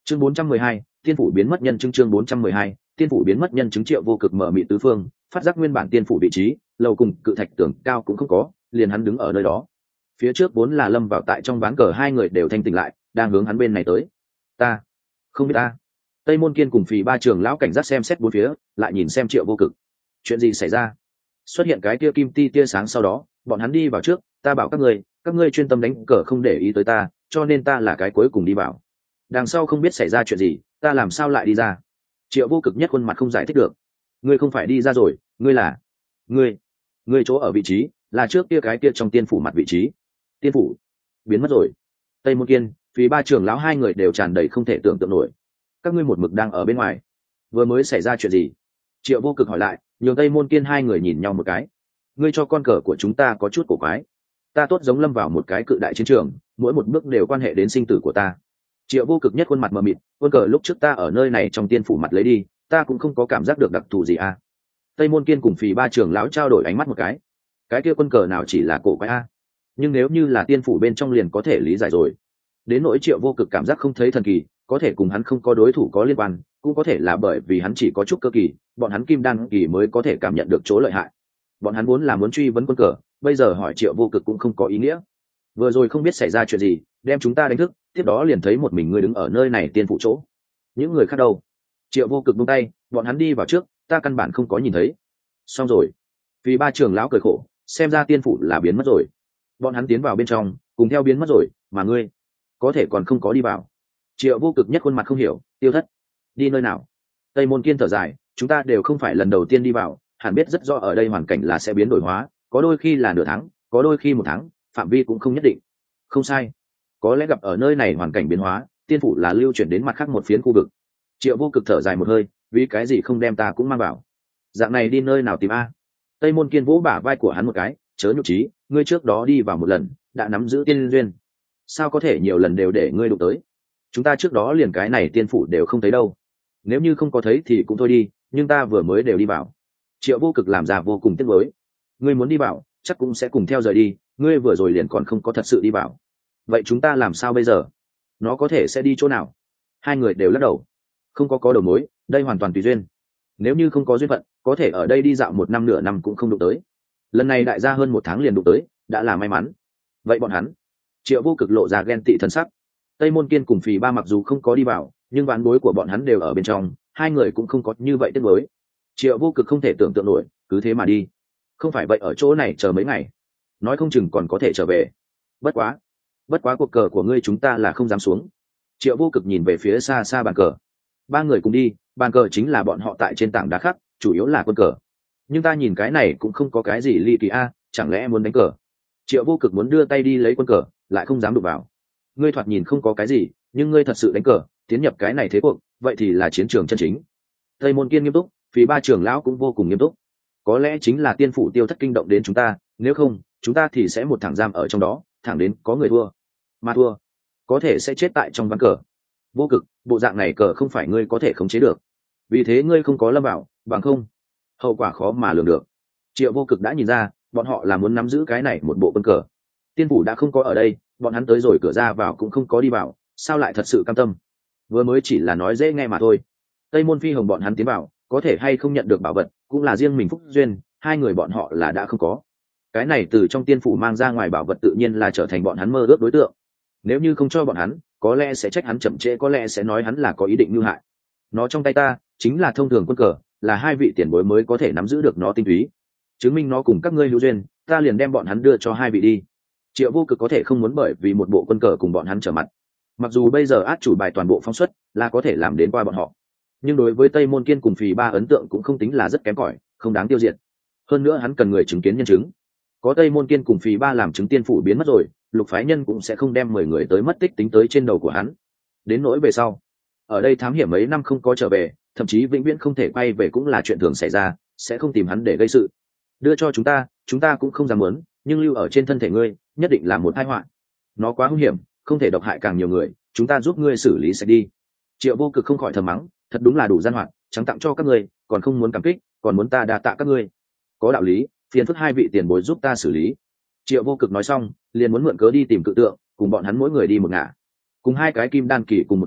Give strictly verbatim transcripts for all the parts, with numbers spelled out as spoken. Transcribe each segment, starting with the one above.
chương bốn trăm mười hai, tiên phủ biến mất nhân chứng. Chương bốn trăm mười hai, tiên phủ biến mất nhân chứng. Triệu Vô Cực mở mị tứ phương, phát giác nguyên bản tiên phủ vị trí lầu cùng cự thạch tường cao cũng không có, liền hắn đứng ở nơi đó. Phía trước vốn là lâm vào tại trong ván cờ hai người đều thanh tỉnh lại, đang hướng hắn bên này tới. Ta không biết ta. Tây Môn Kiên cùng Phì Ba trưởng lão cảnh giác xem xét bốn phía, lại nhìn xem Triệu Vô Cực. Chuyện gì xảy ra? Xuất hiện cái tia kim ti tia sáng sau đó, bọn hắn đi vào trước, ta bảo các ngươi, các ngươi chuyên tâm đánh cờ không để ý tới ta, cho nên ta là cái cuối cùng đi vào. Đằng sau không biết xảy ra chuyện gì, ta làm sao lại đi ra? Triệu Vô Cực nhất khuôn mặt không giải thích được. Ngươi không phải đi ra rồi, ngươi là ngươi, ngươi chỗ ở vị trí là trước kia cái kia trong tiên phủ mặt vị trí. Tiên phủ biến mất rồi. Tây Môn Kiên, Phì Ba trưởng lão hai người đều tràn đầy không thể tưởng tượng nổi. Các ngươi một mực đang ở bên ngoài, vừa mới xảy ra chuyện gì? Triệu Vô Cực hỏi lại, nhường Tây Môn Kiên hai người nhìn nhau một cái. Ngươi cho con cờ của chúng ta có chút cổ quái. Ta tốt giống lâm vào một cái cự đại chiến trường, mỗi một bước đều quan hệ đến sinh tử của ta. Triệu Vô Cực nhất khuôn mặt mờ mịt, quân cờ lúc trước ta ở nơi này trong tiên phủ mặt lấy đi, ta cũng không có cảm giác được đặc thù gì à. Tây Môn Kiên cùng Phì Ba trưởng lão trao đổi ánh mắt một cái. Cái kia quân cờ nào chỉ là cổ quái a, nhưng nếu như là tiên phủ bên trong liền có thể lý giải rồi. Đến nỗi Triệu Vô Cực cảm giác không thấy thần kỳ, có thể cùng hắn không có đối thủ có liên quan, cũng có thể là bởi vì hắn chỉ có chút cơ kỳ, bọn hắn kim đan kỳ mới có thể cảm nhận được chỗ lợi hại. Bọn hắn vốn là muốn truy vấn quân cờ, bây giờ hỏi Triệu Vô Cực cũng không có ý nghĩa. Vừa rồi không biết xảy ra chuyện gì, đem chúng ta đánh thức, tiếp đó liền thấy một mình ngươi đứng ở nơi này tiên phủ chỗ. Những người khác đâu? Triệu Vô Cực buông tay, bọn hắn đi vào trước, ta căn bản không có nhìn thấy. Xong rồi. Vì Ba trưởng lão cười khổ, xem ra tiên phủ là biến mất rồi. Bọn hắn tiến vào bên trong, cùng theo biến mất rồi, mà ngươi có thể còn không có đi vào. Triệu Vô Cực nhất khuôn mặt không hiểu, tiêu thất. Đi nơi nào? Tây Môn Kiên thở dài, chúng ta đều không phải lần đầu tiên đi vào, hẳn biết rất rõ ở đây hoàn cảnh là sẽ biến đổi hóa, có đôi khi là nửa tháng, có đôi khi một tháng, phạm vi cũng không nhất định. Không sai, có lẽ gặp ở nơi này hoàn cảnh biến hóa, tiên phủ là lưu chuyển đến mặt khác một phiến khu vực. Triệu Vô Cực thở dài một hơi, vì cái gì không đem ta cũng mang vào? Dạng này đi nơi nào tìm a? Tây Môn Kiên vỗ bả vai của hắn một cái, chớ nhục trí, ngươi trước đó đi vào một lần, đã nắm giữ tiên duyên, sao có thể nhiều lần đều để ngươi đụng tới? Chúng ta trước đó liền cái này tiên phủ đều không thấy đâu. Nếu như không có thấy thì cũng thôi đi, nhưng ta vừa mới đều đi vào. Triệu Vô Cực làm ra vô cùng tiếc nuối. Ngươi muốn đi vào, chắc cũng sẽ cùng theo rời đi, ngươi vừa rồi liền còn không có thật sự đi vào. Vậy chúng ta làm sao bây giờ? Nó có thể sẽ đi chỗ nào? Hai người đều lắc đầu. Không có có đầu mối, đây hoàn toàn tùy duyên. Nếu như không có duyên phận, có thể ở đây đi dạo một năm nửa năm cũng không đụng tới. Lần này đại gia hơn một tháng liền đụng tới, đã là may mắn. Vậy bọn hắn? Triệu Vô Cực lộ ra ghen tị thần sắc. Tây Môn Kiên cùng Phì Ba mặc dù không có đi vào, nhưng ván bối của bọn hắn đều ở bên trong, hai người cũng không có như vậy tiếc nuối. Triệu Vô Cực không thể tưởng tượng nổi, cứ thế mà đi. Không phải vậy ở chỗ này chờ mấy ngày, nói không chừng còn có thể trở về. Bất quá, bất quá cuộc cờ của ngươi chúng ta là không dám xuống. Triệu Vô Cực nhìn về phía xa xa bàn cờ. Ba người cùng đi, bàn cờ chính là bọn họ tại trên tảng đá khắc, chủ yếu là quân cờ. Nhưng ta nhìn cái này cũng không có cái gì ly kỳ a, chẳng lẽ muốn đánh cờ? Triệu Vô Cực muốn đưa tay đi lấy quân cờ, lại không dám đụng vào. Ngươi thoạt nhìn không có cái gì, nhưng ngươi thật sự đánh cờ, tiến nhập cái này thế cuộc, vậy thì là chiến trường chân chính. Tây Môn Kiên nghiêm túc, Phì Ba trưởng lão cũng vô cùng nghiêm túc. Có lẽ chính là tiên phủ tiêu thất kinh động đến chúng ta, nếu không, chúng ta thì sẽ một thẳng giam ở trong đó, thẳng đến có người thua. Mà thua, có thể sẽ chết tại trong ván cờ. Vô Cực, bộ dạng này cờ không phải ngươi có thể khống chế được. Vì thế ngươi không có lâm vào, bằng không, hậu quả khó mà lường được. Triệu Vô Cực đã nhìn ra, bọn họ là muốn nắm giữ cái này một bộ quân cờ. Tiên phủ đã không có ở đây, bọn hắn tới rồi cửa ra vào cũng không có đi vào, sao lại thật sự cam tâm? Vừa mới chỉ là nói dễ nghe mà thôi. Tây Môn Phi Hồng bọn hắn tiến vào, có thể hay không nhận được bảo vật, cũng là riêng mình phúc duyên, hai người bọn họ là đã không có. Cái này từ trong tiên phủ mang ra ngoài bảo vật tự nhiên là trở thành bọn hắn mơ ước đối tượng. Nếu như không cho bọn hắn, có lẽ sẽ trách hắn chậm trễ, có lẽ sẽ nói hắn là có ý định mưu hại. Nó trong tay ta, chính là thông thường quân cờ, là hai vị tiền bối mới có thể nắm giữ được nó tinh túy. Chứng minh nó cùng các ngươi hữu duyên, ta liền đem bọn hắn đưa cho hai vị đi. Triệu Vô Cực có thể không muốn bởi vì một bộ quân cờ cùng bọn hắn trở mặt. Mặc dù bây giờ át chủ bài toàn bộ phóng xuất là có thể làm đến qua bọn họ, nhưng đối với Tây Môn Kiên cùng Phì Ba ấn tượng cũng không tính là rất kém cỏi, không đáng tiêu diệt. Hơn nữa hắn cần người chứng kiến nhân chứng. Có Tây Môn Kiên cùng Phì Ba làm chứng tiên phủ biến mất rồi, Lục phái nhân cũng sẽ không đem mười người tới mất tích tính tới trên đầu của hắn. Đến nỗi về sau, ở đây thám hiểm mấy năm không có trở về, thậm chí vĩnh viễn không thể quay về cũng là chuyện thường xảy ra, sẽ không tìm hắn để gây sự. Đưa cho chúng ta, chúng ta cũng không dám muốn, nhưng lưu ở trên thân thể ngươi, nhất định là một tai họa. Nó quá hung hiểm, không thể độc hại càng nhiều người, chúng ta giúp ngươi xử lý sẽ đi. Triệu Vô Cực không khỏi thầm mắng, thật đúng là đủ gian hoạt, trắng tặng cho các ngươi, còn không muốn cảm kích, còn muốn ta đa tạ các ngươi. Có đạo lý, phiền phức hai vị tiền bối giúp ta xử lý. Triệu Vô Cực nói xong, liền muốn mượn cớ đi tìm cự tượng, cùng bọn hắn mỗi người đi một ngả. Cùng hai cái kim đan kỳ cùng một chỗ,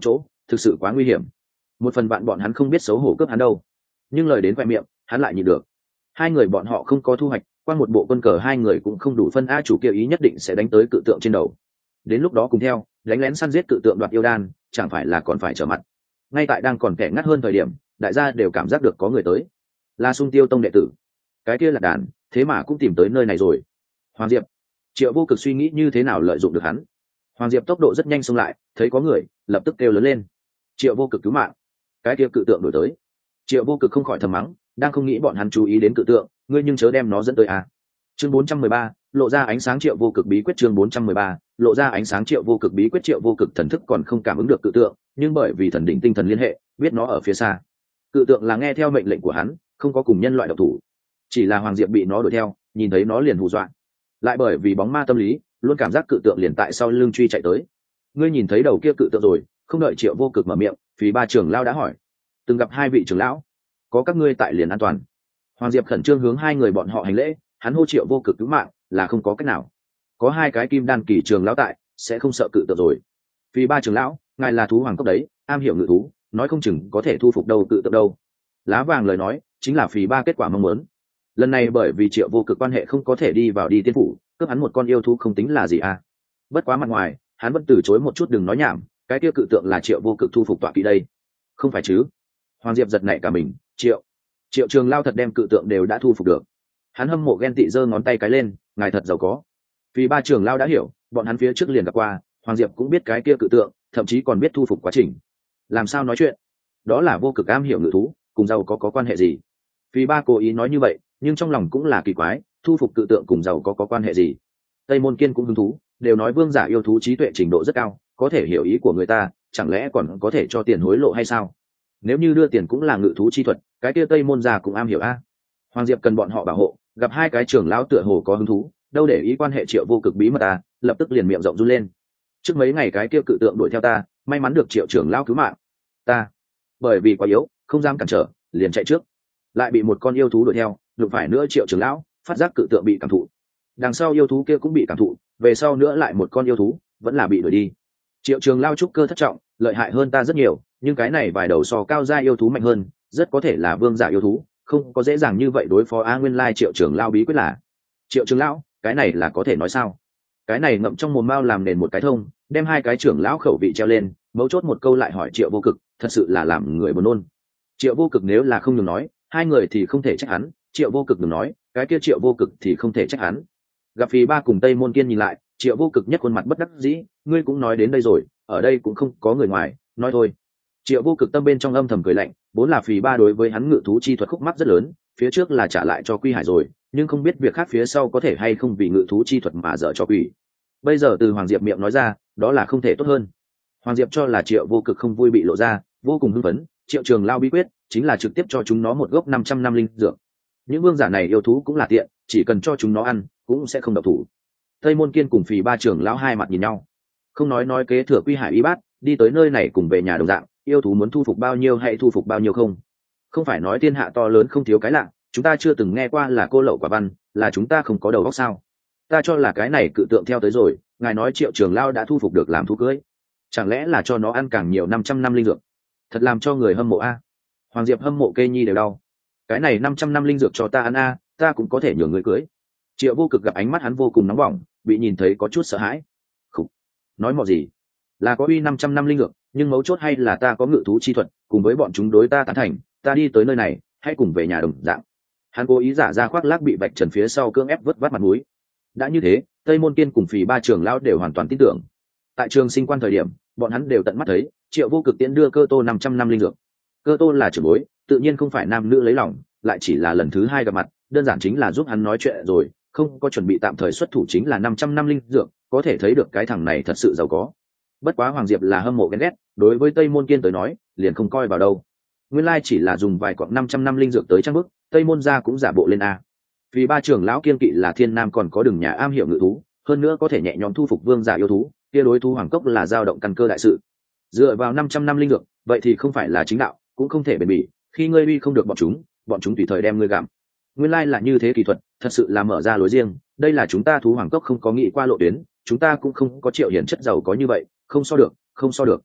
thực sự quá nguy hiểm. Một phần bạn bọn hắn không biết xấu hổ cướp hắn đâu, nhưng lời đến khoe miệng hắn lại nhịn được. Hai người bọn họ không có thu hoạch, qua một bộ quân cờ hai người cũng không đủ phân, a chủ kia ý nhất định sẽ đánh tới cự tượng trên đầu, đến lúc đó cùng theo đánh lén săn giết cự tượng đoạt yêu đan, chẳng phải là còn phải trở mặt. Ngay tại đang còn kẻ ngắt hơn thời điểm, đại gia đều cảm giác được có người tới, là Xung Tiêu Tông đệ tử. Cái kia là đàn, thế mà cũng tìm tới nơi này rồi. Hoàng Diệp, Triệu Vô Cực suy nghĩ như thế nào lợi dụng được hắn. Hoàng Diệp tốc độ rất nhanh xông lại, thấy có người lập tức kêu lớn lên, Triệu Vô Cực cứu mạng. Cái kia cự tượng đổi tới. Triệu Vô Cực không khỏi thầm mắng, đang không nghĩ bọn hắn chú ý đến cự tượng, ngươi nhưng chớ đem nó dẫn tới à. Chương bốn trăm mười ba, lộ ra ánh sáng Triệu Vô Cực bí quyết. Chương bốn trăm mười ba, lộ ra ánh sáng Triệu Vô Cực bí quyết. Triệu Vô Cực thần thức còn không cảm ứng được cự tượng, nhưng bởi vì thần đỉnh tinh thần liên hệ, biết nó ở phía xa. Cự tượng là nghe theo mệnh lệnh của hắn, không có cùng nhân loại độc thủ. Chỉ là Hoàng Diệp bị nó đuổi theo, nhìn thấy nó liền hù dọa. Lại bởi vì bóng ma tâm lý, luôn cảm giác cự tượng liền tại sau lưng truy chạy tới. Ngươi nhìn thấy đầu kia cự tượng rồi? Không đợi Triệu Vô Cực mở miệng, Phí Ba trưởng lão đã hỏi. Từng gặp hai vị trưởng lão, có các ngươi tại liền an toàn. Hoàng Diệp khẩn trương hướng hai người bọn họ hành lễ, hắn hô Triệu Vô Cực cứu mạng là không có cách nào. Có hai cái kim đan kỳ trường lão tại, sẽ không sợ cự tượng rồi. Phí Ba trưởng lão, ngài là thú hoàng cấp đấy, am hiểu ngự thú, nói không chừng có thể thu phục đâu cự tượng đâu. Lá vàng lời nói chính là Phí Ba kết quả mong muốn. Lần này bởi vì Triệu Vô Cực quan hệ không có thể đi vào đi tiên phủ, cướp hắn một con yêu thú không tính là gì à. Bất quá mặt ngoài hắn vẫn từ chối một chút, đừng nói nhảm, cái kia cự tượng là Triệu Vô Cực thu phục tọa kỵ đây. Không phải chứ? Hoàng Diệp giật nảy cả mình, triệu triệu trường lao thật đem cự tượng đều đã thu phục được. Hắn hâm mộ ghen tị giơ ngón tay cái lên, ngài thật giàu có. Vì Ba trường lao đã hiểu, bọn hắn phía trước liền gặp qua, Hoàng Diệp cũng biết cái kia cự tượng, thậm chí còn biết thu phục quá trình. Làm sao nói chuyện? Đó là Vô Cực am hiểu ngự thú, cùng giàu có có quan hệ gì? Vì Ba cố ý nói như vậy, nhưng trong lòng cũng là kỳ quái, thu phục cự tượng cùng giàu có có quan hệ gì? Tây Môn Kiên cũng hứng thú, đều nói vương giả yêu thú trí tuệ trình độ rất cao, có thể hiểu ý của người ta, chẳng lẽ còn có thể cho tiền hối lộ hay sao? Nếu như đưa tiền cũng là ngự thú chi thuật, cái kia Tây Môn gia cũng am hiểu a. Hoàng Diệp cần bọn họ bảo hộ, gặp hai cái trưởng lão tựa hồ có hứng thú, đâu để ý quan hệ Triệu Vô Cực bí mật à, lập tức liền miệng rộng run lên. Trước mấy ngày cái kia cự tượng đuổi theo ta, may mắn được Triệu trưởng lão cứu mạng. Ta bởi vì quá yếu, không dám cản trở, liền chạy trước. Lại bị một con yêu thú đuổi theo, đụng phải nữa Triệu trưởng lão, phát giác cự tượng bị cảm thụ. Đằng sau yêu thú kia cũng bị cảm thụ, về sau nữa lại một con yêu thú, vẫn là bị đuổi đi. Triệu trưởng lão trúc cơ thất trọng, lợi hại hơn ta rất nhiều, nhưng cái này vài đầu so cao gia yêu thú mạnh hơn, rất có thể là vương giả yêu thú, không có dễ dàng như vậy đối phó. A nguyên lai Triệu trưởng lão bí quyết là. Triệu trưởng lão, cái này là có thể nói sao? Cái này ngậm trong mồm mao làm nền một cái thông, đem hai cái trưởng lão khẩu vị treo lên, mấu chốt một câu lại hỏi Triệu Vô Cực, thật sự là làm người buồn nôn. Triệu Vô Cực nếu là không nhường nói, hai người thì không thể trách hắn, Triệu Vô Cực đừng nói, cái kia Triệu Vô Cực thì không thể trách hắn. Gặp Phí Ba cùng Tây Môn Kiên nhìn lại, Triệu Vô Cực nhất khuôn mặt bất đắc dĩ, ngươi cũng nói đến đây rồi, ở đây cũng không có người ngoài, nói thôi. Triệu Vô Cực tâm bên trong âm thầm cười lạnh, vốn là Phí Ba đối với hắn ngự thú chi thuật khúc mắc rất lớn, phía trước là trả lại cho Quy Hải rồi, nhưng không biết việc khác phía sau có thể hay không vì ngự thú chi thuật mà dở cho quỷ. Bây giờ từ Hoàng Diệp miệng nói ra, đó là không thể tốt hơn. Hoàng Diệp cho là Triệu Vô Cực không vui bị lộ ra, vô cùng hưng phấn, Triệu trường lao bí quyết chính là trực tiếp cho chúng nó một gốc năm trăm năm linh dược. Những vương giả này yêu thú cũng là tiện, chỉ cần cho chúng nó ăn, cũng sẽ không độc thủ. Tây Môn Kiên cùng Phí Ba trưởng lão hai mặt nhìn nhau, không nói nói kế thừa Quy Hải y bát, đi tới nơi này cùng về nhà đồng dạng, yêu thú muốn thu phục bao nhiêu hay thu phục bao nhiêu không? Không phải nói thiên hạ to lớn không thiếu cái lạ, chúng ta chưa từng nghe qua là cô lậu quả văn, là chúng ta không có đầu óc sao? Ta cho là cái này cự tượng theo tới rồi, ngài nói Triệu trường lao đã thu phục được làm thú cưới, chẳng lẽ là cho nó ăn càng nhiều năm trăm năm linh dược? Thật làm cho người hâm mộ a. Hoàng Diệp hâm mộ Kê Nhi đều đau. Cái này năm trăm năm linh dược cho ta ăn a, ta cũng có thể nhường người cưới. Triệu Vô Cực gặp ánh mắt hắn vô cùng nóng bỏng, bị nhìn thấy có chút sợ hãi. Khủ. Nói mọ gì? Là có uy năm trăm năm linh dược, nhưng mấu chốt hay là ta có ngự thú chi thuật, cùng với bọn chúng đối ta tán thành, ta đi tới nơi này, hãy cùng về nhà đồng dạng. Hắn cố ý giả ra khoác lác bị Bạch Trần phía sau cưỡng ép vớt vát mặt mũi. Đã như thế, Tây Môn Kiên cùng Phí Ba trưởng lão đều hoàn toàn tin tưởng. Tại trường sinh quan thời điểm, bọn hắn đều tận mắt thấy Triệu Vô Cực tiễn đưa Cơ Tô năm trăm năm linh dược. Cơ Tô là trưởng bối, tự nhiên không phải nam nữ lấy lòng, lại chỉ là lần thứ hai gặp mặt, đơn giản chính là giúp hắn nói chuyện rồi, không có chuẩn bị tạm thời xuất thủ chính là năm trăm năm linh dược, có thể thấy được cái thằng này thật sự giàu có. Bất quá Hoàng Diệp là hâm mộ ghen ghét, đối với Tây Môn Kiên tới nói, liền không coi vào đâu. Nguyên lai chỉ là dùng vài cọng năm trăm năm linh dược tới trang bức, Tây Môn gia cũng giả bộ lên a. Vì Ba trưởng lão kiên kỵ là Thiên Nam còn có đường nhà am hiểu ngự thú, hơn nữa có thể nhẹ nhõm thu phục vương giả yêu thú, kia đối thú hoàng cốc là dao động căn cơ đại sự. Dựa vào năm trăm năm linh dược, vậy thì không phải là chính đạo, cũng không thể bền bỉ, khi ngươi uy không được bọn chúng, bọn chúng tùy thời đem ngươi gặm. Nguyên lai là như thế kỳ thuật, thật sự là mở ra lối riêng, đây là chúng ta thú hoàng cốc không có nghĩ qua lộ tuyến, chúng ta cũng không có Triệu Hiển chất giàu có như vậy, không so được, không so được.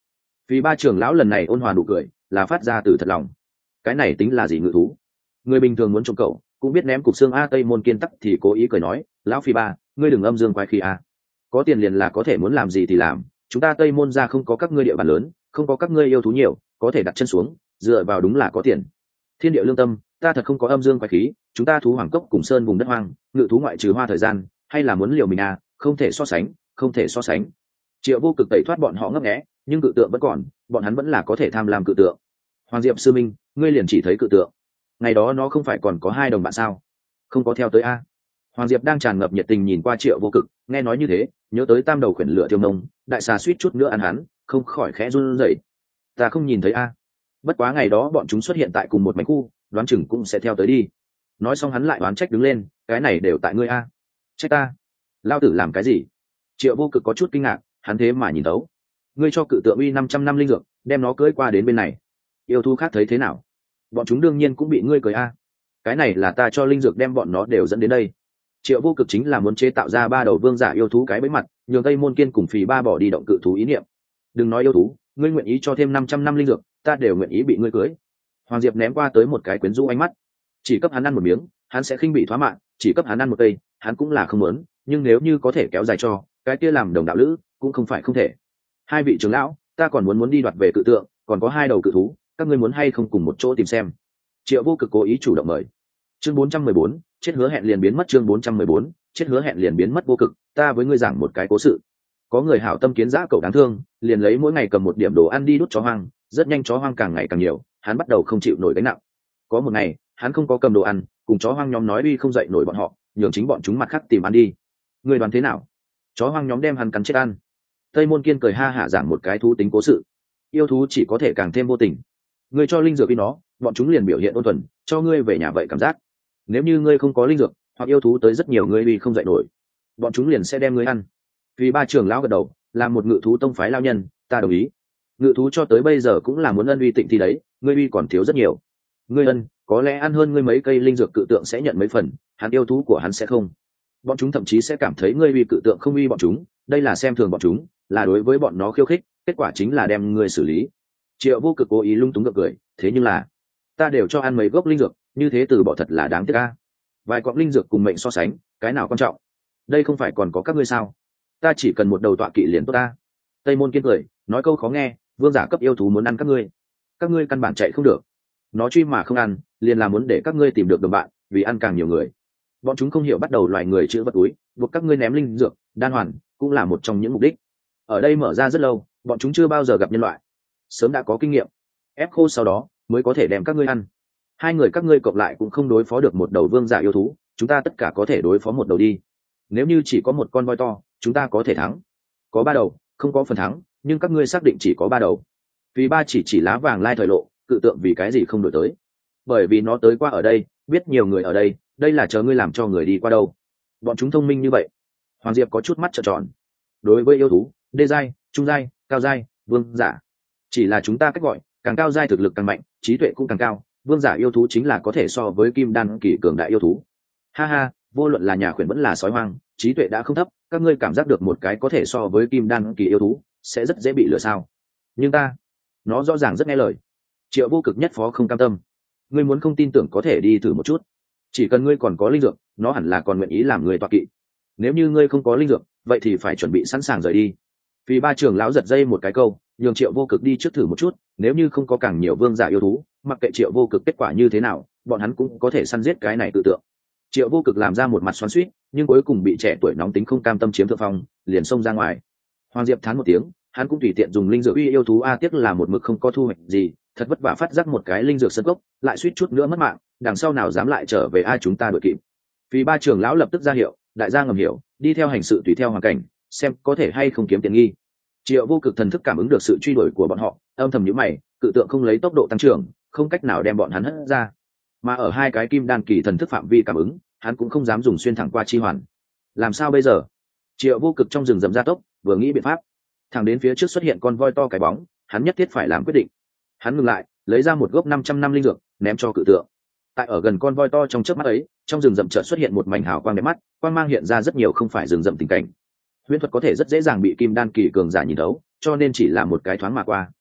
Vì ba trưởng lão lần này ôn hòa nụ cười là phát ra từ thật lòng. Cái này tính là gì ngự thú? Người bình thường muốn trộm cậu cũng biết ném cục xương a. Tây Môn Kiên tắc thì cố ý cười nói, lão phi ba, ngươi đừng âm dương quái khí a. Có tiền liền là có thể muốn làm gì thì làm, chúng ta Tây Môn ra không có các ngươi địa bàn lớn, không có các ngươi yêu thú nhiều, có thể đặt chân xuống, dựa vào đúng là có tiền. Thiên địa lương tâm, ta thật không có âm dương quái khí, chúng ta thú hoàng cốc cùng sơn vùng đất hoang, ngự thú ngoại trừ hoa thời gian, hay là muốn liều mình à, không thể so sánh, không thể so sánh. Triệu Vô Cực tẩy thoát bọn họ ngấp nghé, nhưng cự tượng vẫn còn, bọn hắn vẫn là có thể tham lam cự tượng. Hoàng Diệp sư minh, ngươi liền chỉ thấy cự tượng. Ngày đó nó không phải còn có hai đồng bạn sao? Không có theo tới a? Hoàng Diệp đang tràn ngập nhiệt tình nhìn qua Triệu Vô Cực, nghe nói như thế, nhớ tới tam đầu khuyển lửa thiêu nông, đại xà suýt chút nữa ăn hắn, không khỏi khẽ run rẩy. Ta không nhìn thấy a. Bất quá ngày đó bọn chúng xuất hiện tại cùng một mảnh khu, đoán chừng cũng sẽ theo tới đi. Nói xong hắn lại oán trách đứng lên, cái này đều tại ngươi a. Trách ta? Lao tử làm cái gì? Triệu Vô Cực có chút kinh ngạc, hắn thế mà nhìn thấu. Ngươi cho cự tượng uy năm trăm năm linh dược, đem nó cưỡi qua đến bên này. Yêu thú khác thấy thế nào? Bọn chúng đương nhiên cũng bị ngươi cười a. Cái này là ta cho linh dược đem bọn nó đều dẫn đến đây. Triệu Vô Cực chính là muốn chế tạo ra ba đầu vương giả yêu thú cái bẫy mặt, nhường Tây Môn Kiên cùng Phì Ba bỏ đi động cự thú ý niệm. Đừng nói yêu thú, ngươi nguyện ý cho thêm năm trăm năm linh dược, ta đều nguyện ý bị ngươi cưới. Hoàng Diệp ném qua tới một cái quyến rũ ánh mắt. Chỉ cấp hắn ăn một miếng, hắn sẽ khinh bị thoá mạn, chỉ cấp hắn ăn một cây, hắn cũng là không muốn, nhưng nếu như có thể kéo dài cho, cái kia làm đồng đạo lữ, cũng không phải không thể. Hai vị trưởng lão, ta còn muốn muốn đi đoạt về cự tượng, còn có hai đầu cự thú, các ngươi muốn hay không cùng một chỗ tìm xem. Triệu Vô Cực cố ý chủ động mời. Chương bốn trăm mười bốn, chết hứa hẹn liền biến mất. Chương bốn trăm mười bốn, chết hứa hẹn liền biến mất. Vô Cực, ta với ngươi giảng một cái cố sự. Có người hảo tâm kiến dã cậu đáng thương, liền lấy mỗi ngày cầm một điểm đồ ăn đi đút chó hoang, rất nhanh chó hoang càng ngày càng nhiều, hắn bắt đầu không chịu nổi gánh nặng. Có một ngày, hắn không có cầm đồ ăn, cùng chó hoang nhóm nói uy không dậy nổi bọn họ, nhường chính bọn chúng mặt khác tìm ăn đi. Người đoán thế nào? Chó hoang nhóm đem hắn cắn chết ăn. Tây Môn Kiên cười ha hả giảng một cái thú tính cố sự. Yêu thú chỉ có thể càng thêm vô tình. Ngươi cho linh dược với nó, bọn chúng liền biểu hiện ôn thuần, cho ngươi về nhà vậy cảm giác. Nếu như ngươi không có linh dược, hoặc yêu thú tới rất nhiều ngươi uy không dậy nổi, bọn chúng liền sẽ đem ngươi ăn. Vì ba trưởng lão gật đầu, làm một ngự thú tông phái lao nhân, ta đồng ý. Ngự thú cho tới bây giờ cũng là muốn ân uy tịnh thi đấy, ngươi uy còn thiếu rất nhiều. Ngươi ân, có lẽ ăn hơn ngươi mấy cây linh dược cự tượng sẽ nhận mấy phần, hắn yêu thú của hắn sẽ không. Bọn chúng thậm chí sẽ cảm thấy ngươi uy cự tượng không uy bọn chúng, đây là xem thường bọn chúng, là đối với bọn nó khiêu khích, kết quả chính là đem ngươi xử lý. Triệu Vô Cực cố ý lung túng gượng cười, thế nhưng là ta đều cho ăn mấy gốc linh dược, như thế từ bỏ thật là đáng tiếc a. Vài quặng linh dược cùng mệnh so sánh, cái nào quan trọng? Đây không phải còn có các ngươi sao? Ta chỉ cần một đầu tọa kỵ liền tốt ta. Tây Môn Kiên cười, nói câu khó nghe, vương giả cấp yêu thú muốn ăn các ngươi, các ngươi căn bản chạy không được. Nó truy mà không ăn, liền là muốn để các ngươi tìm được đồng bạn, vì ăn càng nhiều người. Bọn chúng không hiểu bắt đầu loài người chữ vật túi, buộc các ngươi ném linh dược, đan hoàn, cũng là một trong những mục đích. Ở đây mở ra rất lâu, bọn chúng chưa bao giờ gặp nhân loại, sớm đã có kinh nghiệm, ép khô sau đó mới có thể đem các ngươi ăn. Hai người các ngươi cộng lại cũng không đối phó được một đầu vương giả yêu thú, chúng ta tất cả có thể đối phó một đầu đi. Nếu như chỉ có một con voi to, chúng ta có thể thắng. Có ba đầu, không có phần thắng, nhưng các ngươi xác định chỉ có ba đầu. Vì ba chỉ chỉ lá vàng lai thời lộ, cự tượng vì cái gì không đổi tới? Bởi vì nó tới qua ở đây, biết nhiều người ở đây, đây là chờ ngươi làm cho người đi qua đâu. Bọn chúng thông minh như vậy. Hoàng Diệp có chút mắt trợn tròn. Đối với yêu thú, đê giai, trung giai, cao giai, vương giả, chỉ là chúng ta cách gọi, càng cao giai thực lực càng mạnh, trí tuệ cũng càng cao. Vương giả yêu thú chính là có thể so với kim đan kỳ cường đại yêu thú. Ha ha, vô luận là nhà khuyển vẫn là sói hoang, trí tuệ đã không thấp, các ngươi cảm giác được một cái có thể so với kim đan kỳ yêu thú sẽ rất dễ bị lừa sao? Nhưng ta, nó rõ ràng rất nghe lời. Triệu Vô Cực nhất phó không cam tâm. Ngươi muốn không tin tưởng có thể đi thử một chút, chỉ cần ngươi còn có linh dược, nó hẳn là còn nguyện ý làm người tọa kỵ. Nếu như ngươi không có linh dược, vậy thì phải chuẩn bị sẵn sàng rời đi. Vì ba trưởng lão giật dây một cái câu, nhường Triệu Vô Cực đi trước thử một chút, nếu như không có càng nhiều vương giả yêu thú, mặc kệ Triệu Vô Cực kết quả như thế nào, bọn hắn cũng có thể săn giết cái này tự tượng. Triệu Vô Cực làm ra một mặt xoắn xuýt, nhưng cuối cùng bị trẻ tuổi nóng tính không cam tâm chiếm thượng phong, liền xông ra ngoài. Hoàng Diệp thán một tiếng, hắn cũng tùy tiện dùng linh dược uy yêu thú a, tiếc là một mực không có thu hoạch gì, thật vất vả phát giác một cái linh dược sân gốc, lại suýt chút nữa mất mạng, đằng sau nào dám lại trở về ai, chúng ta đuổi kịp. Vì ba trưởng lão lập tức ra hiệu, đại gia ngầm hiểu, đi theo hành sự tùy theo hoàn cảnh, xem có thể hay không kiếm tiền nghi. Triệu Vô Cực thần thức cảm ứng được sự truy đuổi của bọn họ, âm thầm nhíu mày, cự tượng không lấy tốc độ tăng trưởng, không cách nào đem bọn hắn hất ra. Mà ở hai cái kim đan kỳ thần thức phạm vi cảm ứng, hắn cũng không dám dùng xuyên thẳng qua chi hoàn. Làm sao bây giờ? Triệu Vô Cực trong rừng rậm gia tốc, vừa nghĩ biện pháp, thẳng đến phía trước xuất hiện con voi to cái bóng, hắn nhất thiết phải làm quyết định. Hắn ngừng lại, lấy ra một gốc năm trăm năm linh dược, ném cho cự tượng. Tại ở gần con voi to trong chớp mắt ấy, trong rừng rậm chợt xuất hiện một mảnh hào quang đẹp mắt, quang mang hiện ra rất nhiều không phải rừng rậm tình cảnh. Huyễn thuật có thể rất dễ dàng bị kim đan kỳ cường giả nhìn thấu, cho nên chỉ là một cái thoáng mà qua.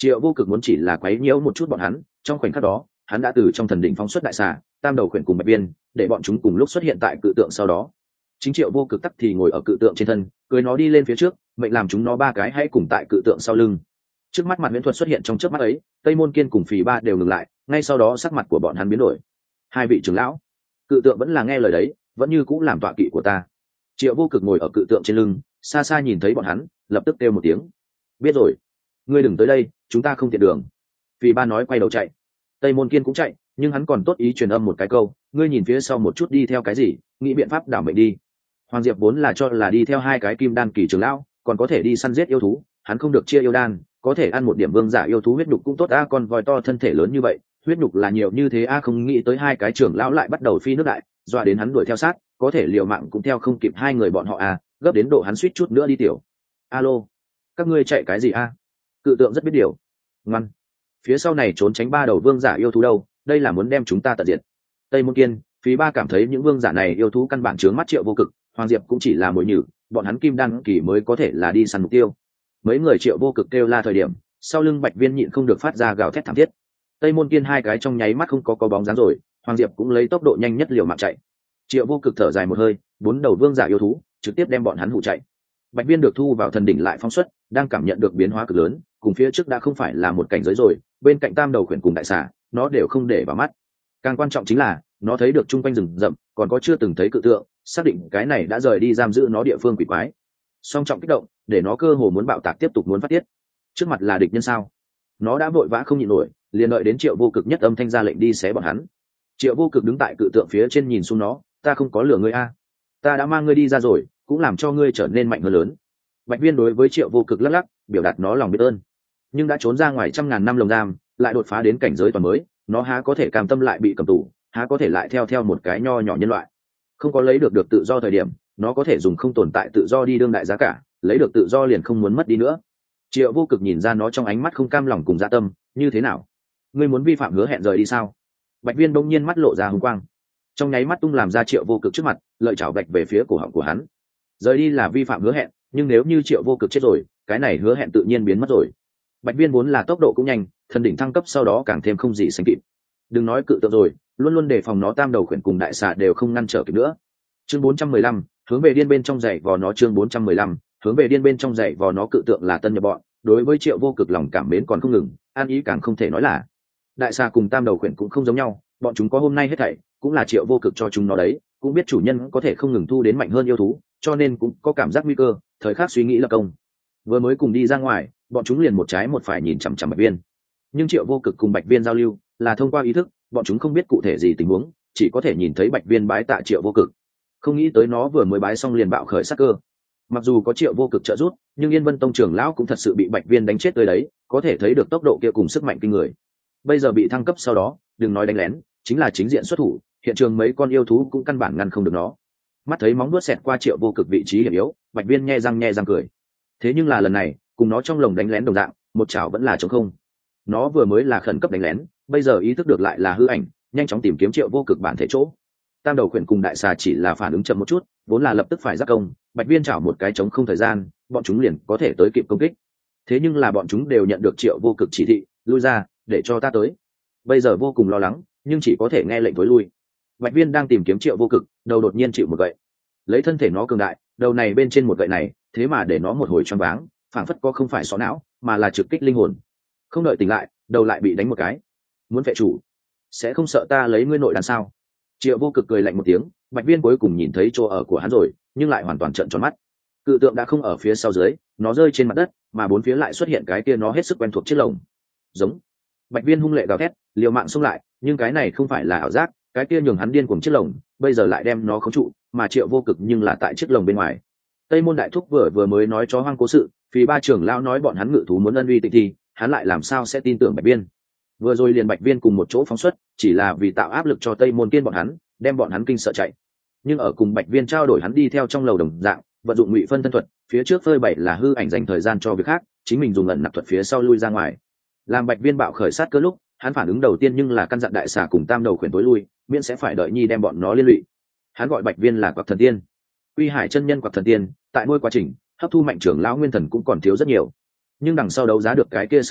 Triệu Vô Cực muốn chỉ là quấy nhiễu một chút bọn hắn, trong khoảnh khắc đó hắn đã từ trong thần đỉnh phóng xuất đại xà, tam đầu khuyển cùng bạch viên, để bọn chúng cùng lúc xuất hiện tại cự tượng sau đó. Chính Triệu Vô Cực tắc thì ngồi ở cự tượng trên thân, cười nó đi lên phía trước, mệnh làm chúng nó ba cái hãy cùng tại cự tượng sau lưng. Trước mắt mặt Viễn Thuật xuất hiện trong chớp mắt ấy, Tây Môn Kiên cùng Phì Ba đều ngừng lại, ngay sau đó sắc mặt của bọn hắn biến đổi. Hai vị trưởng lão, cự tượng vẫn là nghe lời đấy, vẫn như cũng làm tọa kỵ của ta. Triệu Vô Cực ngồi ở cự tượng trên lưng, xa xa nhìn thấy bọn hắn, lập tức kêu một tiếng. Biết rồi, ngươi đừng tới đây, chúng ta không tiện đường. Phì Ba nói quay đầu chạy. Tây Môn Kiên cũng chạy, nhưng hắn còn tốt ý truyền âm một cái câu, ngươi nhìn phía sau một chút đi theo cái gì, nghĩ biện pháp đảo mệnh đi. Hoàng Diệp vốn là cho là đi theo hai cái kim đan kỳ trưởng lão, còn có thể đi săn giết yêu thú, hắn không được chia yêu đan, có thể ăn một điểm vương giả yêu thú huyết nhục cũng tốt a, con voi to thân thể lớn như vậy, huyết nhục là nhiều như thế a, không nghĩ tới hai cái trưởng lão lại bắt đầu phi nước đại, dọa đến hắn đuổi theo sát, có thể liều mạng cũng theo không kịp hai người bọn họ a, gấp đến độ hắn suýt chút nữa đi tiểu. Alo, các ngươi chạy cái gì a? Cự tượng rất biết điều. Ngoan, phía sau này trốn tránh ba đầu vương giả yêu thú đâu, đây là muốn đem chúng ta tận diệt. Tây Môn Kiên, Phí Ba cảm thấy những vương giả này yêu thú căn bản chướng mắt Triệu Vô Cực, Hoàng Diệp cũng chỉ là mồi nhử, bọn hắn kim đan kỳ mới có thể là đi săn mục tiêu. Mấy người Triệu Vô Cực kêu la thời điểm, sau lưng Bạch Viên nhịn không được phát ra gào thét thảm thiết. Tây Môn Kiên hai cái trong nháy mắt không có có bóng dáng rồi, Hoàng Diệp cũng lấy tốc độ nhanh nhất liều mạng chạy. Triệu Vô Cực thở dài một hơi, bốn đầu vương giả yêu thú trực tiếp đem bọn hắn hụ chạy. Bạch Viên được thu vào thần đỉnh lại phóng xuất, đang cảm nhận được biến hóa cực lớn, cùng phía trước đã không phải là một cảnh giới rồi, bên cạnh tam đầu khuyển cùng đại xà, nó đều không để vào mắt. Càng quan trọng chính là, nó thấy được chung quanh rừng rậm, còn có chưa từng thấy cự tượng, xác định cái này đã rời đi giam giữ nó địa phương quỷ quái. Song trọng kích động, để nó cơ hồ muốn bạo tạc tiếp tục muốn phát tiết. Trước mặt là địch nhân sao? Nó đã vội vã không nhịn nổi, liền đợi đến Triệu Vô Cực nhất âm thanh ra lệnh đi xé bọn hắn. Triệu Vô Cực đứng tại cự tượng phía trên nhìn xuống nó, ta không có lừa ngươi a, ta đã mang ngươi đi ra rồi, cũng làm cho ngươi trở nên mạnh hơn lớn. Bạch Viên đối với Triệu Vô Cực lắc lắc, biểu đạt nó lòng biết ơn. Nhưng đã trốn ra ngoài trăm ngàn năm lồng giam, lại đột phá đến cảnh giới toàn mới, nó há có thể cam tâm lại bị cầm tù, há có thể lại theo theo một cái nho nhỏ nhân loại. Không có lấy được được tự do thời điểm, nó có thể dùng không tồn tại tự do đi đương đại giá cả, lấy được tự do liền không muốn mất đi nữa. Triệu Vô Cực nhìn ra nó trong ánh mắt không cam lòng cùng dạ tâm, như thế nào? Ngươi muốn vi phạm hứa hẹn rời đi sao? Bạch Viên bỗng nhiên mắt lộ ra hung quang, trong nháy mắt tung làm ra Triệu Vô Cực trước mặt, lợi chảo bạch về phía cổ họng của hắn. Rời đi là vi phạm hứa hẹn, nhưng nếu như Triệu Vô Cực chết rồi, cái này hứa hẹn tự nhiên biến mất rồi. Bạch Viên vốn là tốc độ cũng nhanh, thần đỉnh thăng cấp sau đó càng thêm không gì sánh kịp. Đừng nói cự tượng rồi, luôn luôn đề phòng nó tam đầu khuyển cùng đại xà đều không ngăn trở kịp nữa. Chương bốn trăm mười lăm, hướng về điên bên trong dậy vò nó. Chương bốn trăm mười lăm, hướng về điên bên trong dậy vò nó. Cự tượng là tân nhập bọn, đối với Triệu Vô Cực lòng cảm mến còn không ngừng, an ý càng không thể nói là. Đại xà cùng tam đầu khuyển cũng không giống nhau, bọn chúng có hôm nay hết thảy, cũng là Triệu Vô Cực cho chúng nó đấy, cũng biết chủ nhân có thể không ngừng thu đến mạnh hơn yêu thú, cho nên cũng có cảm giác nguy cơ, thời khắc suy nghĩ lập công. Vừa mới cùng đi ra ngoài, bọn chúng liền một trái một phải nhìn chằm chằm Bạch Viên. Nhưng Triệu Vô Cực cùng Bạch Viên giao lưu là thông qua ý thức, bọn chúng không biết cụ thể gì tình huống, chỉ có thể nhìn thấy Bạch Viên bái tạ Triệu Vô Cực. Không nghĩ tới nó vừa mới bái xong liền bạo khởi sát cơ. Mặc dù có Triệu Vô Cực trợ giúp, nhưng Yên Vân Tông trưởng lão cũng thật sự bị Bạch Viên đánh chết tới đấy, có thể thấy được tốc độ kia cùng sức mạnh kinh người. Bây giờ bị thăng cấp sau đó, đừng nói đánh lén, chính là chính diện xuất thủ, hiện trường mấy con yêu thú cũng căn bản ngăn không được nó. Mắt thấy móng vuốt xẹt qua Triệu Vô Cực vị trí hiểm yếu, Bạch Viên nhe răng nhe răng cười. Thế nhưng là lần này, cùng nó trong lồng đánh lén đồng dạng, một chảo vẫn là trống không. Nó vừa mới là khẩn cấp đánh lén, bây giờ ý thức được lại là hư ảnh, nhanh chóng tìm kiếm Triệu Vô Cực bản thể chỗ. Tam đầu khuyển cùng đại xà chỉ là phản ứng chậm một chút, vốn là lập tức phải giác công, Bạch Viên chảo một cái trống không thời gian, bọn chúng liền có thể tới kịp công kích. Thế nhưng là bọn chúng đều nhận được Triệu Vô Cực chỉ thị, lui ra, để cho ta tới. Bây giờ vô cùng lo lắng, nhưng chỉ có thể nghe lệnh tối lui. Bạch Viên đang tìm kiếm Triệu Vô Cực, đầu đột nhiên chịu một gậy. Lấy thân thể nó cường đại, đầu này bên trên một gậy này, thế mà để nó một hồi choáng váng, phảng phất có không phải xó não, mà là trực kích linh hồn. Không đợi tỉnh lại, đầu lại bị đánh một cái. Muốn vệ chủ, sẽ không sợ ta lấy ngươi nội đàn sao? Triệu Vô Cực cười lạnh một tiếng, Bạch Viên cuối cùng nhìn thấy chỗ ở của hắn rồi, nhưng lại hoàn toàn trợn tròn mắt. Cự tượng đã không ở phía sau dưới, nó rơi trên mặt đất, mà bốn phía lại xuất hiện cái kia nó hết sức quen thuộc chiếc lồng. Giống. Bạch Viên hung lệ gào thét, liều mạng xông lại, nhưng cái này không phải là ảo giác, cái kia nhường hắn điên cuồng chiếc lồng, bây giờ lại đem nó khống trụ, mà Triệu Vô Cực nhưng là tại chiếc lồng bên ngoài. Tây Môn Đại Thúc vừa vừa mới nói cho Hoang Cố sự, vì ba trưởng lão nói bọn hắn ngự thú muốn ân uy tịch thì, hắn lại làm sao sẽ tin tưởng Bạch Viên? Vừa rồi liền Bạch Viên cùng một chỗ phóng xuất, chỉ là vì tạo áp lực cho Tây Môn Kiên bọn hắn, đem bọn hắn kinh sợ chạy. Nhưng ở cùng Bạch Viên trao đổi hắn đi theo trong lầu đồng dạng, vận dụng ngụy phân thân thuật, phía trước phơi bày là hư ảnh dành thời gian cho việc khác, chính mình dùng ẩn nặc thuật phía sau lui ra ngoài. Làm Bạch Viên bạo khởi sát cơ lúc, hắn phản ứng đầu tiên nhưng là căn dặn đại xà cùng tam đầu khuyển tối lui, miễn sẽ phải đợi nhi đem bọn nó liên lụy. Hắn gọi Bạch Viên là Quặc Thần Tiên. Uy Hải chân nhân Quặc Thần Tiên, tại mỗi quá trình hấp thu mạnh trưởng lão nguyên thần cũng còn thiếu rất nhiều. Nhưng đằng sau đấu giá được cái kia sừng thú,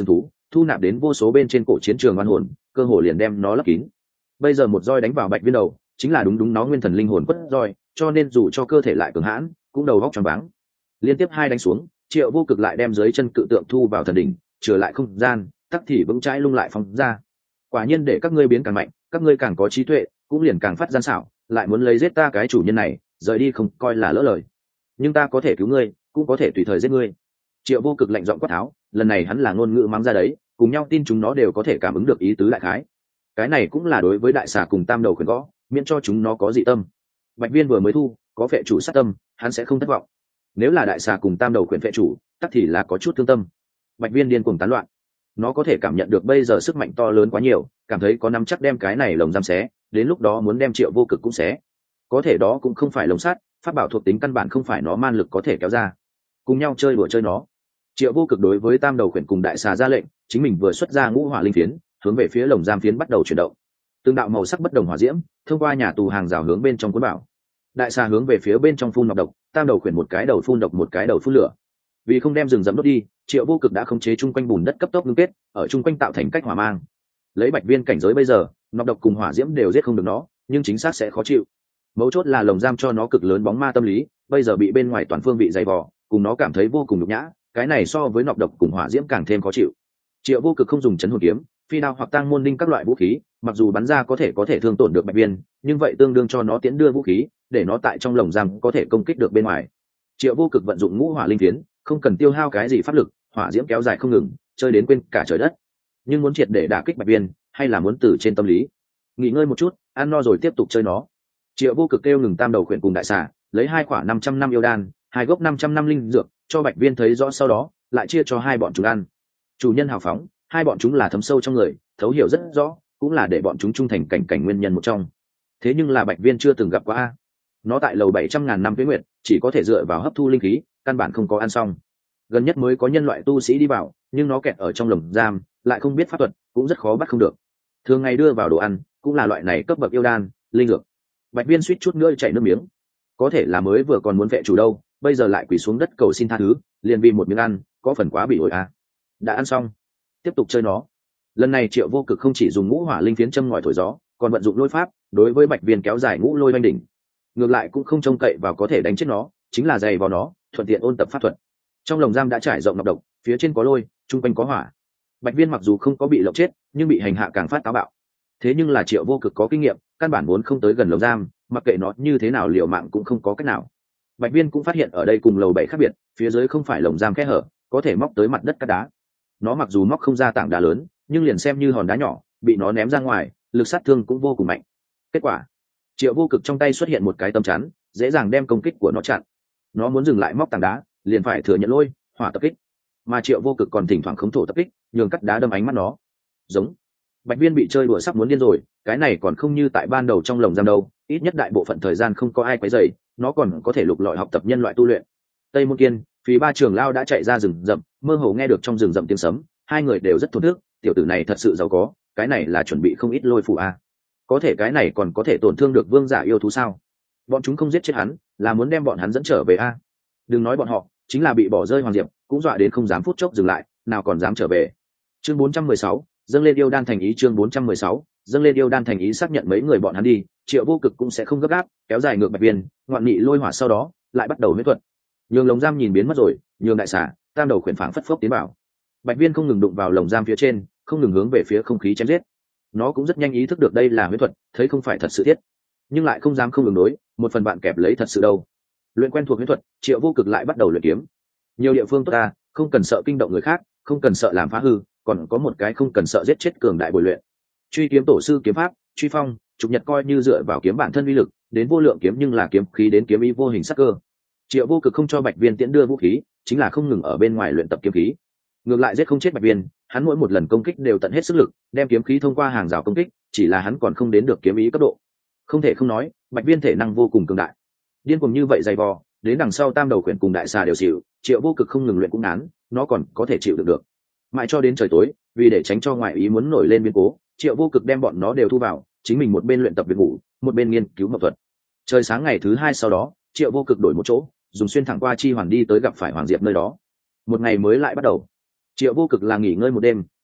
thu nạp đến vô số bên trên cổ chiến trường oan hồn, cơ hồ liền đem nó lấp kín. Bây giờ một roi đánh vào Bạch Viên đầu, chính là đúng đúng nó nguyên thần linh hồn quất roi, cho nên dù cho cơ thể lại cường hãn, cũng đầu góc choáng váng. Liên tiếp hai đánh xuống, Triệu Vô Cực lại đem dưới chân cự tượng thu vào thần đỉnh, trở lại không gian, tắc thì vững chãi lung lại phóng ra. Quả nhiên để các ngươi biến càng mạnh, các ngươi càng có trí tuệ, cũng liền càng phát gian xảo, lại muốn lấy giết ta cái chủ nhân này, rời đi không coi là lỡ lời. Nhưng ta có thể cứu ngươi, cũng có thể tùy thời giết ngươi. Triệu Vô Cực lạnh giọng quát tháo, lần này hắn là ngôn ngữ mắng ra đấy, cùng nhau tin chúng nó đều có thể cảm ứng được ý tứ đại khái. Cái này cũng là đối với đại xà cùng tam đầu khuyển gõ, miễn cho chúng nó có dị tâm. Bạch Viên vừa mới thu, có phệ chủ sát tâm, hắn sẽ không thất vọng. Nếu là đại xà cùng tam đầu khuyển phệ chủ, tắc thì là có chút thương tâm. Bạch Viên điên cuồng tán loạn, nó có thể cảm nhận được bây giờ sức mạnh to lớn quá nhiều, cảm thấy có nắm chắc đem cái này lồng giam xé, đến lúc đó muốn đem Triệu Vô Cực cũng xé. Có thể đó cũng không phải lồng sắt, pháp bảo thuộc tính căn bản không phải nó man lực có thể kéo ra. Cùng nhau chơi đùa chơi nó. Triệu Vô Cực đối với tam đầu khuyển cùng đại xà ra lệnh, chính mình vừa xuất ra ngũ hỏa linh phiến, hướng về phía lồng giam phiến bắt đầu chuyển động. Từng đạo màu sắc bất đồng hỏa diễm, thông qua nhà tù hàng rào hướng bên trong cuốn bảo. Đại xà hướng về phía bên trong phun nọc độc, tam đầu khuyển một cái đầu phun độc một cái đầu phun lửa. Vì không đem rừng rậm đốt đi, Triệu Vô Cực đã khống chế chung quanh bùn đất cấp tốc ngưng kết, ở chung quanh tạo thành cách hỏa mang. Lấy Bạch Viên cảnh giới bây giờ, nọc độc cùng hỏa diễm đều giết không được nó, nhưng chính xác sẽ khó chịu. Mấu chốt là lồng giam cho nó cực lớn bóng ma tâm lý, bây giờ bị bên ngoài toàn phương bị dày vò, cùng nó cảm thấy vô cùng nhục nhã, cái này so với nọc độc cùng hỏa diễm càng thêm khó chịu. Triệu Vô Cực không dùng chấn hồn kiếm, phi đao hoặc tăng môn đinh các loại vũ khí, mặc dù bắn ra có thể có thể thương tổn được Bạch Viên, nhưng vậy tương đương cho nó tiễn đưa vũ khí, để nó tại trong lồng giam có thể công kích được bên ngoài. Triệu Vô Cực vận dụng ngũ hỏa linh phiến, không cần tiêu hao cái gì pháp lực, hỏa diễm kéo dài không ngừng, chơi đến quên cả trời đất. Nhưng muốn triệt để đả kích Bạch Viên, hay là muốn từ trên tâm lý. Nghỉ ngơi một chút, ăn no rồi tiếp tục chơi nó. Triệu Vô Cực kêu ngừng tam đầu khuyển cùng đại xà, lấy hai quả năm trăm năm yêu đan, hai gốc năm trăm năm linh dược, cho Bạch Viên thấy rõ sau đó, lại chia cho hai bọn chúng ăn. Chủ nhân hào phóng, hai bọn chúng là thấm sâu trong người, thấu hiểu rất rõ, cũng là để bọn chúng trung thành cảnh cảnh nguyên nhân một trong. Thế nhưng là Bạch Viên chưa từng gặp qua a. Nó tại lầu bảy trăm ngàn năm tuế nguyệt, chỉ có thể dựa vào hấp thu linh khí, căn bản không có ăn xong. Gần nhất mới có nhân loại tu sĩ đi vào, nhưng nó kẹt ở trong lồng giam, lại không biết pháp thuật, cũng rất khó bắt không được. Thường ngày đưa vào đồ ăn, cũng là loại này cấp bậc yêu đan, linh dược. Bạch Viên suýt chút nữa chảy nước miếng. Có thể là mới vừa còn muốn vệ chủ đâu, bây giờ lại quỳ xuống đất cầu xin tha thứ, liền vì một miếng ăn, có phần quá bị ổi à. Đã ăn xong, tiếp tục chơi nó. Lần này Triệu Vô Cực không chỉ dùng ngũ hỏa linh phiến châm ngòi thổi gió, còn vận dụng lôi pháp, đối với Bạch Viên kéo dài ngũ lôi oanh đỉnh. Ngược lại cũng không trông cậy vào có thể đánh chết nó, chính là giày vào nó, thuận tiện ôn tập pháp thuật. Trong lồng giam đã trải rộng nọc độc, phía trên có lôi, trung quanh có hỏa. Bạch Viên mặc dù không có bị lộng chết, nhưng bị hành hạ càng phát táo bạo. Thế nhưng là Triệu Vô Cực có kinh nghiệm, căn bản vốn không tới gần lồng giam, mặc kệ nó như thế nào liều mạng cũng không có cách nào. Bạch Viên cũng phát hiện ở đây cùng lầu bảy khác biệt, phía dưới không phải lồng giam kẽ hở, có thể móc tới mặt đất cát đá. Nó mặc dù móc không ra tảng đá lớn, nhưng liền xem như hòn đá nhỏ, bị nó ném ra ngoài, lực sát thương cũng vô cùng mạnh. Kết quả, Triệu Vô Cực trong tay xuất hiện một cái tấm chắn, dễ dàng đem công kích của nó chặn. Nó muốn dừng lại móc tảng đá, liền phải thừa nhận lôi, hỏa tập kích. Mà Triệu Vô Cực còn thỉnh thoảng khống thổ tập kích, nhường cắt đá đâm ánh mắt nó. Giống. Bạch Viên bị chơi đùa sắp muốn điên rồi, cái này còn không như tại ban đầu trong lồng giam đâu, ít nhất đại bộ phận thời gian không có ai quấy rầy, nó còn có thể lục lọi học tập nhân loại tu luyện. Tây Môn Kiên, Phí Ba Trường Lao đã chạy ra rừng rậm, mơ hồ nghe được trong rừng rậm tiếng sấm, hai người đều rất thốn thức, tiểu tử này thật sự giàu có, cái này là chuẩn bị không ít lôi phù a. Có thể cái này còn có thể tổn thương được vương giả yêu thú sao? Bọn chúng không giết chết hắn, là muốn đem bọn hắn dẫn trở về a. Đừng nói bọn họ, chính là bị bỏ rơi Hoàng Diệp, cũng dọa đến không dám phút chốc dừng lại, nào còn dám trở về. Chương bốn trăm mười sáu, dâng lên yêu đan thành ý. Chương bốn trăm mười sáu, dâng lên yêu đan thành ý. Xác nhận mấy người bọn hắn đi, Triệu Vô Cực cũng sẽ không gấp gáp, kéo dài ngược Bạch Viên, ngoạn nghị lôi hỏa sau đó lại bắt đầu huyết thuật. Nhường lồng giam nhìn biến mất rồi, nhường đại xà, tam đầu khuyển phảng phất phốc tiến vào. Bạch Viên không ngừng đụng vào lồng giam phía trên, không ngừng hướng về phía không khí chém giết. Nó cũng rất nhanh ý thức được đây là huyết thuật, thấy không phải thật sự thiết, nhưng lại không dám không ngừng đối, một phần bạn kẹp lấy thật sự đâu. Luyện quen thuộc huyết thuật, Triệu Vô Cực lại bắt đầu luyện kiếm. Nhiều địa phương tốt ta, không cần sợ kinh động người khác, không cần sợ làm phá hư, còn có một cái không cần sợ giết chết cường đại bồi luyện. Truy kiếm tổ sư kiếm pháp, truy phong, trục nhật coi như dựa vào kiếm bản thân uy lực, đến vô lượng kiếm nhưng là kiếm khí đến kiếm ý vô hình sắc cơ. Triệu Vô Cực không cho Bạch Viên tiễn đưa vũ khí, chính là không ngừng ở bên ngoài luyện tập kiếm khí. Ngược lại giết không chết Bạch Viên, hắn mỗi một lần công kích đều tận hết sức lực, đem kiếm khí thông qua hàng rào công kích, chỉ là hắn còn không đến được kiếm ý cấp độ. Không thể không nói, Bạch Viên thể năng vô cùng cường đại. Điên cuồng như vậy dày vò, đến đằng sau tam đầu khuyển cùng đại xà đều chịu, Triệu Vô Cực không ngừng luyện cũng án, nó còn có thể chịu được được. Mãi cho đến trời tối, vì để tránh cho ngoại ý muốn nổi lên biến cố, Triệu Vô Cực đem bọn nó đều thu vào, chính mình một bên luyện tập việc ngủ, một bên nghiên cứu mộc thuật. Trời sáng ngày thứ hai sau đó, Triệu Vô Cực đổi một chỗ, dùng xuyên thẳng qua chi hoàn đi tới gặp phải Hoàng Diệp nơi đó. Một ngày mới lại bắt đầu. Triệu Vô Cực là nghỉ ngơi một đêm,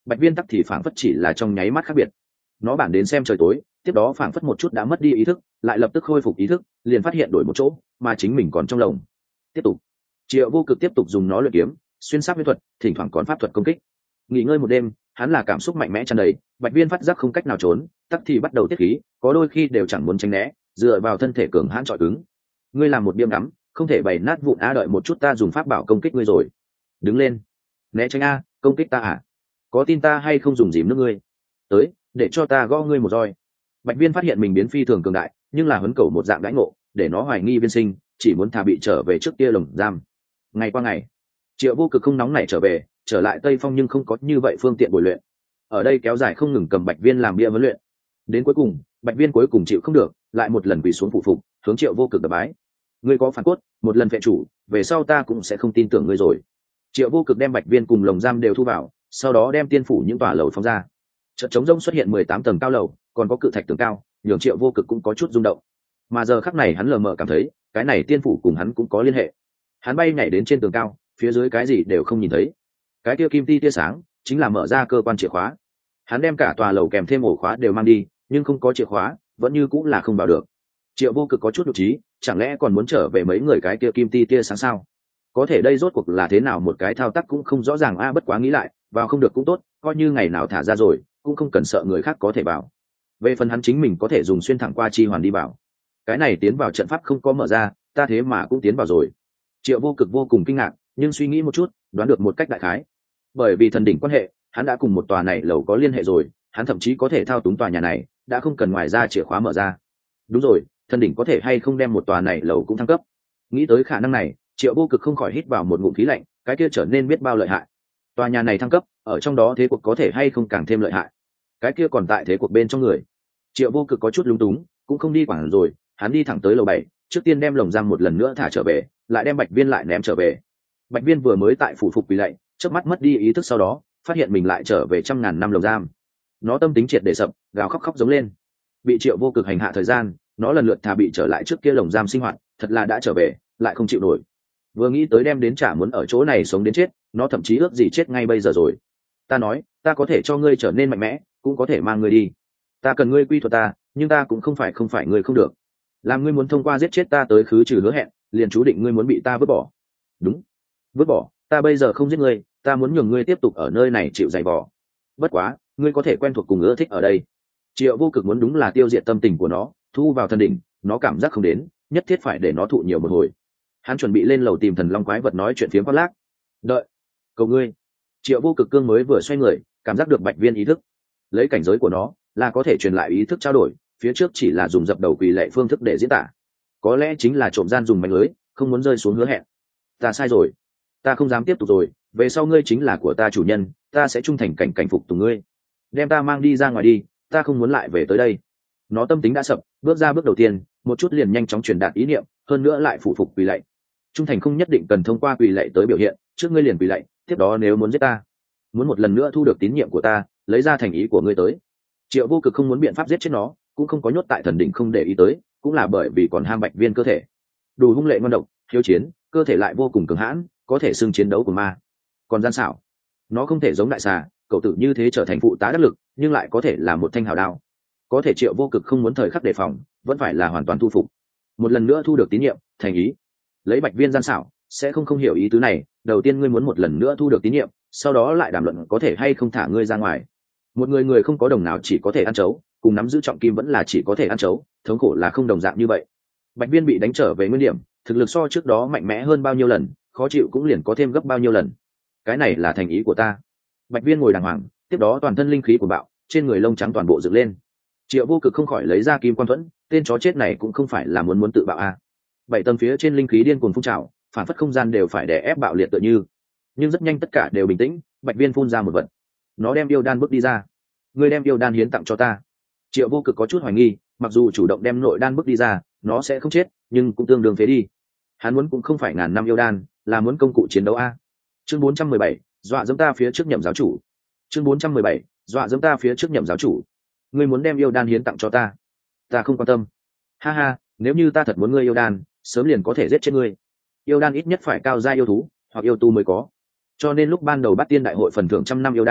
Bạch Viên tắc thì phảng phất chỉ là trong nháy mắt khác biệt. Nó bản đến xem trời tối, tiếp đó phảng phất một chút đã mất đi ý thức, lại lập tức khôi phục ý thức, liền phát hiện đổi một chỗ, mà chính mình còn trong lồng. Tiếp tục. Triệu Vô Cực tiếp tục dùng nó luyện kiếm, xuyên sát huyết thuật, thỉnh thoảng còn pháp thuật công kích. Nghỉ ngơi một đêm, hắn là cảm xúc mạnh mẽ tràn đầy, Bạch Viên phát giác không cách nào trốn, tắc thì bắt đầu tiết khí, có đôi khi đều chẳng muốn tránh né, dựa vào thân thể cường hãn trọi cứng. Ngươi làm một biêm ngắm, không thể bày nát vụn a, đợi một chút ta dùng pháp bảo công kích ngươi rồi. Đứng lên, né tránh a, công kích ta à? Có tin ta hay không dùng dìm nước ngươi? Tới, để cho ta gõ ngươi một roi. Bạch Viên phát hiện mình biến phi thường cường đại, nhưng là huấn cầu một dạng đãi ngộ, để nó hoài nghi viên sinh, chỉ muốn thà bị trở về trước kia lồng giam. Ngày qua ngày, Triệu Vô Cực không nóng nảy trở về, trở lại Tây Phong nhưng không có như vậy phương tiện bồi luyện. Ở đây kéo dài không ngừng cầm Bạch Viên làm bia huấn luyện. Đến cuối cùng, Bạch Viên cuối cùng chịu không được, lại một lần quỳ xuống phụ phục, hướng Triệu Vô Cực đập bái. Ngươi có phản cốt, một lần phệ chủ, về sau ta cũng sẽ không tin tưởng ngươi rồi. Triệu Vô Cực đem Bạch Viên cùng lồng giam đều thu vào, sau đó đem tiên phủ những tòa lầu phóng ra. Trận trống rông xuất hiện mười tám tầng cao lầu, còn có cự thạch tường cao, nhường Triệu Vô Cực cũng có chút rung động. Mà giờ khắc này hắn lờ mờ cảm thấy, cái này tiên phủ cùng hắn cũng có liên hệ. Hắn bay nhảy đến trên tường cao, phía dưới cái gì đều không nhìn thấy. Cái kia kim ti tia sáng chính là mở ra cơ quan chìa khóa. Hắn đem cả tòa lầu kèm thêm ổ khóa đều mang đi, nhưng không có chìa khóa, vẫn như cũng là không vào được. Triệu Vô Cực có chút đột trí, chẳng lẽ còn muốn trở về mấy người cái kia kim ti tia sáng sao? Có thể đây rốt cuộc là thế nào một cái thao tác cũng không rõ ràng a, bất quá nghĩ lại, vào không được cũng tốt, coi như ngày nào thả ra rồi, cũng không cần sợ người khác có thể vào. Về phần hắn chính mình có thể dùng xuyên thẳng qua chi hoàn đi vào. Cái này tiến vào trận pháp không có mở ra, ta thế mà cũng tiến vào rồi. Triệu Vô Cực vô cùng kinh ngạc, nhưng suy nghĩ một chút, đoán được một cách đại khái. Bởi vì thần đỉnh quan hệ, hắn đã cùng một tòa này lầu có liên hệ rồi, hắn thậm chí có thể thao túng tòa nhà này, đã không cần ngoài ra chìa khóa mở ra. Đúng rồi, thần đỉnh có thể hay không đem một tòa này lầu cũng thăng cấp. Nghĩ tới khả năng này, Triệu Vô Cực không khỏi hít vào một ngụm khí lạnh, cái kia trở nên biết bao lợi hại. Tòa nhà này thăng cấp, ở trong đó thế cuộc có thể hay không càng thêm lợi hại. Cái kia còn tại thế cuộc bên trong người. Triệu Vô Cực có chút lúng túng, cũng không đi quản rồi, hắn đi thẳng tới lầu bảy, trước tiên đem lồng giam một lần nữa thả trở về, lại đem Bạch Viên lại ném trở về. Bạch Viên vừa mới tại phủ phục quỳ lạy, chớp mắt mất đi ý thức, sau đó phát hiện mình lại trở về trăm ngàn năm lồng giam. Nó tâm tính triệt để sập, gào khóc khóc giống lên. Bị Triệu Vô Cực hành hạ thời gian, nó lần lượt thà bị trở lại trước kia lồng giam sinh hoạt, thật là đã trở về, lại không chịu nổi. Vừa nghĩ tới đem đến trả muốn ở chỗ này sống đến chết, nó thậm chí ước gì chết ngay bây giờ rồi. Ta nói, ta có thể cho ngươi trở nên mạnh mẽ, cũng có thể mang ngươi đi. Ta cần ngươi quy thuật ta, nhưng ta cũng không phải không phải ngươi không được. Làm ngươi muốn thông qua giết chết ta tới khứ trừ hứa hẹn, liền chú định ngươi muốn bị ta vứt bỏ. Đúng, vứt bỏ. Ta bây giờ không giết ngươi, ta muốn nhường ngươi tiếp tục ở nơi này chịu dày vò. Bất quá, ngươi có thể quen thuộc cùng ưa thích ở đây. Triệu Vô Cực muốn đúng là tiêu diệt tâm tình của nó, thu vào thần đỉnh, nó cảm giác không đến, nhất thiết phải để nó thụ nhiều một hồi. Hắn chuẩn bị lên lầu tìm thần long quái vật nói chuyện phiếm khoác lác. Đợi, cầu ngươi. Triệu Vô Cực cương mới vừa xoay người, cảm giác được Bạch Viên ý thức. Lấy cảnh giới của nó, là có thể truyền lại ý thức trao đổi, phía trước chỉ là dùng dập đầu quỳ lệ phương thức để diễn tả. Có lẽ chính là trộm gian dùng mánh lưới, không muốn rơi xuống hứa hẹn. Ta sai rồi, ta không dám tiếp tục rồi, về sau ngươi chính là của ta chủ nhân, ta sẽ trung thành cảnh cảnh phục tùng ngươi. Đem ta mang đi ra ngoài đi, ta không muốn lại về tới đây. Nó tâm tính đã sập, bước ra bước đầu tiên, một chút liền nhanh chóng truyền đạt ý niệm, hơn nữa lại phụ phục quỳ lạy. Trung thành không nhất định cần thông qua quỳ lạy tới biểu hiện, trước ngươi liền quỳ lạy, tiếp đó nếu muốn giết ta, muốn một lần nữa thu được tín nhiệm của ta, lấy ra thành ý của ngươi tới. Triệu Vô Cực không muốn biện pháp giết chết nó, cũng không có nhốt tại thần đỉnh không để ý tới, cũng là bởi vì còn ham Bạch Viên cơ thể đủ hung lệ ngon độc, hiếu chiến, cơ thể lại vô cùng cường hãn, có thể xưng chiến đấu của ma. Còn gian xảo, nó không thể giống đại xà cậu tử như thế trở thành phụ tá đắc lực, nhưng lại có thể là một thanh hào đao. Có thể Triệu Vô Cực không muốn thời khắc đề phòng, vẫn phải là hoàn toàn thu phục, một lần nữa thu được tín nhiệm, thành ý. Lấy Bạch Viên gian xảo sẽ không không hiểu ý tứ này, đầu tiên ngươi muốn một lần nữa thu được tín nhiệm, sau đó lại đàm luận có thể hay không thả ngươi ra ngoài. Một người người không có đồng nào chỉ có thể ăn chấu, cùng nắm giữ trọng kim vẫn là chỉ có thể ăn chấu, thống khổ là không đồng dạng như vậy. Bạch Viên bị đánh trở về nguyên điểm, thực lực so trước đó mạnh mẽ hơn bao nhiêu lần, khó chịu cũng liền có thêm gấp bao nhiêu lần. Cái này là thành ý của ta. Bạch Viên ngồi đàng hoàng, tiếp đó toàn thân linh khí của bạo, trên người lông trắng toàn bộ dựng lên. Triệu Vô Cực không khỏi lấy ra kim quan thuẫn, tên chó chết này cũng không phải là muốn muốn tự bạo a. À. Bảy tầng phía trên linh khí điên cuồng phun trào, phản phất không gian đều phải đè ép bạo liệt tựa như. Nhưng rất nhanh tất cả đều bình tĩnh, Bạch Viên phun ra một vật. Nó đem yêu đan bước đi ra. Ngươi đem yêu đan hiến tặng cho ta. Triệu Vô Cực có chút hoài nghi, mặc dù chủ động đem nội đan bước đi ra, nó sẽ không chết, nhưng cũng tương đương phế đi. Hắn muốn cũng không phải ngàn năm yêu đan, là muốn công cụ chiến đấu a. Chương bốn trăm mười bảy, dọa dẫm ta phía trước nhậm giáo chủ. Chương bốn trăm mười bảy, dọa dẫm ta phía trước nhậm giáo chủ. Ngươi muốn đem yêu đan hiến tặng cho ta? Ta không quan tâm. Ha ha, nếu như ta thật muốn ngươi yêu đan, sớm liền có thể giết chết ngươi. Yêu đan ít nhất phải cao gia yêu thú hoặc yêu tu mới có. Cho nên lúc ban đầu bắt tiên đại hội phần thưởng trăm năm yêu đan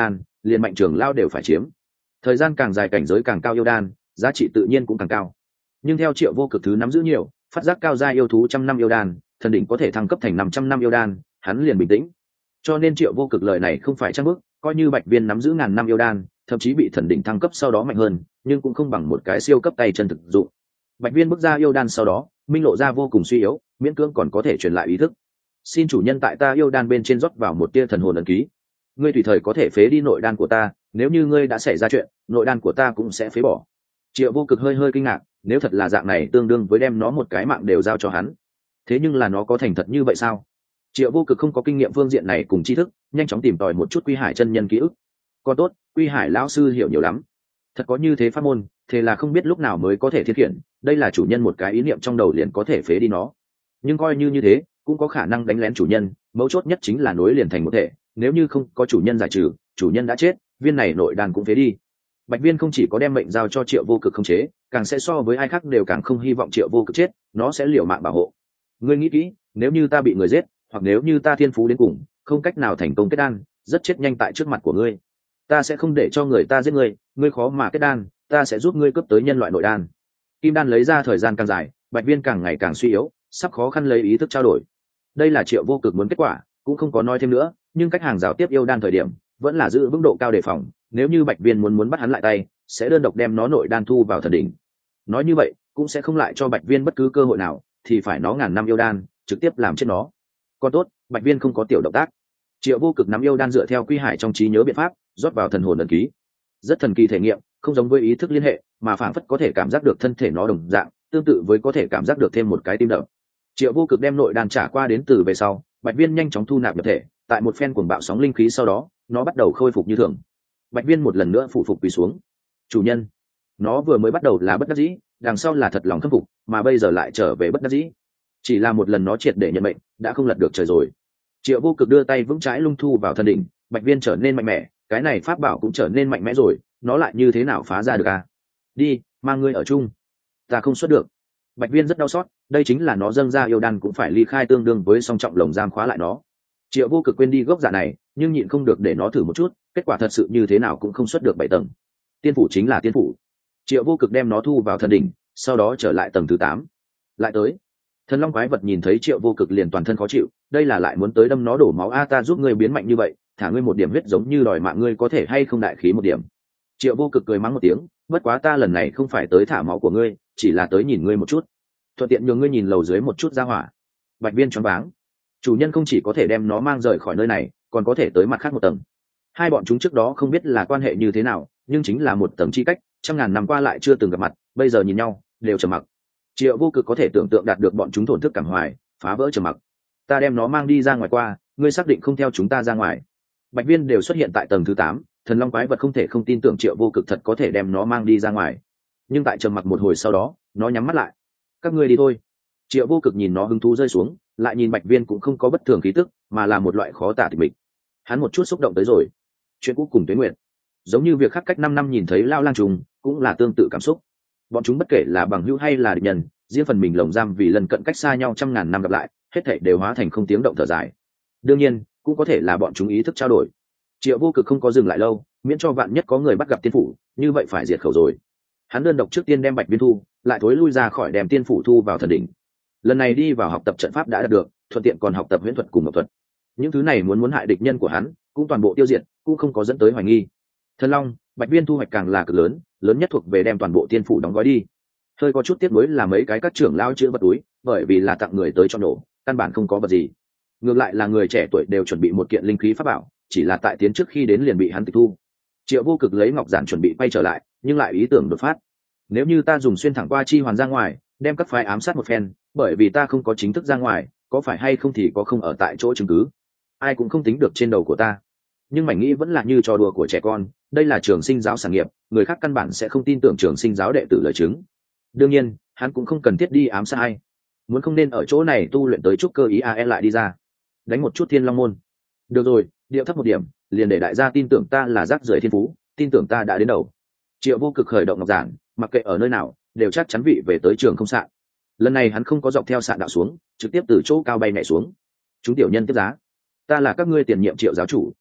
liền mạnh trưởng lao đều phải chiếm. Thời gian càng dài cảnh giới càng cao yêu đan giá trị tự nhiên cũng càng cao. Nhưng theo Triệu Vô Cực thứ nắm giữ nhiều, phát giác cao gia yêu thú trăm năm yêu đan, thần đỉnh có thể thăng cấp thành năm trăm năm yêu đan, hắn liền bình tĩnh. Cho nên Triệu Vô Cực lời này không phải trang bức, coi như Bạch Viên nắm giữ ngàn năm yêu đan, thậm chí bị thần đỉnh thăng cấp sau đó mạnh hơn, nhưng cũng không bằng một cái siêu cấp tay chân thực dụng. Bạch Viên bước ra yêu đan sau đó, minh lộ ra vô cùng suy yếu, miễn cưỡng còn có thể truyền lại ý thức. Xin chủ nhân tại ta yêu đan bên trên rót vào một tia thần hồn ấn ký. Ngươi tùy thời có thể phế đi nội đan của ta, nếu như ngươi đã xảy ra chuyện, nội đan của ta cũng sẽ phế bỏ. Triệu Vô Cực hơi hơi kinh ngạc, nếu thật là dạng này tương đương với đem nó một cái mạng đều giao cho hắn. Thế nhưng là nó có thành thật như vậy sao? Triệu Vô Cực không có kinh nghiệm phương diện này cùng tri thức, nhanh chóng tìm tòi một chút Quy Hải chân nhân ký ức. Còn tốt, Quy Hải lão sư hiểu nhiều lắm. Thật có như thế pháp môn, thế là không biết lúc nào mới có thể thiết hiện, đây là chủ nhân một cái ý niệm trong đầu liền có thể phế đi nó. Nhưng coi như như thế, cũng có khả năng đánh lén chủ nhân, mấu chốt nhất chính là nối liền thành một thể, nếu như không có chủ nhân giải trừ, chủ nhân đã chết, viên này nội đan cũng phế đi. Bạch Viên không chỉ có đem mệnh giao cho Triệu Vô Cực khống chế, càng sẽ so với ai khác đều càng không hy vọng Triệu Vô Cực chết, nó sẽ liều mạng bảo hộ. Ngươi nghĩ kỹ, nếu như ta bị người giết, hoặc nếu như ta thiên phú đến cùng, không cách nào thành công kết đan, rất chết nhanh tại trước mặt của ngươi, ta sẽ không để cho người ta giết ngươi, ngươi khó mà kết đan, ta sẽ giúp ngươi cướp tới nhân loại nội đan. Kim đan lấy ra thời gian càng dài, Bạch Viên càng ngày càng suy yếu, sắp khó khăn lấy ý thức trao đổi. Đây là Triệu Vô Cực muốn kết quả, cũng không có nói thêm nữa, nhưng cách hàng rào tiếp yêu đan thời điểm, vẫn là giữ vững độ cao đề phòng, nếu như Bạch Viên muốn muốn bắt hắn lại tay, sẽ đơn độc đem nó nội đan thu vào thần đỉnh. Nói như vậy, cũng sẽ không lại cho Bạch Viên bất cứ cơ hội nào, thì phải nó ngàn năm yêu đan, trực tiếp làm chết nó. Còn tốt, Bạch Viên không có tiểu động tác. Triệu Vô Cực nắm yêu đan dựa theo Quy Hải trong trí nhớ biện pháp, rót vào thần hồn ấn ký. Rất thần kỳ thể nghiệm, không giống với ý thức liên hệ, mà phảng phất có thể cảm giác được thân thể nó đồng dạng, tương tự với có thể cảm giác được thêm một cái tim đập. Triệu Vô Cực đem nội đan trả qua đến từ về sau, Bạch Viên nhanh chóng thu nạp nhập thể, tại một phen cuồng bạo sóng linh khí sau đó, nó bắt đầu khôi phục như thường. Bạch Viên một lần nữa phụ phục quỳ xuống. Chủ nhân. Nó vừa mới bắt đầu là bất đắc dĩ, đằng sau là thật lòng khâm phục, mà bây giờ lại trở về bất đắc dĩ. Chỉ là một lần nó triệt để nhận mệnh, đã không lật được trời rồi. Triệu Vô Cực đưa tay vững trái lung thu vào thân đỉnh, Bạch Viên trở nên mạnh mẽ, cái này pháp bảo cũng trở nên mạnh mẽ rồi, nó lại như thế nào phá ra được à? Đi, mang ngươi ở chung. Ta không xuất được. Bạch Viên rất đau xót, đây chính là nó dâng ra yêu đan cũng phải ly khai tương đương với song trọng lồng giam khóa lại nó. Triệu Vô Cực quên đi gốc dạ này, nhưng nhịn không được để nó thử một chút, kết quả thật sự như thế nào cũng không xuất được bảy tầng. Tiên phủ chính là tiên phủ. Triệu Vô Cực đem nó thu vào thần đỉnh, sau đó trở lại tầng thứ tám. Lại tới. Thần Long quái vật nhìn thấy Triệu Vô Cực liền toàn thân khó chịu, đây là lại muốn tới đâm nó đổ máu a, ta giúp ngươi biến mạnh như vậy, thả ngươi một điểm huyết giống như đòi mạng ngươi có thể hay không đại khí một điểm. Triệu Vô Cực cười mắng một tiếng, bất quá ta lần này không phải tới thả máu của ngươi, chỉ là tới nhìn ngươi một chút, thuận tiện nhường ngươi nhìn lầu dưới một chút ra hỏa. Bạch Viên choáng váng. Chủ nhân không chỉ có thể đem nó mang rời khỏi nơi này, còn có thể tới mặt khác một tầng. Hai bọn chúng trước đó không biết là quan hệ như thế nào, nhưng chính là một tầng chi cách, trăm ngàn năm qua lại chưa từng gặp mặt, bây giờ nhìn nhau đều trầm mặc. Triệu Vô Cực có thể tưởng tượng đạt được bọn chúng thổn thức cảm hoài, phá vỡ trầm mặc. Ta đem nó mang đi ra ngoài qua, ngươi xác định không theo chúng ta ra ngoài. Bạch Viên đều xuất hiện tại tầng thứ tám, Thần Long quái vật không thể không tin tưởng Triệu Vô Cực thật có thể đem nó mang đi ra ngoài. Nhưng tại trầm mặc một hồi sau đó, nó nhắm mắt lại. Các ngươi đi thôi. Triệu Vô Cực nhìn nó hứng thú rơi xuống, lại nhìn Bạch Viên cũng không có bất thường khí tức, mà là một loại khó tả tịch mịch. Hắn một chút xúc động tới rồi. Chuyện cũ cùng Tuế Nguyệt, giống như việc khác cách năm năm nhìn thấy Lao Lang trùng, cũng là tương tự cảm xúc. Bọn chúng bất kể là bằng hữu hay là địch nhân, riêng phần mình lồng giam vì lần cận cách xa nhau trăm ngàn năm gặp lại, hết thảy đều hóa thành không tiếng động thở dài. Đương nhiên, cũng có thể là bọn chúng ý thức trao đổi. Triệu Vô Cực không có dừng lại lâu, miễn cho vạn nhất có người bắt gặp tiên phủ, như vậy phải diệt khẩu rồi. Hắn đơn độc trước tiên đem Bạch Viên thu, lại thối lui ra khỏi đem tiên phủ thu vào thần đỉnh. Lần này đi vào học tập trận pháp đã đạt được, thuận tiện còn học tập huyễn thuật cùng ngọc thuật. Những thứ này muốn muốn hại địch nhân của hắn, cũng toàn bộ tiêu diệt, cũng không có dẫn tới hoài nghi. Thần Long, Bạch Viên thu hoạch càng là cực lớn, lớn nhất thuộc về đem toàn bộ tiên phủ đóng gói đi. Hơi có chút tiếc nuối là mấy cái các trưởng lao chữ vật túi, bởi vì là tặng người tới cho nổ, căn bản không có vật gì. Ngược lại là người trẻ tuổi đều chuẩn bị một kiện linh khí pháp bảo, chỉ là tại tiến trước khi đến liền bị hắn tịch thu. Triệu Vô Cực lấy ngọc giản chuẩn bị quay trở lại, nhưng lại ý tưởng đột phát. Nếu như ta dùng xuyên thẳng qua chi hoàn ra ngoài, đem các phái ám sát một phen, bởi vì ta không có chính thức ra ngoài, có phải hay không thì có không ở tại chỗ chứng cứ, ai cũng không tính được trên đầu của ta. Nhưng mảnh nghĩ vẫn là như trò đùa của trẻ con, đây là trường sinh giáo sản nghiệp, người khác căn bản sẽ không tin tưởng trường sinh giáo đệ tử lời chứng. Đương nhiên, hắn cũng không cần thiết đi ám sát ai, muốn không nên ở chỗ này tu luyện tới chút cơ ý a lại đi ra đánh một chút Thiên Long môn. Được rồi, điệu thấp một điểm, liền để đại gia tin tưởng ta là rác rưởi thiên phú, tin tưởng ta đã đến đầu. Triệu Vô Cực khởi động ngọc giản, mặc kệ ở nơi nào đều chắc chắn vị về tới trường không sạn. Lần này hắn không có dọc theo sạn đạo xuống, trực tiếp từ chỗ cao bay nhảy xuống. Chúng tiểu nhân tiếp giá, ta là các ngươi tiền nhiệm Triệu giáo chủ.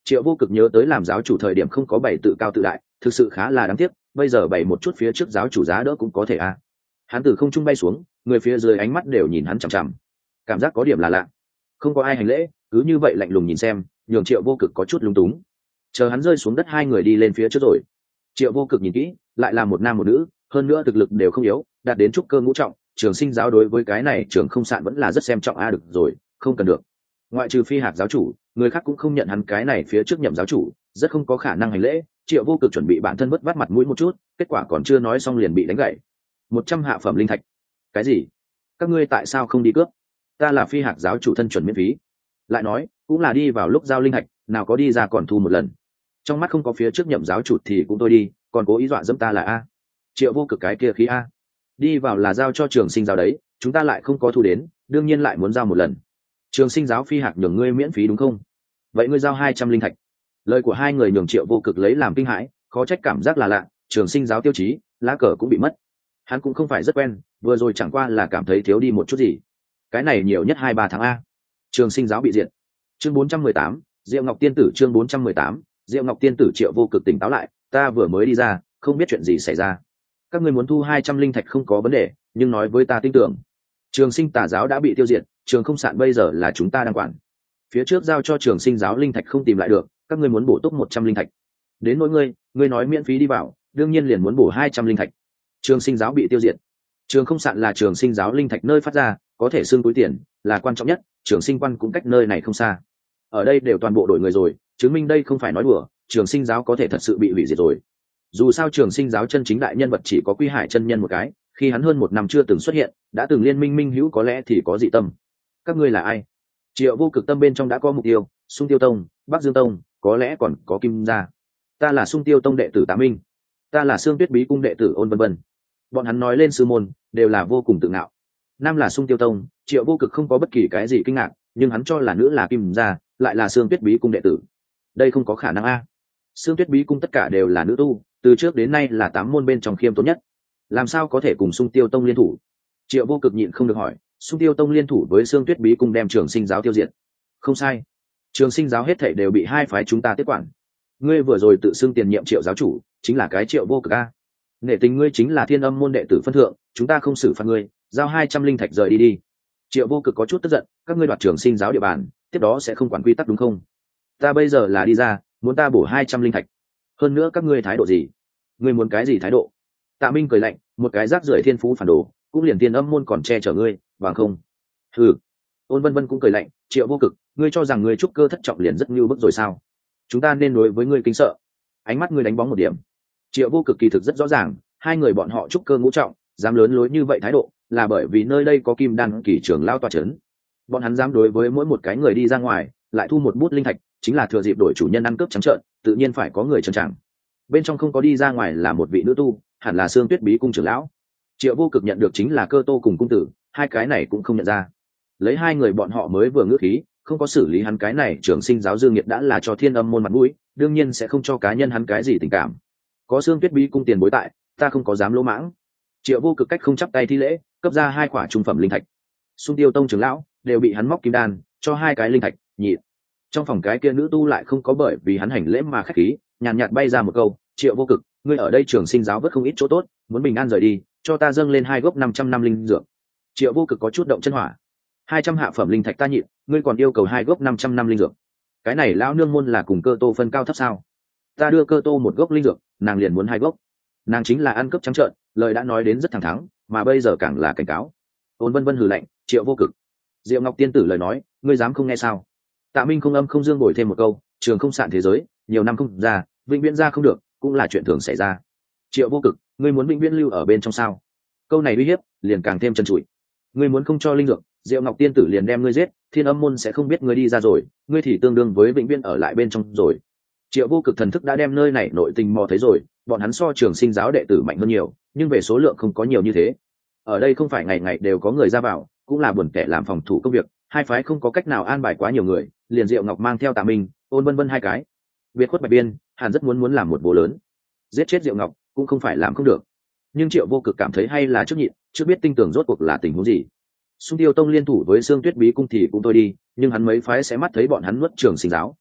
Triệu Vô Cực nhớ tới làm giáo chủ thời điểm không có bảy tự cao tự đại, thực sự khá là đáng tiếc, bây giờ bảy một chút phía trước giáo chủ giá đỡ cũng có thể à. Hắn từ không trung bay xuống, người phía dưới ánh mắt đều nhìn hắn chằm chằm, cảm giác có điểm là lạ. Không có ai hành lễ, cứ như vậy lạnh lùng nhìn xem, nhường Triệu Vô Cực có chút lung túng. Chờ hắn rơi xuống đất, hai người đi lên phía trước rồi. Triệu Vô Cực nhìn kỹ, lại là một nam một nữ, hơn nữa thực lực đều không yếu, đạt đến trúc cơ ngũ trọng. Trường Sinh giáo đối với cái này trường không sạn vẫn là rất xem trọng. A được rồi, không cần được. Ngoại trừ Phi Hạc giáo chủ, người khác cũng không nhận hắn cái này phía trước nhậm giáo chủ, rất không có khả năng hành lễ. Triệu Vô Cực chuẩn bị bản thân vất vát mặt mũi một chút, kết quả còn chưa nói xong liền bị đánh gãy. Một trăm hạ phẩm linh thạch. Cái gì? Các ngươi tại sao không đi cướp? Ta là Phi Hạc giáo chủ, thân chuẩn miễn phí. Lại nói, cũng là đi vào lúc giao linh thạch, nào có đi ra còn thu một lần. Trong mắt không có phía trước nhậm giáo chủ thì cũng tôi đi, còn cố ý dọa dẫm ta là a. Triệu Vô Cực cái kia khí a. Đi vào là giao cho Trường Sinh giáo đấy, chúng ta lại không có thu đến, đương nhiên lại muốn giao một lần. Trường Sinh giáo Phi Hạc nhường ngươi miễn phí đúng không? Vậy ngươi giao hai trăm linh thạch. Lời của hai người nhường Triệu Vô Cực lấy làm kinh hãi, khó trách cảm giác là lạ. Trường Sinh giáo tiêu chí, lá cờ cũng bị mất. Hắn cũng không phải rất quen, vừa rồi chẳng qua là cảm thấy thiếu đi một chút gì. Cái này nhiều nhất hai ba tháng a. Trường Sinh giáo bị diệt. Chương bốn trăm mười tám, Diệu Ngọc tiên tử. Chương bốn trăm mười tám, Diệu Ngọc tiên tử. Triệu Vô Cực tỉnh táo lại, ta vừa mới đi ra, không biết chuyện gì xảy ra. Các ngươi muốn thu hai trăm linh thạch không có vấn đề, nhưng nói với ta tin tưởng. Trường Sinh tà giáo đã bị tiêu diệt, trường không sạn bây giờ là chúng ta đang quản. Phía trước giao cho Trường Sinh giáo linh thạch không tìm lại được, các ngươi muốn bổ túc một trăm linh thạch. Đến nỗi ngươi, ngươi nói miễn phí đi vào, đương nhiên liền muốn bổ hai trăm linh thạch. Trường Sinh giáo bị tiêu diệt. Trường không sạn là Trường Sinh giáo linh thạch nơi phát ra, có thể xương túi tiền, là quan trọng nhất. Trường Sinh quan cũng cách nơi này không xa. Ở đây đều toàn bộ đổi người rồi, chứng minh đây không phải nói đùa, Trường Sinh giáo có thể thật sự bị hủy diệt rồi. Dù sao Trường Sinh giáo chân chính đại nhân vật chỉ có Quy Hải chân nhân một cái, khi hắn hơn một năm chưa từng xuất hiện, đã từng liên minh minh hữu có lẽ thì có dị tâm. Các ngươi là ai? Triệu Vô Cực tâm bên trong đã có mục tiêu, Xung Tiêu Tông, Bắc Dương Tông, có lẽ còn có Kim gia. Ta là Xung Tiêu Tông đệ tử Tạ Minh. Ta là Sương Tuyết Bí cung đệ tử Ôn vân vân. Bọn hắn nói lên sư môn, đều là vô cùng tự ngạo. Nam là Xung Tiêu Tông, Triệu Vô Cực không có bất kỳ cái gì kinh ngạc, nhưng hắn cho là nữ là Kim gia, lại là Sương Tuyết Bí cung đệ tử. Đây không có khả năng a. Sương Tuyết Bí cung tất cả đều là nữ tu, từ trước đến nay là tám môn bên trong khiêm tốn nhất, làm sao có thể cùng Xung Tiêu Tông liên thủ? Triệu Vô Cực nhịn không được hỏi, Xung Tiêu Tông liên thủ với Sương Tuyết Bí cung đem Trường Sinh giáo tiêu diệt? Không sai, Trường Sinh giáo hết thảy đều bị hai phái chúng ta tiếp quản. Ngươi vừa rồi tự xưng tiền nhiệm Triệu giáo chủ, chính là cái Triệu Vô Cực a. Nể tình ngươi chính là Thiên Âm môn đệ tử phân thượng, chúng ta không xử phạt ngươi, giao hai trăm linh thạch rời đi đi. Triệu Vô Cực có chút tức giận, các ngươi đoạt Trường Sinh giáo địa bàn, tiếp đó sẽ không quản quy tắc đúng không? Ta bây giờ là đi ra, muốn ta bổ hai trăm linh thạch. Hơn nữa các ngươi thái độ gì? Ngươi muốn cái gì thái độ? Tạ Minh cười lạnh, một cái rác rưởi thiên phú phản đồ, cũng liền Thiên Âm môn còn che chở ngươi, bằng không? Ừ. Ôn Vân Vân cũng cười lạnh, Triệu Vô Cực, ngươi cho rằng ngươi trúc cơ thất trọng liền rất nhu bức rồi sao? Chúng ta nên đối với ngươi kính sợ. Ánh mắt ngươi đánh bóng một điểm. Triệu Vô Cực kỳ thực rất rõ ràng, hai người bọn họ trúc cơ ngũ trọng, dám lớn lối như vậy thái độ, là bởi vì nơi đây có Kim Đan kỳ trưởng lao tọa chấn. Bọn hắn dám đối với mỗi một cái người đi ra ngoài, lại thu một bút linh thạch, chính là thừa dịp đổi chủ nhân ăn cướp trắng trợn, tự nhiên phải có người trấn tràng. Bên trong không có đi ra ngoài là một vị nữ tu, hẳn là Sương Tuyết Bí cung trưởng lão. Triệu Vô Cực nhận được chính là Cơ Tô cùng cung tử, hai cái này cũng không nhận ra. Lấy hai người bọn họ mới vừa ngữ khí, không có xử lý hắn cái này Trường Sinh giáo dương nghiệt đã là cho Thiên Âm môn mặt mũi, đương nhiên sẽ không cho cá nhân hắn cái gì tình cảm. Có Sương Tuyết Bí cung tiền bối tại, ta không có dám lỗ mãng. Triệu Vô Cực cách không chắp tay thi lễ, cấp ra hai quả trung phẩm linh thạch. Xung Tiêu Tông trưởng lão đều bị hắn móc kim đan, cho hai cái linh thạch, nhịn. Trong phòng cái kia nữ tu lại không có bởi vì hắn hành lễ mà khách khí, nhàn nhạt bay ra một câu, Triệu Vô Cực, ngươi ở đây Trường Sinh giáo vất không ít chỗ tốt, muốn bình an rời đi, cho ta dâng lên hai gốc năm trăm năm linh dược. Triệu Vô Cực có chút động chân hỏa. Hai trăm hạ phẩm linh thạch ta nhịn, ngươi còn yêu cầu hai gốc năm trăm năm linh dược. Cái này lão nương môn là cùng Cơ Tô phân cao thấp sao? Ta đưa Cơ Tô một gốc linh dược, nàng liền muốn hai gốc. Nàng chính là ăn cướp trắng trợn, lời đã nói đến rất thẳng thắn, mà bây giờ càng là cảnh cáo. Ôn Vân Vân hừ lạnh, Triệu Vô Cực. Diệu Ngọc tiên tử lời nói, ngươi dám không nghe sao? Tạ Minh không âm không dương bồi thêm một câu, trường không sạn thế giới, nhiều năm không ra, vĩnh viễn ra không được, cũng là chuyện thường xảy ra. Triệu Vô Cực, ngươi muốn vĩnh viễn lưu ở bên trong sao? Câu này uy hiếp, liền càng thêm trần trụi. Ngươi muốn không cho linh dược, Diệu Ngọc tiên tử liền đem ngươi giết, Thiên Âm môn sẽ không biết ngươi đi ra rồi, ngươi thì tương đương với vĩnh viễn ở lại bên trong rồi. Triệu Vô Cực thần thức đã đem nơi này nội tình mò thấy rồi, bọn hắn so Trường Sinh giáo đệ tử mạnh hơn nhiều, nhưng về số lượng không có nhiều như thế. Ở đây không phải ngày ngày đều có người ra vào, cũng là buồn kẻ làm phòng thủ công việc, hai phái không có cách nào an bài quá nhiều người, liền Diệu Ngọc mang theo Tạ Minh, Ôn Vân Vân hai cái. Biệt khuất Bạch Biên, hẳn rất muốn muốn làm một bố lớn, giết chết Diệu Ngọc cũng không phải làm không được. Nhưng Triệu Vô Cực cảm thấy hay là trước nhịn, chưa biết tinh tường rốt cuộc là tình huống gì. Xung Tiêu Tông liên thủ với Sương Tuyết Bí cung thì cũng thôi đi, nhưng hắn mấy phái sẽ mắt thấy bọn hắn nuốt Trường Sinh giáo.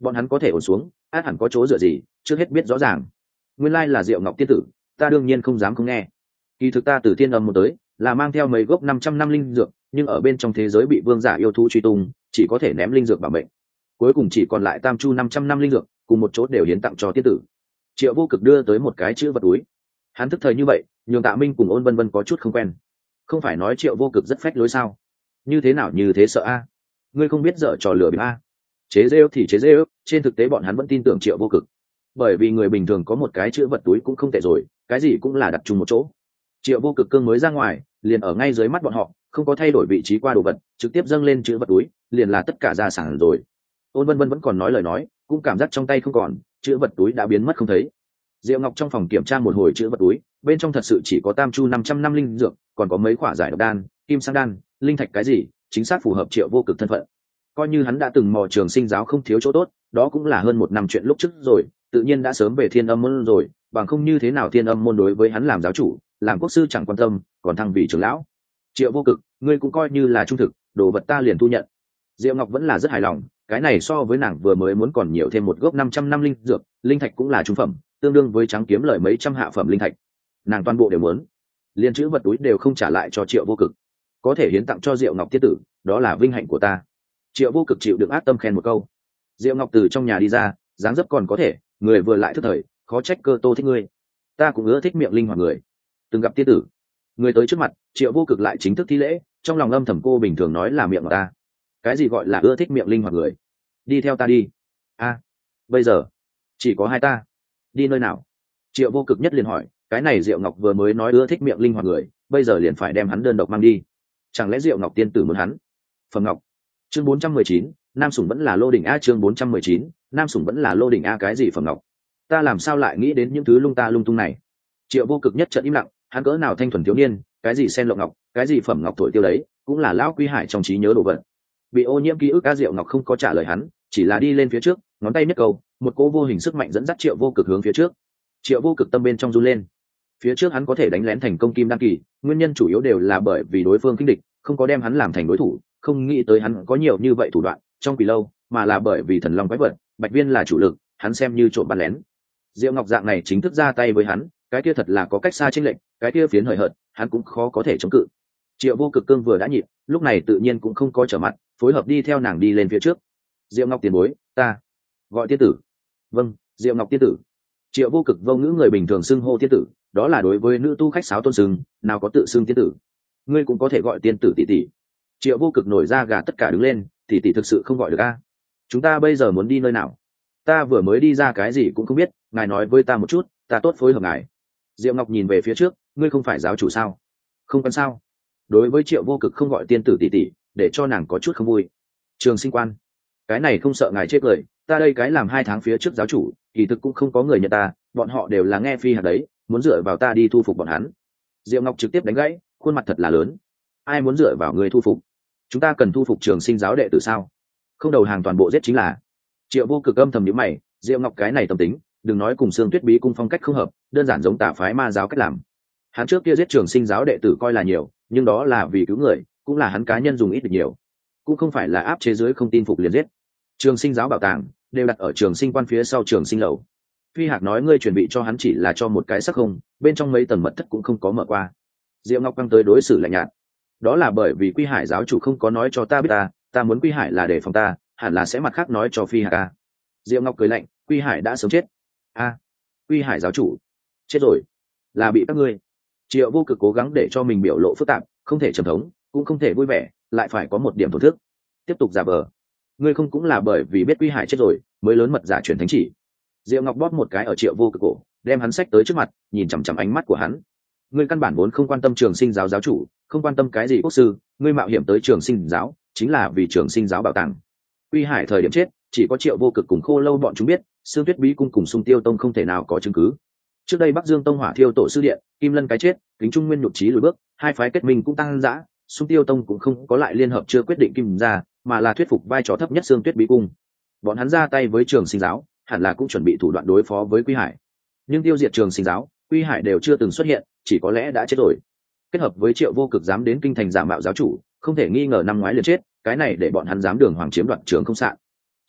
bọn hắn có thể ổn xuống át hẳn có chỗ dựa gì, trước hết biết rõ ràng. Nguyên lai là Diệu Ngọc tiên tử, ta đương nhiên không dám không nghe. Kỳ thực ta từ Thiên Âm một tới là mang theo mấy gốc năm trăm năm linh dược, nhưng ở bên trong thế giới bị vương giả yêu thú truy tung, chỉ có thể ném linh dược bảo mệnh. Cuối cùng chỉ còn lại tam chu năm trăm năm linh dược, cùng một chỗ đều hiến tặng cho tiên tử. Triệu Vô Cực đưa tới một cái chữ vật túi. Hắn thức thời như vậy, nhường Tạ Minh cùng Ôn Vân Vân có chút không quen. Không phải nói Triệu Vô Cực rất phách lối sao? Như thế nào như thế sợ a? Ngươi không biết dở trò lừa bịp a? Chế giễu thì chế giễu, trên thực tế bọn hắn vẫn tin tưởng Triệu Vô Cực. Bởi vì người bình thường có một cái chữ vật túi cũng không tệ rồi, cái gì cũng là đặt chung một chỗ. Triệu Vô Cực cương mới ra ngoài, liền ở ngay dưới mắt bọn họ, không có thay đổi vị trí qua đồ vật, trực tiếp dâng lên chữ vật túi, liền là tất cả gia sản rồi. Ôn Vân Vân vẫn còn nói lời nói, cũng cảm giác trong tay không còn, chữ vật túi đã biến mất không thấy. Diệu Ngọc trong phòng kiểm tra một hồi chữ vật túi, bên trong thật sự chỉ có tam chu năm trăm năm linh dược, còn có mấy quả giải độc đan, kim sang đan, linh thạch cái gì, chính xác phù hợp Triệu Vô Cực thân phận. Coi như hắn đã từng mò Trường Sinh giáo không thiếu chỗ tốt, đó cũng là hơn một năm chuyện lúc trước rồi, tự nhiên đã sớm về Thiên Âm môn rồi, bằng không như thế nào Thiên Âm môn đối với hắn làm giáo chủ, làm quốc sư chẳng quan tâm, còn thăng vị trưởng lão. Triệu Vô Cực, ngươi cũng coi như là trung thực, đồ vật ta liền thu nhận. Diệu Ngọc vẫn là rất hài lòng, cái này so với nàng vừa mới muốn còn nhiều thêm một gốc năm trăm năm linh dược, linh thạch cũng là trung phẩm, tương đương với trắng kiếm lời mấy trăm hạ phẩm linh thạch. Nàng toàn bộ đều muốn, liền chữ vật túi đều không trả lại cho Triệu Vô Cực. Có thể hiến tặng cho Diệu Ngọc tiên tử, đó là vinh hạnh của ta. Triệu Vô Cực chịu đựng ác tâm khen một câu. Diệu Ngọc từ trong nhà đi ra, dáng dấp còn có thể, người vừa lại thức thời, khó trách Cơ Tô thích ngươi. Ta cũng ưa thích miệng linh hoạt người. Từng gặp tiên tử, người tới trước mặt, Triệu Vô Cực lại chính thức thi lễ, trong lòng âm thầm cô bình thường nói là miệng của ta. Cái gì gọi là ưa thích miệng linh hoạt người? Đi theo ta đi. A, bây giờ chỉ có hai ta, đi nơi nào? Triệu Vô Cực nhất liền hỏi, cái này Diệu Ngọc vừa mới nói ưa thích miệng linh hoạt người, bây giờ liền phải đem hắn đơn độc mang đi. Chẳng lẽ Diệu Ngọc tiên tử muốn hắn? Phẩm Ngọc. Chương bốn trăm mười chín, Nam Sủng vẫn là Lô Đỉnh A. Chương bốn trăm mười chín, Nam Sủng vẫn là Lô Đỉnh A. Cái gì Phẩm Ngọc? Ta làm sao lại nghĩ đến những thứ lung ta lung tung này? Triệu Vô Cực nhất trận im lặng, hắn cỡ nào thanh thuần thiếu niên, cái gì sen lộng ngọc, cái gì phẩm ngọc thổi tiêu đấy, cũng là lão Quý Hải trong trí nhớ đồ vật. Bị ô nhiễm ký ức, A Diệu Ngọc không có trả lời hắn, chỉ là đi lên phía trước, ngón tay nhất cầu, một cỗ vô hình sức mạnh dẫn dắt Triệu Vô Cực hướng phía trước. Triệu Vô Cực tâm bên trong run lên. Phía trước hắn có thể đánh lén thành công kim đan kỳ, nguyên nhân chủ yếu đều là bởi vì đối phương kinh địch, không có đem hắn làm thành đối thủ, không nghĩ tới hắn có nhiều như vậy thủ đoạn trong quỷ lâu, mà là bởi vì thần long quái vật, Bạch Viên là chủ lực, hắn xem như trộm bắn lén. Diệu Ngọc dạng này chính thức ra tay với hắn, cái kia thật là có cách xa chênh lệch, cái kia phiến hời hợt, hắn cũng khó có thể chống cự. Triệu Vô Cực cương vừa đã nhịp, lúc này tự nhiên cũng không có trở mặt, phối hợp đi theo nàng đi lên phía trước. Diệu Ngọc tiền bối, ta gọi tiên tử. Vâng, Diệu Ngọc tiên tử. Triệu Vô Cực vô ngữ người bình thường xưng hô tiên tử, đó là đối với nữ tu khách sáo tôn sưng, nào có tự xưng tiên tử. Ngươi cũng có thể gọi tiên tử tỷ tỷ. Triệu Vô Cực nổi ra gà tất cả đứng lên, tỷ tỷ thực sự không gọi được a. Chúng ta bây giờ muốn đi nơi nào? Ta vừa mới đi ra cái gì cũng không biết, ngài nói với ta một chút, ta tốt phối hợp ngài. Diệu Ngọc nhìn về phía trước, ngươi không phải giáo chủ sao? Không cần sao? Đối với Triệu Vô Cực không gọi tiên tử tỷ tỷ, để cho nàng có chút không vui. Trường Sinh quan, cái này không sợ ngài chết cười, ta đây cái làm hai tháng phía trước giáo chủ, kỳ thực cũng không có người nhận ta, bọn họ đều là nghe phi hạt đấy, muốn dựa vào ta đi thu phục bọn hắn. Diệu Ngọc trực tiếp đánh gãy, khuôn mặt thật là lớn. Ai muốn dựa vào người thu phục? Chúng ta cần thu phục Trường Sinh giáo đệ tử sao? Không đầu hàng toàn bộ giết chính là. Triệu Vô Cực âm thầm nhíu mày, Diệu Ngọc cái này tâm tính, đừng nói cùng Sương Tuyết Bí cung phong cách không hợp, đơn giản giống tà phái ma giáo cách làm. Hắn trước kia giết Trường Sinh giáo đệ tử coi là nhiều, nhưng đó là vì cứu người, cũng là hắn cá nhân dùng ít được nhiều, cũng không phải là áp chế dưới không tin phục liền giết. Trường Sinh giáo bảo tàng đều đặt ở Trường Sinh quan phía sau Trường Sinh lầu. Phi Hạc nói ngươi chuẩn bị cho hắn chỉ là cho một cái sắc không, bên trong mấy tầng mật thất cũng không có mở qua. Diệu Ngọc căng tới đối xử lạnh nhạt. Đó là bởi vì Quy Hải giáo chủ không có nói cho ta biết ta, ta muốn Quy Hải là để phòng ta, hẳn là sẽ mặt khác nói cho Phi Hạc a. Diệu Ngọc cười lạnh, Quy Hải đã sớm chết. A, Quy Hải giáo chủ chết rồi, là bị các ngươi. Triệu Vô Cực cố gắng để cho mình biểu lộ phức tạp, không thể trầm thống, cũng không thể vui vẻ, lại phải có một điểm thổn thức. Tiếp tục giả vờ, ngươi không cũng là bởi vì biết Quy Hải chết rồi mới lớn mật giả truyền thánh chỉ. Diệu Ngọc bóp một cái ở Triệu Vô Cực cổ, đem hắn xách tới trước mặt, nhìn chằm chằm ánh mắt của hắn. Ngươi căn bản vốn không quan tâm Trường Sinh giáo giáo chủ, không quan tâm cái gì quốc sư, ngươi mạo hiểm tới Trường Sinh giáo chính là vì Trường Sinh giáo bảo tàng. Quy Hải thời điểm chết, chỉ có Triệu Vô Cực cùng Khô Lâu bọn chúng biết, Sương Tuyết Bí cung cùng Sung Tiêu tông không thể nào có chứng cứ. Trước đây Bắc Dương tông hỏa thiêu tổ sư điện, Kim Lân cái chết, Kính Trung Nguyên nhục chí lùi bước, hai phái kết minh cũng tăng dã, Sung Tiêu tông cũng không có lại liên hợp chưa quyết định kim ra, mà là thuyết phục vai trò thấp nhất Sương Tuyết Bí cung. Bọn hắn ra tay với Trường Sinh giáo, hẳn là cũng chuẩn bị thủ đoạn đối phó với Quy Hải. Nhưng tiêu diệt Trường Sinh giáo, Quy Hải đều chưa từng xuất hiện, chỉ có lẽ đã chết rồi. Kết hợp với Triệu Vô Cực dám đến kinh thành giả mạo giáo chủ, không thể nghi ngờ năm ngoái liền chết, cái này để bọn hắn dám đường hoàng chiếm đoạt trường không sạn.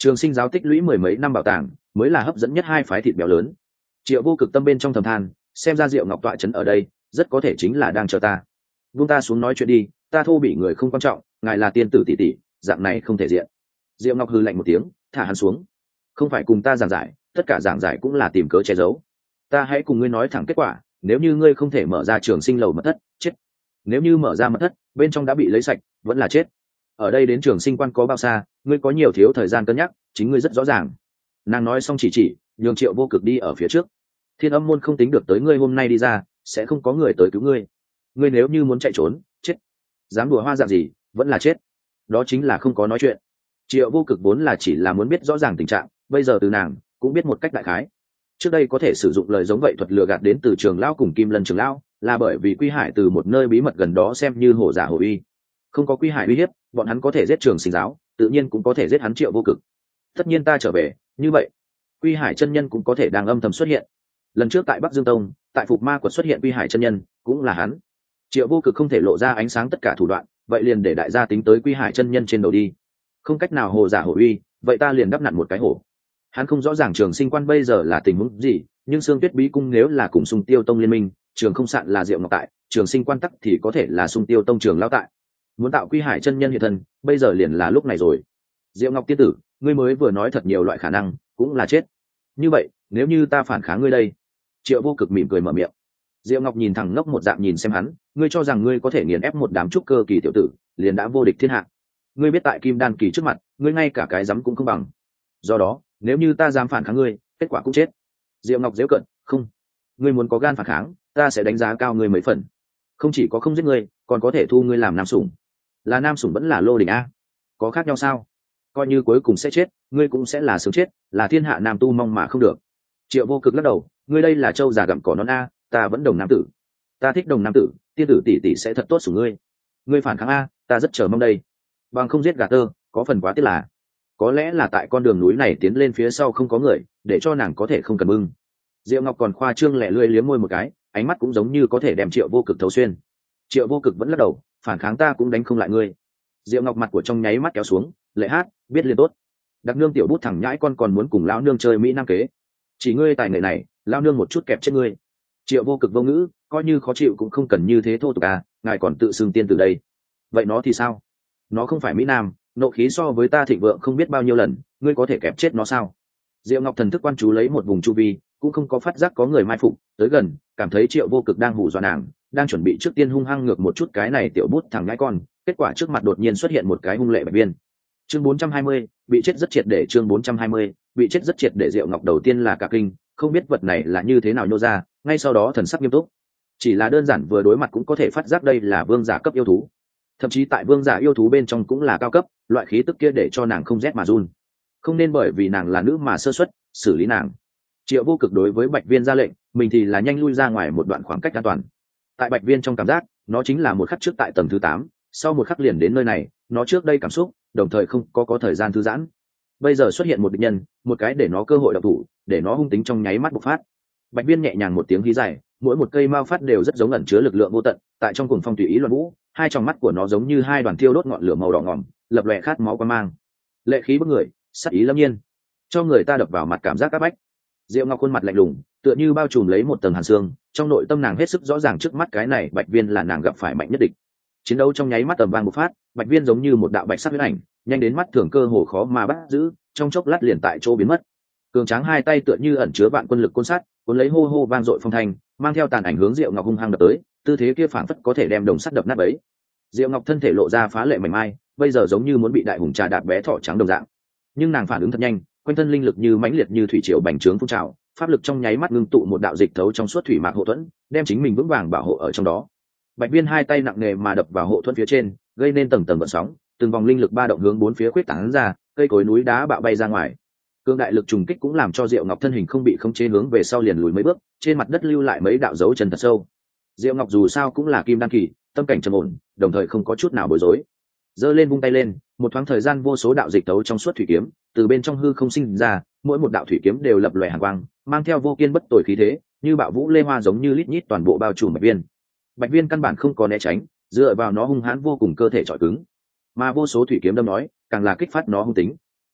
Trường Sinh giáo tích lũy mười mấy năm bảo tàng mới là hấp dẫn nhất hai phái thịt béo lớn. Triệu Vô Cực tâm bên trong thầm than, xem ra Diệu Ngọc tọa trấn ở đây rất có thể chính là đang chờ ta. Vung ta xuống nói chuyện đi, ta thô bị người không quan trọng, ngài là tiên tử tỷ tỷ, dạng này không thể diện. Diệu Ngọc hừ lạnh một tiếng, thả hắn xuống. Không phải cùng ta giảng giải, tất cả giảng giải cũng là tìm cớ che giấu. Ta hãy cùng ngươi nói thẳng kết quả, nếu như ngươi không thể mở ra Trường Sinh lầu mật thất, chết. Nếu như mở ra mật thất, bên trong đã bị lấy sạch, vẫn là chết. Ở đây đến Trường Sinh quan có bao xa, ngươi có nhiều thiếu thời gian cân nhắc, chính ngươi rất rõ ràng. Nàng nói xong chỉ chỉ, nhường Triệu Vô Cực đi ở phía trước. Thiên Âm môn không tính được tới ngươi hôm nay đi ra, sẽ không có người tới cứu ngươi. Ngươi nếu như muốn chạy trốn, chết. Dám đùa hoa dạng gì, vẫn là chết. Đó chính là không có nói chuyện. Triệu Vô Cực vốn là chỉ là muốn biết rõ ràng tình trạng, bây giờ từ nàng cũng biết một cách đại khái. Trước đây có thể sử dụng lời giống vậy thuật lừa gạt đến từ Trường lão cùng Kim Lân Trường lão, là bởi vì Quy Hải từ một nơi bí mật gần đó xem như hổ giả hổ uy. Không có Quy Hải uy hiếp, bọn hắn có thể giết Trường Sinh giáo, tự nhiên cũng có thể giết hắn Triệu Vô Cực. Tất nhiên ta trở về, như vậy, Quy Hải chân nhân cũng có thể đang âm thầm xuất hiện. Lần trước tại Bắc Dương Tông, tại Phục Ma quật xuất hiện Quy Hải chân nhân, cũng là hắn. Triệu Vô Cực không thể lộ ra ánh sáng tất cả thủ đoạn, vậy liền để đại gia tính tới Quy Hải chân nhân trên đầu đi. Không cách nào hồ giả hổ uy, vậy ta liền đắp nặn một cái hổ. Hắn không rõ ràng Trường Sinh quan bây giờ là tình huống gì, nhưng Sương Tuyết Bí cung nếu là cùng Sung Tiêu Tông liên minh, Trường Không Sạn là Diệu Ngọc tại, Trường Sinh quan tắc thì có thể là Sung Tiêu Tông trường lão tại. Muốn tạo Quy Hải chân nhân hiện thân, bây giờ liền là lúc này rồi. Diệu Ngọc tiên tử, ngươi mới vừa nói thật nhiều loại khả năng, cũng là chết. Như vậy, nếu như ta phản kháng ngươi đây? Triệu Vô Cực mỉm cười mở miệng. Diệu Ngọc nhìn thẳng ngốc một dạng nhìn xem hắn, ngươi cho rằng ngươi có thể nghiền ép một đám trúc cơ kỳ tiểu tử, liền đã vô địch thiên hạ? Ngươi biết tại Kim Đan kỳ trước mặt, ngươi ngay cả cái dám cũng không bằng. Do đó, nếu như ta dám phản kháng ngươi, kết quả cũng chết. Diệu Ngọc giễu cận, không, ngươi muốn có gan phản kháng, ta sẽ đánh giá cao ngươi mấy phần. Không chỉ có không giết ngươi, còn có thể thu ngươi làm nam sủng. Là nam sủng vẫn là lô đình a? Có khác nhau sao? Coi như cuối cùng sẽ chết, ngươi cũng sẽ là sớm chết, là thiên hạ nam tu mong mà không được. Triệu Vô Cực lắc đầu, ngươi đây là trâu già gặm cỏ non a, ta vẫn đồng nam tử. Ta thích đồng nam tử, tiên tử tỷ tỷ sẽ thật tốt sủng ngươi. Ngươi phản kháng a, ta rất chờ mong đây. Bằng không giết gà tơ, có phần quá tiếc là. Có lẽ là tại con đường núi này tiến lên phía sau không có người, để cho nàng có thể không cần bưng. Diệu Ngọc còn khoa trương lẹ lươi liếm môi một cái, ánh mắt cũng giống như có thể đem Triệu Vô Cực thấu xuyên. Triệu Vô Cực vẫn lắc đầu, phản kháng ta cũng đánh không lại ngươi. Diệu Ngọc mặt của trong nháy mắt kéo xuống, lệ hát, biết liền tốt. Đặc nương tiểu bút thẳng nhãi con còn muốn cùng lão nương chơi mỹ nam kế. Chỉ ngươi tài nghệ này, lão nương một chút kẹp chết ngươi. Triệu Vô Cực vô ngữ, coi như khó chịu cũng không cần như thế thô tục à, ngài còn tự xưng tiên từ đây. Vậy nó thì sao? Nó không phải mỹ nam, nộ khí so với ta thịnh vượng không biết bao nhiêu lần, ngươi có thể kẹp chết nó sao? Diệu Ngọc thần thức quan chú lấy một vùng chu vi, cũng không có phát giác có người mai phục tới gần, cảm thấy Triệu Vô Cực đang hù dọa nàng, đang chuẩn bị trước tiên hung hăng ngược một chút cái này tiểu bút thẳng nhãi con, kết quả trước mặt đột nhiên xuất hiện một cái hung lệ bạch viên. Chương bốn trăm hai mươi, bị chết rất triệt để. Chương bốn trăm hai mươi, bị chết rất triệt để. Diệu Ngọc đầu tiên là cả kinh, không biết vật này là như thế nào nhô ra, ngay sau đó thần sắc nghiêm túc. Chỉ là đơn giản vừa đối mặt cũng có thể phát giác đây là vương giả cấp yêu thú, thậm chí tại vương giả yêu thú bên trong cũng là cao cấp, loại khí tức kia để cho nàng không rét mà run. Không nên bởi vì nàng là nữ mà sơ suất xử lý nàng. Triệu Vô Cực đối với bạch viên ra lệnh, mình thì là nhanh lui ra ngoài một đoạn khoảng cách an toàn. Tại bạch viên trong cảm giác, nó chính là một khắc trước tại tầng thứ tám, sau một khắc liền đến nơi này, nó trước đây cảm xúc, đồng thời không có có thời gian thư giãn. Bây giờ xuất hiện một địch nhân, một cái để nó cơ hội động thủ, để nó hung tính trong nháy mắt bộc phát. Bạch viên nhẹ nhàng một tiếng hí dài, mỗi một cây mao phát đều rất giống ẩn chứa lực lượng vô tận, tại trong cuồng phong tùy ý loạn vũ, hai tròng mắt của nó giống như hai đoàn thiêu đốt ngọn lửa màu đỏ ngòm, lập lòe khát máu quan mang. Lệ khí bức người, sắc ý lâm nhiên, cho người ta đập vào mặt cảm giác áp bách. Diệu Ngọc khuôn mặt lạnh lùng, tựa như bao trùm lấy một tầng hàn xương, trong nội tâm nàng hết sức rõ ràng trước mắt cái này bạch viên là nàng gặp phải mạnh nhất địch. Chiến đấu trong nháy mắt tầm vang một phát, bạch viên giống như một đạo bạch sắc huyết ảnh, nhanh đến mắt thường cơ hồ khó mà bắt giữ, trong chốc lát liền tại chỗ biến mất. Cường tráng hai tay tựa như ẩn chứa vạn quân lực côn sắt, cuốn lấy hô hô vang dội phong thanh, mang theo tàn ảnh hướng Diệu Ngọc hung hăng đập tới, tư thế kia phảng phất có thể đem đồng sắt đập nát bấy. Diệu Ngọc thân thể lộ ra phá lệ mảnh mai, bây giờ giống như muốn bị đại hùng trà đạp bé thỏ trắng đồng dạng. Nhưng nàng phản ứng thật nhanh, quanh thân linh lực như mãnh liệt như thủy triều bành trướng phun trào, pháp lực trong nháy mắt ngưng tụ một đạo dịch thấu trong suốt thủy mạc hộ thuẫn, đem chính mình vững vàng bảo hộ ở trong đó. Bạch viên hai tay nặng nề mà đập vào hộ thuẫn phía trên, gây nên tầng tầng gợn sóng, từng vòng linh lực ba động hướng bốn phía khuyết tán ra, cây cối núi đá bạo bay ra ngoài. Cương đại lực trùng kích cũng làm cho Diệu Ngọc thân hình không bị khống chế hướng về sau liền lùi mấy bước, trên mặt đất lưu lại mấy đạo dấu chân thật sâu. Diệu Ngọc dù sao cũng là kim đan kỳ, tâm cảnh trầm ổn, đồng thời không có chút nào bối rối. Giơ lên vung tay lên, một thoáng thời gian vô số đạo dịch tấu trong suốt thủy kiếm, từ bên trong hư không sinh ra, mỗi một đạo thủy kiếm đều lập lòe hàn quang, mang theo vô kiên bất tồi khí thế, như bạo vũ lê hoa giống như lít nhít toàn bộ bao trùm bạch viên. Bạch viên căn bản không có né tránh, dựa vào nó hung hãn vô cùng cơ thể trọi cứng, mà vô số thủy kiếm đâm nói, càng là kích phát nó hung tính.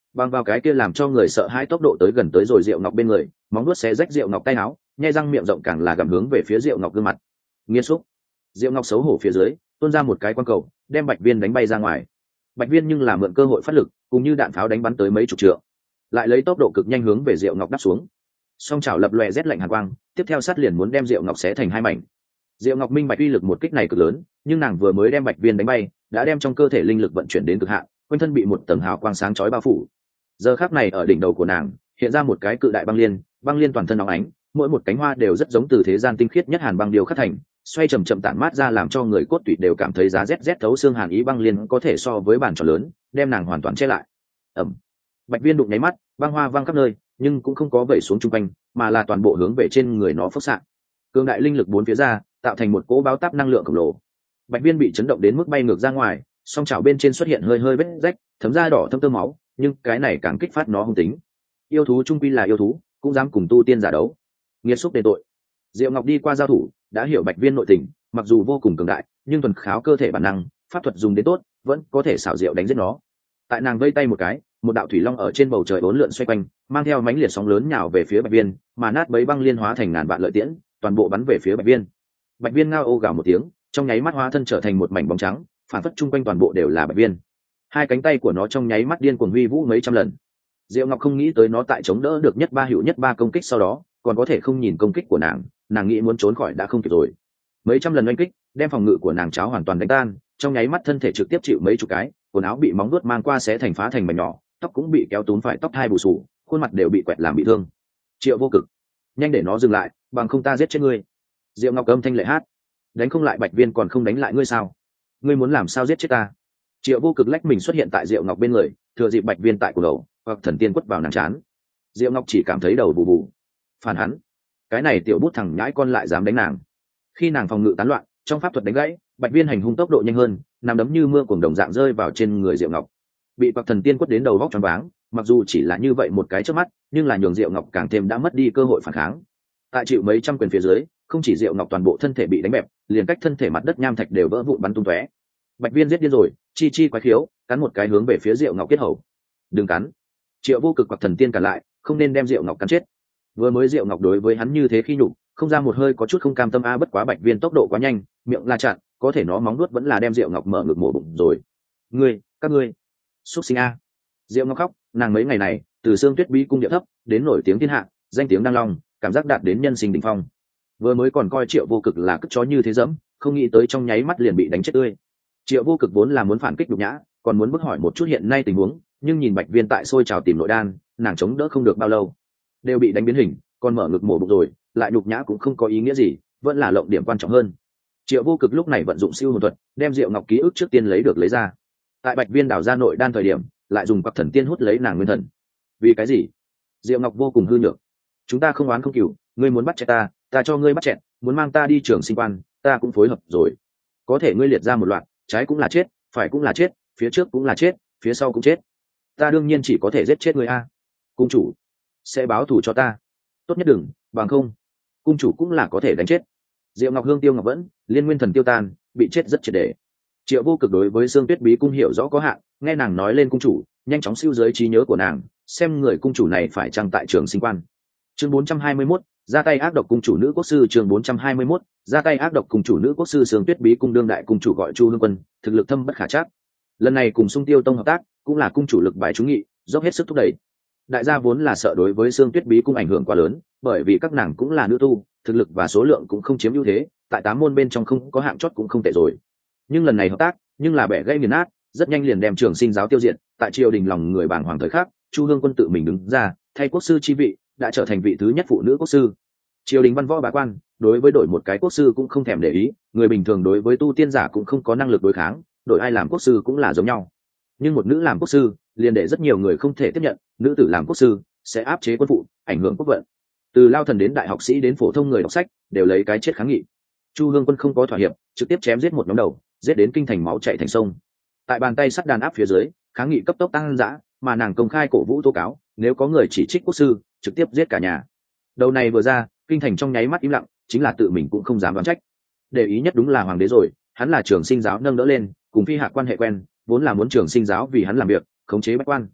bằng vào cái kia làm cho người sợ hãi tốc độ tới gần tới rồi Diệu Ngọc bên người, móng vuốt xé rách Diệu Ngọc tay áo, nhai răng miệng rộng càng là gầm hướng về phía Diệu Ngọc gương mặt. Nghiệt xúc. Diệu Ngọc xấu hổ phía dưới, tuôn ra một cái quang cầu, đem Bạch Viên đánh bay ra ngoài. Bạch Viên nhưng là mượn cơ hội phát lực, cùng như đạn pháo đánh bắn tới mấy chục trượng, lại lấy tốc độ cực nhanh hướng về Diệu Ngọc đáp xuống. Song chảo lập lòe rét lạnh hàn quang, tiếp theo sát liền muốn đem Diệu Ngọc xé thành hai mảnh. Diệu Ngọc minh bạch uy lực một kích này cực lớn, nhưng nàng vừa mới đem Bạch Viên đánh bay, đã đem trong cơ thể linh lực vận chuyển đến cực hạn, quanh thân bị một tầng hào quang sáng chói bao phủ. Giờ khắc này ở đỉnh đầu của nàng, hiện ra một cái cự đại băng liên, băng liên toàn thân óng ánh, mỗi một cánh hoa đều rất giống từ thế gian tinh khiết nhất hàn băng điều khắc thành, xoay chậm chậm tản mát ra làm cho người cốt tủy đều cảm thấy giá rét rét thấu xương hàn ý. Băng liên có thể so với bàn tròn lớn, đem nàng hoàn toàn che lại. Ầm. Bạch Viên đụng nháy mắt, băng hoa văng khắp nơi, nhưng cũng không có vẩy xuống trung quanh, mà là toàn bộ hướng về trên người nó phốc xạ. Cường đại linh lực bốn phía ra, tạo thành một cỗ báo táp năng lượng khổng lồ. Bạch Viên bị chấn động đến mức bay ngược ra ngoài, song chảo bên trên xuất hiện hơi hơi vết rách, thấm ra đỏ thâm tơ máu, nhưng cái này càng kích phát nó hung tính. Yêu thú trung quy là yêu thú, cũng dám cùng tu tiên giả đấu. Nghiệt xúc đền tội. Diệu Ngọc đi qua giao thủ, đã hiểu Bạch Viên nội tình, mặc dù vô cùng cường đại, nhưng thuần kháo cơ thể bản năng, pháp thuật dùng đến tốt, vẫn có thể xảo diệu đánh giết nó. Tại nàng vây tay một cái, một đạo thủy long ở trên bầu trời uốn lượn xoay quanh, mang theo mãnh liệt sóng lớn nhào về phía Bạch Viên, mà nát bấy băng liên hóa thành ngàn vạn lợi tiễn, toàn bộ bắn về phía Bạch Viên. Bạch Viên ngao ô gào một tiếng, trong nháy mắt hóa thân trở thành một mảnh bóng trắng, phản phất chung quanh toàn bộ đều là Bạch Viên. Hai cánh tay của nó trong nháy mắt điên cuồng huy vũ mấy trăm lần. Diệu Ngọc không nghĩ tới nó tại chống đỡ được nhất ba hữu nhất ba công kích sau đó, còn có thể không nhìn công kích của nàng, nàng nghĩ muốn trốn khỏi đã không kịp rồi. Mấy trăm lần oanh kích, đem phòng ngự của nàng cháo hoàn toàn đánh tan, trong nháy mắt thân thể trực tiếp chịu mấy chục cái, quần áo bị móng vuốt mang qua xé thành phá thành mảnh nhỏ, tóc cũng bị kéo túm phải tóc hai bù xù, khuôn mặt đều bị quẹt làm bị thương. Triệu Vô Cực, nhanh để nó dừng lại, bằng không ta giết chết ngươi. Diệu Ngọc âm thanh lệ hát, đánh không lại Bạch Viên còn không đánh lại ngươi sao? Ngươi muốn làm sao giết chết ta? Triệu Vô Cực lách mình xuất hiện tại Diệu Ngọc bên người, thừa dịp Bạch Viên tại cổ đầu, hoặc thần tiên quất vào nàng chán. Diệu Ngọc chỉ cảm thấy đầu bù bù. Phản hắn, cái này tiểu bút thằng nhãi con lại dám đánh nàng. Khi nàng phòng ngự tán loạn, trong pháp thuật đánh gãy, Bạch Viên hành hung tốc độ nhanh hơn, nằm đấm như mưa cuồng đồng dạng rơi vào trên người Diệu Ngọc. Bị Bạc Thần Tiên quất đến đầu vóc choáng váng, mặc dù chỉ là như vậy một cái chớp mắt, nhưng là nhường Diệu Ngọc càng thêm đã mất đi cơ hội phản kháng. Tại chịu mấy trăm quyền phía dưới, không chỉ Diệu Ngọc toàn bộ thân thể bị đánh bẹp, liền cách thân thể mặt đất nham thạch đều vỡ vụn bắn tung tóe. Bạch Viên giết điên rồi, chi chi quái khiếu, cắn một cái hướng về phía Diệu Ngọc kết hầu. Đừng cắn. Triệu Vô Cực Bạc Thần Tiên cản lại, không nên đem Diệu Ngọc cắn chết. Vừa mới Diệu Ngọc đối với hắn như thế khi nhục, không ra một hơi có chút không cam tâm a, bất quá Bạch Viên tốc độ quá nhanh, miệng la chặn, có thể nó móng nuốt vẫn là đem Diệu Ngọc mở ngực mổ bụng rồi. Ngươi, các ngươi, xuất sinh a. Diệu Ngọc khóc, nàng mấy ngày này, từ Sương Tuyết Bí cung địa thấp, đến nổi tiếng thiên hạ, danh tiếng đăng long, cảm giác đạt đến nhân sinh đỉnh phong. Vừa mới còn coi Triệu Vô Cực là cất chó như thế dẫm, không nghĩ tới trong nháy mắt liền bị đánh chết tươi. Triệu Vô Cực vốn là muốn phản kích nhục nhã, còn muốn bức hỏi một chút hiện nay tình huống, nhưng nhìn Bạch Viên tại sôi trào tìm nội đan, nàng chống đỡ không được bao lâu, đều bị đánh biến hình, còn mở ngực mổ bụng rồi, lại nhục nhã cũng không có ý nghĩa gì, vẫn là lộng điểm quan trọng hơn. Triệu Vô Cực lúc này vận dụng siêu hồn thuật, đem Diệu Ngọc ký ức trước tiên lấy được lấy ra. Tại Bạch Viên đào ra nội đan thời điểm, lại dùng Bạc Thần Tiên hút lấy nàng nguyên thần. Vì cái gì? Diệu Ngọc vô cùng hư nhược. Chúng ta không oán không cừu, ngươi muốn bắt chẹt ta, ta cho ngươi bắt chẹt, muốn mang ta đi trường sinh quan, ta cũng phối hợp rồi. Có thể ngươi liệt ra một loạt, trái cũng là chết, phải cũng là chết, phía trước cũng là chết, phía sau cũng chết. Ta đương nhiên chỉ có thể giết chết ngươi a. Cung chủ sẽ báo thù cho ta. Tốt nhất đừng, bằng không, cung chủ cũng là có thể đánh chết. Diệu Ngọc hương tiêu ngọc vẫn, liên nguyên thần tiêu tan, bị chết rất triệt để. Triệu Vô Cực đối với Sương Tuyết Bí cung hiểu rõ có hạn, nghe nàng nói lên cung chủ, nhanh chóng siêu giới trí nhớ của nàng, xem người cung chủ này phải chăng tại trường sinh quan. Chương bốn trăm hai mươi mốt, ra tay ác độc cung chủ nữ quốc sư. Chương bốn trăm hai mươi mốt, ra tay ác độc cung chủ nữ quốc sư. Sương Tuyết Bí cung đương đại cung chủ gọi Chu Hương Quân, thực lực thâm bất khả trắc. Lần này cùng Sung Tiêu Tông hợp tác, cũng là cung chủ lực bài trúng nghị, dốc hết sức thúc đẩy. Đại gia vốn là sợ đối với Sương Tuyết Bí cung ảnh hưởng quá lớn, bởi vì các nàng cũng là nữ tu, thực lực và số lượng cũng không chiếm ưu thế, tại tám môn bên trong không có hạng chót cũng không tệ rồi. Nhưng lần này hợp tác, nhưng là bẻ gãy nghiền nát, rất nhanh liền đem Trường Sinh giáo tiêu diệt. Tại triều đình lòng người bàng hoàng thời khắc, Chu Hương Quân tự mình đứng ra, thay quốc sư chi vị, đã trở thành vị thứ nhất phụ nữ quốc sư. Triều đình văn võ bá quan, đối với đổi một cái quốc sư cũng không thèm để ý, người bình thường đối với tu tiên giả cũng không có năng lực đối kháng, đổi ai làm quốc sư cũng là giống nhau. Nhưng một nữ làm quốc sư, liền để rất nhiều người không thể tiếp nhận, nữ tử làm quốc sư sẽ áp chế quân phụ, ảnh hưởng quốc vận. Từ lao thần đến đại học sĩ đến phổ thông người đọc sách, đều lấy cái chết kháng nghị. Chu Hương Quân không có thỏa hiệp, trực tiếp chém giết một nhóm đầu, giết đến kinh thành máu chảy thành sông. Tại bàn tay sắt đàn áp phía dưới, kháng nghị cấp tốc tăng dã, mà nàng công khai cổ vũ tố cáo, nếu có người chỉ trích quốc sư, trực tiếp giết cả nhà. Đầu này vừa ra, kinh thành trong nháy mắt im lặng, chính là tự mình cũng không dám đoán trách. Để ý nhất đúng là hoàng đế rồi, hắn là Trường Sinh giáo nâng đỡ lên, cùng phi hạ quan hệ quen, vốn là muốn Trường Sinh giáo vì hắn làm việc, khống chế bách quan.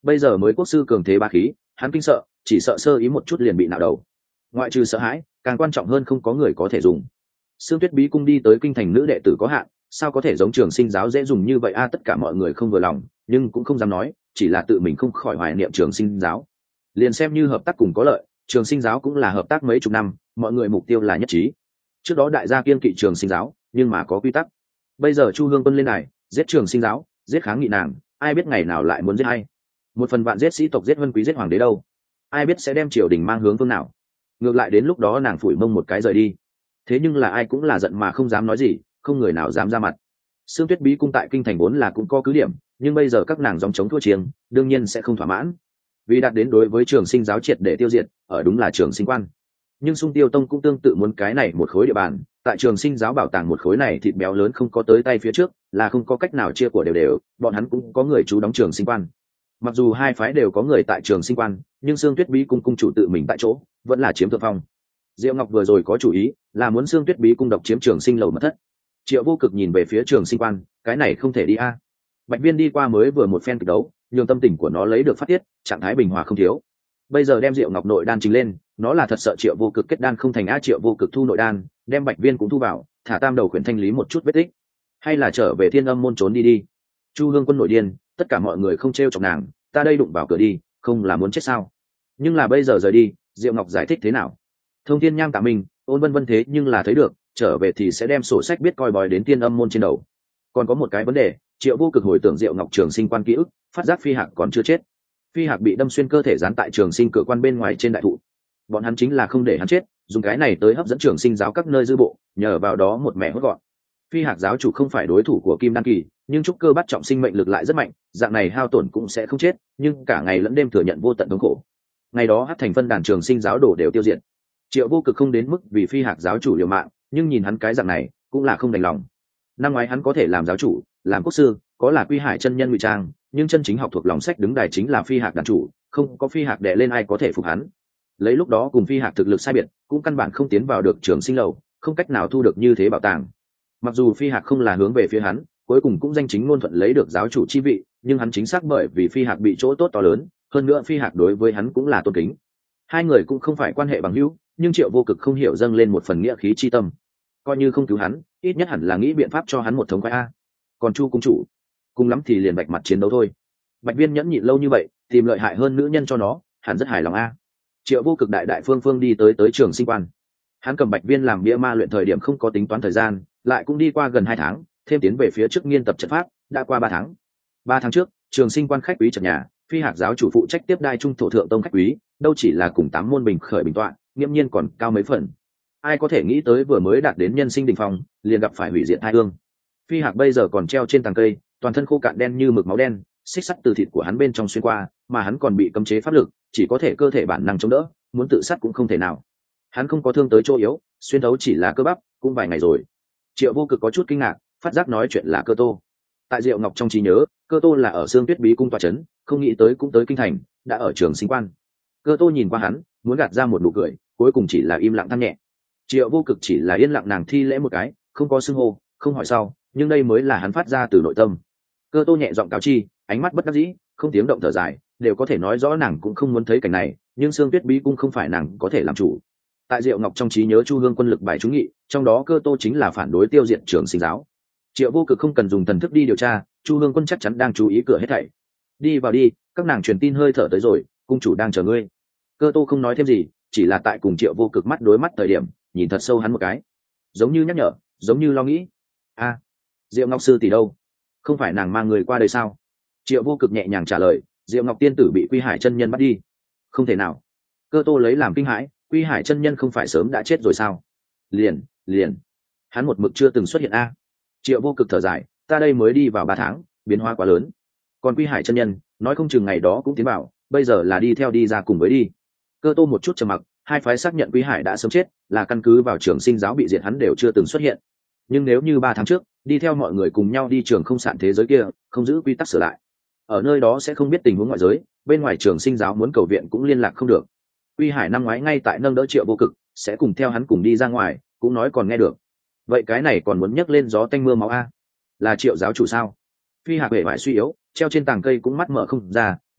bây giờ mới quốc sư cường thế ba khí, hắn kinh sợ, chỉ sợ sơ ý một chút liền bị nạo đầu. Ngoại trừ sợ hãi, càng quan trọng hơn không có người có thể dùng. Sương Tuyết Bí cung đi tới kinh thành nữ đệ tử có hạn, sao có thể giống Trường Sinh giáo dễ dùng như vậy a? Tất cả mọi người không vừa lòng, nhưng cũng không dám nói, chỉ là tự mình không khỏi hoài niệm Trường Sinh giáo. Liền xem như hợp tác cùng có lợi, Trường Sinh giáo cũng là hợp tác mấy chục năm, mọi người mục tiêu là nhất trí. Trước đó đại gia kiên kỵ Trường Sinh giáo, nhưng mà có quy tắc. Bây giờ Chu Hương Quân lên này, giết Trường Sinh giáo, giết kháng nghị nàng, ai biết ngày nào lại muốn giết hay. Một phần vạn giết sĩ tộc, giết vân quý, giết hoàng đế đâu, ai biết sẽ đem triều đình mang hướng phương nào. Ngược lại đến lúc đó nàng phủi mông một cái rời đi. Thế nhưng là ai cũng là giận mà không dám nói gì, không người nào dám ra mặt. Sương Tuyết Bí cung tại kinh thành vốn là cũng có cứ điểm, nhưng bây giờ các nàng dòng chống thua chiêng, đương nhiên sẽ không thỏa mãn. Vì đạt đến đối với Trường Sinh giáo triệt để tiêu diệt, ở đúng là Trường Sinh quan. Nhưng Xung Tiêu Tông cũng tương tự muốn cái này một khối địa bàn, tại Trường Sinh giáo bảo tàng một khối này thịt béo lớn không có tới tay phía trước, là không có cách nào chia của đều đều, bọn hắn cũng có người chú đóng Trường Sinh quan. Mặc dù hai phái đều có người tại Trường Sinh quan, nhưng Sương Tuyết Bí cung cung chủ tự mình tại chỗ, vẫn là chiếm thượng phong. Diệu Ngọc vừa rồi có chủ ý, là muốn Sương Tuyết Bí cung độc chiếm Trường Sinh lầu mật thất. Triệu Vô Cực nhìn về phía Trường Sinh quan, cái này không thể đi a. Bạch Viên đi qua mới vừa một phen kịch đấu, nhưng tâm tình của nó lấy được phát tiết, trạng thái bình hòa không thiếu. Bây giờ đem Diệu Ngọc nội đan trình lên, nó là thật sợ Triệu Vô Cực kết đan không thành a. Triệu Vô Cực thu nội đan, đem Bạch Viên cũng thu vào, thả tam đầu khuyển thanh lý một chút vết tích, hay là trở về Thiên Âm môn trốn đi đi. Chu Hương Quân nội điên, tất cả mọi người không trêu chọc nàng, ta đây đụng vào cửa đi, không là muốn chết sao? Nhưng là bây giờ rời đi, Diệu Ngọc giải thích thế nào? Thông Thiên Nham Tạ Minh, Ôn Vân Vân thế nhưng là thấy được, trở về thì sẽ đem sổ sách biết coi bói đến Tiên Âm môn trên đầu. Còn có một cái vấn đề, Triệu Vô Cực hồi tưởng Diệu Ngọc Trường Sinh quan ký ức, phát giác Phi Hạc còn chưa chết. Phi Hạc bị đâm xuyên cơ thể dán tại Trường Sinh cửa quan bên ngoài trên đại thụ. Bọn hắn chính là không để hắn chết, dùng cái này tới hấp dẫn Trường Sinh giáo các nơi dư bộ, nhờ vào đó một mẹ hốt gọn. Phi Hạc giáo chủ không phải đối thủ của Kim Đan Kỳ, nhưng trúc cơ bắt trọng sinh mệnh lực lại rất mạnh, dạng này hao tổn cũng sẽ không chết, nhưng cả ngày lẫn đêm thừa nhận vô tận thống khổ. Ngày đó Hắc Thành phân đàn Trường Sinh giáo đổ đều tiêu diệt. Triệu Vô Cực không đến mức vì Phi Hạc giáo chủ liều mạng, nhưng nhìn hắn cái dạng này, cũng là không đành lòng. Năm ngoái hắn có thể làm giáo chủ, làm quốc sư, có là Quy Hải chân nhân ngụy trang, nhưng chân chính học thuộc lòng sách đứng đài chính là Phi Hạc đàn chủ, không có Phi Hạc đè lên ai có thể phục hắn. Lấy lúc đó cùng Phi Hạc thực lực sai biệt, cũng căn bản không tiến vào được Trường Sinh lầu, không cách nào thu được như thế bảo tàng. Mặc dù Phi Hạc không là hướng về phía hắn, cuối cùng cũng danh chính ngôn thuận lấy được giáo chủ chi vị, nhưng hắn chính xác bởi vì Phi Hạc bị chỗ tốt to lớn, hơn nữa Phi Hạc đối với hắn cũng là tôn kính. Hai người cũng không phải quan hệ bằng hữu, nhưng Triệu Vô Cực không hiểu dâng lên một phần nghĩa khí chi tâm. Coi như không cứu hắn, ít nhất hẳn là nghĩ biện pháp cho hắn một thống khoái a. Còn Chu cung chủ, cùng lắm thì liền bạch mặt chiến đấu thôi. Bạch Viên nhẫn nhịn lâu như vậy, tìm lợi hại hơn nữ nhân cho nó, hẳn rất hài lòng a. Triệu Vô Cực đại đại phương phương đi tới tới Trường Sinh quan. Hắn cầm Bạch Viên làm bia ma luyện thời điểm không có tính toán thời gian, lại cũng đi qua gần hai tháng, thêm tiến về phía trước nghiên tập trận pháp, đã qua ba tháng. Ba tháng trước, Trường Sinh quan khách quý trật nhà, Phi Hạc giáo chủ phụ trách tiếp đai trung thổ thượng tông khách quý, đâu chỉ là cùng tám môn bình khởi bình tọa, nghiêm nhiên còn cao mấy phần. Ai có thể nghĩ tới vừa mới đạt đến nhân sinh đỉnh phong, liền gặp phải hủy diệt hai ương. Phi Hạc bây giờ còn treo trên tàng cây, toàn thân khô cạn đen như mực máu đen, xích sắt từ thịt của hắn bên trong xuyên qua, mà hắn còn bị cấm chế pháp lực, chỉ có thể cơ thể bản năng chống đỡ, muốn tự sát cũng không thể nào. Hắn không có thương tới chỗ yếu, xuyên thấu chỉ là cơ bắp, cũng vài ngày rồi. Triệu Vô Cực có chút kinh ngạc, phát giác nói chuyện là Cơ Tô. Tại Diệu Ngọc trong trí nhớ, Cơ Tô là ở Sương Tuyết Bí cung tọa trấn, không nghĩ tới cũng tới kinh thành, đã ở Trường Sinh quan. Cơ Tô nhìn qua hắn, muốn gạt ra một nụ cười, cuối cùng chỉ là im lặng than nhẹ. Triệu Vô Cực chỉ là yên lặng nàng thi lễ một cái, không có xưng hô, không hỏi sau, nhưng đây mới là hắn phát ra từ nội tâm. Cơ Tô nhẹ giọng cáo chi, ánh mắt bất đắc dĩ, không tiếng động thở dài, đều có thể nói rõ nàng cũng không muốn thấy cảnh này, nhưng Sương Tuyết Bí cung không phải nàng có thể làm chủ. Tại Diệu Ngọc trong trí nhớ Chu Hương quân lực bài trúng nghị, trong đó Cơ Tô chính là phản đối tiêu diệt Trường Sinh giáo. Triệu Vô Cực không cần dùng thần thức đi điều tra, Chu Hương quân chắc chắn đang chú ý cửa hết thảy. Đi vào đi, các nàng truyền tin hơi thở tới rồi, cung chủ đang chờ ngươi. Cơ Tô không nói thêm gì, chỉ là tại cùng Triệu Vô Cực mắt đối mắt thời điểm, nhìn thật sâu hắn một cái, giống như nhắc nhở, giống như lo nghĩ. A, Diệu Ngọc sư tỷ đâu? Không phải nàng mang người qua đây sao? Triệu Vô Cực nhẹ nhàng trả lời, Diệu Ngọc tiên tử bị Quy Hải chân nhân bắt đi. Không thể nào. Cơ Tô lấy làm kinh hãi, Quy Hải chân nhân không phải sớm đã chết rồi sao? Liền, liền. Hắn một mực chưa từng xuất hiện a. Triệu Vô Cực thở dài, ta đây mới đi vào ba tháng, biến hóa quá lớn. Còn Quy Hải chân nhân, nói không chừng ngày đó cũng tiến vào, bây giờ là đi theo đi ra cùng với đi. Cơ Tô một chút trầm mặc, hai phái xác nhận Quy Hải đã sớm chết, là căn cứ vào Trường Sinh giáo bị diệt hắn đều chưa từng xuất hiện. Nhưng nếu như ba tháng trước, đi theo mọi người cùng nhau đi trường không sạn thế giới kia, không giữ quy tắc sửa lại, ở nơi đó sẽ không biết tình huống ngoại giới, bên ngoài Trường Sinh giáo muốn cầu viện cũng liên lạc không được. Quy Hải năm ngoái ngay tại nâng đỡ Triệu Vô Cực, sẽ cùng theo hắn cùng đi ra ngoài, cũng nói còn nghe được. Vậy cái này còn muốn nhấc lên gió tanh mưa máu a? Là Triệu giáo chủ sao? Phi Hạc vẻ vải suy yếu, treo trên tàng cây cũng mắt mở không ra,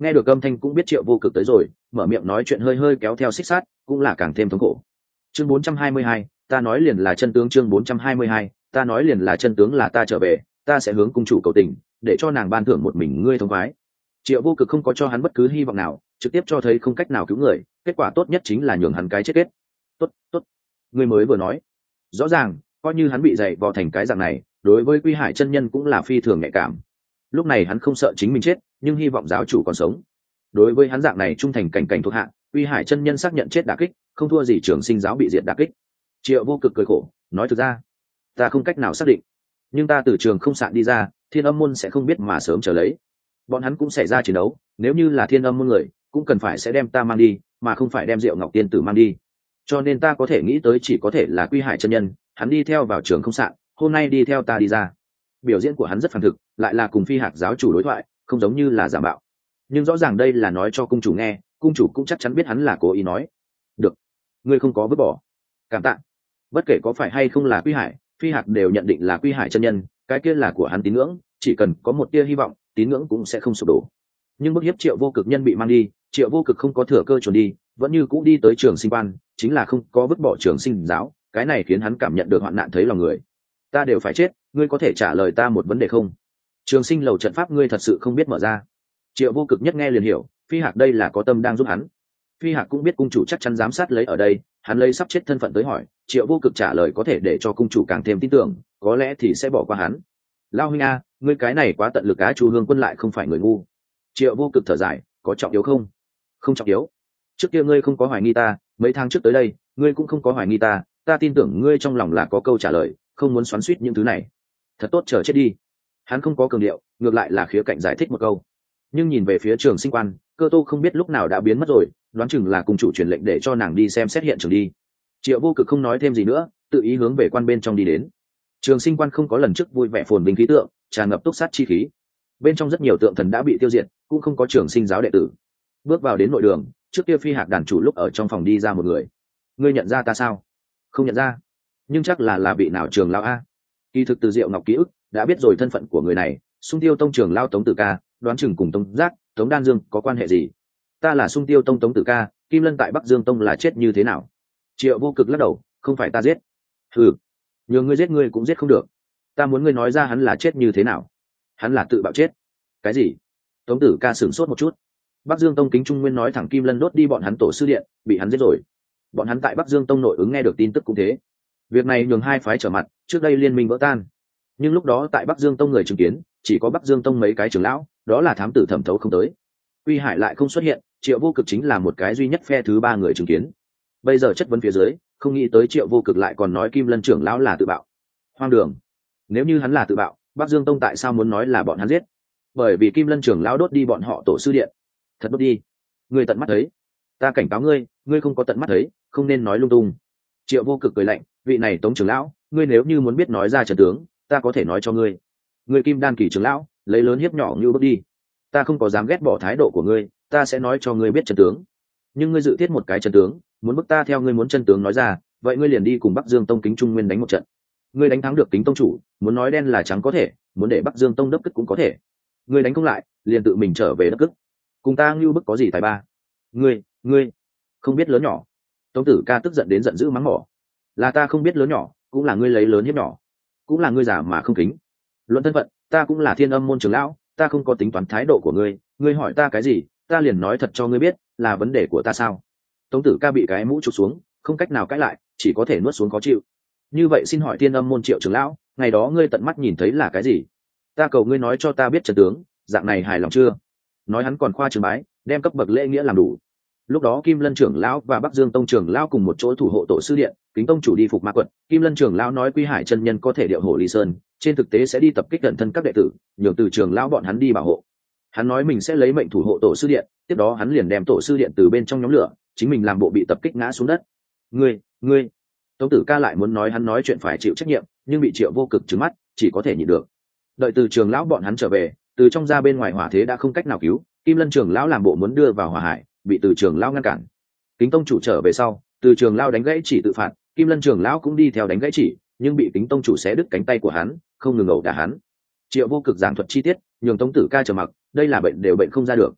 Nghe được âm thanh cũng biết Triệu Vô Cực tới rồi, mở miệng nói chuyện hơi hơi kéo theo xích sát, cũng là càng thêm thống khổ. Chương bốn trăm hai mươi hai, ta nói liền là chân tướng. Chương bốn trăm hai mươi hai, ta nói liền là chân tướng là ta trở về, ta sẽ hướng cung chủ cầu tình, để cho nàng ban thưởng một mình ngươi thông khoái. Triệu Vô Cực không có cho hắn bất cứ hy vọng nào, trực tiếp cho thấy không cách nào cứu người, kết quả tốt nhất chính là nhường hắn cái chết kết. Tốt, tốt. Ngươi mới vừa nói, rõ ràng, coi như hắn bị dày vò thành cái dạng này, đối với Quy Hải chân nhân cũng là phi thường nhạy cảm. Lúc này hắn không sợ chính mình chết, nhưng hy vọng giáo chủ còn sống. Đối với hắn dạng này trung thành cảnh cảnh thuộc hạ, Quy Hải chân nhân xác nhận chết đả kích, không thua gì Trường Sinh giáo bị diệt đả kích. Triệu Vô Cực cười khổ, nói thực ra, ta không cách nào xác định, nhưng ta từ trường không sạn đi ra, Thiên Âm môn sẽ không biết mà sớm trở lấy. Bọn hắn cũng sẽ ra chiến đấu, nếu như là Thiên Âm môn người, cũng cần phải sẽ đem ta mang đi, mà không phải đem Diệu Ngọc Tiên tử mang đi. Cho nên ta có thể nghĩ tới chỉ có thể là Quy Hải chân nhân, hắn đi theo vào trường không sạn, hôm nay đi theo ta đi ra. Biểu diễn của hắn rất phản thực, lại là cùng Phi Hạc giáo chủ đối thoại, không giống như là giả mạo. Nhưng rõ ràng đây là nói cho cung chủ nghe, cung chủ cũng chắc chắn biết hắn là cố ý nói. Được, ngươi không có vứt bỏ. Cảm tạ. Bất kể có phải hay không là Quy Hải, Phi Hạc đều nhận định là Quy Hải chân nhân, cái kia là của hắn tín ngưỡng, chỉ cần có một tia hy vọng, tín ngưỡng cũng sẽ không sụp đổ. Nhưng bức hiếp Triệu Vô Cực nhân bị mang đi, Triệu Vô Cực không có thừa cơ chuẩn đi, vẫn như cũ đi tới Trường Sinh quan, chính là không có vứt bỏ Trường Sinh giáo, cái này khiến hắn cảm nhận được hoạn nạn thấy lòng người. Ta đều phải chết, ngươi có thể trả lời ta một vấn đề không? Trường Sinh lầu trận pháp ngươi thật sự không biết mở ra. Triệu Vô Cực nhất nghe liền hiểu, Phi Hạc đây là có tâm đang giúp hắn. Phi Hạc cũng biết cung chủ chắc chắn giám sát lấy ở đây, hắn lấy sắp chết thân phận tới hỏi, Triệu Vô Cực trả lời có thể để cho cung chủ càng thêm tin tưởng, có lẽ thì sẽ bỏ qua hắn. Lao huynh a, ngươi cái này quá tận lực á. Chu Hương Quân lại không phải người ngu. Triệu Vô Cực thở dài, có trọng yếu không? Không trọng yếu. Trước kia ngươi không có hoài nghi ta, mấy tháng trước tới đây, ngươi cũng không có hoài nghi ta, ta tin tưởng ngươi trong lòng là có câu trả lời, không muốn xoắn xuýt những thứ này. Thật tốt, chờ chết đi. Hắn không có cường điệu, ngược lại là khía cạnh giải thích một câu. Nhưng nhìn về phía Trường Sinh quan, Cơ Tô không biết lúc nào đã biến mất rồi, đoán chừng là cung chủ truyền lệnh để cho nàng đi xem xét hiện trường đi. Triệu Vô Cực không nói thêm gì nữa, tự ý hướng về quan bên trong đi đến. Trường Sinh quan không có lần trước vui vẻ phồn vinh khí tượng, tràn ngập túc sát chi khí. Bên trong rất nhiều tượng thần đã bị tiêu diệt, cũng không có Trường Sinh giáo đệ tử. Bước vào đến nội đường, trước kia Phi Hạc đàn chủ lúc ở trong phòng đi ra một người. Ngươi nhận ra ta sao? Không nhận ra, nhưng chắc là là vị nào trường lão a. Kỳ thực từ Diệu Ngọc ký ức đã biết rồi thân phận của người này, Xung Tiêu Tông trường lão Tống Tử Ca, đoán chừng cùng Tống Giác, Tống Đan Dương có quan hệ gì? Ta là Xung Tiêu Tông Tống Tử Ca, Kim Lân tại Bắc Dương Tông là chết như thế nào? Triệu Vô Cực lắc đầu, không phải ta giết. Ừ, nhờ ngươi giết ngươi cũng giết không được. Ta muốn ngươi nói ra hắn là chết như thế nào. Hắn là tự bạo chết. Cái gì? Tống Tử Ca sửng sốt một chút. Bắc Dương Tông Kính Trung Nguyên nói thẳng Kim Lân đốt đi bọn hắn tổ sư điện, bị hắn giết rồi. Bọn hắn tại Bắc Dương Tông nội ứng nghe được tin tức cũng thế. Việc này nhường hai phái trở mặt, trước đây liên minh vỡ tan. Nhưng lúc đó tại Bắc Dương Tông người chứng kiến, chỉ có Bắc Dương Tông mấy cái trưởng lão, đó là thám tử thẩm thấu không tới. Quy Hải lại không xuất hiện, Triệu Vô Cực chính là một cái duy nhất phe thứ ba người chứng kiến. Bây giờ chất vấn phía dưới, không nghĩ tới Triệu Vô Cực lại còn nói Kim Lân trưởng lão là tự bạo. Hoang đường. Nếu như hắn là tự bạo, Bắc Dương Tông tại sao muốn nói là bọn hắn giết? Bởi vì Kim Lân trưởng lão đốt đi bọn họ tổ sư điện. Thật đốt đi. Ngươi tận mắt thấy. Ta cảnh cáo ngươi, ngươi không có tận mắt thấy, không nên nói lung tung. Triệu Vô Cực cười lạnh, vị này Tống trưởng lão, ngươi nếu như muốn biết nói ra trận tướng, ta có thể nói cho ngươi. Ngươi Kim Đan kỳ trưởng lão, lấy lớn hiếp nhỏ như bước đi. Ta không có dám ghét bỏ thái độ của ngươi, ta sẽ nói cho ngươi biết trận tướng. Nhưng ngươi dự thiết một cái trận tướng, muốn bức ta theo ngươi muốn chân tướng nói ra, vậy ngươi liền đi cùng Bắc Dương Tông Kính Trung Nguyên đánh một trận. Ngươi đánh thắng được Kính tông chủ, muốn nói đen là trắng có thể, muốn để Bắc Dương Tông đốc cức cũng có thể. Ngươi đánh không lại, liền tự mình trở về đốc cức. Cùng ta ngưu bức có gì tài ba? Ngươi, ngươi không biết lớn nhỏ. Tống Tử Ca tức giận đến giận dữ mắng mỏ. Là ta không biết lớn nhỏ, cũng là ngươi lấy lớn hiếp nhỏ, cũng là ngươi giả mà không kính. Luận thân phận, ta cũng là Thiên Âm môn trưởng lão, ta không có tính toán thái độ của ngươi, ngươi hỏi ta cái gì, ta liền nói thật cho ngươi biết, là vấn đề của ta sao? Tống Tử Ca bị cái mũ trục xuống, không cách nào cãi lại, chỉ có thể nuốt xuống khó chịu. Như vậy xin hỏi Thiên Âm môn Triệu trưởng lão, ngày đó ngươi tận mắt nhìn thấy là cái gì? Ta cầu ngươi nói cho ta biết trận tướng, dạng này hài lòng chưa? Nói hắn còn khoa trường bái, đem cấp bậc lễ nghĩa làm đủ. Lúc đó Kim Lân trưởng lão và Bắc Dương Tông trưởng lão cùng một chỗ thủ hộ tổ sư điện, Kính tông chủ đi phục ma quận. Kim Lân trưởng lão nói Quy Hải chân nhân có thể điệu hổ Ly Sơn, trên thực tế sẽ đi tập kích cận thân các đệ tử, nhường từ trưởng lão bọn hắn đi bảo hộ. Hắn nói mình sẽ lấy mệnh thủ hộ tổ sư điện, tiếp đó hắn liền đem tổ sư điện từ bên trong nhóm lửa, chính mình làm bộ bị tập kích ngã xuống đất. Ngươi, ngươi. Tống Tử Ca lại muốn nói hắn nói chuyện phải chịu trách nhiệm, nhưng bị Triệu Vô Cực trừng mắt, chỉ có thể nhịn được. Đợi từ trưởng lão bọn hắn trở về, từ trong ra bên ngoài hỏa thế đã không cách nào cứu, Kim Lân trưởng lão làm bộ muốn đưa vào hỏa hải, bị từ trưởng lão ngăn cản. Kính tông chủ trở về sau, từ trưởng lão đánh gãy chỉ tự phạt, Kim Lân trưởng lão cũng đi theo đánh gãy chỉ, nhưng bị Kính tông chủ xé đứt cánh tay của hắn, không ngừng ẩu đả hắn. Triệu Vô Cực giảng thuật chi tiết, nhường Tống Tử Ca trầm mặc, đây là bệnh đều bệnh không ra được.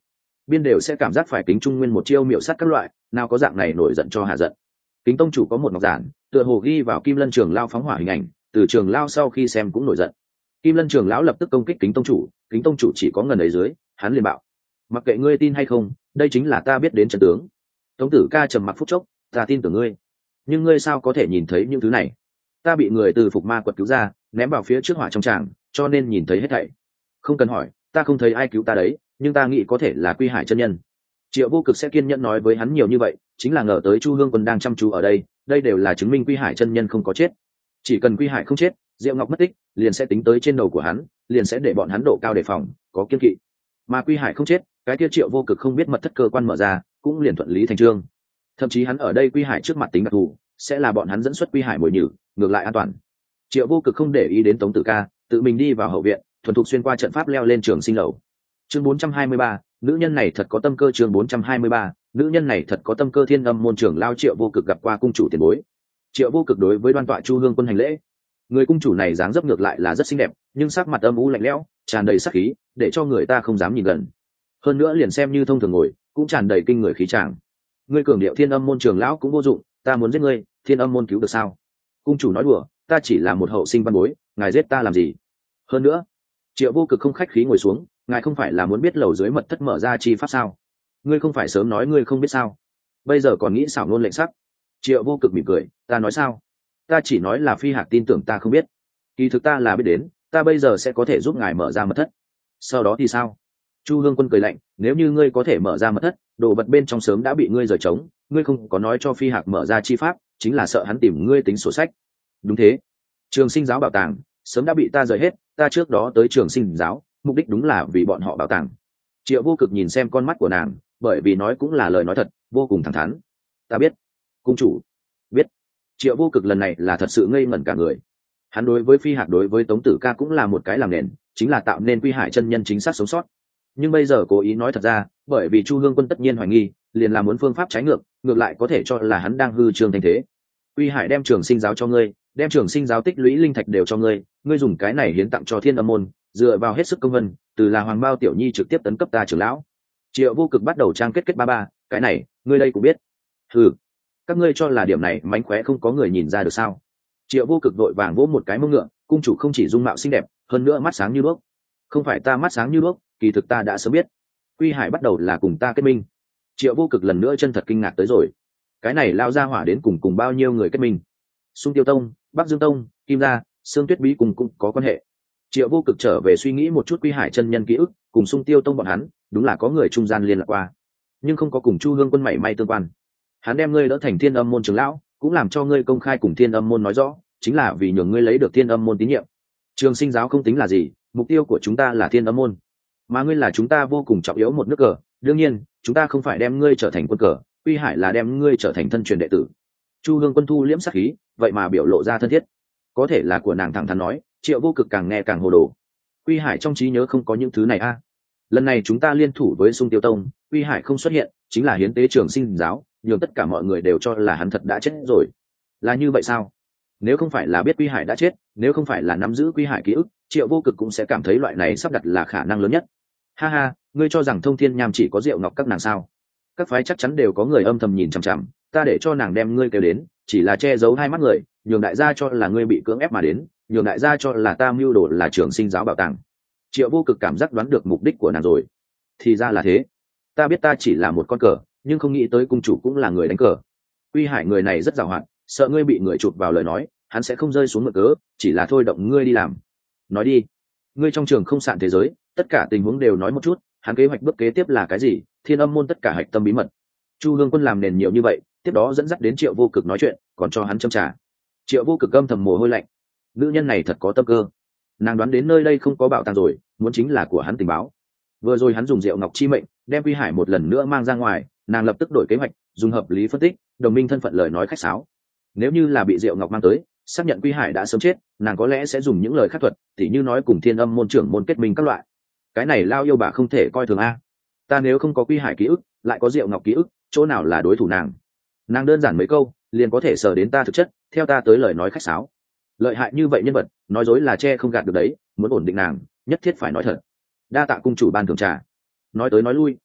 biên đều sẽ cảm giác phải kính trung nguyên một chiêu miệu sắt các loại, nào có dạng này nổi giận cho hạ giận. Kính tông chủ có một ngọc giản, tựa hồ ghi vào Kim Lân Trường Lao phóng hỏa hình ảnh, từ Trường Lao sau khi xem cũng nổi giận. Kim Lân Trường lão lập tức công kích Kính tông chủ, Kính tông chủ chỉ có ngần ấy dưới, hắn liền bạo: mặc kệ ngươi tin hay không, đây chính là ta biết đến trận tướng. Tống Tử Ca trầm mặc phút chốc: ta tin tưởng ngươi, nhưng ngươi sao có thể nhìn thấy những thứ này? Ta bị người từ phục ma quật cứu ra, ném vào phía trước hỏa trong tràng, cho nên nhìn thấy hết thảy. Không cần hỏi, ta không thấy ai cứu ta đấy, nhưng ta nghĩ có thể là Quy Hải chân nhân. Triệu Vô Cực sẽ kiên nhẫn nói với hắn nhiều như vậy, chính là ngờ tới Chu Hương Quân đang chăm chú ở đây, đây đều là chứng minh Quy Hải chân nhân không có chết. Chỉ cần Quy Hải không chết, Diệu Ngọc mất tích, liền sẽ tính tới trên đầu của hắn, liền sẽ để bọn hắn độ cao đề phòng, có kiên kỵ. Mà Quy Hải không chết, cái kia Triệu Vô Cực không biết mật thất cơ quan mở ra, cũng liền thuận lý thành chương. Thậm chí hắn ở đây Quy Hải trước mặt tính đặc thù, sẽ là bọn hắn dẫn xuất Quy Hải mồi nhử, ngược lại an toàn. Triệu Vô Cực không để ý đến Tống Tử Ca, tự mình đi vào hậu viện, thuần thục xuyên qua trận pháp leo lên Trường Sinh lầu. Chương bốn trăm hai mươi ba, nữ nhân này thật có tâm cơ. Chương bốn trăm hai mươi ba, nữ nhân này thật có tâm cơ. Thiên Âm môn trưởng lao Triệu Vô Cực gặp qua cung chủ tiền bối. Triệu Vô Cực đối với đoan tọa Chu Hương Quân hành lễ. Người cung chủ này dáng dấp ngược lại là rất xinh đẹp, nhưng sắc mặt âm u lạnh lẽo, tràn đầy sát khí, để cho người ta không dám nhìn gần. Hơn nữa liền xem như thông thường ngồi, cũng tràn đầy kinh người khí tràng. Ngươi cường điệu Thiên Âm môn trưởng lão cũng vô dụng, ta muốn giết ngươi, Thiên Âm môn cứu được sao? Cung chủ nói đùa, ta chỉ là một hậu sinh văn bối, ngài giết ta làm gì? Hơn nữa, Triệu Vô Cực không khách khí ngồi xuống, ngài không phải là muốn biết lầu dưới mật thất mở ra chi pháp sao? Ngươi không phải sớm nói ngươi không biết sao? Bây giờ còn nghĩ xảo ngôn lệnh sắc? Triệu Vô Cực mỉm cười, ta nói sao? Ta chỉ nói là Phi Hạc tin tưởng ta không biết, kỳ thực ta là biết đến, ta bây giờ sẽ có thể giúp ngài mở ra mật thất. Sau đó thì sao? Chu Hương Quân cười lạnh, nếu như ngươi có thể mở ra mật thất, đồ vật bên trong sớm đã bị ngươi rời trống, ngươi không có nói cho Phi Hạc mở ra chi pháp, chính là sợ hắn tìm ngươi tính sổ sách. Đúng thế, Trường Sinh giáo bảo tàng sớm đã bị ta rời hết, ta trước đó tới Trường Sinh giáo mục đích đúng là vì bọn họ bảo tàng. Triệu Vô Cực nhìn xem con mắt của nàng, bởi vì nói cũng là lời nói thật, vô cùng thẳng thắn. Ta biết, cung chủ biết. Triệu Vô Cực lần này là thật sự ngây ngẩn cả người. Hắn đối với Phi Hạc, đối với Tống Tử Ca cũng là một cái làm nền, chính là tạo nên Quy Hải chân nhân chính xác sống sót. Nhưng bây giờ cố ý nói thật ra, bởi vì Chu Hương Quân tất nhiên hoài nghi, liền là muốn phương pháp trái ngược, ngược lại có thể cho là hắn đang hư trương thành thế. Quy Hải đem Trường Sinh giáo cho ngươi, đem Trường Sinh giáo tích lũy linh thạch đều cho ngươi, ngươi dùng cái này hiến tặng cho Thiên Âm môn, dựa vào hết sức công vân, từ là Hoàng Bao tiểu nhi trực tiếp tấn cấp ta trưởng lão. Triệu Vô Cực bắt đầu trang kết kết ba ba, cái này, ngươi đây cũng biết. Ừ, các ngươi cho là điểm này mánh khóe không có người nhìn ra được sao? Triệu Vô Cực vội vàng vỗ một cái mông ngựa, cung chủ không chỉ dung mạo xinh đẹp, hơn nữa mắt sáng như đuốc. Không phải ta mắt sáng như đuốc, kỳ thực ta đã sớm biết. Quy Hải bắt đầu là cùng ta kết minh. Triệu Vô Cực lần nữa chân thật kinh ngạc tới rồi. Cái này lao ra hỏa đến cùng cùng bao nhiêu người kết minh? Xung Tiêu Tông, Bắc Dương Tông, Kim Gia, Sương Tuyết Bí cùng cũng có quan hệ. Triệu Vô Cực trở về suy nghĩ một chút Quy Hải chân nhân ký ức, cùng Xung Tiêu Tông bọn hắn, đúng là có người trung gian liên lạc qua, nhưng không có cùng Chu Hương Quân mảy may tương quan. Hắn đem ngươi đỡ thành Thiên Âm môn trưởng lão, cũng làm cho ngươi công khai cùng Thiên Âm môn nói rõ, chính là vì nhường ngươi lấy được Thiên Âm môn tín nhiệm. Trường Sinh giáo không tính là gì, mục tiêu của chúng ta là Thiên Âm môn, mà ngươi là chúng ta vô cùng trọng yếu một nước cờ. Đương nhiên, chúng ta không phải đem ngươi trở thành quân cờ, Quy Hải là đem ngươi trở thành thân truyền đệ tử. Chu Hương Quân thu liễm sát khí, vậy mà biểu lộ ra thân thiết. Có thể là của nàng thẳng thắn nói, Triệu Vô Cực càng nghe càng hồ đồ. Quy Hải trong trí nhớ không có những thứ này a. À. Lần này chúng ta liên thủ với Xung Tiêu Tông, Quy Hải không xuất hiện, chính là hiến tế Trường Sinh giáo, nhường tất cả mọi người đều cho là hắn thật đã chết rồi. Là như vậy sao? Nếu không phải là biết Quy Hải đã chết, nếu không phải là nắm giữ Quy Hải ký ức, Triệu Vô Cực cũng sẽ cảm thấy loại này sắp đặt là khả năng lớn nhất. Ha ha, ngươi cho rằng Thông Thiên Nham chỉ có Diệu Ngọc các nàng sao? Các phái chắc chắn đều có người âm thầm nhìn chằm chằm, ta để cho nàng đem ngươi kêu đến, chỉ là che giấu hai mắt người, nhường đại gia cho là ngươi bị cưỡng ép mà đến, nhường đại gia cho là ta mưu đồ là Trường Sinh giáo bảo tàng. Triệu Vô Cực cảm giác đoán được mục đích của nàng rồi. Thì ra là thế. Ta biết ta chỉ là một con cờ, nhưng không nghĩ tới cung chủ cũng là người đánh cờ. Quy Hải người này rất giàu hạn, sợ ngươi bị người chụp vào lời nói, hắn sẽ không rơi xuống mượn cớ, chỉ là thôi động ngươi đi làm. Nói đi, ngươi trong trường không sạn thế giới, tất cả tình huống đều nói một chút, hắn kế hoạch bước kế tiếp là cái gì? Thiên Âm môn tất cả hạch tâm bí mật. Chu Hương Quân làm nền nhiều như vậy, tiếp đó dẫn dắt đến Triệu Vô Cực nói chuyện, còn cho hắn châm trà. Triệu Vô Cực âm thầm mồ hôi lạnh. Nữ nhân này thật có tâm cơ. Nàng đoán đến nơi đây không có bảo tàng rồi, muốn chính là của hắn tình báo. Vừa rồi hắn dùng Diệu Ngọc chi mệnh, đem Quy Hải một lần nữa mang ra ngoài, nàng lập tức đổi kế hoạch, dùng hợp lý phân tích, đồng minh thân phận lời nói khách sáo. Nếu như là bị Diệu Ngọc mang tới, xác nhận Quy Hải đã sớm chết, nàng có lẽ sẽ dùng những lời khác thuật, tỉ như nói cùng Thiên Âm môn trưởng môn kết minh các loại. Cái này lao yêu bà không thể coi thường a. Ta nếu không có Quy Hải ký ức, lại có Diệu Ngọc ký ức, chỗ nào là đối thủ nàng? Nàng đơn giản mấy câu, liền có thể sờ đến ta thực chất, theo ta tới lời nói khách sáo. Lợi hại như vậy nhân vật, nói dối là che không gạt được đấy, muốn ổn định nàng, nhất thiết phải nói thật. Đa tạ cung chủ ban thưởng trà. Nói tới nói lui,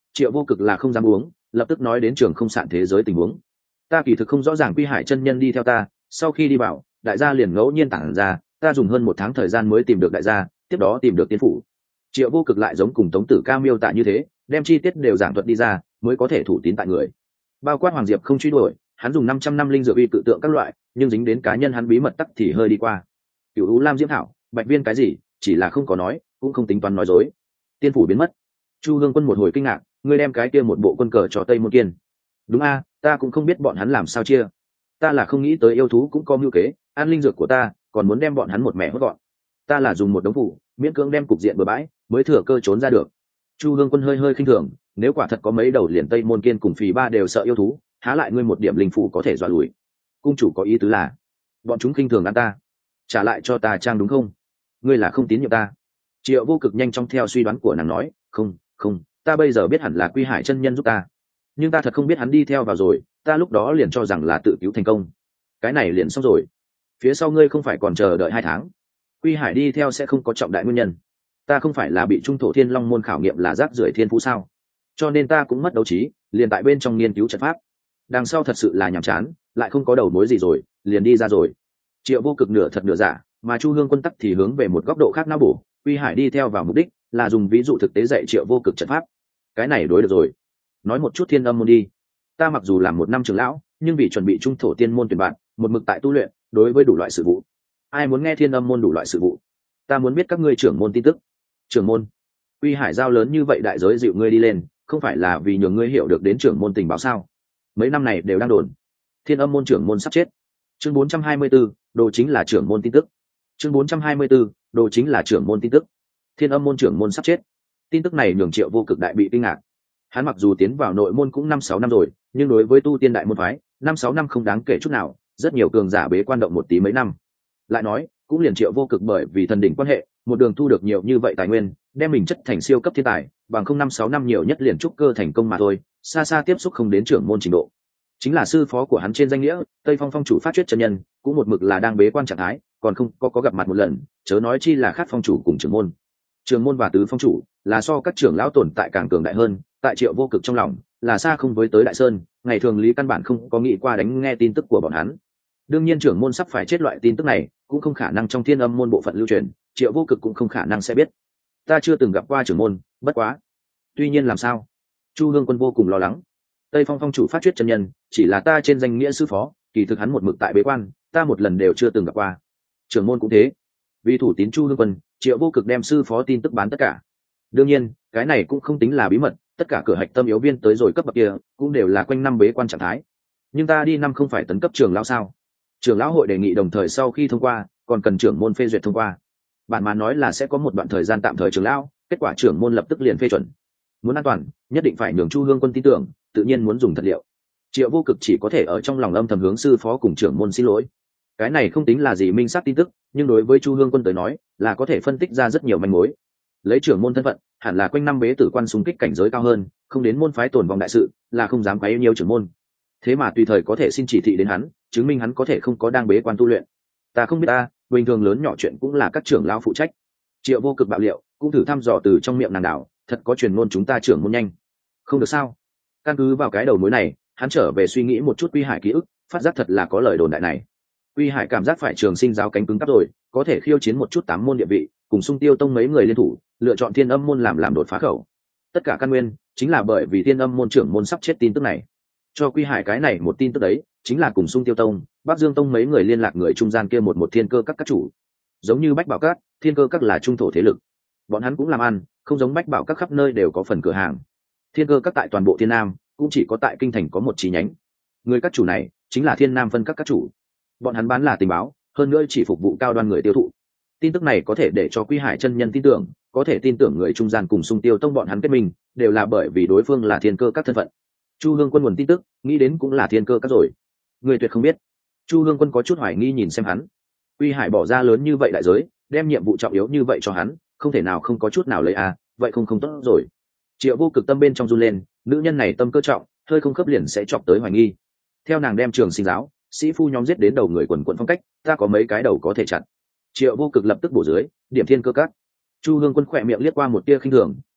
Triệu Vô Cực là không dám uống, lập tức nói đến trường không sạn thế giới tình huống. Ta kỳ thực không rõ ràng Quy Hải chân nhân đi theo ta, sau khi đi vào, đại gia liền ngẫu nhiên tản ra, ta dùng hơn một tháng thời gian mới tìm được đại gia, tiếp đó tìm được tiên phủ. Triệu Vô Cực lại giống cùng Tống Tử Ca miêu tả như thế, đem chi tiết đều giảng thuật đi ra, mới có thể thủ tín tại người. Bao quát Hoàng Diệp không truy đuổi, hắn dùng năm trăm năm linh dược uy tự tượng các loại, nhưng dính đến cá nhân hắn bí mật tắc thì hơi đi qua. Cửu U Lam Diễm Thảo, Bạch Viên cái gì, chỉ là không có nói, cũng không tính toán nói dối. Tiên phủ biến mất. Chu Hương Quân một hồi kinh ngạc, ngươi đem cái kia một bộ quân cờ cho Tây Môn Kiên. Đúng a, ta cũng không biết bọn hắn làm sao chia. Ta là không nghĩ tới yêu thú cũng có mưu kế, an linh dược của ta, còn muốn đem bọn hắn một mẻ hốt gọn. Ta là dùng một đống phủ, miễn cưỡng đem cục diện bừa bãi, mới thừa cơ trốn ra được. Chu Hương Quân hơi hơi khinh thường, nếu quả thật có mấy đầu liền Tây Môn Kiên cùng Phì Ba đều sợ yêu thú, há lại ngươi một điểm linh phủ có thể dọa lùi. Cung chủ có ý tứ là, bọn chúng khinh thường ăn ta, trả lại cho ta trang đúng không? Ngươi là không tín nhiệm ta. Triệu Vô Cực nhanh chóng theo suy đoán của nàng nói, không, không, ta bây giờ biết hẳn là Quy Hải chân nhân giúp ta, nhưng ta thật không biết hắn đi theo vào rồi, ta lúc đó liền cho rằng là tự cứu thành công. Cái này liền xong rồi. Phía sau ngươi không phải còn chờ đợi hai tháng? Quy Hải đi theo sẽ không có trọng đại nguyên nhân. Ta không phải là bị Trung Thổ Thiên Long môn khảo nghiệm là rác rưởi thiên phú sao? Cho nên ta cũng mất đấu trí, liền tại bên trong nghiên cứu trận pháp. Đằng sau thật sự là nhàm chán, lại không có đầu mối gì rồi, liền đi ra rồi. Triệu Vô Cực nửa thật nửa giả, mà Chu Hương Quân tắc thì hướng về một góc độ khác não bổ. Quy Hải đi theo vào mục đích là dùng ví dụ thực tế dạy Triệu Vô Cực trận pháp. Cái này đối được rồi. Nói một chút Thiên Âm môn đi. Ta mặc dù làm một năm trưởng lão, nhưng vì chuẩn bị Trung Thổ Tiên môn tuyển bạn, một mực tại tu luyện, đối với đủ loại sự vụ. Ai muốn nghe Thiên Âm môn đủ loại sự vụ? Ta muốn biết các ngươi trưởng môn tin tức. Trưởng môn? Quy Hải giao lớn như vậy đại giới dịu ngươi đi lên, không phải là vì nhường ngươi hiểu được đến trưởng môn tình báo sao? Mấy năm này đều đang đồn. Thiên Âm môn trưởng môn sắp chết. Chương bốn trăm hai mươi 4, đồ chính là trưởng môn tin tức. Chương bốn trăm hai mươi 4, đồ chính là trưởng môn tin tức. Thiên Âm môn trưởng môn sắp chết. Tin tức này nhường Triệu Vô Cực đại bị kinh ngạc. Hắn mặc dù tiến vào nội môn cũng năm sáu năm rồi, nhưng đối với tu tiên đại môn phái, năm sáu năm không đáng kể chút nào, rất nhiều cường giả bế quan động một tí mấy năm. Lại nói, cũng liền Triệu Vô Cực bởi vì thần đỉnh quan hệ, một đường thu được nhiều như vậy tài nguyên, đem mình chất thành siêu cấp thiên tài, bằng không năm sáu năm nhiều nhất liền trúc cơ thành công mà thôi, xa xa tiếp xúc không đến trưởng môn trình độ. Chính là sư phó của hắn trên danh nghĩa, Tây Phong phong chủ Phát Chuyết chân nhân, cũng một mực là đang bế quan trạng thái, còn không có có gặp mặt một lần, chớ nói chi là khác phong chủ cùng trưởng môn. Trưởng môn và tứ phong chủ là so các trưởng lão tồn tại càng cường đại hơn, tại Triệu Vô Cực trong lòng là xa không với tới Đại Sơn, ngày thường lý căn bản không có nghĩ qua đánh nghe tin tức của bọn hắn. Đương nhiên trưởng môn sắp phải chết loại tin tức này cũng không khả năng trong Thiên Âm môn bộ phận lưu truyền, Triệu Vô Cực cũng không khả năng sẽ biết. Ta chưa từng gặp qua trưởng môn, bất quá. Tuy nhiên làm sao? Chu Hương Quân vô cùng lo lắng. Tây Phong phong chủ Phát Chuyết chân nhân, chỉ là ta trên danh nghĩa sư phó, kỳ thực hắn một mực tại bế quan, ta một lần đều chưa từng gặp qua. Trưởng môn cũng thế. Vì thủ tín Chu Hương Quân, Triệu Vô Cực đem sư phó tin tức bán tất cả. Đương nhiên, cái này cũng không tính là bí mật, tất cả cửa hạch tâm yếu viên tới rồi cấp bậc kia, cũng đều là quanh năm bế quan trạng thái. Nhưng ta đi năm không phải tấn cấp trưởng lão sao? Trưởng lão hội đề nghị đồng thời sau khi thông qua, còn cần trưởng môn phê duyệt thông qua. Bạn mà nói là sẽ có một đoạn thời gian tạm thời trưởng lão, kết quả trưởng môn lập tức liền phê chuẩn. Muốn an toàn, nhất định phải nhường Chu Hương Quân tin tưởng, tự nhiên muốn dùng thật liệu. Triệu Vô Cực chỉ có thể ở trong lòng âm thầm hướng sư phó cùng trưởng môn xin lỗi. Cái này không tính là gì minh xác tin tức, nhưng đối với Chu Hương Quân tới nói, là có thể phân tích ra rất nhiều manh mối. Lấy trưởng môn thân phận, hẳn là quanh năm bế tử quan xung kích cảnh giới cao hơn, không đến môn phái tổn vong đại sự, là không dám quấy nhiều trưởng môn. Thế mà tùy thời có thể xin chỉ thị đến hắn, chứng minh hắn có thể không có đang bế quan tu luyện. Ta không biết ta, bình thường lớn nhỏ chuyện cũng là các trưởng lão phụ trách. Triệu Vô Cực bạo liệu, cũng thử thăm dò từ trong miệng nàng đảo, thật có truyền ngôn chúng ta trưởng môn nhanh. Không được sao? Căn cứ vào cái đầu mối này, hắn trở về suy nghĩ một chút Quy Hải ký ức, phát giác thật là có lời đồn đại này. Quy Hải cảm giác phải trường sinh giáo cánh cứng cắp rồi, có thể khiêu chiến một chút tám môn địa vị, cùng Xung Tiêu Tông mấy người liên thủ, lựa chọn Thiên Âm môn làm làm đột phá khẩu. Tất cả căn nguyên chính là bởi vì Thiên Âm môn trưởng môn sắp chết tin tức này. Cho Quy Hải cái này một tin tức đấy, chính là cùng Xung Tiêu Tông, Bắc Dương Tông mấy người liên lạc người trung gian kia một một thiên cơ các các chủ. Giống như Bách Bảo Các, thiên cơ các là trung thổ thế lực. Bọn hắn cũng làm ăn, không giống Bách Bảo Các khắp nơi đều có phần cửa hàng. Thiên cơ các tại toàn bộ Thiên Nam, cũng chỉ có tại kinh thành có một chi nhánh. Người các chủ này chính là Thiên Nam phân các các chủ. Bọn hắn bán là tình báo, hơn nữa chỉ phục vụ cao đoan người tiêu thụ. Tin tức này có thể để cho Quy Hải chân nhân tin tưởng, có thể tin tưởng người trung gian cùng Xung Tiêu Tông bọn hắn kết minh, đều là bởi vì đối phương là thiên cơ các thân phận. Chu Hương Quân nguồn tin tức, nghĩ đến cũng là thiên cơ các rồi. Người tuyệt không biết. Chu Hương Quân có chút hoài nghi nhìn xem hắn. Quy Hải bỏ ra lớn như vậy đại giới, đem nhiệm vụ trọng yếu như vậy cho hắn, không thể nào không có chút nào lấy à, vậy không không tốt rồi. Triệu Vô Cực tâm bên trong run lên, nữ nhân này tâm cơ trọng, hơi không khớp liền sẽ chọc tới hoài nghi. Theo nàng đem trường sinh giáo sĩ phu nhóm giết đến đầu người quần quận phong cách, ta có mấy cái đầu có thể chặn. Triệu Vô Cực lập tức bổ dưới điểm thiên cơ các. Chu Hương Quân khỏe miệng liếc qua một tia khinh thường,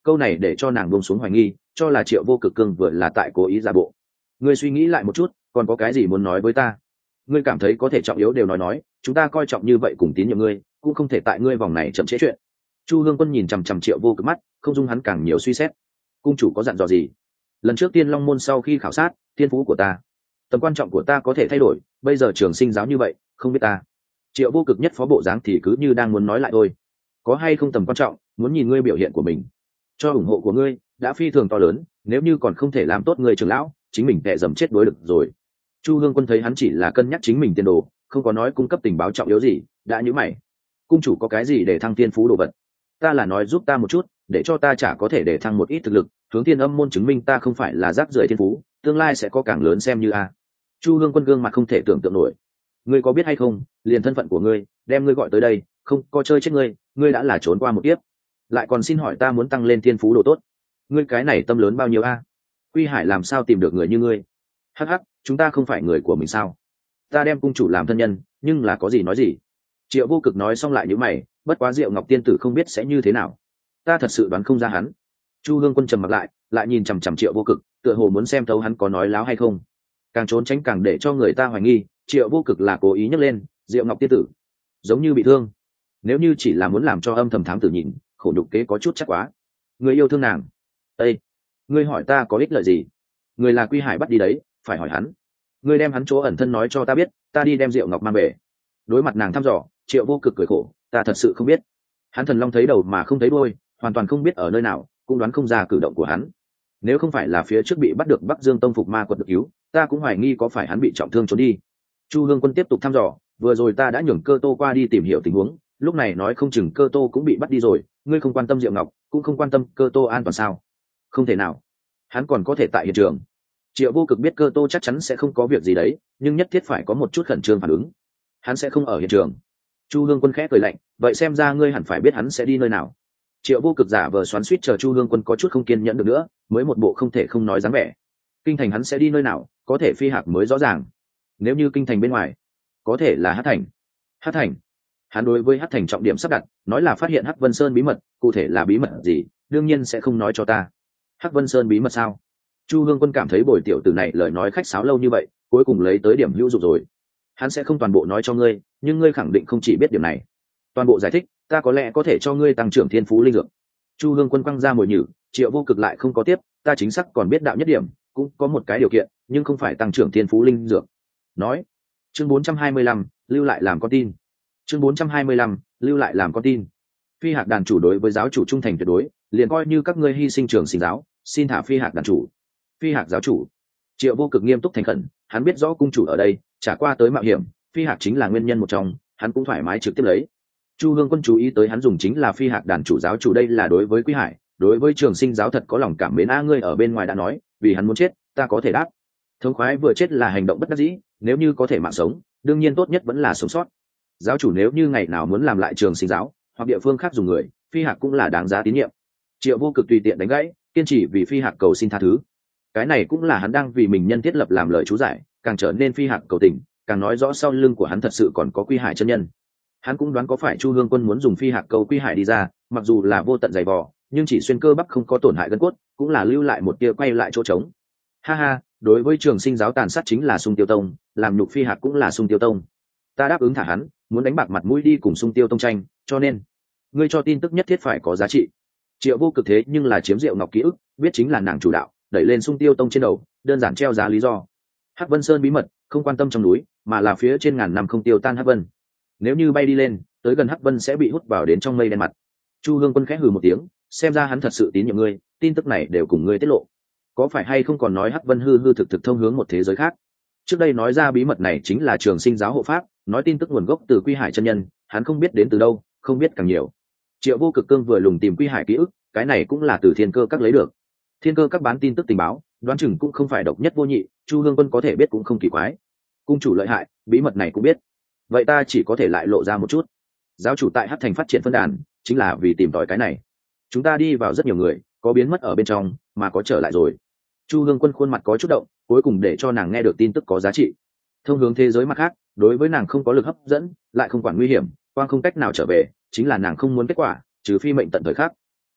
câu này để cho nàng buông xuống hoài nghi, cho là Triệu Vô Cực cương vừa là tại cố ý giả bộ. Ngươi suy nghĩ lại một chút, còn có cái gì muốn nói với ta? Ngươi cảm thấy có thể trọng yếu đều nói nói, chúng ta coi trọng như vậy cùng tín nhiệm ngươi, cũng không thể tại ngươi vòng này chậm trễ chuyện. Chu Hương Quân nhìn chằm chằm Triệu Vô Cực mắt, không dung hắn càng nhiều suy xét. Cung chủ có dặn dò gì? Lần trước Tiên Long môn sau khi khảo sát, thiên phú của ta, tầm quan trọng của ta có thể thay đổi, bây giờ trường sinh giáo như vậy, không biết ta. Triệu Vô Cực nhất phó bộ dáng thì cứ như đang muốn nói lại thôi. Có hay không tầm quan trọng, muốn nhìn ngươi biểu hiện của mình. Cho ủng hộ của ngươi đã phi thường to lớn, nếu như còn không thể làm tốt người trưởng lão, chính mình tệ dầm chết đối lực rồi. Chu Hương Quân thấy hắn chỉ là cân nhắc chính mình tiền đồ, không có nói cung cấp tình báo trọng yếu gì, đã nhíu mày. Cung chủ có cái gì để thăng tiên phú đồ vật? Ta là nói giúp ta một chút, để cho ta chả có thể để thăng một ít thực lực, hướng Tiên Âm môn chứng minh ta không phải là rác rưởi thiên phú, tương lai sẽ có càng lớn xem như a. Chu Hương Quân gương mặt không thể tưởng tượng nổi. Ngươi có biết hay không, liền thân phận của ngươi, đem ngươi gọi tới đây, không có chơi chết ngươi, ngươi đã là trốn qua một kiếp, lại còn xin hỏi ta muốn tăng lên thiên phú đồ tốt, ngươi cái này tâm lớn bao nhiêu a? Quy Hải làm sao tìm được người như ngươi? Hắc hắc, chúng ta không phải người của mình sao? Ta đem cung chủ làm thân nhân, nhưng là có gì nói gì? Triệu Vô Cực nói xong lại nhíu mày, bất quá Diệu Ngọc tiên tử không biết sẽ như thế nào, ta thật sự đoán không ra hắn. Chu Hương Quân trầm mặt lại, lại nhìn chằm chằm Triệu Vô Cực, tựa hồ muốn xem thấu hắn có nói láo hay không. Càng trốn tránh càng để cho người ta hoài nghi, Triệu Vô Cực là cố ý nhắc lên Diệu Ngọc tiên tử, giống như bị thương. Nếu như chỉ là muốn làm cho âm thầm thám tử nhìn, khổ nhục kế có chút chắc quá. Người yêu thương nàng. Ê, ngươi hỏi ta có ích lợi gì? Người là Quy Hải bắt đi đấy, phải hỏi hắn. Ngươi đem hắn chỗ ẩn thân nói cho ta biết, ta đi đem Diệu Ngọc mang về. Đối mặt nàng thăm dò, Triệu Vô Cực cười khổ, ta thật sự không biết. Hắn thần long thấy đầu mà không thấy đuôi, hoàn toàn không biết ở nơi nào, cũng đoán không ra cử động của hắn. Nếu không phải là phía trước bị bắt được Bắc Dương Tông phục ma quật được cứu, ta cũng hoài nghi có phải hắn bị trọng thương trốn đi. Chu Hương Quân tiếp tục thăm dò, vừa rồi ta đã nhường Cơ Tô qua đi tìm hiểu tình huống, lúc này nói không chừng Cơ Tô cũng bị bắt đi rồi, ngươi không quan tâm Diệu Ngọc, cũng không quan tâm Cơ Tô an toàn sao? Không thể nào, hắn còn có thể tại hiện trường. Triệu Vô Cực biết Cơ Tô chắc chắn sẽ không có việc gì đấy, nhưng nhất thiết phải có một chút khẩn trương phản ứng. Hắn sẽ không ở hiện trường. Chu Hương Quân khẽ cười lạnh, vậy xem ra ngươi hẳn phải biết hắn sẽ đi nơi nào. Triệu Vô Cực giả vờ xoắn xuýt chờ Chu Hương Quân có chút không kiên nhẫn được nữa, mới một bộ không thể không nói dáng vẻ. Kinh thành hắn sẽ đi nơi nào, có thể Phi Hạc mới rõ ràng. Nếu như kinh thành bên ngoài, có thể là Hắc Thành. Hắc Thành. Hắn đối với Hắc Thành trọng điểm sắp đặt, nói là phát hiện Hắc Vân Sơn bí mật, cụ thể là bí mật gì, đương nhiên sẽ không nói cho ta. Hắc Vân Sơn bí mật sao? Chu Hương Quân cảm thấy Bồi tiểu tử này lời nói khách sáo lâu như vậy, cuối cùng lấy tới điểm hữu dụng rồi. Hắn sẽ không toàn bộ nói cho ngươi, nhưng ngươi khẳng định không chỉ biết điểm này. Toàn bộ giải thích, ta có lẽ có thể cho ngươi tăng trưởng thiên phú linh dược. Chu Hương Quân quăng ra mồi nhử, Triệu Vô Cực lại không có tiếp, ta chính xác còn biết đạo nhất điểm, cũng có một cái điều kiện, nhưng không phải tăng trưởng thiên phú linh dược. Nói. Chương bốn trăm hai mươi lăm, lưu lại làm con tin. Chương bốn trăm hai mươi lăm, lưu lại làm con tin. Phi Hạc đàn chủ đối với giáo chủ trung thành tuyệt đối, liền coi như các ngươi hy sinh trường sinh giáo, xin thả Phi Hạc đàn chủ. Phi Hạc giáo chủ. Triệu Vô Cực nghiêm túc thành khẩn, hắn biết rõ cung chủ ở đây, trả qua tới mạo hiểm, Phi Hạc chính là nguyên nhân một trong, hắn cũng thoải mái trực tiếp lấy. Chu Hương Quân chú ý tới hắn dùng chính là Phi Hạc đàn chủ giáo chủ, đây là đối với Quy Hải, đối với trường sinh giáo thật có lòng cảm mến. A ngươi ở bên ngoài đã nói, vì hắn muốn chết, ta có thể đáp. Thống khoái vừa chết là hành động bất đắc dĩ, nếu như có thể mạng sống, đương nhiên tốt nhất vẫn là sống sót. Giáo chủ nếu như ngày nào muốn làm lại trường sinh giáo, hoặc địa phương khác dùng người, Phi Hạc cũng là đáng giá tín nhiệm. Triệu Vô Cực tùy tiện đánh gãy, kiên trì vì Phi Hạc cầu xin tha thứ. Cái này cũng là hắn đang vì mình nhân thiết lập làm lời chú giải, càng trở nên Phi Hạc cầu tình, càng nói rõ sau lưng của hắn thật sự còn có Quy Hải chân nhân. Hắn cũng đoán có phải Chu Hương Quân muốn dùng Phi Hạc cầu Quy Hải đi ra, mặc dù là vô tận dày vò, nhưng chỉ xuyên cơ bắp không có tổn hại gân cốt, cũng là lưu lại một tia quay lại chỗ trống. Ha ha, đối với trường sinh giáo tàn sát chính là Sung Tiêu Tông, làm nhục Phi Hạc cũng là Sung Tiêu Tông. Ta đáp ứng thả hắn, muốn đánh bạc mặt mũi đi cùng Sung Tiêu Tông tranh, cho nên ngươi cho tin tức nhất thiết phải có giá trị. Triệu Vô Cực thế nhưng là chiếm Diệu Ngọc ký ức, biết chính là nàng chủ đạo, đẩy lên Sung Tiêu Tông trên đầu, đơn giản treo giá lý do. Hắc Vân Sơn bí mật, không quan tâm trong núi, mà là phía trên ngàn năm không tiêu tan Hắc Vân. Nếu như bay đi lên, tới gần Hắc Vân sẽ bị hút vào đến trong mây đen mặt. Chu Hương Quân khẽ hừ một tiếng, xem ra hắn thật sự tín nhiệm ngươi, tin tức này đều cùng ngươi tiết lộ. Có phải hay không còn nói Hắc Vân hư hư thực thực thông hướng một thế giới khác? Trước đây nói ra bí mật này chính là trường sinh giáo hộ pháp, nói tin tức nguồn gốc từ Quy Hải chân nhân, hắn không biết đến từ đâu, không biết càng nhiều. Triệu Vô Cực cương vừa lùng tìm Quy Hải ký ức, cái này cũng là từ Thiên Cơ các lấy được. Thiên Cơ các bán tin tức tình báo, đoán chừng cũng không phải độc nhất vô nhị, Chu Hương Quân có thể biết cũng không kỳ quái. Cung chủ lợi hại, bí mật này cũng biết. Vậy ta chỉ có thể lại lộ ra một chút. Giáo chủ tại Hắc Thành phát triển phân đàn, chính là vì tìm tòi cái này. Chúng ta đi vào rất nhiều người, có biến mất ở bên trong, mà có trở lại rồi. Chu Hương Quân khuôn mặt có chút động, cuối cùng để cho nàng nghe được tin tức có giá trị. Thông hướng thế giới mặt khác, đối với nàng không có lực hấp dẫn, lại không quản nguy hiểm, quang không cách nào trở về, chính là nàng không muốn kết quả, trừ phi mệnh tận thời khắc.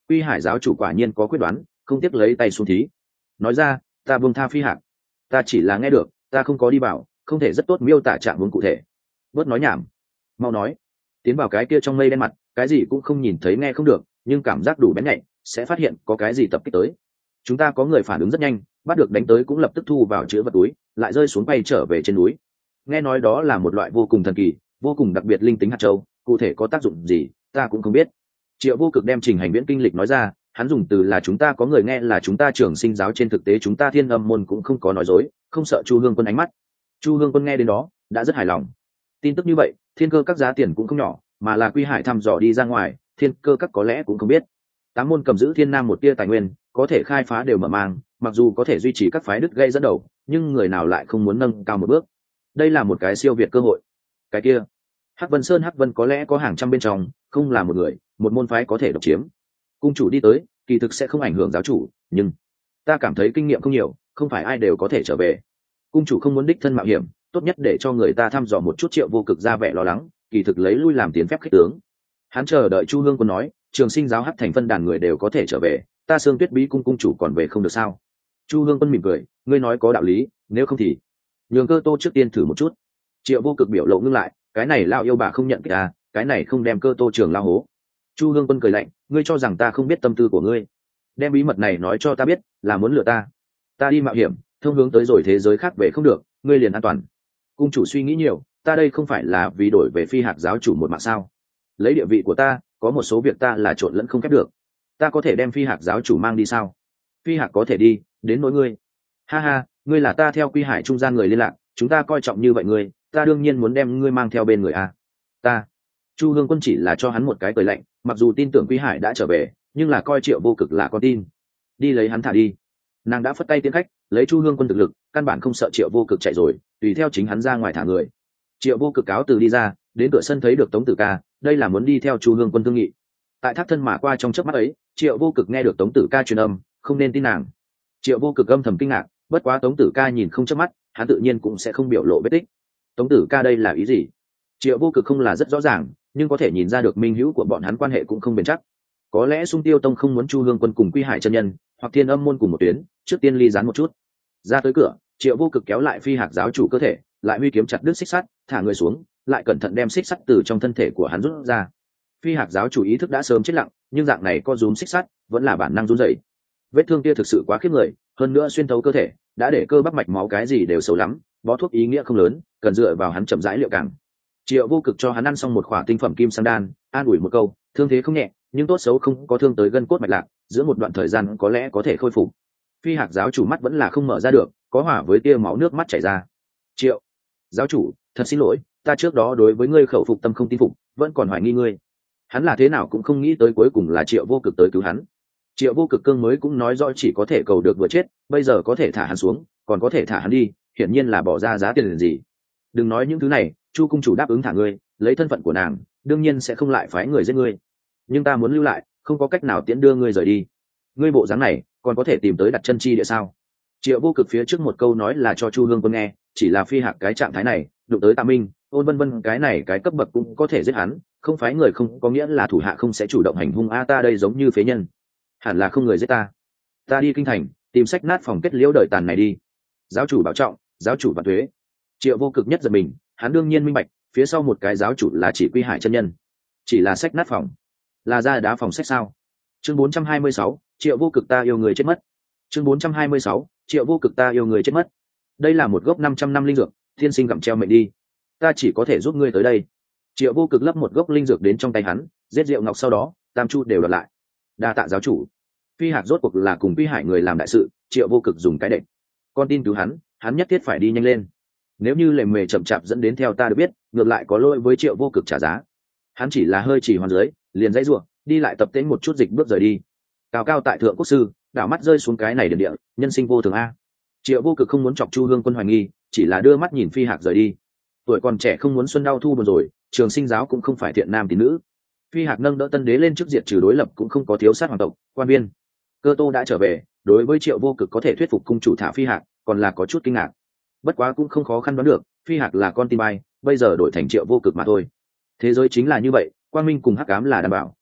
Quy Hải giáo chủ quả nhiên có quyết đoán, không tiếc lấy tay xuống thí. Nói ra, ta buông tha Phi Hạc. Ta chỉ là nghe được, ta không có đi vào, không thể rất tốt miêu tả trạng huống cụ thể. Bớt nói nhảm, mau nói. Tiến vào cái kia trong mây đen mặt, cái gì cũng không nhìn thấy nghe không được, nhưng cảm giác đủ bén nhạy, sẽ phát hiện có cái gì tập kích tới. Chúng ta có người phản ứng rất nhanh, bắt được đánh tới cũng lập tức thu vào chứa vật túi, lại rơi xuống bay trở về trên núi. Nghe nói đó là một loại vô cùng thần kỳ, vô cùng đặc biệt linh tính hạt châu, cụ thể có tác dụng gì, ta cũng không biết. Triệu Vô Cực đem Trình Hành Viễn kinh lịch nói ra, hắn dùng từ là chúng ta có người nghe là chúng ta Trường Sinh giáo, trên thực tế chúng ta Thiên Âm môn cũng không có nói dối, không sợ Chu Hương Quân ánh mắt. Chu Hương Quân nghe đến đó, đã rất hài lòng. Tin tức như vậy, Thiên Cơ các giá tiền cũng không nhỏ, mà là Quy Hải thăm dò đi ra ngoài, Thiên Cơ các có lẽ cũng không biết. Tám môn cầm giữ Thiên Nam một tia tài nguyên, có thể khai phá đều mở mang, mặc dù có thể duy trì các phái đứt gây dẫn đầu, nhưng người nào lại không muốn nâng cao một bước. Đây là một cái siêu việt cơ hội. Cái kia, Hắc Vân Sơn Hắc Vân có lẽ có hàng trăm bên trong, không là một người, một môn phái có thể độc chiếm. Cung chủ đi tới, kỳ thực sẽ không ảnh hưởng giáo chủ, nhưng ta cảm thấy kinh nghiệm không nhiều, không phải ai đều có thể trở về. Cung chủ không muốn đích thân mạo hiểm, tốt nhất để cho người ta thăm dò một chút. Triệu Vô Cực ra vẻ lo lắng, kỳ thực lấy lui làm tiến phép khích tướng. Hắn chờ đợi Chu Hương Quân nói, Trường Sinh giáo Hắc thành phân đàn người đều có thể trở về, ta Sương Tuyết Bí cung cung chủ còn về không được sao? Chu Hương Quân mỉm cười, ngươi nói có đạo lý, nếu không thì nhường Cơ Tô trước tiên thử một chút. Triệu Vô Cực biểu lộ ngưng lại, cái này lao yêu bà không nhận kích à, cái này không đem Cơ Tô trường lao hố. Chu Hương Quân cười lạnh, ngươi cho rằng ta không biết tâm tư của ngươi? Đem bí mật này nói cho ta biết, là muốn lừa ta? Ta đi mạo hiểm, thông hướng tới rồi thế giới khác về không được, ngươi liền an toàn. Cung chủ suy nghĩ nhiều, ta đây không phải là vì đổi về Phi Hạc giáo chủ một mạng sao? Lấy địa vị của ta, có một số việc ta là trộn lẫn không khép được. Ta có thể đem Phi Hạc giáo chủ mang đi sao? Phi Hạc có thể đi, đến nỗi ngươi. Ha ha, ngươi là ta theo Quy Hải trung gian người liên lạc, chúng ta coi trọng như vậy ngươi, ta đương nhiên muốn đem ngươi mang theo bên người a. Ta. Chu Hương Quân chỉ là cho hắn một cái cười lạnh, mặc dù tin tưởng Quy Hải đã trở về, nhưng là coi Triệu Vô Cực là con tin. Đi lấy hắn thả đi. Nàng đã phất tay tiến khách, lấy Chu Hương Quân thực lực, căn bản không sợ Triệu Vô Cực chạy rồi, tùy theo chính hắn ra ngoài thả người. Triệu Vô Cực cáo từ đi ra, đến cửa sân thấy được Tống Tử Ca, đây là muốn đi theo Chu Hương Quân thương nghị. Tại thác thân mà qua trong chớp mắt ấy, Triệu Vô Cực nghe được Tống Tử Ca truyền âm, không nên tin nàng. Triệu Vô Cực âm thầm kinh ngạc, bất quá Tống Tử Ca nhìn không chớp mắt, hắn tự nhiên cũng sẽ không biểu lộ vết tích. Tống Tử Ca đây là ý gì? Triệu Vô Cực không là rất rõ ràng, nhưng có thể nhìn ra được minh hữu của bọn hắn quan hệ cũng không bền chắc. Có lẽ Xung Tiêu Tông không muốn Chu Hương Quân cùng Quy Hải chân nhân, hoặc Thiên Âm môn cùng một tuyến, trước tiên ly gián một chút. Ra tới cửa, Triệu Vô Cực kéo lại Phi Hạc giáo chủ cơ thể, lại huy kiếm chặt đứt xích sắt, thả người xuống, lại cẩn thận đem xích sắt từ trong thân thể của hắn rút ra. Phi Hạc giáo chủ ý thức đã sớm chết lặng, nhưng dạng này có rúm xích sắt, vẫn là bản năng run rẩy. Vết thương kia thực sự quá khiếp người, hơn nữa xuyên thấu cơ thể, đã để cơ bắp mạch máu cái gì đều xấu lắm, bó thuốc ý nghĩa không lớn, cần dựa vào hắn chậm rãi liệu càng. Triệu Vô Cực cho hắn ăn xong một khỏa tinh phẩm kim sang đan, an ủi một câu, thương thế không nhẹ, nhưng tốt xấu không có thương tới gân cốt mạch lạc, giữa một đoạn thời gian có lẽ có thể khôi phục. Phi Hạc giáo chủ mắt vẫn là không mở ra được, có hỏa với tia máu nước mắt chảy ra. Triệu giáo chủ, thật xin lỗi, ta trước đó đối với ngươi khẩu phục tâm không tin phục, vẫn còn hoài nghi ngươi. Hắn là thế nào cũng không nghĩ tới cuối cùng là Triệu Vô Cực tới cứu hắn. Triệu Vô Cực cương mới cũng nói rõ chỉ có thể cầu được vừa chết, bây giờ có thể thả hắn xuống, còn có thể thả hắn đi, hiển nhiên là bỏ ra giá tiền gì. Đừng nói những thứ này, Chu cung chủ đáp ứng thả ngươi, lấy thân phận của nàng, đương nhiên sẽ không lại phái người giết ngươi. Nhưng ta muốn lưu lại, không có cách nào tiễn đưa ngươi rời đi. Ngươi bộ dáng này, còn có thể tìm tới đặt chân chi địa sao? Triệu Vô Cực phía trước một câu nói là cho Chu Hương Quân nghe, chỉ là Phi Hạc cái trạng thái này, đụng tới Tạ Minh, Ôn Vân Vân cái này cái cấp bậc cũng có thể giết hắn, không phái người không có nghĩa là thủ hạ không sẽ chủ động hành hung a. Ta đây giống như phế nhân, hẳn là không người giết ta. Ta đi kinh thành, tìm sách nát phòng kết liễu đời tàn này đi. Giáo chủ bảo trọng, giáo chủ vạn thuế. Triệu Vô Cực nhất giật mình, hắn đương nhiên minh bạch, phía sau một cái giáo chủ là chỉ Quy Hải chân nhân, chỉ là sách nát phòng, là ra đá phòng sách sao? Chương bốn trăm hai mươi sáu, Triệu Vô Cực ta yêu người chết mất. Chương bốn trăm hai mươi sáu, Triệu Vô Cực ta yêu người chết mất. Đây là một gốc năm trăm năm linh dược, thiên sinh gặm treo mệnh đi. Ta chỉ có thể giúp ngươi tới đây. Triệu Vô Cực lấp một gốc linh dược đến trong tay hắn, giết Diệu Ngọc sau đó, tam chu đều đoạt lại. Đa tạ giáo chủ. Phi Hạc rốt cuộc là cùng Quy Hải người làm đại sự, Triệu Vô Cực dùng cái đệm. Con tin cứu hắn, hắn nhất thiết phải đi nhanh lên. Nếu như lề mề chậm chạp dẫn đến theo ta được biết, ngược lại có lỗi với Triệu Vô Cực trả giá. Hắn chỉ là hơi chỉ hoàn dưới, liền dãy rủa, đi lại tập tễnh một chút dịch bước rời đi. Cao cao tại thượng quốc sư, đảo mắt rơi xuống cái này điện địa, nhân sinh vô thường a. Triệu Vô Cực không muốn chọc Chu Hương Quân hoài nghi, chỉ là đưa mắt nhìn Phi Hạc rời đi. Tuổi còn trẻ không muốn xuân đau thu buồn rồi, Trường Sinh giáo cũng không phải thiện nam tín nữ. Phi Hạc nâng đỡ tân đế lên trước diệt trừ đối lập cũng không có thiếu sát hoàng tộc, quan viên. Cơ Tô đã trở về, đối với Triệu Vô Cực có thể thuyết phục cung chủ thả Phi Hạc, còn là có chút kinh ngạc. Bất quá cũng không khó khăn đoán được, Phi Hạc là con tin bay, bây giờ đổi thành Triệu Vô Cực mà thôi. Thế giới chính là như vậy, quang minh cùng hắc ám là đảm bảo.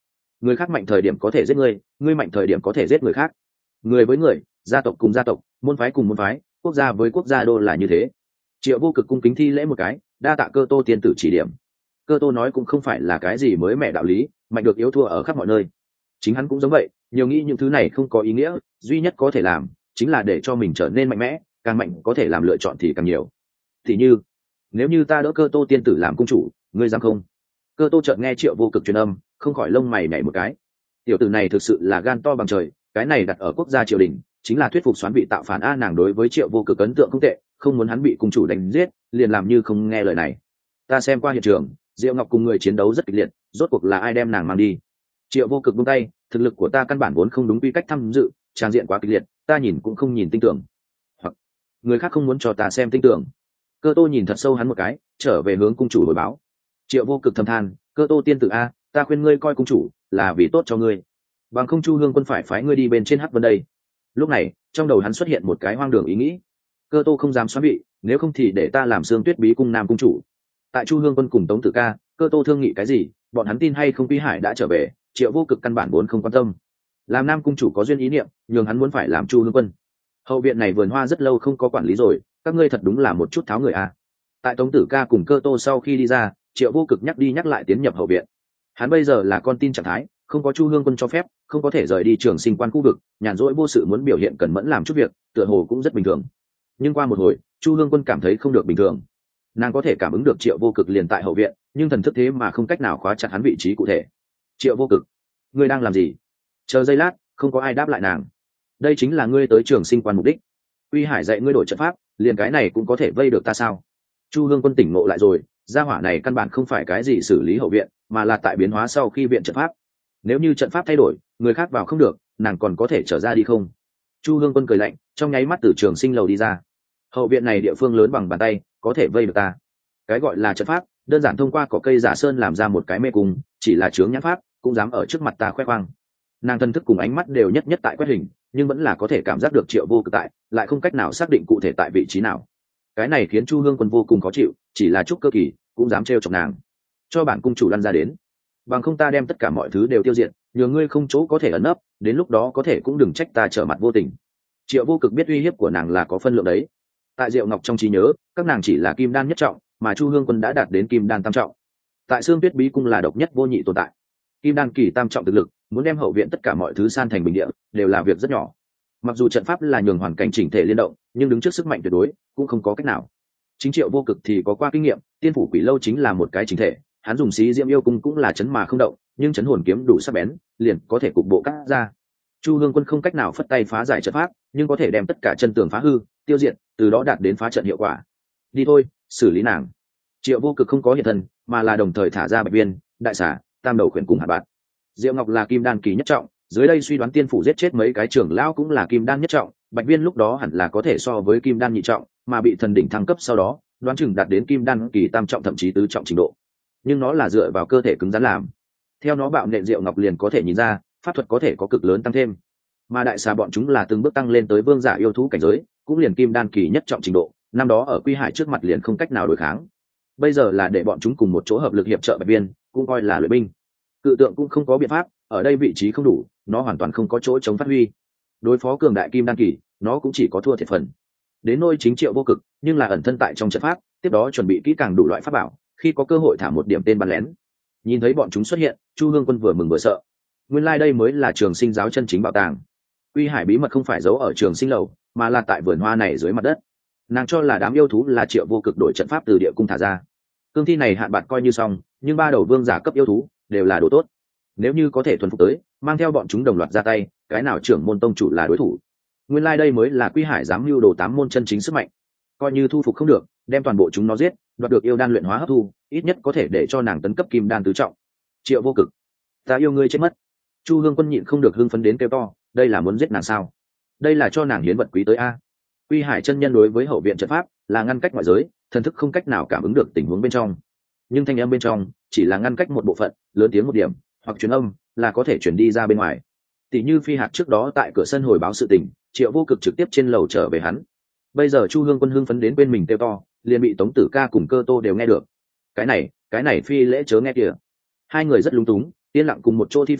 người khác mạnh thời điểm có thể giết ngươi, ngươi mạnh thời điểm có thể giết người khác, người với người, gia tộc cùng gia tộc, môn phái cùng môn phái, quốc gia với quốc gia đô là như thế. Triệu Vô Cực cung kính thi lễ một cái, đa tạ Cơ Tô tiên tử chỉ điểm. Cơ Tô nói cũng không phải là cái gì mới mẻ đạo lý, mạnh được yếu thua ở khắp mọi nơi. Chính hắn cũng giống vậy, nhiều nghĩ những thứ này không có ý nghĩa, duy nhất có thể làm chính là để cho mình trở nên mạnh mẽ, càng mạnh có thể làm lựa chọn thì càng nhiều. Thì như, nếu như ta đỡ Cơ Tô tiên tử làm cung chủ, ngươi dám không? Cơ Tô chợt nghe Triệu Vô Cực truyền âm, không khỏi lông mày nhảy một cái. Tiểu tử này thực sự là gan to bằng trời, cái này đặt ở quốc gia triều đình, chính là thuyết phục xoán vị tạo phản. A, nàng đối với Triệu Vô Cực ấn tượng không tệ, không muốn hắn bị cung chủ đánh giết, liền làm như không nghe lời này. Ta xem qua hiện trường, Diệu Ngọc cùng người chiến đấu rất kịch liệt, rốt cuộc là ai đem nàng mang đi? Triệu Vô Cực buông tay, thực lực của ta căn bản vốn không đúng quy cách tham dự, trang diện quá kịch liệt, ta nhìn cũng không nhìn tinh tưởng, hoặc người khác không muốn cho ta xem tinh tưởng. Cơ Tô nhìn thật sâu hắn một cái, trở về hướng cung chủ hồi báo. Triệu Vô Cực thầm than, Cơ Tô tiên tử a, ta khuyên ngươi coi cung chủ là vì tốt cho ngươi, bằng không Chu Hương quân phải phái ngươi đi bên trên hắc vân đây. Lúc này trong đầu hắn xuất hiện một cái hoang đường ý nghĩ. Cơ Tô không dám xoắn vị, nếu không thì để ta làm Sương Tuyết Bí cung nam cung chủ. Tại Chu Hương quân cùng Tống Tử Ca, Cơ Tô thương nghị cái gì, bọn hắn tin hay không Quy Hải đã trở về, Triệu Vô Cực căn bản vốn không quan tâm. Làm nam cung chủ có duyên ý niệm, nhường hắn muốn phải làm Chu Hương quân. Hậu viện này vườn hoa rất lâu không có quản lý rồi, các ngươi thật đúng là một chút tháo người a. Tại Tống Tử Ca cùng Cơ Tô sau khi đi ra, Triệu Vô Cực nhắc đi nhắc lại tiến nhập hậu viện. Hắn bây giờ là con tin trạng thái, không có Chu Hương quân cho phép, không có thể rời đi trường sinh quan khu vực, nhàn rỗi vô sự muốn biểu hiện cẩn mẫn làm chút việc, tựa hồ cũng rất bình thường. Nhưng qua một hồi, Chu Hương quân cảm thấy không được bình thường. Nàng có thể cảm ứng được Triệu Vô Cực liền tại hậu viện, nhưng thần thức thế mà không cách nào khóa chặt hắn vị trí cụ thể. Triệu Vô Cực, ngươi đang làm gì? Chờ giây lát, không có ai đáp lại nàng. Đây chính là ngươi tới trường sinh quan mục đích. Uy Hải dạy ngươi đổi trận pháp, liền cái này cũng có thể vây được ta sao? Chu Hương quân tỉnh ngộ lại rồi, gia hỏa này căn bản không phải cái gì xử lý hậu viện, mà là tại biến hóa sau khi viện trận pháp. Nếu như trận pháp thay đổi, người khác vào không được, nàng còn có thể trở ra đi không? Chu Hương quân cười lạnh, trong nháy mắt từ trường sinh lầu đi ra. Hậu viện này địa phương lớn bằng bàn tay, có thể vây được ta. Cái gọi là trận pháp, đơn giản thông qua cỏ cây giả sơn làm ra một cái mê cung, chỉ là chướng nhãn pháp, cũng dám ở trước mặt ta khoe khoang. Nàng thân thức cùng ánh mắt đều nhất nhất tại quét hình, nhưng vẫn là có thể cảm giác được Triệu Vô Cực tại, lại không cách nào xác định cụ thể tại vị trí nào. Cái này khiến Chu Hương quân vô cùng khó chịu, chỉ là chút cơ kỳ, cũng dám trêu chọc nàng. Cho bản cung chủ lăn ra đến, bằng không ta đem tất cả mọi thứ đều tiêu diệt, nhờ ngươi không chỗ có thể ẩn nấp, đến lúc đó có thể cũng đừng trách ta trở mặt vô tình. Triệu Vô Cực biết uy hiếp của nàng là có phân lượng đấy. Tại Diệu Ngọc trong trí nhớ, các nàng chỉ là kim đan nhất trọng, mà Chu Hương quân đã đạt đến kim đan tam trọng. Tại Sương Tuyết Bí cung là độc nhất vô nhị tồn tại. Kim đan kỳ tam trọng thực lực, muốn đem hậu viện tất cả mọi thứ san thành bình địa, đều là việc rất nhỏ. Mặc dù trận pháp là nhường hoàn cảnh chỉnh thể liên động, nhưng đứng trước sức mạnh tuyệt đối, cũng không có cách nào. Chính Triệu Vô Cực thì có qua kinh nghiệm, Tiên phủ Quỷ lâu chính là một cái chỉnh thể, hắn dùng xí diễm yêu cung cũng là chấn mà không động, nhưng chấn hồn kiếm đủ sắc bén, liền có thể cục bộ cắt ra. Chu Hương quân không cách nào phất tay phá giải trận pháp, nhưng có thể đem tất cả chân tường phá hư, tiêu diệt, từ đó đạt đến phá trận hiệu quả. Đi thôi, xử lý nàng. Triệu Vô Cực không có hiện thân, mà là đồng thời thả ra Bạch Viên, Đại Xà, Tam Đầu Khuyển cùng Hạt Bạt. Diệu Ngọc là kim đan kỳ nhất trọng, dưới đây suy đoán Tiên phủ giết chết mấy cái trưởng lão cũng là kim đan nhất trọng, Bạch Viên lúc đó hẳn là có thể so với kim đan nhị trọng, mà bị thần đỉnh thăng cấp sau đó, đoán chừng đạt đến kim đan kỳ tam trọng thậm chí tứ trọng trình độ. Nhưng nó là dựa vào cơ thể cứng rắn làm. Theo nó bạo nện Diệu Ngọc liền có thể nhìn ra, pháp thuật có thể có cực lớn tăng thêm. Mà Đại Xà bọn chúng là từng bước tăng lên tới vương giả yêu thú cảnh giới, cũng liền kim đan kỳ nhất trọng trình độ, năm đó ở Quy Hải trước mặt liền không cách nào đối kháng. Bây giờ là để bọn chúng cùng một chỗ hợp lực hiệp trợ Bạch Viên, cũng coi là luyện binh. Cự tượng cũng không có biện pháp, ở đây vị trí không đủ, nó hoàn toàn không có chỗ chống phát huy. Đối phó cường đại kim đan kỳ, nó cũng chỉ có thua thiệt phần. Đến nôi chính Triệu Vô Cực, nhưng là ẩn thân tại trong trận pháp, tiếp đó chuẩn bị kỹ càng đủ loại pháp bảo, khi có cơ hội thả một điểm tên bắn lén. Nhìn thấy bọn chúng xuất hiện, Chu Hương quân vừa mừng vừa sợ. Nguyên lai like đây mới là Trường Sinh giáo chân chính bảo tàng. Quy Hải bí mật không phải giấu ở Trường Sinh lầu, mà là tại vườn hoa này dưới mặt đất. Nàng cho là đám yêu thú là Triệu Vô Cực đổi trận pháp từ địa cung thả ra. Cương thi này hạn bạc coi như xong, nhưng ba đầu vương giả cấp yêu thú đều là đồ tốt. Nếu như có thể thuần phục tới, mang theo bọn chúng đồng loạt ra tay, cái nào trưởng môn tông chủ là đối thủ. Nguyên lai like đây mới là Quy Hải dám lưu đồ tám môn chân chính sức mạnh. Coi như thu phục không được, đem toàn bộ chúng nó giết, đoạt được yêu đan luyện hóa hấp thu, ít nhất có thể để cho nàng tấn cấp kim đan tứ trọng. Triệu Vô Cực, ta yêu ngươi chết mất. Chu Hương quân nhịn không được hưng phấn đến kêu to, đây là muốn giết nàng sao? Đây là cho nàng hiến vật quý tới a. Quy Hải chân nhân đối với hậu viện trận pháp là ngăn cách ngoại giới, thần thức không cách nào cảm ứng được tình huống bên trong. Nhưng thanh âm bên trong chỉ là ngăn cách một bộ phận, lớn tiếng một điểm, hoặc truyền âm là có thể truyền đi ra bên ngoài. Tỷ như Phi Hạc trước đó tại cửa sân hồi báo sự tình, Triệu Vô Cực trực tiếp trên lầu trở về hắn. Bây giờ Chu Hương quân hưng phấn đến bên mình kêu to, liền bị Tống Tử Ca cùng Cơ Tô đều nghe được. Cái này, cái này phi lễ chớ nghe kìa. Hai người rất lúng túng, yên lặng cùng một chỗ thi pháp,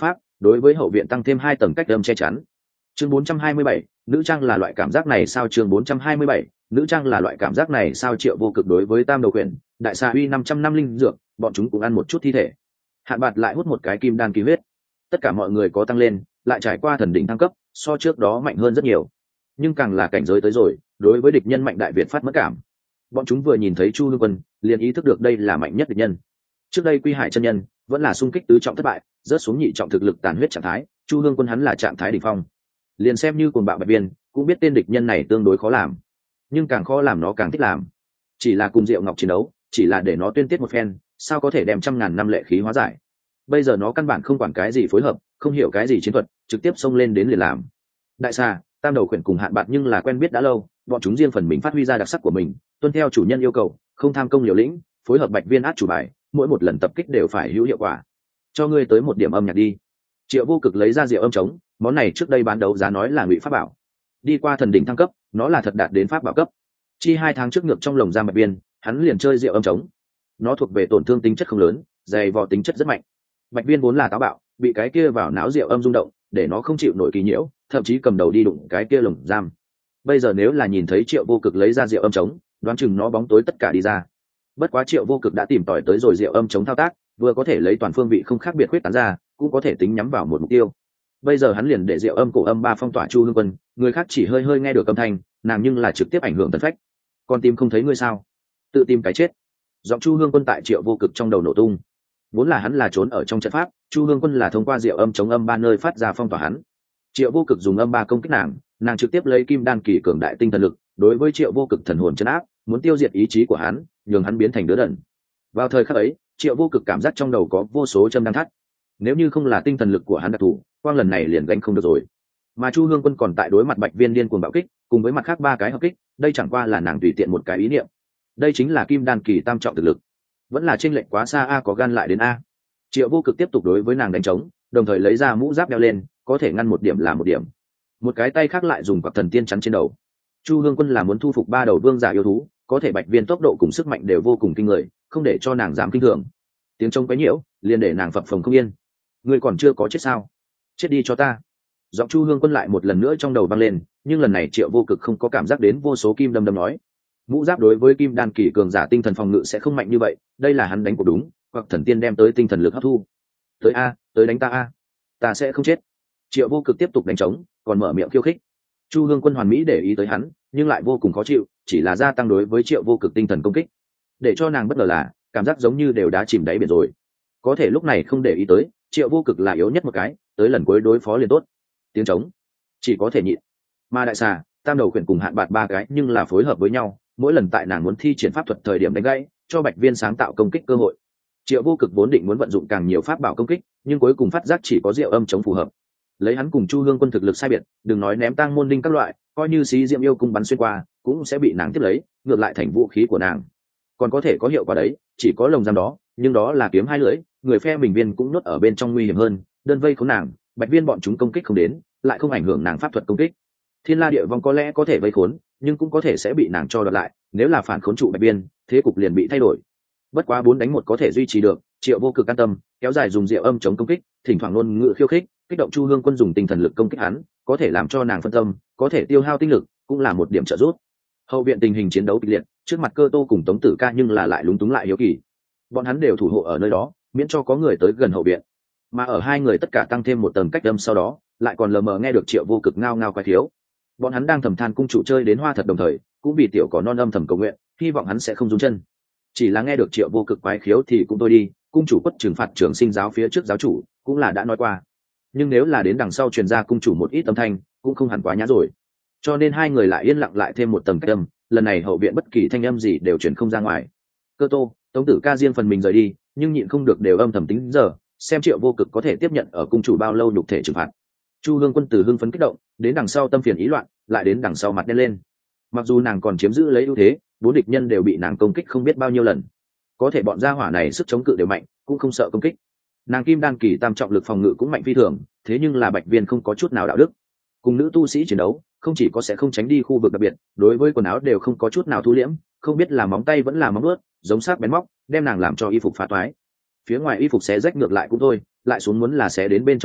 đối với hậu viện tăng thêm hai tầng cách âm che chắn. Chương bốn trăm hai mươi bảy, nữ trang là loại cảm giác này sao? Chương bốn trăm hai mươi bảy, nữ trang là loại cảm giác này sao? Triệu Vô Cực đối với tam đầu quyển đại xà uy năm trăm năm linh dược, bọn chúng cũng ăn một chút thi thể. Hạn Bạt lại hút một cái kim đan kỳ huyết. Tất cả mọi người có tăng lên, lại trải qua thần đỉnh thăng cấp, so trước đó mạnh hơn rất nhiều. Nhưng càng là cảnh giới tới rồi, đối với địch nhân mạnh đại việt phát mất cảm. Bọn chúng vừa nhìn thấy Chu Hương Quân, liền ý thức được đây là mạnh nhất địch nhân. Trước đây Quy Hải chân nhân vẫn là xung kích tứ trọng thất bại, rớt xuống nhị trọng thực lực tàn huyết trạng thái, Chu Hương Quân hắn là trạng thái đỉnh phong. Liền xem như cuồng bạo bạch viên, cũng biết tên địch nhân này tương đối khó làm, nhưng càng khó làm nó càng thích làm. Chỉ là cùng Diệu Ngọc chiến đấu, chỉ là để nó tuyên tiết một phen, sao có thể đem trăm ngàn năm lệ khí hóa giải. Bây giờ nó căn bản không quản cái gì phối hợp, không hiểu cái gì chiến thuật, trực tiếp xông lên đến liền làm. Đại xà, tam đầu quyển cùng Hạn Bạt nhưng là quen biết đã lâu, bọn chúng riêng phần mình phát huy ra đặc sắc của mình, tuân theo chủ nhân yêu cầu, không tham công liều lĩnh, phối hợp bạch viên át chủ bài, mỗi một lần tập kích đều phải hữu hiệu quả. Cho ngươi tới một điểm âm nhạc đi. Triệu Vô Cực lấy ra rượu âm trống, món này trước đây bán đấu giá nói là ngụy pháp bảo, đi qua thần đỉnh thăng cấp, nó là thật đạt đến pháp bảo cấp. Chi hai tháng trước ngược trong lồng giam bạch viên, hắn liền chơi rượu âm trống. Nó thuộc về tổn thương tính chất không lớn, dày vò tính chất rất mạnh. Bạch viên vốn là táo bạo, bị cái kia vào não rượu âm rung động, để nó không chịu nổi kỳ nhiễu, thậm chí cầm đầu đi đụng cái kia lồng giam. Bây giờ nếu là nhìn thấy Triệu Vô Cực lấy ra rượu âm trống, đoán chừng nó bóng tối tất cả đi ra. Bất quá Triệu Vô Cực đã tìm tòi tới rồi rượu âm trống thao tác, vừa có thể lấy toàn phương vị không khác biệt khuyết tán ra, cũng có thể tính nhắm vào một mục tiêu. Bây giờ hắn liền để rượu âm cổ âm ba phong tỏa Chu Hương Quân, người khác chỉ hơi hơi nghe được âm thanh, nàng nhưng là trực tiếp ảnh hưởng tần phách. Con tim không thấy ngươi sao? Tự tìm cái chết. Giọng Chu Hương Quân tại Triệu Vô Cực trong đầu nổ tung. Vốn là hắn là trốn ở trong trận pháp, Chu Hương Quân là thông qua rượu âm chống âm ba nơi phát ra phong tỏa hắn. Triệu Vô Cực dùng âm ba công kích nàng, nàng trực tiếp lấy kim đan kỳ cường đại tinh thần lực, đối với Triệu Vô Cực thần hồn chân áp, muốn tiêu diệt ý chí của hắn, nhường hắn biến thành đứa đần. Vào thời khắc ấy, Triệu Vô Cực cảm giác trong đầu có vô số châm đang thắt. Nếu như không là tinh thần lực của hắn đặc thù, quang lần này liền gánh không được rồi. Mà Chu Hương Quân còn tại đối mặt bạch viên điên cuồng bạo kích, cùng với mặt khác ba cái hợp kích, đây chẳng qua là nàng tùy tiện một cái ý niệm. Đây chính là kim đan kỳ tam trọng thực lực, vẫn là chênh lệch quá xa. A có gan lại đến A. Triệu Vô Cực tiếp tục đối với nàng đánh trống, đồng thời lấy ra mũ giáp đeo lên, có thể ngăn một điểm là một điểm. Một cái tay khác lại dùng quạt thần tiên chắn trên đầu. Chu Hương Quân là muốn thu phục ba đầu vương giả yêu thú, có thể bạch viên tốc độ cùng sức mạnh đều vô cùng kinh người, không để cho nàng dám kinh thường. Tiếng trống quấy nhiễu, liền để nàng phập phồng không yên. Ngươi còn chưa có chết sao? Chết đi cho ta. Giọng Chu Hương Quân lại một lần nữa trong đầu vang lên, nhưng lần này Triệu Vô Cực không có cảm giác đến vô số kim đâm đâm nói. Mũ giáp đối với kim đan kỳ cường giả tinh thần phòng ngự sẽ không mạnh như vậy, đây là hắn đánh cuộc đúng, hoặc thần tiên đem tới tinh thần lực hấp thu. Tới a, tới đánh ta a, ta sẽ không chết. Triệu Vô Cực tiếp tục đánh trống, còn mở miệng khiêu khích. Chu Hương Quân hoàn mỹ để ý tới hắn, nhưng lại vô cùng khó chịu, chỉ là gia tăng đối với Triệu Vô Cực tinh thần công kích. Để cho nàng bất ngờ là, cảm giác giống như đều đã chìm đáy biển rồi. Có thể lúc này không để ý tới, Triệu Vô Cực là yếu nhất một cái, tới lần cuối đối phó liền tốt. Tiếng trống, chỉ có thể nhịn. Mà đại xà, tam đầu quyển cùng Hạn Bạt ba cái nhưng là phối hợp với nhau, mỗi lần tại nàng muốn thi triển pháp thuật thời điểm đánh gãy, cho bạch viên sáng tạo công kích cơ hội. Triệu Vô Cực vốn định muốn vận dụng càng nhiều pháp bảo công kích, nhưng cuối cùng phát giác chỉ có rượu âm chống phù hợp. Lấy hắn cùng Chu Hương Quân thực lực sai biệt, đừng nói ném tang môn đinh các loại, coi như xí diệm yêu cung bắn xuyên qua, cũng sẽ bị nàng tiếp lấy, ngược lại thành vũ khí của nàng. Còn có thể có hiệu quả đấy, chỉ có lồng giam đó, nhưng đó là kiếm hai lưỡi, người phe mình viên cũng nuốt ở bên trong nguy hiểm hơn, đơn vây khốn nàng, bạch viên bọn chúng công kích không đến, lại không ảnh hưởng nàng pháp thuật công kích. Thiên La Địa Vong có lẽ có thể vây khốn, nhưng cũng có thể sẽ bị nàng cho đoạt lại, nếu là phản khốn trụ bạch viên, thế cục liền bị thay đổi. Bất quá bốn đánh một có thể duy trì được, Triệu Vô Cực an tâm, kéo dài dùng rượu âm chống công kích, thỉnh thoảng luôn ngự khiêu khích, kích động Chu Hương Quân dùng tinh thần lực công kích hắn, có thể làm cho nàng phân tâm, có thể tiêu hao tinh lực, cũng là một điểm trợ giúp. Hậu viện tình hình chiến đấu kịch liệt, trước mặt Cơ Tô cùng Tống Tử Ca nhưng là lại lúng túng lại hiếu kỳ. Bọn hắn đều thủ hộ ở nơi đó, miễn cho có người tới gần hậu viện. Mà ở hai người tất cả tăng thêm một tầng cách âm sau đó, lại còn lờ mờ nghe được Triệu Vô Cực ngao ngao quái thiếu. Bọn hắn đang thầm than cung chủ chơi đến hoa thật đồng thời, cũng vì tiểu có non âm thầm cầu nguyện, hy vọng hắn sẽ không rung chân. Chỉ là nghe được Triệu Vô Cực quái khiếu thì cũng thôi đi, cung chủ quất trừng phạt trường sinh giáo phía trước giáo chủ, cũng là đã nói qua. Nhưng nếu là đến đằng sau truyền ra cung chủ một ít âm thanh, cũng không hẳn quá nhã rồi. Cho nên hai người lại yên lặng lại thêm một tầng cách âm, lần này hậu viện bất kỳ thanh âm gì đều truyền không ra ngoài. Cơ Tô, Tống Tử Ca riêng phần mình rời đi, nhưng nhịn không được đều âm thầm tính giờ, xem Triệu Vô Cực có thể tiếp nhận ở cung chủ bao lâu nhục thể trừng phạt. Chu Hương Quân từ hưng phấn kích động, đến đằng sau tâm phiền ý loạn, lại đến đằng sau mặt đen lên. Mặc dù nàng còn chiếm giữ lấy ưu thế, bốn địch nhân đều bị nàng công kích không biết bao nhiêu lần, có thể bọn gia hỏa này sức chống cự đều mạnh, cũng không sợ công kích. Nàng kim đan kỳ tam trọng lực phòng ngự cũng mạnh phi thường, thế nhưng là bạch viên không có chút nào đạo đức. Cùng nữ tu sĩ chiến đấu, không chỉ có sẽ không tránh đi khu vực đặc biệt, đối với quần áo đều không có chút nào thu liễm, không biết là móng tay vẫn là móng ướt, giống sắc bén móc, đem nàng làm cho y phục phá toái. Phía ngoài y phục xé rách ngược lại cũng thôi, lại xuống muốn là xé đến bên trong đấy,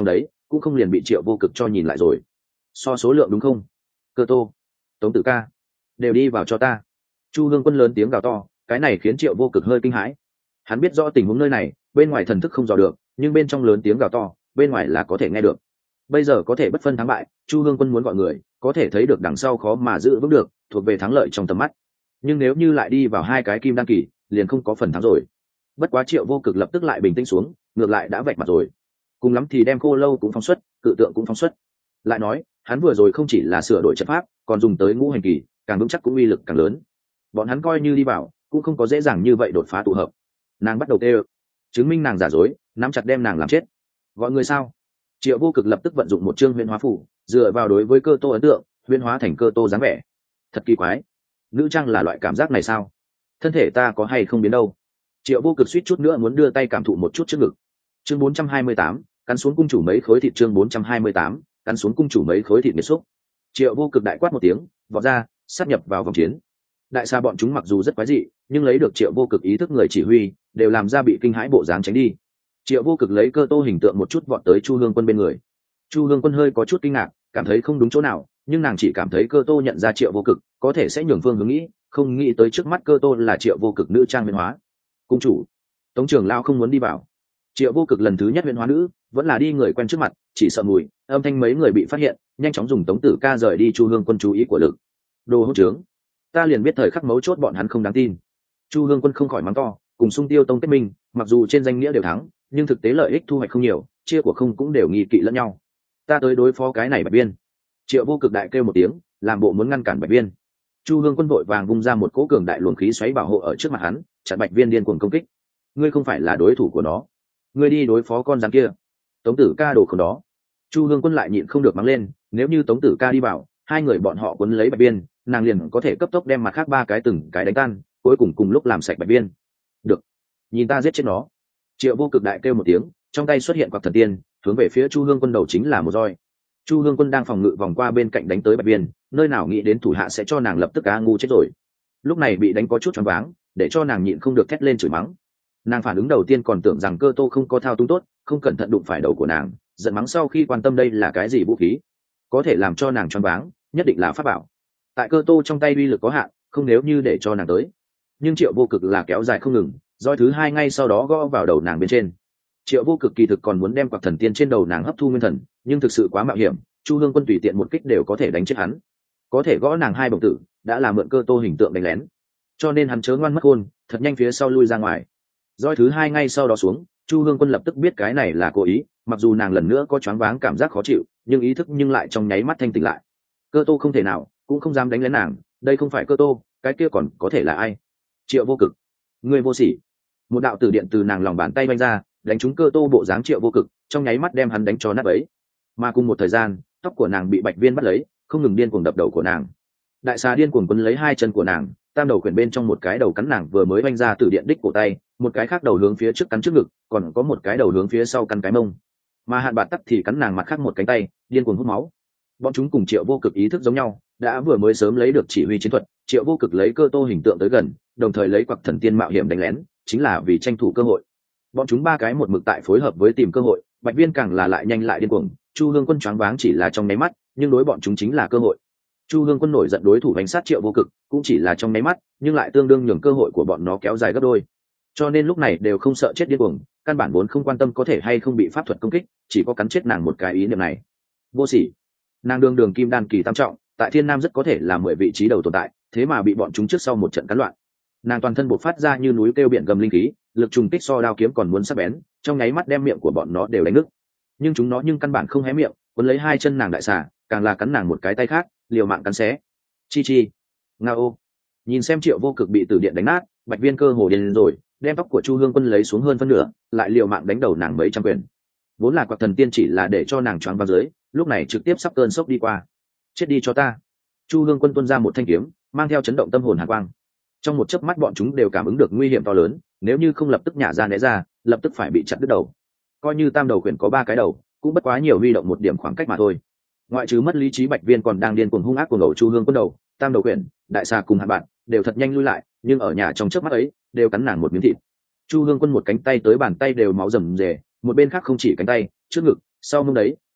cũng không liền bị Triệu Vô Cực cho nhìn lại rồi. So số lượng đúng không? Cơ Tô, Tống Tử Ca, đều đi vào cho ta. Chu Hương Quân lớn tiếng gào to, cái này khiến Triệu Vô Cực hơi kinh hãi. Hắn biết rõ tình huống nơi này, bên ngoài thần thức không dò được, nhưng bên trong lớn tiếng gào to, bên ngoài là có thể nghe được. Bây giờ có thể bất phân thắng bại, Chu Hương Quân muốn gọi người, có thể thấy được đằng sau khó mà giữ vững được, thuộc về thắng lợi trong tầm mắt. Nhưng nếu như lại đi vào hai cái kim đan kỳ, liền không có phần thắng rồi. Bất quá Triệu Vô Cực lập tức lại bình tĩnh xuống, ngược lại đã vạch mặt rồi. Cùng lắm thì đem Khô Lâu cũng phóng xuất, cự tượng cũng phóng xuất. Lại nói, hắn vừa rồi không chỉ là sửa đổi trận pháp, còn dùng tới ngũ hành kỳ, càng vững chắc cũng uy lực càng lớn. Bọn hắn coi như đi vào, cũng không có dễ dàng như vậy đột phá tụ hợp. Nàng bắt đầu tê, chứng minh nàng giả dối, nắm chặt đem nàng làm chết. Gọi người sao? Triệu Vô Cực lập tức vận dụng một chương huyền hóa phủ, dựa vào đối với Cơ Tô ấn tượng, huyền hóa thành Cơ Tô dáng vẻ. Thật kỳ quái, nữ trang là loại cảm giác này sao? Thân thể ta có hay không biến đâu? Triệu Vô Cực suýt chút nữa muốn đưa tay cảm thụ một chút trước ngực. Chương bốn trăm hai mươi tám, cắn xuống cung chủ mấy khối thịt. Chương bốn trăm hai mươi tám, cắn xuống cung chủ mấy khối thịt nghiệt xúc. Triệu Vô Cực đại quát một tiếng, vọt ra, sát nhập vào vòng chiến. Đại xa bọn chúng mặc dù rất quái dị, nhưng lấy được Triệu Vô Cực ý thức người chỉ huy, đều làm ra bị kinh hãi bộ dáng tránh đi. Triệu Vô Cực lấy Cơ Tô hình tượng một chút vọt tới Chu Hương Quân bên người. Chu Hương Quân hơi có chút kinh ngạc, cảm thấy không đúng chỗ nào, nhưng nàng chỉ cảm thấy Cơ Tô nhận ra Triệu Vô Cực, có thể sẽ nhường phương hướng nghĩ, không nghĩ tới trước mắt Cơ Tô là Triệu Vô Cực nữ trang biến hóa. Cung chủ, Tống trưởng lao không muốn đi vào. Triệu Vô Cực lần thứ nhất biến hóa nữ, vẫn là đi người quen trước mặt, chỉ sợ mùi, âm thanh mấy người bị phát hiện, nhanh chóng dùng Tống Tử Ca rời đi Chu Hương Quân chú ý của lực. Đồ hỗn trướng, ta liền biết thời khắc mấu chốt bọn hắn không đáng tin. Chu Hương Quân không khỏi mắng to, cùng Xung Tiêu Tông kết minh, mặc dù trên danh nghĩa đều thắng, nhưng thực tế lợi ích thu hoạch không nhiều, chia của không cũng đều nghi kỵ lẫn nhau. Ta tới đối phó cái này Bạch Viên. Triệu Vô Cực đại kêu một tiếng, làm bộ muốn ngăn cản Bạch Viên. Chu Hương Quân vội vàng vung ra một cỗ cường đại luồng khí xoáy bảo hộ ở trước mặt hắn, chặn Bạch Viên điên cuồng công kích. Ngươi không phải là đối thủ của nó, ngươi đi đối phó con rắn kia. Tống Tử Ca đồ không đó. Chu Hương Quân lại nhịn không được mắng lên, nếu như Tống Tử Ca đi vào, hai người bọn họ quấn lấy Bạch Viên, nàng liền có thể cấp tốc đem mặt khác ba cái từng cái đánh tan, cuối cùng cùng lúc làm sạch Bạch Viên. Được, nhìn ta giết chết nó. Triệu Vô Cực đại kêu một tiếng, trong tay xuất hiện quạt thần tiên, hướng về phía Chu Hương Quân đầu chính là một roi. Chu Hương Quân đang phòng ngự vòng qua bên cạnh đánh tới Bạch Viên, nơi nào nghĩ đến thủ hạ sẽ cho nàng lập tức cá ngu chết rồi. Lúc này bị đánh có chút choáng váng, để cho nàng nhịn không được thét lên chửi mắng. Nàng phản ứng đầu tiên còn tưởng rằng Cơ Tô không có thao túng tốt, không cẩn thận đụng phải đầu của nàng, giận mắng sau khi quan tâm đây là cái gì vũ khí, có thể làm cho nàng choáng váng, nhất định là pháp bảo. Tại Cơ Tô trong tay uy lực có hạn, không nếu như để cho nàng tới. Nhưng Triệu Vô Cực là kéo dài không ngừng, roi thứ hai ngay sau đó gõ vào đầu nàng bên trên. Triệu Vô Cực kỳ thực còn muốn đem quạt thần tiên trên đầu nàng hấp thu nguyên thần, nhưng thực sự quá mạo hiểm, Chu Hương Quân tùy tiện một kích đều có thể đánh chết hắn. Có thể gõ nàng hai bổng tử, đã là mượn Cơ Tô hình tượng đánh lén, cho nên hắn chớ ngoan mất khôn, thật nhanh phía sau lui ra ngoài. Roi thứ hai ngay sau đó xuống, Chu Hương Quân lập tức biết cái này là cố ý, mặc dù nàng lần nữa có choáng váng cảm giác khó chịu, nhưng ý thức nhưng lại trong nháy mắt thanh tỉnh lại. Cơ Tô không thể nào, cũng không dám đánh lén nàng, đây không phải Cơ Tô, cái kia còn có thể là ai? Triệu Vô Cực, người vô sỉ! Một đạo tử điện từ nàng lòng bàn tay vung ra, đánh trúng Cơ Tô bộ dáng Triệu Vô Cực, trong nháy mắt đem hắn đánh cho nát bấy. Mà cùng một thời gian, tóc của nàng bị Bạch Viên bắt lấy, không ngừng điên cuồng đập đầu của nàng. Đại xà điên cuồng quấn lấy hai chân của nàng, tam đầu quyển bên trong một cái đầu cắn nàng vừa mới vung ra tử điện đích cổ tay, một cái khác đầu hướng phía trước cắn trước ngực, còn có một cái đầu hướng phía sau cắn cái mông. Mà Hạn Bạt Tắc thì cắn nàng mặt khác một cánh tay, điên cuồng hút máu. Bọn chúng cùng Triệu Vô Cực ý thức giống nhau, đã vừa mới sớm lấy được chỉ huy chiến thuật, Triệu Vô Cực lấy Cơ Tô hình tượng tới gần, đồng thời lấy quặc thần tiên mạo hiểm đánh lén, chính là vì tranh thủ cơ hội. Bọn chúng ba cái một mực tại phối hợp với tìm cơ hội, Bạch Viên càng là lại nhanh lại điên cuồng, Chu Hương Quân choáng váng chỉ là trong nháy mắt, nhưng đối bọn chúng chính là cơ hội. Chu Hương Quân nổi giận đối thủ đánh sát Triệu Vô Cực, cũng chỉ là trong nháy mắt, nhưng lại tương đương nhường cơ hội của bọn nó kéo dài gấp đôi. Cho nên lúc này đều không sợ chết điên cuồng, căn bản vốn không quan tâm có thể hay không bị pháp thuật công kích, chỉ có cắn chết nàng một cái ý niệm này. Vô sỉ, nàng đương đường kim đan kỳ tam trọng, tại Thiên Nam rất có thể là mười vị trí đầu tồn tại, thế mà bị bọn chúng trước sau một trận cắn loạn. Nàng toàn thân bộc phát ra như núi kêu biển gầm linh khí, lực trùng kích so đao kiếm còn muốn sắc bén, trong nháy mắt đem miệng của bọn nó đều đánh nứt. Nhưng chúng nó nhưng căn bản không hé miệng, cuốn lấy hai chân nàng đại xà, càng là cắn nàng một cái tay khác, liều mạng cắn xé. Chi chi, ngao. Nhìn xem Triệu Vô Cực bị tử điện đánh nát, Bạch Viên cơ hồ điên rồi, đem tóc của Chu Hương Quân lấy xuống hơn phân nửa, lại liều mạng đánh đầu nàng mấy trăm quyền. Vốn là quặc thần tiên chỉ là để cho nàng choáng vào dưới, lúc này trực tiếp sắp cơn sốc đi qua. Chết đi cho ta! Chu Hương Quân tuôn ra một thanh kiếm, mang theo chấn động tâm hồn hàn quang. Trong một chớp mắt bọn chúng đều cảm ứng được nguy hiểm to lớn, nếu như không lập tức nhả ra né ra, lập tức phải bị chặt đứt đầu. Coi như tam đầu quyển có ba cái đầu, cũng bất quá nhiều huy động một điểm khoảng cách mà thôi. Ngoại trừ mất lý trí Bạch Viên còn đang điên cuồng hung ác của ngầu Chu Hương Quân đầu, tam đầu quyển, đại xà cùng Hạn Bạt đều thật nhanh lui lại, nhưng ở nhà trong chớp mắt ấy, đều cắn nàng một miếng thịt. Chu Hương Quân một cánh tay tới bàn tay đều máu rầm rề, một bên khác không chỉ cánh tay, trước ngực, sau mông đấy,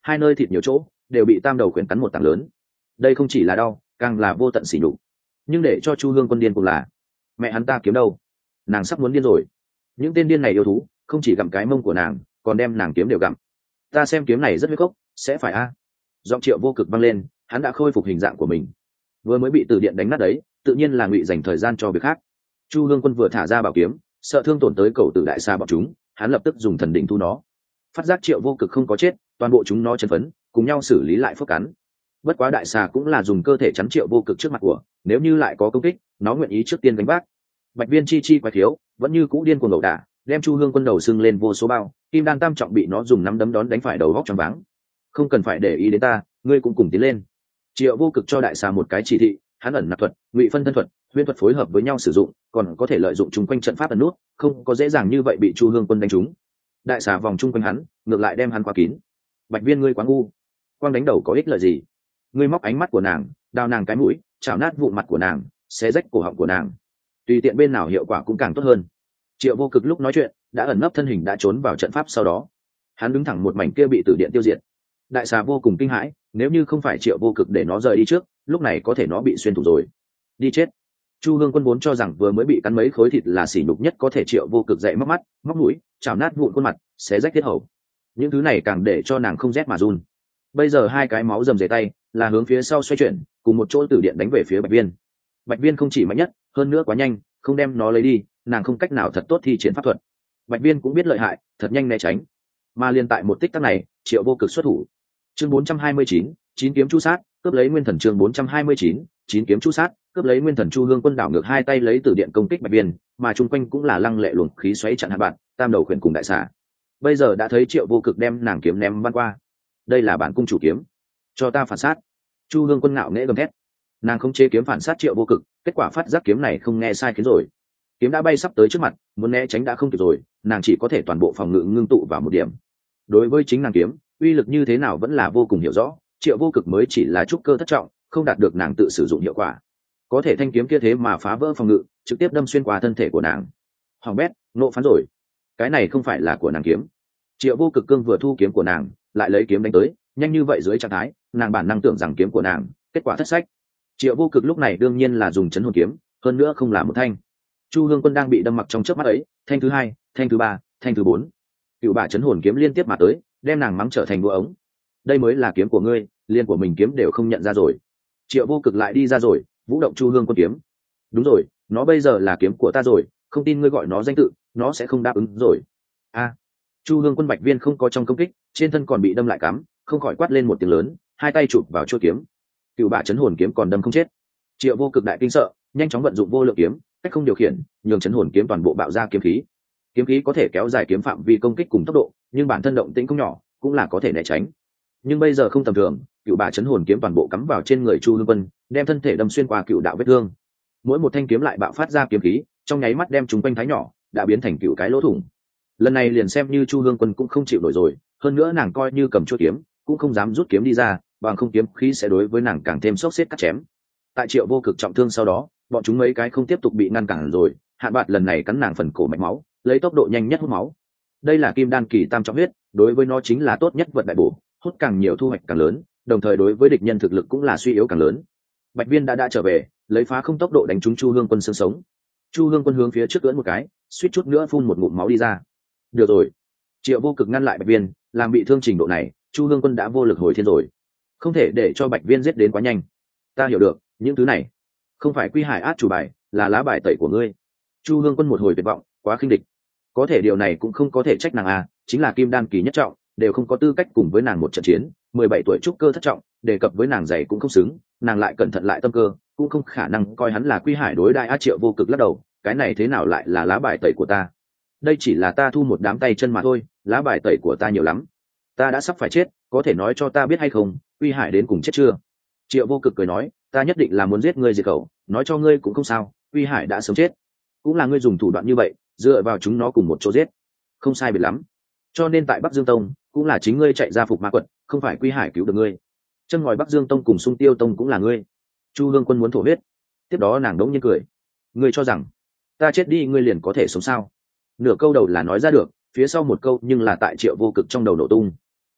hai nơi thịt nhiều chỗ đều bị tam đầu khuyển cắn một tảng lớn. Đây không chỉ là đau, càng là vô tận sỉ nhục. Nhưng để cho Chu Hương Quân điên cùng là mẹ hắn ta kiếm đâu, nàng sắp muốn điên rồi. Những tên điên này yêu thú không chỉ gặm cái mông của nàng, còn đem nàng kiếm đều gặm. Ta xem kiếm này rất huyết gốc, sẽ phải a. Giọng Triệu Vô Cực vang lên, hắn đã khôi phục hình dạng của mình. Vừa mới bị từ điện đánh nát đấy, tự nhiên là ngụy dành thời gian cho việc khác. Chu Hương Quân vừa thả ra bảo kiếm, sợ thương tổn tới cầu tử đại xa bọn chúng, hắn lập tức dùng thần định thu nó. Phát giác Triệu Vô Cực không có chết, toàn bộ chúng nó chấn phấn, cùng nhau xử lý lại phước cắn. Bất quá đại xà cũng là dùng cơ thể chắn Triệu Vô Cực trước mặt của, nếu như lại có công kích, nó nguyện ý trước tiên đánh bác. Bạch Viên chi chi quái thiếu, vẫn như cũ điên cuồng ẩu đả, đem Chu Hương Quân đầu sưng lên vô số bao, kim đan tam trọng bị nó dùng nắm đấm đón đánh phải đầu góc choáng váng. Không cần phải để ý đến ta, ngươi cũng cùng tiến lên. Triệu Vô Cực cho đại xà một cái chỉ thị, hắn ẩn nạp thuật, ngụy phân thân thuật, huyễn thuật phối hợp với nhau sử dụng, còn có thể lợi dụng chung quanh trận pháp ẩn nút, không có dễ dàng như vậy bị Chu Hương Quân đánh trúng. Đại xà vòng chung quanh hắn, ngược lại đem hắn khóa kín. Bạch Viên ngươi quá ngu, quang đánh đầu có ích lợi gì? Ngươi móc ánh mắt của nàng, đào nàng cái mũi, chảo nát vụn mặt của nàng, xé rách cổ họng của nàng, tùy tiện bên nào hiệu quả cũng càng tốt hơn. Triệu Vô Cực lúc nói chuyện đã ẩn nấp thân hình đã trốn vào trận pháp, sau đó hắn đứng thẳng một mảnh kia bị tử điện tiêu diệt. Đại xà vô cùng kinh hãi, nếu như không phải Triệu Vô Cực để nó rời đi trước, lúc này có thể nó bị xuyên thủng rồi. Đi chết. Chu Hương Quân vốn cho rằng vừa mới bị cắn mấy khối thịt là sỉ nhục nhất có thể, Triệu Vô Cực dậy móc mắt móc mũi, chảo nát vụn khuôn mặt, xé rách tiết hầu, những thứ này càng để cho nàng không rét mà run. Bây giờ hai cái máu rầm rề tay là hướng phía sau xoay chuyển, cùng một chỗ tử điện đánh về phía Bạch Viên. Bạch Viên không chỉ mạnh nhất, hơn nữa quá nhanh, không đem nó lấy đi, nàng không cách nào thật tốt thi triển pháp thuật. Bạch Viên cũng biết lợi hại, thật nhanh né tránh. Mà liên tại một tích tắc này, Triệu Vô Cực xuất thủ. Chương bốn trăm hai mươi chín, chín kiếm chu sát, cướp lấy nguyên thần. Chương bốn trăm hai mươi chín, chín kiếm chu sát, cướp lấy nguyên thần. Chu Hương Quân đảo ngược hai tay lấy tử điện công kích Bạch Viên, mà chung quanh cũng là lăng lệ luồng khí xoáy chặn hạ bạn, tam đầu khuyển cùng đại xà. Bây giờ đã thấy Triệu Vô Cực đem nàng kiếm ném bắn qua. Đây là bản cung chủ kiếm, cho ta phản sát. Chu Hương Quân ngạo nghễ gầm thét. Nàng không chế kiếm phản sát Triệu Vô Cực, kết quả phát giác kiếm này không nghe sai khiến rồi. Kiếm đã bay sắp tới trước mặt, muốn né tránh đã không kịp rồi, nàng chỉ có thể toàn bộ phòng ngự ngưng tụ vào một điểm. Đối với chính nàng kiếm, uy lực như thế nào vẫn là vô cùng hiểu rõ. Triệu Vô Cực mới chỉ là trúc cơ thất trọng, không đạt được nàng tự sử dụng hiệu quả. Có thể thanh kiếm kia thế mà phá vỡ phòng ngự, trực tiếp đâm xuyên qua thân thể của nàng. Hoàng bét, nộ phán rồi. Cái này không phải là của nàng kiếm. Triệu Vô Cực cương vừa thu kiếm của nàng, lại lấy kiếm đánh tới, nhanh như vậy dưới trạng thái, nàng bản năng tưởng rằng kiếm của nàng, kết quả thất sách. Triệu Vô Cực lúc này đương nhiên là dùng chấn hồn kiếm, hơn nữa không là một thanh. Chu Hương Quân đang bị đâm mặc trong chớp mắt ấy, thanh thứ hai, thanh thứ ba, thanh thứ bốn, cựu bả chấn hồn kiếm liên tiếp mà tới, đem nàng mắng trở thành đũa ống. Đây mới là kiếm của ngươi, liên của mình kiếm đều không nhận ra rồi. Triệu Vô Cực lại đi ra rồi, vũ động Chu Hương Quân kiếm. Đúng rồi, nó bây giờ là kiếm của ta rồi, không tin ngươi gọi nó danh tự, nó sẽ không đáp ứng rồi. A. À, Chu Hương Quân Bạch Viên không có trong công kích, trên thân còn bị đâm lại cắm, không khỏi quát lên một tiếng lớn, hai tay chụp vào chuôi kiếm. Cựu bả chấn hồn kiếm còn đâm không chết. Triệu Vô Cực đại kinh sợ, nhanh chóng vận dụng vô lượng kiếm, cách không điều khiển, nhường chấn hồn kiếm toàn bộ bạo ra kiếm khí. Kiếm khí có thể kéo dài kiếm phạm vi công kích cùng tốc độ, nhưng bản thân động tĩnh không nhỏ, cũng là có thể né tránh. Nhưng bây giờ không tầm thường, cựu bả chấn hồn kiếm toàn bộ cắm vào trên người Chu Hương Quân, đem thân thể đâm xuyên qua cựu đạo vết thương. Mỗi một thanh kiếm lại bạo phát ra kiếm khí, trong nháy mắt đem chúng quanh thái nhỏ, đã biến thành cựu cái lỗ thủng. Lần này liền xem như Chu Hương Quân cũng không chịu nổi rồi, hơn nữa nàng coi như cầm chuôi kiếm, cũng không dám rút kiếm đi ra, bằng không kiếm khí sẽ đối với nàng càng thêm xốc xếp cắt chém. Tại Triệu Vô Cực trọng thương sau đó, bọn chúng mấy cái không tiếp tục bị ngăn cản rồi, Hạn Bạt lần này cắn nàng phần cổ mạch máu, lấy tốc độ nhanh nhất hút máu. Đây là kim đan kỳ tam trọng huyết, đối với nó chính là tốt nhất vật đại bổ, hút càng nhiều thu hoạch càng lớn, đồng thời đối với địch nhân thực lực cũng là suy yếu càng lớn. Bạch Viên đã đã trở về, lấy phá không tốc độ đánh trúng Chu Hương Quân xương sống. Chu Hương Quân hướng phía trước ưỡn một cái, suýt chút nữa phun một ngụm máu đi ra. Được rồi, Triệu Vô Cực ngăn lại Bạch Viên, làm bị thương trình độ này, Chu Hương Quân đã vô lực hồi thiên rồi, không thể để cho Bạch Viên giết đến quá nhanh. Ta hiểu được, những thứ này không phải Quy Hải át chủ bài, là lá bài tẩy của ngươi. Chu Hương Quân một hồi tuyệt vọng, quá khinh địch. Có thể điều này cũng không có thể trách nàng à, chính là kim đan kỳ nhất trọng, đều không có tư cách cùng với nàng một trận chiến. Mười bảy tuổi trúc cơ thất trọng, đề cập với nàng dày cũng không xứng, nàng lại cẩn thận lại tâm cơ, cũng không khả năng coi hắn là Quy Hải đối đại. A Triệu Vô Cực lắc đầu, cái này thế nào lại là lá bài tẩy của ta? Đây chỉ là ta thu một đám tay chân mà thôi, lá bài tẩy của ta nhiều lắm. Ta đã sắp phải chết, có thể nói cho ta biết hay không, Quy Hải đến cùng chết chưa? Triệu Vô Cực cười nói, ta nhất định là muốn giết ngươi diệt khẩu, nói cho ngươi cũng không sao, Quy Hải đã sớm chết, cũng là ngươi dùng thủ đoạn như vậy, dựa vào chúng nó cùng một chỗ giết, không sai biệt lắm. Cho nên tại Bắc Dương Tông, cũng là chính ngươi chạy ra phục ma quật, không phải Quy Hải cứu được ngươi. Chân ngòi Bắc Dương Tông cùng Sung Tiêu Tông cũng là ngươi. Chu Hương Quân muốn thổ huyết, tiếp đó nàng đống nhiên cười, ngươi cho rằng ta chết đi ngươi liền có thể sống sao? Nửa câu đầu là nói ra được, phía sau một câu nhưng là tại Triệu Vô Cực trong đầu nổ tung.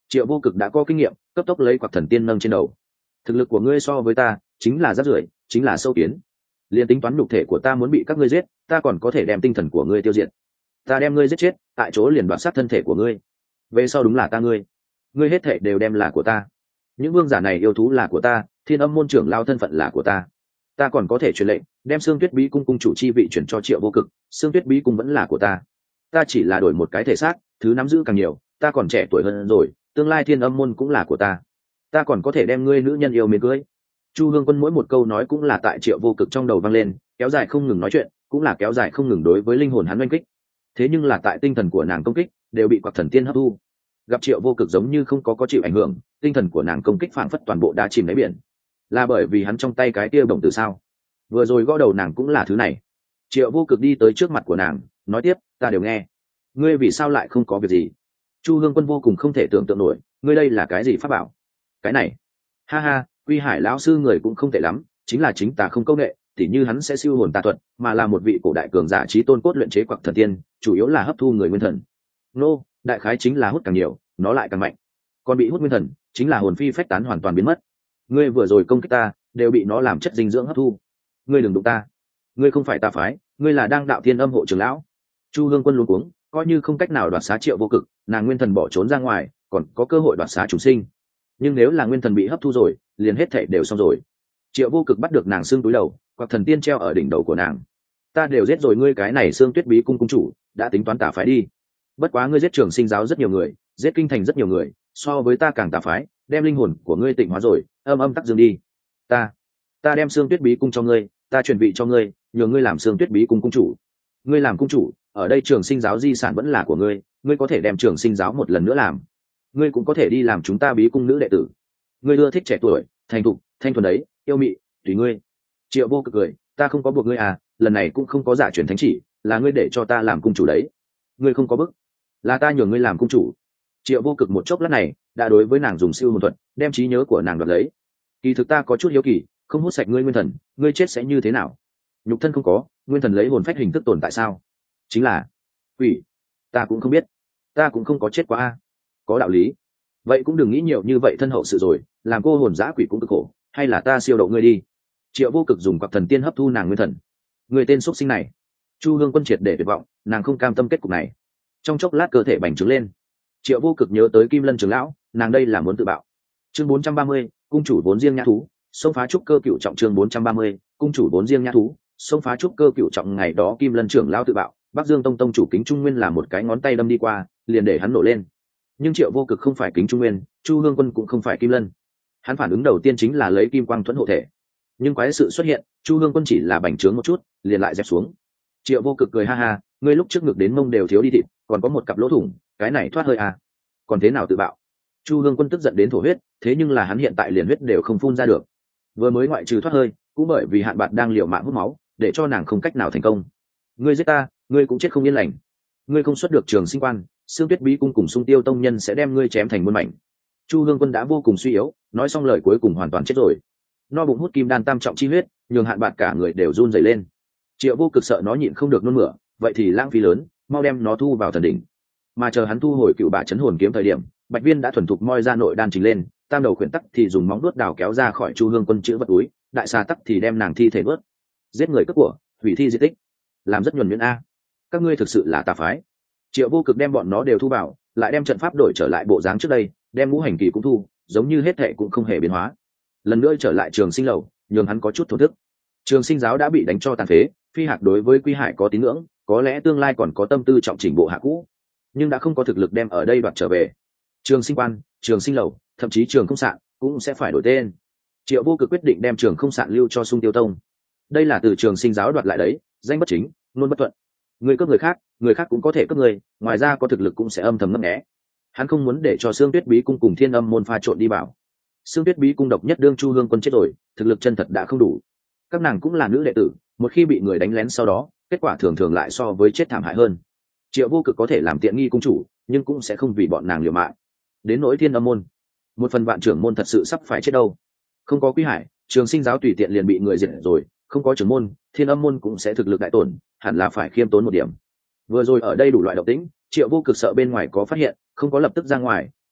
Triệu Vô Cực đã có kinh nghiệm, cấp tốc lấy quặc thần tiên nâng trên đầu. Thực lực của ngươi so với ta chính là rác rưởi, chính là sâu kiến. Liên tính toán nhục thể của ta muốn bị các ngươi giết, ta còn có thể đem tinh thần của ngươi tiêu diệt. Ta đem ngươi giết chết, tại chỗ liền đoạt sát thân thể của ngươi. Về sau đúng là ta ngươi, ngươi hết thể đều đem là của ta. Những vương giả này yêu thú là của ta, Thiên Âm môn trưởng lao thân phận là của ta. Ta còn có thể truyền lệnh, đem Xương Tuyết Bí cung cung chủ chi vị chuyển cho Triệu Vô Cực, Xương Tuyết Bí cung vẫn là của ta. Ta chỉ là đổi một cái thể xác, thứ nắm giữ càng nhiều, ta còn trẻ tuổi hơn rồi, tương lai Thiên Âm môn cũng là của ta. Ta còn có thể đem ngươi nữ nhân yêu mến cưới. Chu Hương Quân mỗi một câu nói cũng là tại Triệu Vô Cực trong đầu vang lên, kéo dài không ngừng nói chuyện, cũng là kéo dài không ngừng đối với linh hồn hắn oanh kích. Thế nhưng là tại tinh thần của nàng công kích đều bị quặc thần tiên hấp thu. Gặp Triệu Vô Cực giống như không có có chịu ảnh hưởng, tinh thần của nàng công kích phảng phất toàn bộ đã chìm đáy biển. Là bởi vì hắn trong tay cái kia bổng từ sao? Vừa rồi gõ đầu nàng cũng là thứ này. Triệu Vô Cực đi tới trước mặt của nàng, nói tiếp, ta đều nghe. Ngươi vì sao lại không có việc gì? Chu Hương Quân vô cùng không thể tưởng tượng nổi, ngươi đây là cái gì pháp bảo? Cái này, ha ha, Quy Hải lão sư người cũng không tệ lắm, chính là chính tà không công nghệ, tỉ như hắn sẽ siêu hồn tà thuật, mà là một vị cổ đại cường giả trí tôn cốt luyện chế quặc thần tiên, chủ yếu là hấp thu người nguyên thần. Nô, đại khái chính là hút càng nhiều, nó lại càng mạnh. Còn bị hút nguyên thần, chính là hồn phi phách tán hoàn toàn biến mất. Ngươi vừa rồi công kích ta, đều bị nó làm chất dinh dưỡng hấp thu. Ngươi đừng đụng ta, ngươi không phải ta phái, ngươi là đang đạo Thiên Âm hộ trưởng lão. Chu Hương Quân luống cuống, coi như không cách nào đoạt xá Triệu Vô Cực, nàng nguyên thần bỏ trốn ra ngoài, còn có cơ hội đoạt xá chúng sinh. Nhưng nếu là nguyên thần bị hấp thu rồi, liền hết thảy đều xong rồi. Triệu Vô Cực bắt được nàng xương túi đầu, quặc thần tiên treo ở đỉnh đầu của nàng. Ta đều giết rồi ngươi cái này Xương Tuyết Bí cung cung chủ, đã tính toán tà phái đi. Bất quá ngươi giết Trường Sinh giáo rất nhiều người, giết kinh thành rất nhiều người, so với ta càng tà phái, đem linh hồn của ngươi tịnh hóa rồi, âm âm tắc dương đi. Ta, ta đem Xương Tuyết Bí cung cho ngươi, ta chuẩn bị cho ngươi, nhờ ngươi làm Xương Tuyết Bí cung cung chủ. Ngươi làm cung chủ, ở đây Trường Sinh giáo di sản vẫn là của ngươi, ngươi có thể đem Trường Sinh giáo một lần nữa làm. Ngươi cũng có thể đi làm chúng ta bí cung nữ đệ tử. Ngươi ưa thích trẻ tuổi, thành thục, thanh thuần đấy, yêu mị, tùy ngươi. Triệu Vô Cực cười, ta không có buộc ngươi à, lần này cũng không có giả truyền thánh chỉ, là ngươi để cho ta làm cung chủ đấy. Ngươi không có bức, là ta nhường ngươi làm cung chủ. Triệu Vô Cực một chốc lát này đã đối với nàng dùng siêu hồn thuật, đem trí nhớ của nàng đoạt lấy. Kỳ thực ta có chút hiếu kỳ, không hút sạch ngươi nguyên thần, ngươi chết sẽ như thế nào? Nhục thân không có, nguyên thần lấy hồn phách hình thức tồn tại sao? Chính là quỷ. Ta cũng không biết, ta cũng không có chết quá a. Có đạo lý. Vậy cũng đừng nghĩ nhiều như vậy thân hậu sự rồi, làm cô hồn dã quỷ cũng cực khổ, hay là ta siêu độ ngươi đi. Triệu Vô Cực dùng quặc thần tiên hấp thu nàng nguyên thần. Người tên xuất sinh này. Chu Hương Quân triệt để tuyệt vọng, nàng không cam tâm kết cục này. Trong chốc lát cơ thể bành trướng lên. Triệu Vô Cực nhớ tới Kim Lân trưởng lão, nàng đây là muốn tự bạo. Chương bốn trăm ba mươi, cung chủ vốn riêng nhã thú, xông phá trúc cơ cựu trọng. Chương bốn trăm ba mươi, cung chủ vốn riêng nhã thú, xông phá trúc cơ cựu trọng. Ngày đó Kim Lân trưởng lão tự bạo, Bắc Dương Tông tông chủ Kính Trung Nguyên là một cái ngón tay đâm đi qua, liền để hắn nổ lên. Nhưng Triệu Vô Cực không phải Kính Trung Nguyên, Chu Hương Quân cũng không phải Kim Lân. Hắn phản ứng đầu tiên chính là lấy kim quang thuẫn hộ thể. Nhưng quái sự xuất hiện, Chu Hương Quân chỉ là bành trướng một chút, liền lại dẹp xuống. Triệu Vô Cực cười ha ha, ngươi lúc trước ngực đến mông đều thiếu đi thịt, còn có một cặp lỗ thủng, cái này thoát hơi à? Còn thế nào tự bạo? Chu Hương Quân tức giận đến thổ huyết, thế nhưng là hắn hiện tại liền huyết đều không phun ra được. Vừa mới ngoại trừ thoát hơi, cũng bởi vì Hạn Bạt đang liều mạng hút máu, để cho nàng không cách nào thành công. Ngươi giết ta, ngươi cũng chết không yên lành. Ngươi không xuất được Trường Sinh quan, Xương Tuyết Bí cung cùng Xung Tiêu tông nhân sẽ đem ngươi chém thành muôn mảnh. Chu Hương Quân đã vô cùng suy yếu, nói xong lời cuối cùng hoàn toàn chết rồi. No bụng hút kim đan tam trọng chi huyết, nhường Hạn Bạt cả người đều run rẩy lên. Triệu Vô Cực sợ nó nhịn không được nôn mửa, vậy thì lãng phí lớn, mau đem nó thu vào thần đỉnh. Mà chờ hắn thu hồi cựu bả chấn hồn kiếm thời điểm, Bạch Viên đã thuần thục moi ra nội đan trình lên, tam đầu khuyển tắc thì dùng móng vuốt đào kéo ra khỏi Chu Hương Quân chữ vật túi, đại xà tắc thì đem nàng thi thể vớt. Giết người cướp của, hủy thi di tích, làm rất nhuần nhuyễn a. Các ngươi thực sự là tà phái. Triệu Vô Cực đem bọn nó đều thu vào, lại đem trận pháp đổi trở lại bộ dáng trước đây, đem ngũ hành kỳ cũng thu, giống như hết thệ cũng không hề biến hóa. Lần nữa trở lại Trường Sinh lầu, nhường hắn có chút thổ thức. Trường Sinh giáo đã bị đánh cho tàn phế, Phi Hạc đối với Quy Hải có tín ngưỡng, có lẽ tương lai còn có tâm tư trọng chỉnh bộ hạ cũ, nhưng đã không có thực lực đem ở đây đoạt trở về. Trường Sinh quan, Trường Sinh lầu, thậm chí Trường Không Sạn cũng sẽ phải đổi tên. Triệu Vô Cực quyết định đem Trường Không Sạn lưu cho Xung Tiêu tông. Đây là từ Trường Sinh giáo đoạt lại đấy, danh bất chính, luôn bất thuận. Người cướp người khác, người khác cũng có thể cướp người, ngoài ra có thực lực cũng sẽ âm thầm ngấp nghé. Hắn không muốn để cho Xương Tuyết Bí cung cùng Thiên Âm môn pha trộn đi vào. Xương Tuyết Bí cung độc nhất đương Chu Hương Quân chết rồi, thực lực chân thật đã không đủ. Các nàng cũng là nữ đệ tử, một khi bị người đánh lén sau đó, kết quả thường thường lại so với chết thảm hại hơn. Triệu Vô Cực có thể làm tiện nghi cung chủ, nhưng cũng sẽ không vì bọn nàng liều mạng. Đến nỗi Thiên Âm môn, một phần vạn trưởng môn thật sự sắp phải chết đâu. Không có Quy Hải, Trường Sinh giáo tùy tiện liền bị người diệt rồi, không có trưởng môn, Thiên Âm môn cũng sẽ thực lực đại tổn, hẳn là phải khiêm tốn một điểm. Vừa rồi ở đây đủ loại động tĩnh, Triệu Vô Cực sợ bên ngoài có phát hiện, không có lập tức ra ngoài,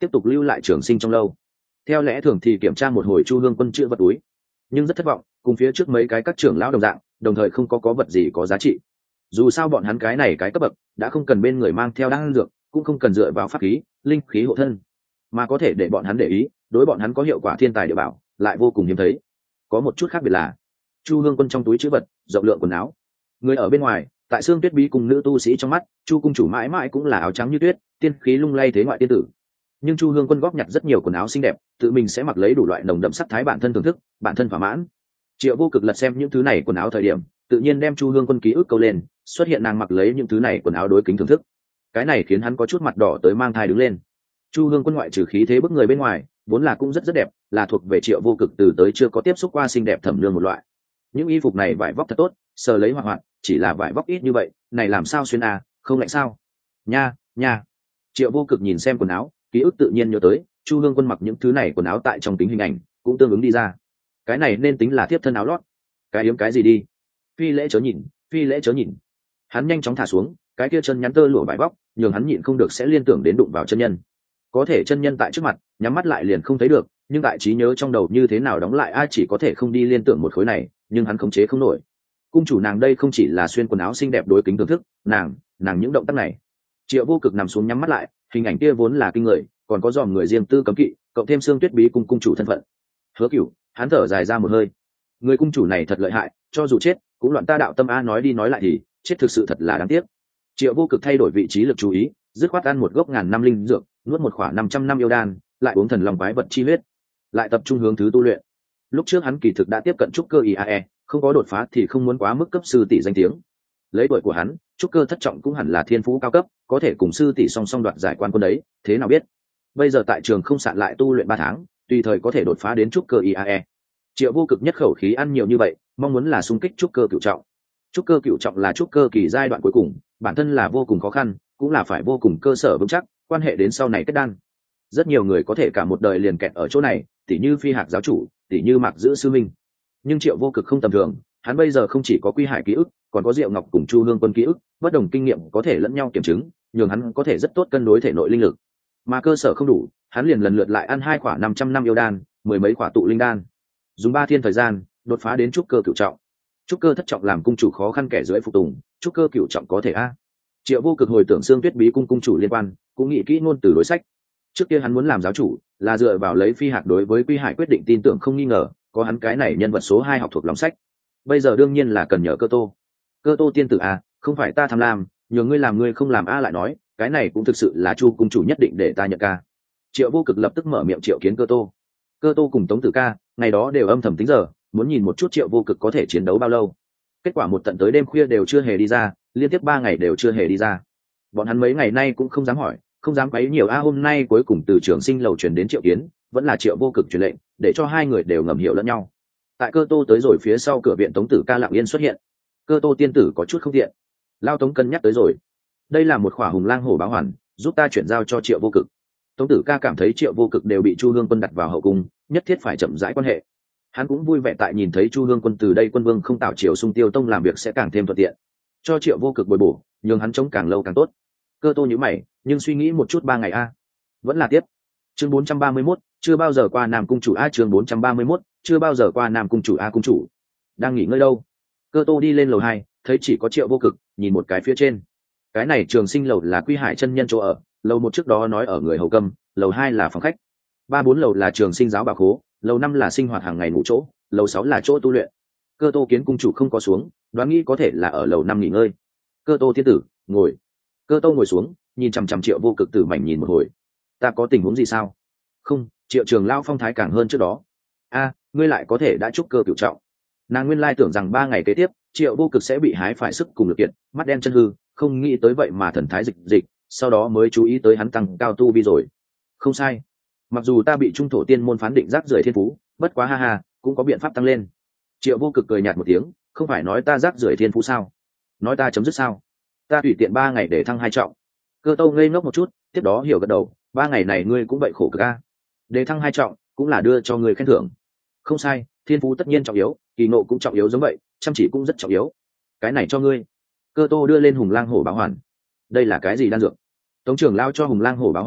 tiếp tục lưu lại trường sinh trong lâu. Theo lẽ thường thì kiểm tra một hồi Chu Hương Quân chữ vật túi, nhưng rất thất vọng, cùng phía trước mấy cái các trưởng lão đồng dạng, đồng thời không có có vật gì có giá trị. Dù sao bọn hắn cái này cái cấp bậc đã không cần bên người mang theo đan dược, cũng không cần dựa vào pháp khí linh khí hộ thân, mà có thể để bọn hắn để ý, đối bọn hắn có hiệu quả thiên tài địa bảo lại vô cùng hiếm thấy. Có một chút khác biệt là Chu Hương Quân trong túi trữ vật rộng lượng quần áo. Người ở bên ngoài, tại Xương Tuyết Bí cùng nữ tu sĩ trong mắt, Chu cung chủ mãi mãi cũng là áo trắng như tuyết, tiên khí lung lay thế ngoại tiên tử. Nhưng Chu Hương Quân góp nhặt rất nhiều quần áo xinh đẹp, tự mình sẽ mặc lấy đủ loại nồng đậm sắc thái bản thân thưởng thức, bản thân thỏa mãn. Triệu Vô Cực lật xem những thứ này quần áo thời điểm, tự nhiên đem Chu Hương Quân ký ức câu lên, xuất hiện nàng mặc lấy những thứ này quần áo đối kính thưởng thức. Cái này khiến hắn có chút mặt đỏ tới mang thai đứng lên. Chu Hương Quân ngoại trừ khí thế bức người bên ngoài, vốn là cũng rất rất đẹp, là thuộc về Triệu Vô Cực từ tới chưa có tiếp xúc qua xinh đẹp thẩm nương một loại. Những y phục này vải vóc thật tốt, sờ lấy hoạt hoạt, chỉ là vải vóc ít như vậy, này làm sao xuyên à, không lạnh sao? Nha, nha. Triệu Vô Cực nhìn xem quần áo, ký ức tự nhiên nhớ tới, Chu Hương Quân mặc những thứ này quần áo tại trong tính hình ảnh, cũng tương ứng đi ra. Cái này nên tính là tiếp thân áo lót. Cái yếm cái gì đi? Phi lễ chớ nhìn, phi lễ chớ nhìn. Hắn nhanh chóng thả xuống, cái kia chân nhắn tơ lụa vải vóc, nhường hắn nhịn không được sẽ liên tưởng đến đụng vào chân nhân. Có thể chân nhân tại trước mặt, nhắm mắt lại liền không thấy được, nhưng tại trí nhớ trong đầu như thế nào đóng lại ai chỉ có thể không đi liên tưởng một khối này, nhưng hắn khống chế không nổi. Cung chủ nàng đây không chỉ là xuyên quần áo xinh đẹp đối kính thưởng thức, nàng, nàng những động tác này. Triệu Vô Cực nằm xuống nhắm mắt lại, hình ảnh kia vốn là kinh người, còn có dòm người riêng tư cấm kỵ, cộng thêm Xương Tuyết Bí cung cung chủ thân phận. Hứa Cửu, hắn thở dài ra một hơi. Người cung chủ này thật lợi hại, cho dù chết, cũng loạn ta đạo tâm a, nói đi nói lại thì, chết thực sự thật là đáng tiếc. Triệu Vô Cực thay đổi vị trí lực chú ý, dứt khoát ăn một gốc ngàn năm linh dược, nuốt một khoảng năm trăm năm yêu đan, lại uống thần long quái vật chi huyết, lại tập trung hướng thứ tu luyện. Lúc trước hắn kỳ thực đã tiếp cận trúc cơ i a e, không có đột phá thì không muốn quá mức cấp sư tỷ danh tiếng. Lấy tuổi của hắn, trúc cơ thất trọng cũng hẳn là thiên phú cao cấp, có thể cùng sư tỷ song song đoạt giải quan quân đấy, thế nào biết. Bây giờ tại trường không sạn lại tu luyện ba tháng, tùy thời có thể đột phá đến trúc cơ i a e. Triệu Vô Cực nhất khẩu khí ăn nhiều như vậy, mong muốn là xung kích trúc cơ cửu trọng. Trúc cơ cửu trọng là trúc cơ kỳ giai đoạn cuối cùng, bản thân là vô cùng khó khăn, cũng là phải vô cùng cơ sở vững chắc, quan hệ đến sau này kết đan. Rất nhiều người có thể cả một đời liền kẹt ở chỗ này, tỉ như Phi Hạc giáo chủ, tỉ như Mạc Giữ sư minh. Nhưng Triệu Vô Cực không tầm thường, hắn bây giờ không chỉ có Quy Hải ký ức, còn có Diệu Ngọc cùng Chu Hương Quân ký ức, bất đồng kinh nghiệm có thể lẫn nhau kiểm chứng, nhường hắn có thể rất tốt cân đối thể nội linh lực. Mà cơ sở không đủ, hắn liền lần lượt lại ăn hai quả năm trăm năm yêu đan, mười mấy quả tụ linh đan, dùng ba thiên thời gian đột phá đến trúc cơ cửu trọng. Trúc cơ thất trọng làm cung chủ khó khăn kẻ dưới phục tùng, trúc cơ cửu trọng có thể a. Triệu Vô Cực hồi tưởng Xương Tuyết Bí cung cung chủ liên quan, cũng nghĩ kỹ ngôn từ đối sách. Trước kia hắn muốn làm giáo chủ, là dựa vào lấy Phi Hạc đối với Quy Hải quyết định tin tưởng không nghi ngờ, có hắn cái này nhân vật số hai học thuộc lòng sách. Bây giờ đương nhiên là cần nhờ Cơ Tô. Cơ Tô tiên tử a, không phải ta tham lam, nhờ ngươi làm ngươi không làm a, lại nói, cái này cũng thực sự là Chu cung chủ nhất định để ta nhận ca. Triệu Vô Cực lập tức mở miệng triệu kiến Cơ Tô. Cơ Tô cùng Tống Tử Ca, ngày đó đều âm thầm tính giờ, muốn nhìn một chút Triệu Vô Cực có thể chiến đấu bao lâu. Kết quả một tận tới đêm khuya đều chưa hề đi ra, liên tiếp ba ngày đều chưa hề đi ra. Bọn hắn mấy ngày nay cũng không dám hỏi, không dám quấy nhiều a. Hôm nay cuối cùng từ Trường Sinh lầu truyền đến Triệu Kiến, vẫn là Triệu Vô Cực truyền lệnh, để cho hai người đều ngầm hiểu lẫn nhau. Tại Cơ Tô tới rồi phía sau cửa viện, Tống Tử Ca lặng yên xuất hiện. Cơ Tô tiên tử có chút không tiện, Lao Tống cân nhắc tới rồi, đây là một khỏa hùng lang hổ báo hoàn, giúp ta chuyển giao cho Triệu Vô Cực. Tống Tử Ca cảm thấy Triệu Vô Cực đều bị Chu Hương Quân đặt vào hậu cung, nhất thiết phải chậm rãi quan hệ. Hắn cũng vui vẻ tại nhìn thấy Chu Hương Quân từ đây quân vương không tạo Triều Xung Tiêu Tông làm việc sẽ càng thêm thuận tiện, cho Triệu Vô Cực bồi bổ, nhường hắn chống càng lâu càng tốt. Cơ Tô nhíu mày, nhưng suy nghĩ một chút ba ngày a, vẫn là tiếp. Chương bốn trăm ba mươi mốt, chưa bao giờ qua Nam cung chủ a. Chương bốn trăm ba mươi mốt, chưa bao giờ qua Nam cung chủ a. Cung chủ đang nghỉ ngơi đâu? Cơ Tô đi lên lầu hai, thấy chỉ có Triệu Vô Cực, nhìn một cái phía trên. Cái này Trường Sinh lầu là Quy Hải chân nhân chỗ ở, lầu một trước đó nói ở người hầu câm, lầu hai là phòng khách, ba bốn lầu là Trường Sinh giáo bảo khố, lầu năm là sinh hoạt hàng ngày ngủ chỗ, lầu sáu là chỗ tu luyện. Cơ Tô kiến cung chủ không có xuống, đoán nghĩ có thể là ở lầu năm nghỉ ngơi. Cơ Tô thiên tử, ngồi. Cơ Tô ngồi xuống, nhìn chằm chằm Triệu Vô Cực tử mảnh nhìn một hồi. Ta có tình huống gì sao? Không, Triệu Trường Lao phong thái càng hơn trước đó. A, ngươi lại có thể đã trúc cơ cửu trọng. Nàng nguyên lai tưởng rằng ba ngày kế tiếp Triệu Vô Cực sẽ bị hái phải sức cùng lực kiện, mắt đen chân hư, không nghĩ tới vậy mà thần thái dịch dịch, sau đó mới chú ý tới hắn tăng cao tu vi rồi. Không sai, mặc dù ta bị trung thổ tiên môn phán định rác rưởi thiên phú, bất quá ha ha, cũng có biện pháp tăng lên. Triệu Vô Cực cười nhạt một tiếng, không phải nói ta rác rưởi thiên phú sao? Nói ta chấm dứt sao? Ta tùy tiện ba ngày để thăng hai trọng. Cơ Tô ngây ngốc một chút, tiếp đó hiểu gật đầu, ba ngày này ngươi cũng vậy khổ cực a. Để thăng hai trọng cũng là đưa cho ngươi khen thưởng. Không sai, thiên phú tất nhiên trọng yếu, kỳ nộ cũng trọng yếu giống vậy, chăm chỉ cũng rất trọng yếu. Cái này cho ngươi. Cơ Tô đưa lên hùng lang hổ báo hoàn. Đây là cái gì đan dược? Tống trưởng lao cho hùng lang hổ báo hoàn,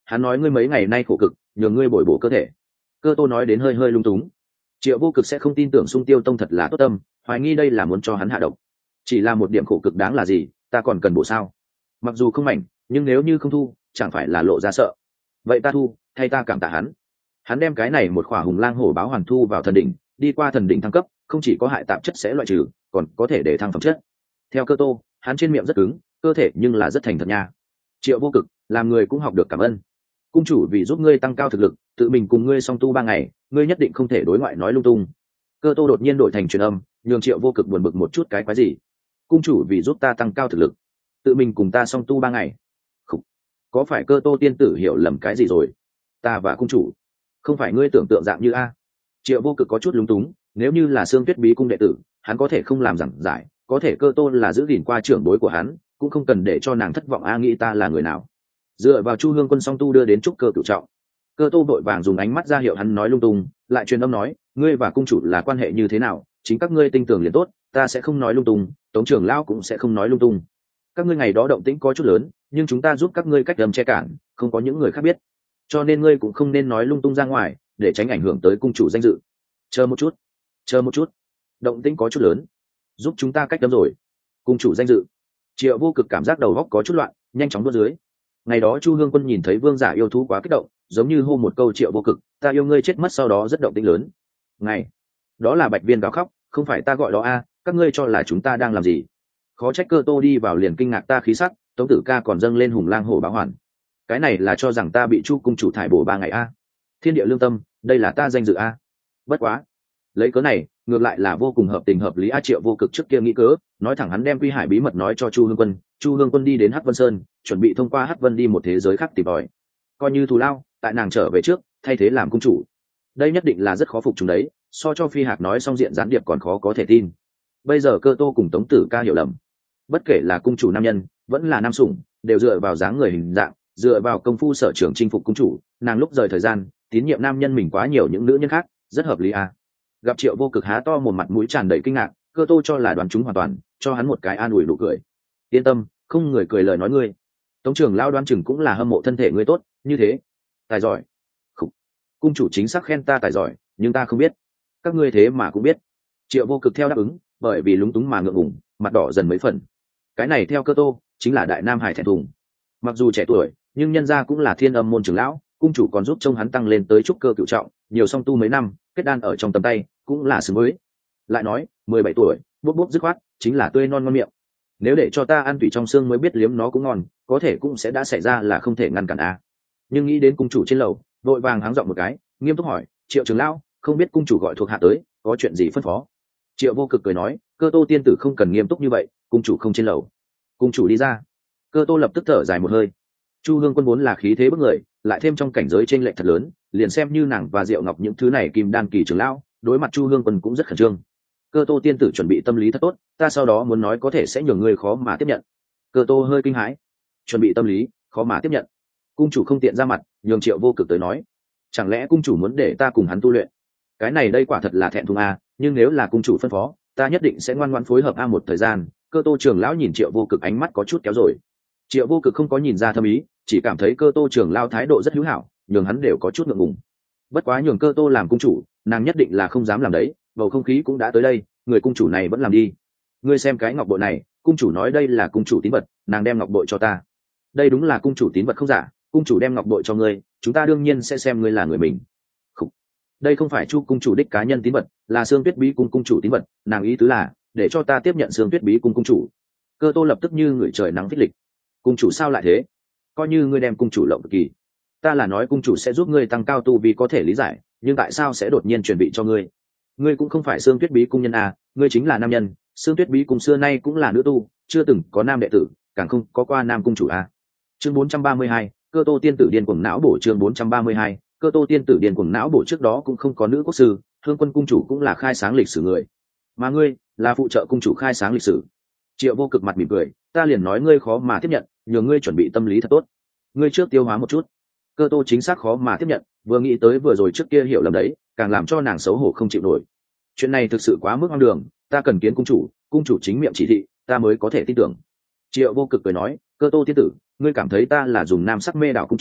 hắn nói ngươi mấy ngày nay khổ cực, nhờ ngươi bồi bổ cơ thể. Cơ Tô nói đến hơi hơi lung túng. Triệu Vô Cực sẽ không tin tưởng Sung Tiêu Tông thật là tốt tâm, hoài nghi đây là muốn cho hắn hạ độc. Chỉ là một điểm khổ cực đáng là gì, ta còn cần bổ sao? Mặc dù không mạnh, nhưng nếu như không thu, chẳng phải là lộ ra sợ. Vậy ta thu, thay ta cảm tạ hắn. Hắn đem cái này một khỏa hùng lang hổ báo hoàn thu vào thần đỉnh, đi qua thần đỉnh thăng cấp, không chỉ có hại tạp chất sẽ loại trừ, còn có thể để thăng phẩm chất. Theo Cơ Tô, hắn trên miệng rất cứng, cơ thể nhưng là rất thành thật nha. Triệu Vô Cực, làm người cũng học được cảm ơn. Cung chủ vì giúp ngươi tăng cao thực lực, tự mình cùng ngươi song tu ba ngày, ngươi nhất định không thể đối ngoại nói lung tung. Cơ Tô đột nhiên đổi thành truyền âm, nhường Triệu Vô Cực buồn bực một chút cái quái gì. Cung chủ vì giúp ta tăng cao thực lực, tự mình cùng ta song tu ba ngày. Không. Có phải Cơ Tô tiên tử hiểu lầm cái gì rồi? Ta và cung chủ không phải ngươi tưởng tượng dạng như a. Triệu Vô Cực có chút lúng túng, nếu như là Xương Tuyết Bí cung đệ tử, hắn có thể không làm giảng giải, có thể Cơ Tô là giữ gìn qua trưởng bối của hắn, cũng không cần để cho nàng thất vọng a, nghĩ ta là người nào. Dựa vào Chu Hương Quân song tu đưa đến trúc cơ cửu trọng. Cơ Tô vội vàng dùng ánh mắt ra hiệu hắn nói lung tung, lại truyền âm nói, ngươi và cung chủ là quan hệ như thế nào, chính các ngươi tinh tường liền tốt, ta sẽ không nói lung tung, Tống trưởng lão cũng sẽ không nói lung tung. Các ngươi ngày đó động tĩnh có chút lớn, nhưng chúng ta giúp các ngươi cách đầm che cản, không có những người khác biết, cho nên ngươi cũng không nên nói lung tung ra ngoài, để tránh ảnh hưởng tới cung chủ danh dự. Chờ một chút, chờ một chút, động tĩnh có chút lớn, giúp chúng ta cách đâm rồi. Cung chủ danh dự. Triệu Vô Cực cảm giác đầu óc có chút loạn, nhanh chóng đua dưới. Ngày đó Chu Hương Quân nhìn thấy vương giả yêu thú quá kích động, giống như hô một câu Triệu Vô Cực, ta yêu ngươi chết mất, sau đó rất động tĩnh lớn. Ngày đó là Bạch Viên gào khóc, không phải ta gọi đó a, các ngươi cho là chúng ta đang làm gì? Khó trách Cơ Tô đi vào liền kinh ngạc ta khí sắc, Tống Tử Ca còn dâng lên hùng lang hổ báo hoàn. Cái này là cho rằng ta bị Chu cung chủ thải bổ ba ngày a. Thiên địa lương tâm, đây là ta danh dự a. Bất quá, lấy cớ này ngược lại là vô cùng hợp tình hợp lý a. Triệu Vô Cực trước kia nghĩ cớ, nói thẳng hắn đem Quy Hải bí mật nói cho Chu Hương Quân, Chu Hương Quân đi đến Hắc Vân Sơn, chuẩn bị thông qua Hắc Vân đi một thế giới khác tìm tòi, coi như thù lao, tại nàng trở về trước, thay thế làm cung chủ. Đây nhất định là rất khó phục chúng đấy, so cho Phi Hạc nói xong diện gián điệp còn khó có thể tin. Bây giờ Cơ Tô cùng Tống Tử Ca hiểu lầm, bất kể là cung chủ nam nhân, vẫn là nam sủng, đều dựa vào dáng người hình dạng, dựa vào công phu sở trường chinh phục cung chủ, nàng lúc rời thời gian, tín nhiệm nam nhân mình quá nhiều những nữ nhân khác, rất hợp lý à. Gặp Triệu Vô Cực há to một mặt mũi tràn đầy kinh ngạc, Cơ Tô cho là đoán chúng hoàn toàn, cho hắn một cái an ủi nụ cười. Yên tâm, không người cười lời nói ngươi. Tống trưởng lão đoán chừng cũng là hâm mộ thân thể ngươi tốt, như thế. Tài giỏi. Khủ. Cung chủ chính xác khen ta tài giỏi, nhưng ta không biết. Các ngươi thế mà cũng biết. Triệu Vô Cực theo đáp ứng, bởi vì lúng túng mà ngượng ngùng, mặt đỏ dần mấy phần. Cái này theo Cơ Tô, chính là đại nam hải thẹn thùng. Mặc dù trẻ tuổi, nhưng nhân gia cũng là thiên âm môn trưởng lão, cung chủ còn giúp trông hắn tăng lên tới trúc cơ cửu trọng, nhiều song tu mấy năm, kết đan ở trong tầm tay, cũng là xứng mới. Lại nói, mười bảy tuổi, bốc bốc dứt khoát, chính là tươi non ngon miệng. Nếu để cho ta ăn tủy trong xương mới biết liếm nó cũng ngon, có thể cũng sẽ đã xảy ra là không thể ngăn cản a. Nhưng nghĩ đến cung chủ trên lầu, vội vàng háng giọng một cái, nghiêm túc hỏi, Triệu trưởng lão, không biết cung chủ gọi thuộc hạ tới, có chuyện gì phân phó? Triệu Vô Cực cười nói, Cơ Tô tiên tử không cần nghiêm túc như vậy, cung chủ không trên lầu. Cung chủ đi ra. Cơ Tô lập tức thở dài một hơi. Chu Hương Quân vốn là khí thế bức người, lại thêm trong cảnh giới chênh lệch thật lớn, liền xem như nàng và Diệu Ngọc những thứ này kim đan kỳ trưởng lão, đối mặt Chu Hương Quân cũng rất khẩn trương. Cơ Tô tiên tử chuẩn bị tâm lý thật tốt, ta sau đó muốn nói có thể sẽ nhường người khó mà tiếp nhận. Cơ Tô hơi kinh hãi. Chuẩn bị tâm lý, khó mà tiếp nhận. Cung chủ không tiện ra mặt, nhường Triệu Vô Cực tới nói. Chẳng lẽ cung chủ muốn để ta cùng hắn tu luyện? Cái này đây quả thật là thẹn thùng a, nhưng nếu là cung chủ phân phó, ta nhất định sẽ ngoan ngoãn phối hợp a một thời gian. Cơ Tô trưởng lão nhìn Triệu Vô Cực ánh mắt có chút kéo rồi. Triệu Vô Cực không có nhìn ra thâm ý, chỉ cảm thấy Cơ Tô trưởng lão thái độ rất hữu hảo, nhường hắn đều có chút ngượng ngùng. Bất quá nhường Cơ Tô làm cung chủ, nàng nhất định là không dám làm đấy, bầu không khí cũng đã tới đây, người cung chủ này vẫn làm đi. Ngươi xem cái ngọc bội này, cung chủ nói đây là cung chủ tín vật, nàng đem ngọc bội cho ta. Đây đúng là cung chủ tín vật không giả, cung chủ đem ngọc bội cho ngươi, chúng ta đương nhiên sẽ xem ngươi là người mình. Không. Đây không phải Chu cung chủ đích cá nhân tín vật, là Xương Tuyết Bí cung cung chủ tín vật, nàng ý tứ là để cho ta tiếp nhận Xương Tuyết Bí cung cung chủ. Cơ Tô lập tức như người trời nắng phích lịch. Cung chủ sao lại thế? Coi như ngươi đem cung chủ lộng kỳ, ta là nói cung chủ sẽ giúp ngươi tăng cao tu vi có thể lý giải, nhưng tại sao sẽ đột nhiên chuẩn bị cho ngươi? Ngươi cũng không phải Xương Tuyết Bí cung nhân à, ngươi chính là nam nhân, Xương Tuyết Bí cung xưa nay cũng là nữ tu, chưa từng có nam đệ tử, càng không có qua nam cung chủ à. Chương bốn trăm ba mươi hai, Cơ Tô tiên tử điên cuồng não bổ. Chương bốn trăm ba mươi hai, Cơ Tô tiên tử điên cuồng não bổ. Trước đó cũng không có nữ quốc sư, Hương Quân cung chủ cũng là khai sáng lịch sử người, mà ngươi là phụ trợ cung chủ khai sáng lịch sử. Triệu Vô Cực mặt mỉm cười, ta liền nói ngươi khó mà tiếp nhận, nhờ ngươi chuẩn bị tâm lý thật tốt. Ngươi trước tiêu hóa một chút. Cơ Tô chính xác khó mà tiếp nhận, vừa nghĩ tới vừa rồi trước kia hiểu lầm đấy, càng làm cho nàng xấu hổ không chịu nổi. Chuyện này thực sự quá mức hoang đường, ta cần kiến cung chủ, cung chủ chính miệng chỉ thị, ta mới có thể tin tưởng. Triệu Vô Cực cười nói, Cơ Tô tiên tử, ngươi cảm thấy ta là dùng nam sắc mê đảo cung chủ,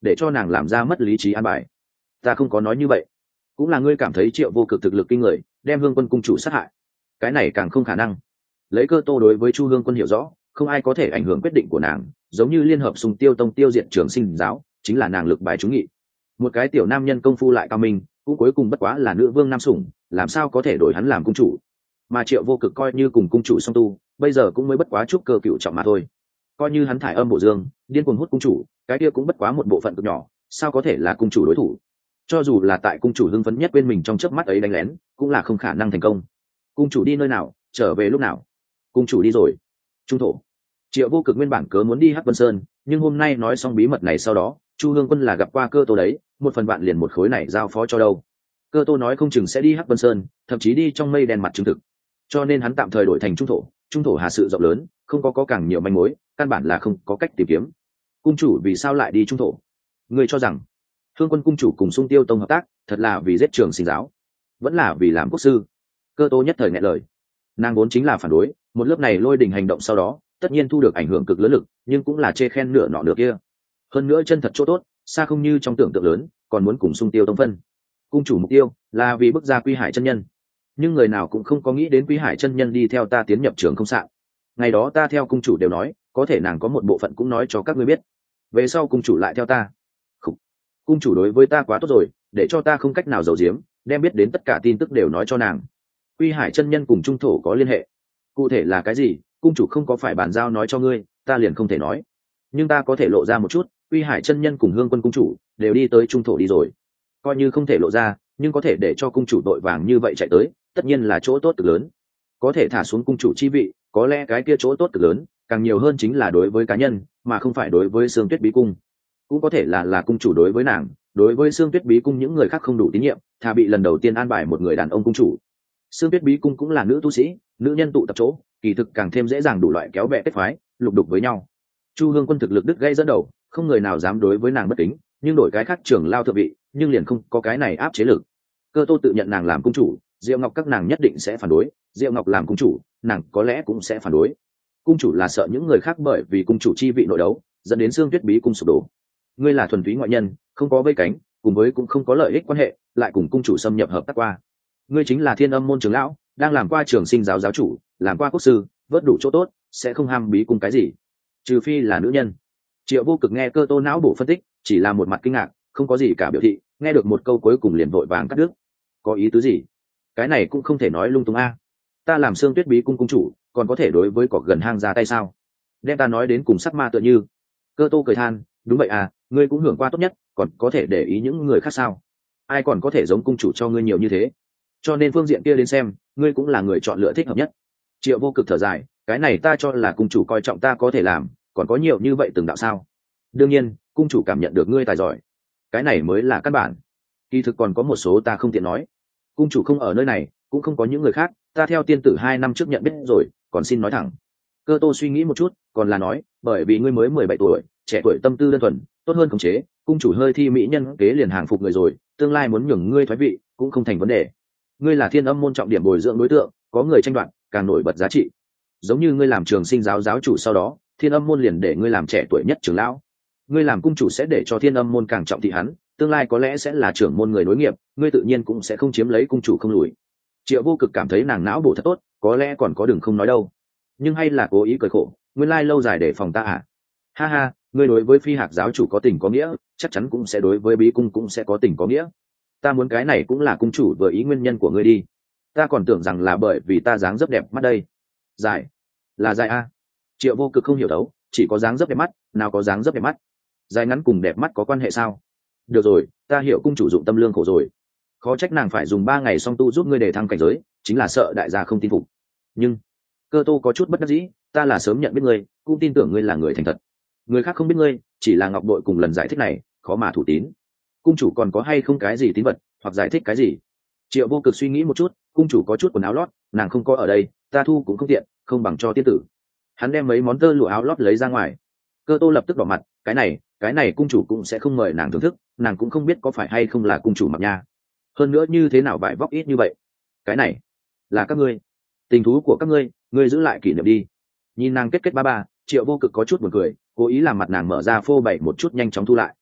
để cho nàng làm ra mất lý trí an bài. Ta không có nói như vậy, cũng là ngươi cảm thấy Triệu Vô Cực thực lực kinh người, đem Hương Quân cung chủ sát hại. Cái này càng không khả năng. Lấy Cơ Tô đối với Chu Hương Quân hiểu rõ, không ai có thể ảnh hưởng quyết định của nàng, giống như liên hợp Sùng Tiêu Tông tiêu diệt Trường Sinh giáo, chính là nàng lực bài trúng nghị. Một cái tiểu nam nhân công phu lại cao minh, cũng cuối cùng bất quá là nữ vương nam sủng, làm sao có thể đổi hắn làm cung chủ. Mà Triệu Vô Cực coi như cùng cung chủ song tu, bây giờ cũng mới bất quá chút cơ cựu trọng mà thôi. Coi như hắn thải âm bộ dương, điên cuồng hút cung chủ, cái kia cũng bất quá một bộ phận cực nhỏ, sao có thể là cung chủ đối thủ. Cho dù là tại cung chủ hưng phấn nhất bên mình trong chớp mắt ấy đánh lén, cũng là không khả năng thành công. Cung chủ đi nơi nào, trở về lúc nào? Cung chủ đi rồi. Trung thổ. Triệu Vô Cực nguyên bản cớ muốn đi Hắc Vân Sơn, nhưng hôm nay nói xong bí mật này sau đó, Chu Hương Quân là gặp qua Cơ Tô đấy, một phần bạn liền một khối này giao phó cho đâu. Cơ Tô nói không chừng sẽ đi Hắc Vân Sơn, thậm chí đi trong mây đen mặt chứng thực. Cho nên hắn tạm thời đổi thành Trung thổ. Trung thổ hà sự rộng lớn, không có có càng nhiều manh mối, căn bản là không có cách tìm kiếm. Cung chủ vì sao lại đi Trung thổ? Ngươi cho rằng Hương Quân cung chủ cùng Sung Tiêu Tông hợp tác, thật là vì giết Trường Sinh giáo, vẫn là vì làm quốc sư? Cơ Tô nhất thời nghẹn lời. Nàng vốn chính là phản đối, một lớp này lôi đình hành động sau đó, tất nhiên thu được ảnh hưởng cực lớn lực, nhưng cũng là chê khen nửa nọ nửa kia. Hơn nữa chân thật chỗ tốt, xa không như trong tưởng tượng lớn, còn muốn cùng Sung Tiêu Tông phân. Cung chủ mục tiêu là vì bức ra Quy Hải chân nhân, nhưng người nào cũng không có nghĩ đến Quy Hải chân nhân đi theo ta tiến nhập trường không sạn. Ngày đó ta theo cung chủ đều nói, có thể nàng có một bộ phận cũng nói cho các ngươi biết. Về sau cung chủ lại theo ta. Khủ. Cung chủ đối với ta quá tốt rồi, để cho ta không cách nào giấu giếm, đem biết đến tất cả tin tức đều nói cho nàng. Quy Hải chân nhân cùng Trung thổ có liên hệ, cụ thể là cái gì, cung chủ không có phải bàn giao nói cho ngươi, ta liền không thể nói. Nhưng ta có thể lộ ra một chút, Quy Hải chân nhân cùng Hương Quân cung chủ đều đi tới Trung thổ đi rồi. Coi như không thể lộ ra, nhưng có thể để cho cung chủ đội vàng như vậy chạy tới, tất nhiên là chỗ tốt cực lớn. Có thể thả xuống cung chủ chi vị, có lẽ cái kia chỗ tốt cực lớn, càng nhiều hơn chính là đối với cá nhân, mà không phải đối với Sương Tuyết Bí cung. Cũng có thể là là cung chủ đối với nàng, đối với Sương Tuyết Bí cung những người khác không đủ tín nhiệm, thà bị lần đầu tiên an bài một người đàn ông cung chủ. Sương Tuyết Bí cung cũng là nữ tu sĩ, nữ nhân tụ tập chỗ, kỳ thực càng thêm dễ dàng đủ loại kéo bè kết phái, lục đục với nhau. Chu Hương Quân thực lực đứt gây dẫn đầu, không người nào dám đối với nàng bất kính, nhưng đổi cái khác trưởng lao thượng vị, nhưng liền không có cái này áp chế lực. Cơ Tô tự nhận nàng làm cung chủ, Diệu Ngọc các nàng nhất định sẽ phản đối, Diệu Ngọc làm cung chủ, nàng có lẽ cũng sẽ phản đối. Cung chủ là sợ những người khác bởi vì cung chủ chi vị nội đấu, dẫn đến Sương Tuyết Bí cung sụp đổ. Ngươi là thuần túy ngoại nhân, không có vây cánh, cùng với cũng không có lợi ích quan hệ, lại cùng cung chủ xâm nhập hợp tác qua. Ngươi chính là Thiên Âm môn trưởng lão, đang làm qua Trường Sinh giáo giáo chủ, làm qua quốc sư, vớt đủ chỗ tốt, sẽ không ham bí cung cái gì, trừ phi là nữ nhân. Triệu Vô Cực nghe Cơ Tô não bổ phân tích, chỉ là một mặt kinh ngạc, không có gì cả biểu thị, nghe được một câu cuối cùng liền vội vàng cắt đứt. Có ý tứ gì? Cái này cũng không thể nói lung tung a. Ta làm Sương Tuyết Bí cung cung chủ, còn có thể đối với cỏ gần hang ra tay sao? Đem ta nói đến cùng sắc ma tựa như. Cơ Tô cười than, đúng vậy à, ngươi cũng hưởng qua tốt nhất, còn có thể để ý những người khác sao? Ai còn có thể giống cung chủ cho ngươi nhiều như thế? Cho nên phương diện kia đến xem, ngươi cũng là người chọn lựa thích hợp nhất. Triệu Vô Cực thở dài, cái này ta cho là cung chủ coi trọng ta có thể làm, còn có nhiều như vậy từng đạo sao? Đương nhiên, cung chủ cảm nhận được ngươi tài giỏi, cái này mới là căn bản. Kỳ thực còn có một số ta không tiện nói. Cung chủ không ở nơi này, cũng không có những người khác, ta theo tiên tử hai năm trước nhận biết rồi, còn xin nói thẳng. Cơ Tô suy nghĩ một chút, còn là nói, bởi vì ngươi mới mười bảy tuổi, trẻ tuổi tâm tư đơn thuần, tốt hơn khống chế, cung chủ hơi thi mỹ nhân kế liền hàng phục người rồi, tương lai muốn nhường ngươi thoái vị, cũng không thành vấn đề. Ngươi là Thiên Âm môn trọng điểm bồi dưỡng đối tượng, có người tranh đoạt, càng nổi bật giá trị. Giống như ngươi làm Trường Sinh giáo giáo chủ sau đó, Thiên Âm môn liền để ngươi làm trẻ tuổi nhất trưởng lão. Ngươi làm cung chủ sẽ để cho Thiên Âm môn càng trọng thị hắn, tương lai có lẽ sẽ là trưởng môn người nối nghiệp, ngươi tự nhiên cũng sẽ không chiếm lấy cung chủ không lùi. Triệu Vô Cực cảm thấy nàng não bổ thật tốt, có lẽ còn có đường không nói đâu, nhưng hay là cố ý cười khổ, nguyên lai lâu dài để phòng ta à? Ha ha, ngươi đối với Phi Hạc giáo chủ có tình có nghĩa, chắc chắn cũng sẽ đối với Bí cung cũng sẽ có tình có nghĩa. Ta muốn cái này cũng là cung chủ vừa ý nguyên nhân của ngươi đi. Ta còn tưởng rằng là bởi vì ta dáng dấp đẹp mắt đây. Dài là dài a. Triệu Vô Cực không hiểu đấu, chỉ có dáng dấp đẹp mắt, nào có dáng dấp đẹp mắt, dài ngắn cùng đẹp mắt có quan hệ sao? Được rồi, ta hiểu cung chủ dụng tâm lương khổ rồi, khó trách nàng phải dùng ba ngày song tu giúp ngươi để thăng cảnh giới, chính là sợ đại gia không tin phục. Nhưng Cơ Tô có chút bất đắc dĩ, ta là sớm nhận biết ngươi, cũng tin tưởng ngươi là người thành thật. Người khác không biết ngươi, chỉ là Ngọc Bội cùng lần giải thích này, khó mà thủ tín. Cung chủ còn có hay không cái gì tín vật, hoặc giải thích cái gì? Triệu Vô Cực suy nghĩ một chút, cung chủ có chút quần áo lót, nàng không có ở đây, ta thu cũng không tiện, không bằng cho tiên tử. Hắn đem mấy món tơ lụa áo lót lấy ra ngoài. Cơ Tô lập tức đỏ mặt, cái này, cái này cung chủ cũng sẽ không mời nàng thưởng thức, nàng cũng không biết có phải hay không là cung chủ mặc nha. Hơn nữa như thế nào vải vóc ít như vậy? Cái này là các ngươi, tình thú của các ngươi, ngươi giữ lại kỷ niệm đi. Nhìn nàng kết kết ba ba, Triệu Vô Cực có chút buồn cười, cố ý làm mặt nàng mở ra phô bày một chút nhanh chóng thu lại.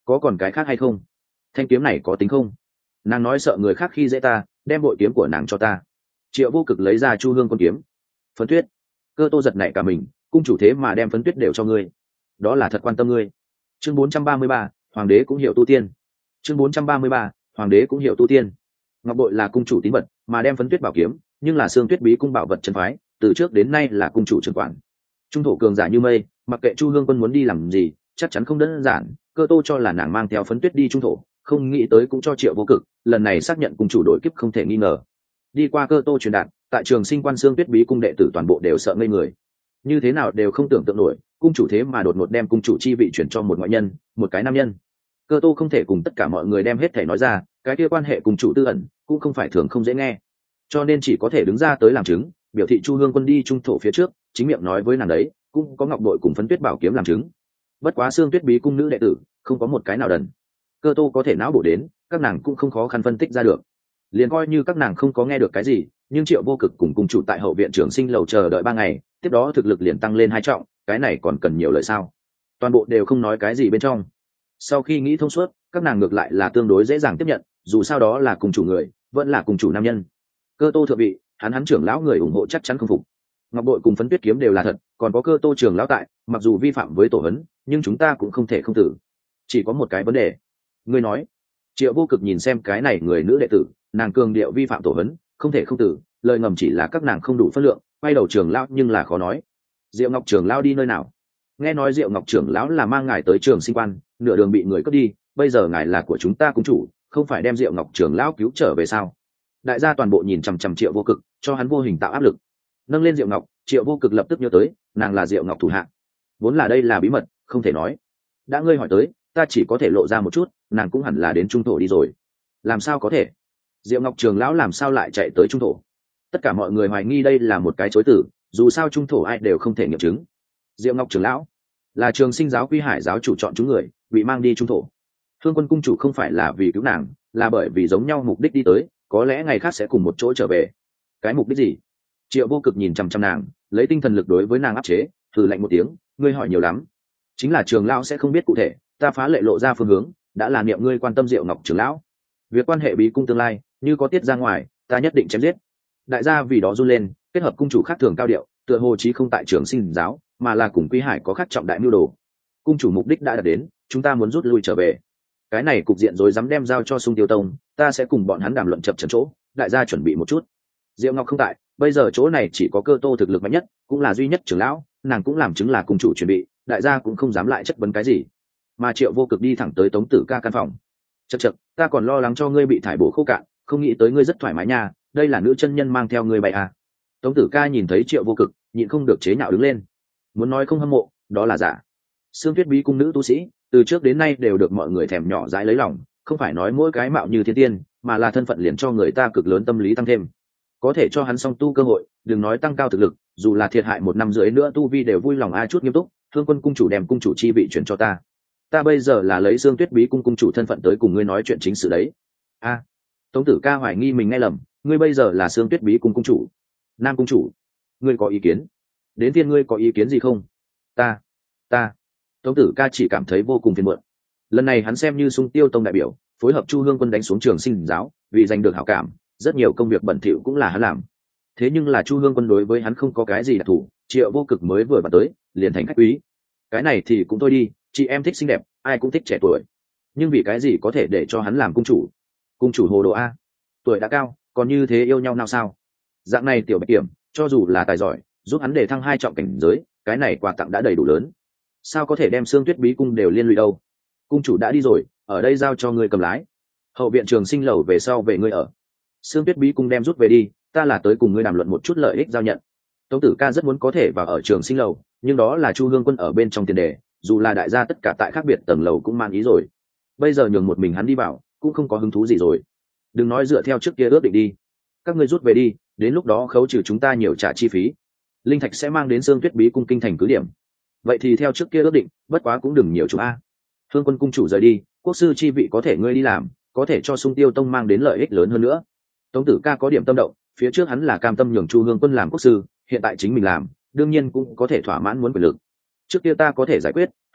có còn cái khác hay không? Thanh kiếm này có tính không? Nàng nói sợ người khác khi dễ ta, đem bội kiếm của nàng cho ta. Triệu Vô Cực lấy ra Chu Hương Quân kiếm. Phấn Tuyết. Cơ Tô giật nảy cả mình, cung chủ thế mà đem Phấn Tuyết đều cho ngươi, đó là thật quan tâm ngươi. Chương bốn trăm ba mươi ba, hoàng đế cũng hiểu tu tiên. Chương bốn trăm ba mươi ba, hoàng đế cũng hiểu tu tiên. Ngọc bội là cung chủ tín vật, mà đem Phấn Tuyết bảo kiếm, nhưng là Xương Tuyết bí cung bảo vật chân phái, từ trước đến nay là cung chủ trưởng quản. Trung thổ cường giả như mây, mặc kệ Chu Hương Quân muốn đi làm gì, chắc chắn không đơn giản. Cơ Tô cho là nàng mang theo Phấn Tuyết đi trung thổ, không nghĩ tới cũng cho Triệu Vô Cực, lần này xác nhận cung chủ đội kiếp không thể nghi ngờ. Đi qua Cơ Tô truyền đạt, tại Trường Sinh Quan Xương Tuyết bí cung đệ tử toàn bộ đều sợ ngây người, như thế nào đều không tưởng tượng nổi, cung chủ thế mà đột ngột đem cung chủ chi vị chuyển cho một ngoại nhân, một cái nam nhân. Cơ Tô không thể cùng tất cả mọi người đem hết thể nói ra, cái kia quan hệ cùng chủ tư ẩn cũng không phải thường không dễ nghe, cho nên chỉ có thể đứng ra tới làm chứng, biểu thị Chu Hương Quân đi trung thổ phía trước chính miệng nói với nàng đấy, cũng có ngọc bội cùng Phấn Tuyết bảo kiếm làm chứng. Bất quá Xương Tuyết bí cung nữ đệ tử không có một cái nào đần, Cơ Tô có thể não bổ đến, các nàng cũng không khó khăn phân tích ra được. Liền coi như các nàng không có nghe được cái gì, nhưng Triệu Vô Cực cùng cung chủ tại hậu viện Trường Sinh lầu chờ đợi ba ngày, tiếp đó thực lực liền tăng lên hai trọng, cái này còn cần nhiều lời sao? Toàn bộ đều không nói cái gì bên trong. Sau khi nghĩ thông suốt, các nàng ngược lại là tương đối dễ dàng tiếp nhận, dù sao đó là cùng chủ người, vẫn là cùng chủ nam nhân. Cơ Tô thượng vị, hắn hắn trưởng lão người ủng hộ chắc chắn không phục. Ngọc bội cùng Phấn Tuyết kiếm đều là thật, còn có Cơ Tô trưởng lão tại, mặc dù vi phạm với tổ hấn, nhưng chúng ta cũng không thể không tử. Chỉ có một cái vấn đề. Ngươi nói. Triệu Vô Cực nhìn xem cái này người nữ đệ tử, nàng cường điệu vi phạm tổ hấn, không thể không tử, lời ngầm chỉ là các nàng không đủ phân lượng, quay đầu trưởng lão nhưng là khó nói. Diệu Ngọc trưởng lão đi nơi nào? Nghe nói Diệu Ngọc trưởng lão là mang ngài tới Trường Sinh Quan, nửa đường bị người cướp đi, bây giờ ngài là của chúng ta cung chủ, không phải đem Diệu Ngọc trưởng lão cứu trở về sao? Đại gia toàn bộ nhìn chằm chằm Triệu Vô Cực, cho hắn vô hình tạo áp lực. Nâng lên Diệu Ngọc, Triệu Vô Cực lập tức nhớ tới, nàng là Diệu Ngọc thủ hạ. Vốn là đây là bí mật, không thể nói. Đã ngươi hỏi tới, ta chỉ có thể lộ ra một chút, nàng cũng hẳn là đến trung thổ đi rồi. Làm sao có thể? Diệu Ngọc trưởng lão làm sao lại chạy tới trung thổ? Tất cả mọi người hoài nghi đây là một cái chối từ, dù sao trung thổ ai đều không thể nghiệm chứng. Diệu Ngọc trưởng lão là Trường Sinh giáo Quy Hải giáo chủ chọn chúng người, bị mang đi trung thổ. Hương Quân cung chủ không phải là vì cứu nàng, là bởi vì giống nhau mục đích đi tới, có lẽ ngày khác sẽ cùng một chỗ trở về. Cái mục đích gì? Triệu Vô Cực nhìn chăm chăm nàng, lấy tinh thần lực đối với nàng áp chế, thử lạnh một tiếng, ngươi hỏi nhiều lắm. Chính là trường lão sẽ không biết cụ thể, ta phá lệ lộ ra phương hướng, đã là niệm ngươi quan tâm Diệu Ngọc trưởng lão. Việc quan hệ bí cung tương lai, như có tiết ra ngoài, ta nhất định chém giết. Đại gia vì đó run lên, kết hợp cung chủ khác thường cao điệu, tựa hồ chí không tại Trường Sinh giáo, mà là cùng Quý Hải có khác trọng đại mưu đồ. Cung chủ mục đích đã đạt đến, chúng ta muốn rút lui trở về. Cái này cục diện rồi dám đem giao cho Xung Tiêu Tông, ta sẽ cùng bọn hắn đàm luận chập chờn chỗ, đại gia chuẩn bị một chút. Diệu Ngọc không tại, bây giờ chỗ này chỉ có Cơ Tô thực lực mạnh nhất, cũng là duy nhất trưởng lão, nàng cũng làm chứng là cung chủ chuẩn bị, đại gia cũng không dám lại chất vấn cái gì. Mà Triệu Vô Cực đi thẳng tới Tống Tử Ca căn phòng. Chậc chậc, ta còn lo lắng cho ngươi bị thải bổ khô cạn, không nghĩ tới ngươi rất thoải mái nha, đây là nữ chân nhân mang theo ngươi bày à. Tống Tử Ca nhìn thấy Triệu Vô Cực, nhịn không được chế nhạo đứng lên. Muốn nói không hâm mộ, đó là giả. Xương Tuyết bí cung nữ tu sĩ, từ trước đến nay đều được mọi người thèm nhỏ dãi lấy lòng, không phải nói mỗi cái mạo như thiên tiên, mà là thân phận liền cho người ta cực lớn tâm lý tăng thêm. Có thể cho hắn song tu cơ hội, đừng nói tăng cao thực lực, dù là thiệt hại một năm rưỡi nữa tu vi đều vui lòng ai chút nghiêm túc. Thương Quân cung chủ đem cung chủ chi vị chuyển cho ta, ta bây giờ là lấy Xương Tuyết bí cung cung chủ thân phận tới cùng ngươi nói chuyện chính sự đấy. A, à, Tống Tử Ca hoài nghi mình nghe lầm, ngươi bây giờ là Xương Tuyết bí cung cung chủ, Nam cung chủ, ngươi có ý kiến? Đến tiên ngươi có ý kiến gì không? Ta, ta, Tống Tử Ca chỉ cảm thấy vô cùng phiền muộn. Lần này hắn xem như Xung Tiêu Tông đại biểu, phối hợp Chu Hương Quân đánh xuống Trường Sinh giáo, vì giành được hảo cảm, rất nhiều công việc bẩn thỉu cũng là hắn làm. Thế nhưng là Chu Hương Quân đối với hắn không có cái gì đặc thù, Triệu Vô Cực mới vừa vào tới, liền thành khách quý. Cái này thì cũng thôi đi, chị em thích xinh đẹp, ai cũng thích trẻ tuổi. Nhưng vì cái gì có thể để cho hắn làm cung chủ? Cung chủ hồ đồ a, tuổi đã cao, còn như thế yêu nhau nào sao? Dạng này tiểu bạch kiểm, cho dù là tài giỏi, giúp hắn để thăng hai trọng cảnh giới, cái này quà tặng đã đầy đủ lớn. Sao có thể đem Xương Tuyết bí cung đều liên lụy đâu? Cung chủ đã đi rồi, ở đây giao cho ngươi cầm lái. Hậu viện Trường Sinh lầu về sau về ngươi ở. Xương Tuyết bí cung đem rút về đi, ta là tới cùng ngươi đàm luận một chút lợi ích giao nhận. Tống Tử Ca rất muốn có thể vào ở Trường Sinh lầu, nhưng đó là Chu Hương Quân ở bên trong tiền đề, dù là đại gia tất cả tại khác biệt tầng lầu cũng mang ý rồi. Bây giờ nhường một mình hắn đi vào, cũng không có hứng thú gì rồi. Đừng nói dựa theo trước kia ước định đi, các ngươi rút về đi, đến lúc đó khấu trừ chúng ta nhiều trả chi phí, linh thạch sẽ mang đến Xương Tuyết bí cung kinh thành cứ điểm. Vậy thì theo trước kia ước định, bất quá cũng đừng nhiều chủ a. Hương Quân cung chủ rời đi, quốc sư chi vị có thể ngươi đi làm, có thể cho Xung Tiêu Tông mang đến lợi ích lớn hơn nữa. Tống Tử Ca có điểm tâm động, phía trước hắn là cam tâm nhường Chu Hương Quân làm quốc sư, hiện tại chính mình làm, đương nhiên cũng có thể thỏa mãn muốn quyền lực. Trước kia ta có thể giải quyết,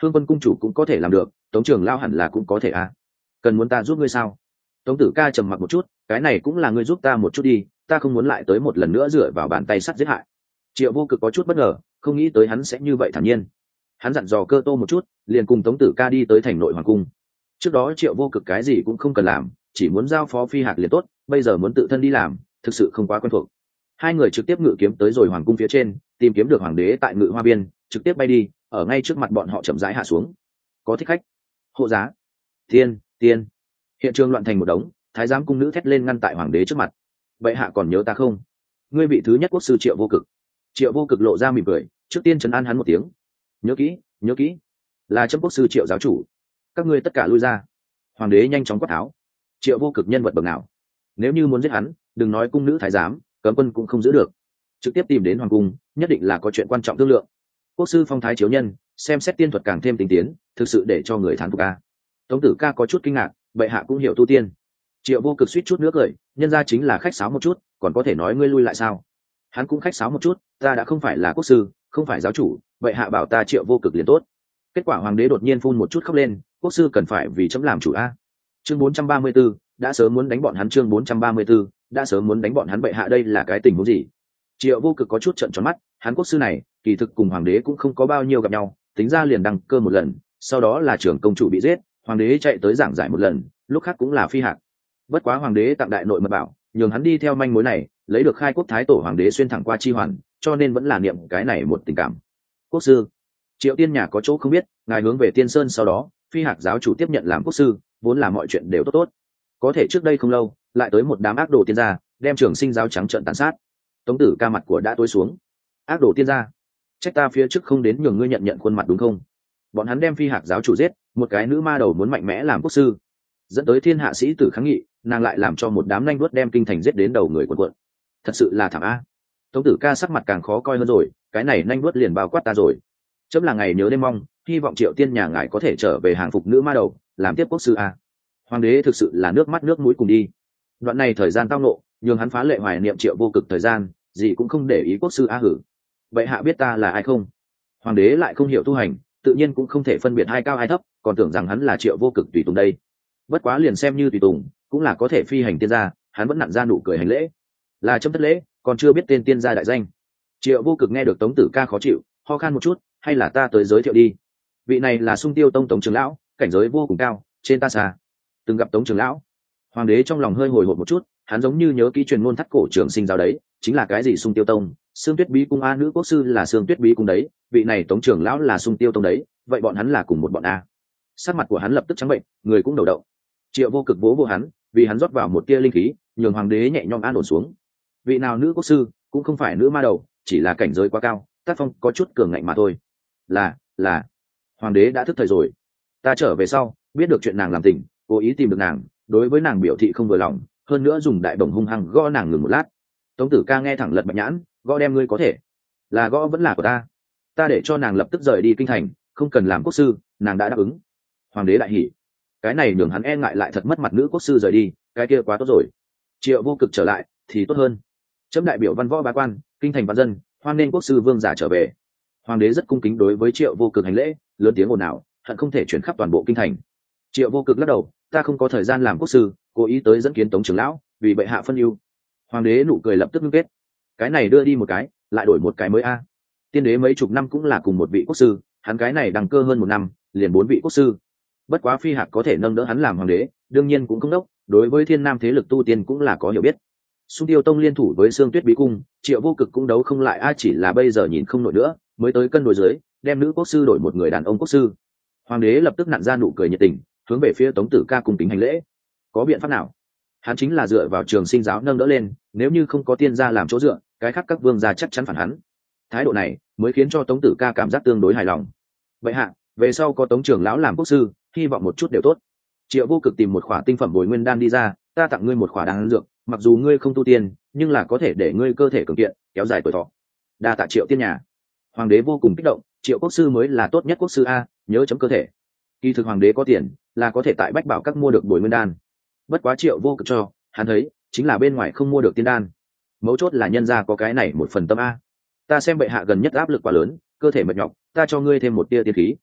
hương quân cung chủ cũng có thể làm được, tống trưởng lão hẳn là cũng có thể à. Cần muốn ta giúp ngươi sao? Tống tử ca trầm mặc một chút, cái này cũng là ngươi giúp ta một chút đi, ta không muốn lại tới một lần nữa dựa vào bàn tay sắt giết hại. Triệu Vô Cực có chút bất ngờ, không nghĩ tới hắn sẽ như vậy thản nhiên. Hắn dặn dò Cơ Tô một chút, liền cùng Tống tử ca đi tới thành nội hoàng cung. Trước đó Triệu Vô Cực cái gì cũng không cần làm, chỉ muốn giao phó Phi Hạc liền tốt, bây giờ muốn tự thân đi làm, thực sự không quá quen thuộc. Hai người trực tiếp ngự kiếm tới rồi hoàng cung phía trên, tìm kiếm được hoàng đế tại Ngự Hoa Biên, trực tiếp bay đi, ở ngay trước mặt bọn họ chậm rãi hạ xuống. Có thích khách, hộ giá, tiên, tiên. Hiện trường loạn thành một đống, thái giám cung nữ thét lên ngăn tại hoàng đế trước mặt. Bệ hạ còn nhớ ta không? Ngươi vị thứ nhất quốc sư Triệu Vô Cực. Triệu Vô Cực lộ ra mỉm cười, trước tiên trấn an hắn một tiếng. Nhớ kỹ, nhớ kỹ, là chấm quốc sư Triệu giáo chủ. Các ngươi tất cả lui ra. Hoàng đế nhanh chóng quát tháo. Triệu Vô Cực nhân vật bậc nào? Nếu như muốn giết hắn, đừng nói cung nữ thái giám, cấm quân cũng không giữ được. Trực tiếp tìm đến hoàng cung, nhất định là có chuyện quan trọng thương lượng. Quốc sư phong thái chiếu nhân, xem xét tiên thuật càng thêm tinh tiến, thực sự để cho người thán phục ca. Tống tử ca có chút kinh ngạc, bệ hạ cũng hiểu tu tiên. Triệu Vô Cực suýt chút nước cười, nhân ra chính là khách sáo một chút, còn có thể nói ngươi lui lại sao? Hắn cũng khách sáo một chút, ta đã không phải là quốc sư, không phải giáo chủ, bệ hạ bảo ta Triệu Vô Cực liền tốt. Kết quả hoàng đế đột nhiên phun một chút khóc lên, quốc sư cần phải vì chấm làm chủ a. Chương bốn trăm ba mươi 4, đã sớm muốn đánh bọn hắn. Chương bốn trăm ba mươi 4, đã sớm muốn đánh bọn hắn. Bệ hạ đây là cái tình huống gì? Triệu Vô Cực có chút trợn tròn mắt, hắn quốc sư này kỳ thực cùng hoàng đế cũng không có bao nhiêu gặp nhau, tính ra liền đăng cơ một lần, sau đó là trưởng công chủ bị giết, hoàng đế chạy tới giảng giải một lần, lúc khác cũng là Phi Hạc. Bất quá hoàng đế tặng đại nội mật bảo, nhường hắn đi theo manh mối này, lấy được khai quốc thái tổ hoàng đế xuyên thẳng qua chi hoàn, cho nên vẫn là niệm cái này một tình cảm. Quốc sư, Triệu tiên nhà có chỗ không biết, ngài hướng về Tiên Sơn sau đó, Phi Hạc giáo chủ tiếp nhận làm quốc sư, vốn là mọi chuyện đều tốt tốt. Có thể trước đây không lâu, lại tới một đám ác đồ tiên gia, đem Trường Sinh giáo trắng trợn tàn sát. Tống tử ca mặt của đã tối xuống. Ác đồ tiên gia, trách ta phía trước không đến nhường ngươi nhận nhận khuôn mặt đúng không? Bọn hắn đem Phi Hạc giáo chủ giết, một cái nữ ma đầu muốn mạnh mẽ làm quốc sư, dẫn tới thiên hạ sĩ tử kháng nghị, nàng lại làm cho một đám nanh vuốt đem kinh thành giết đến đầu người quần quận. Thật sự là thảm a. Tống tử ca sắc mặt càng khó coi hơn rồi, cái này nanh vuốt liền bao quát ta rồi. Chấm là ngày nhớ đêm mong, hy vọng Triệu tiên nhà ngài có thể trở về hàng phục nữ ma đầu, làm tiếp quốc sư a. Hoàng đế thực sự là nước mắt nước mũi cùng đi. Đoạn này thời gian tao nộ, nhường hắn phá lệ hoài niệm Triệu Vô Cực thời gian, gì cũng không để ý quốc sư a hử. Vậy hạ biết ta là ai không? Hoàng đế lại không hiểu tu hành, tự nhiên cũng không thể phân biệt hai cao hai thấp, còn tưởng rằng hắn là Triệu Vô Cực tùy tùng đây. Bất quá liền xem như tùy tùng, cũng là có thể phi hành tiên gia, hắn vẫn nặn ra nụ cười hành lễ. Là chấm thất lễ, còn chưa biết tên tiên gia đại danh. Triệu Vô Cực nghe được Tống tử ca khó chịu, ho khan một chút, hay là ta tới giới thiệu đi. Vị này là Sung Tiêu Tông Tống trưởng lão, cảnh giới vô cùng cao, trên ta xa. Từng gặp Tống trưởng lão. Hoàng đế trong lòng hơi hồi hộp một chút, hắn giống như nhớ kỹ truyền ngôn thắt cổ Trường Sinh giáo đấy, chính là cái gì Sung Tiêu Tông, Sương Tuyết Bí cung a, nữ quốc sư là Sương Tuyết Bí cung đấy, vị này Tống trưởng lão là Sung Tiêu Tông đấy, vậy bọn hắn là cùng một bọn a. Sắc mặt của hắn lập tức trắng bệnh, người cũng đầu đậu. Triệu Vô Cực vỗ vô hắn, vì hắn rót vào một tia linh khí, nhường hoàng đế nhẹ nhõm an ổn xuống. Vị nào nữ quốc sư, cũng không phải nữ ma đầu, chỉ là cảnh giới quá cao, tác phong có chút cường ngạnh mà thôi. Là, là. Hoàng đế đã thức thời rồi. Ta trở về sau, biết được chuyện nàng làm tình, cố ý tìm được nàng, đối với nàng biểu thị không vừa lòng, hơn nữa dùng đại bổng hung hăng gõ nàng ngừng một lát. Tống tử ca nghe thẳng lật bạch nhãn, gõ đem ngươi có thể. Là gõ vẫn là của ta. Ta để cho nàng lập tức rời đi kinh thành, không cần làm quốc sư, nàng đã đáp ứng. Hoàng đế đại hỉ. Cái này nhường hắn e ngại lại thật mất mặt nữ quốc sư rời đi, cái kia quá tốt rồi. Triệu Vô Cực trở lại thì tốt hơn. Chấm đại biểu văn võ bá quan, kinh thành văn dân, hoan nên quốc sư vương giả trở về. Hoàng đế rất cung kính đối với Triệu Vô Cực hành lễ, lớn tiếng ồn ào, hận không thể chuyển khắp toàn bộ kinh thành. Triệu Vô Cực lắc đầu, ta không có thời gian làm quốc sư, cố ý tới dẫn kiến Tống trưởng lão, vì bệ hạ phân ưu. Hoàng đế nụ cười lập tức ngưng kết. Cái này đưa đi một cái, lại đổi một cái mới a. Tiên đế mấy chục năm cũng là cùng một vị quốc sư, hắn cái này đăng cơ hơn một năm, liền bốn vị quốc sư. Bất quá Phi Hạc có thể nâng đỡ hắn làm hoàng đế, đương nhiên cũng không đốc, đối với thiên nam thế lực tu tiên cũng là có hiểu biết. Sung Tiêu Tông liên thủ với Sương Tuyết Bí cung, Triệu Vô Cực cũng đấu không lại ai, chỉ là bây giờ nhìn không nổi nữa, mới tới cân đối dưới, đem nữ quốc sư đổi một người đàn ông quốc sư. Hoàng đế lập tức nặn ra nụ cười nhiệt tình, hướng về phía Tống tử ca cùng kính hành lễ. Có biện pháp nào? Hắn chính là dựa vào Trường Sinh giáo nâng đỡ lên, nếu như không có tiên gia làm chỗ dựa, cái khác các vương gia chắc chắn phản hắn. Thái độ này mới khiến cho Tống tử ca cảm giác tương đối hài lòng. Vậy hạ, về sau có Tống trưởng lão làm quốc sư, hy vọng một chút đều tốt. Triệu Vô Cực tìm một khỏa tinh phẩm bồi nguyên đan đi ra, ta tặng ngươi một khỏa đan dược, mặc dù ngươi không tu tiên, nhưng là có thể để ngươi cơ thể cường kiện, kéo dài tuổi thọ. Đa tạ Triệu tiên nhà. Hoàng đế vô cùng kích động, Triệu quốc sư mới là tốt nhất quốc sư a, nhớ chấm cơ thể. Kỳ thực hoàng đế có tiền, là có thể tại Bách Bảo các mua được bồi nguyên đan. Bất quá Triệu Vô Cực cho, hắn thấy, chính là bên ngoài không mua được tiên đan. Mấu chốt là nhân gia có cái này một phần tâm a. Ta xem bệ hạ gần nhất áp lực quá lớn, cơ thể mệt nhọc, ta cho ngươi thêm một tia tiên khí.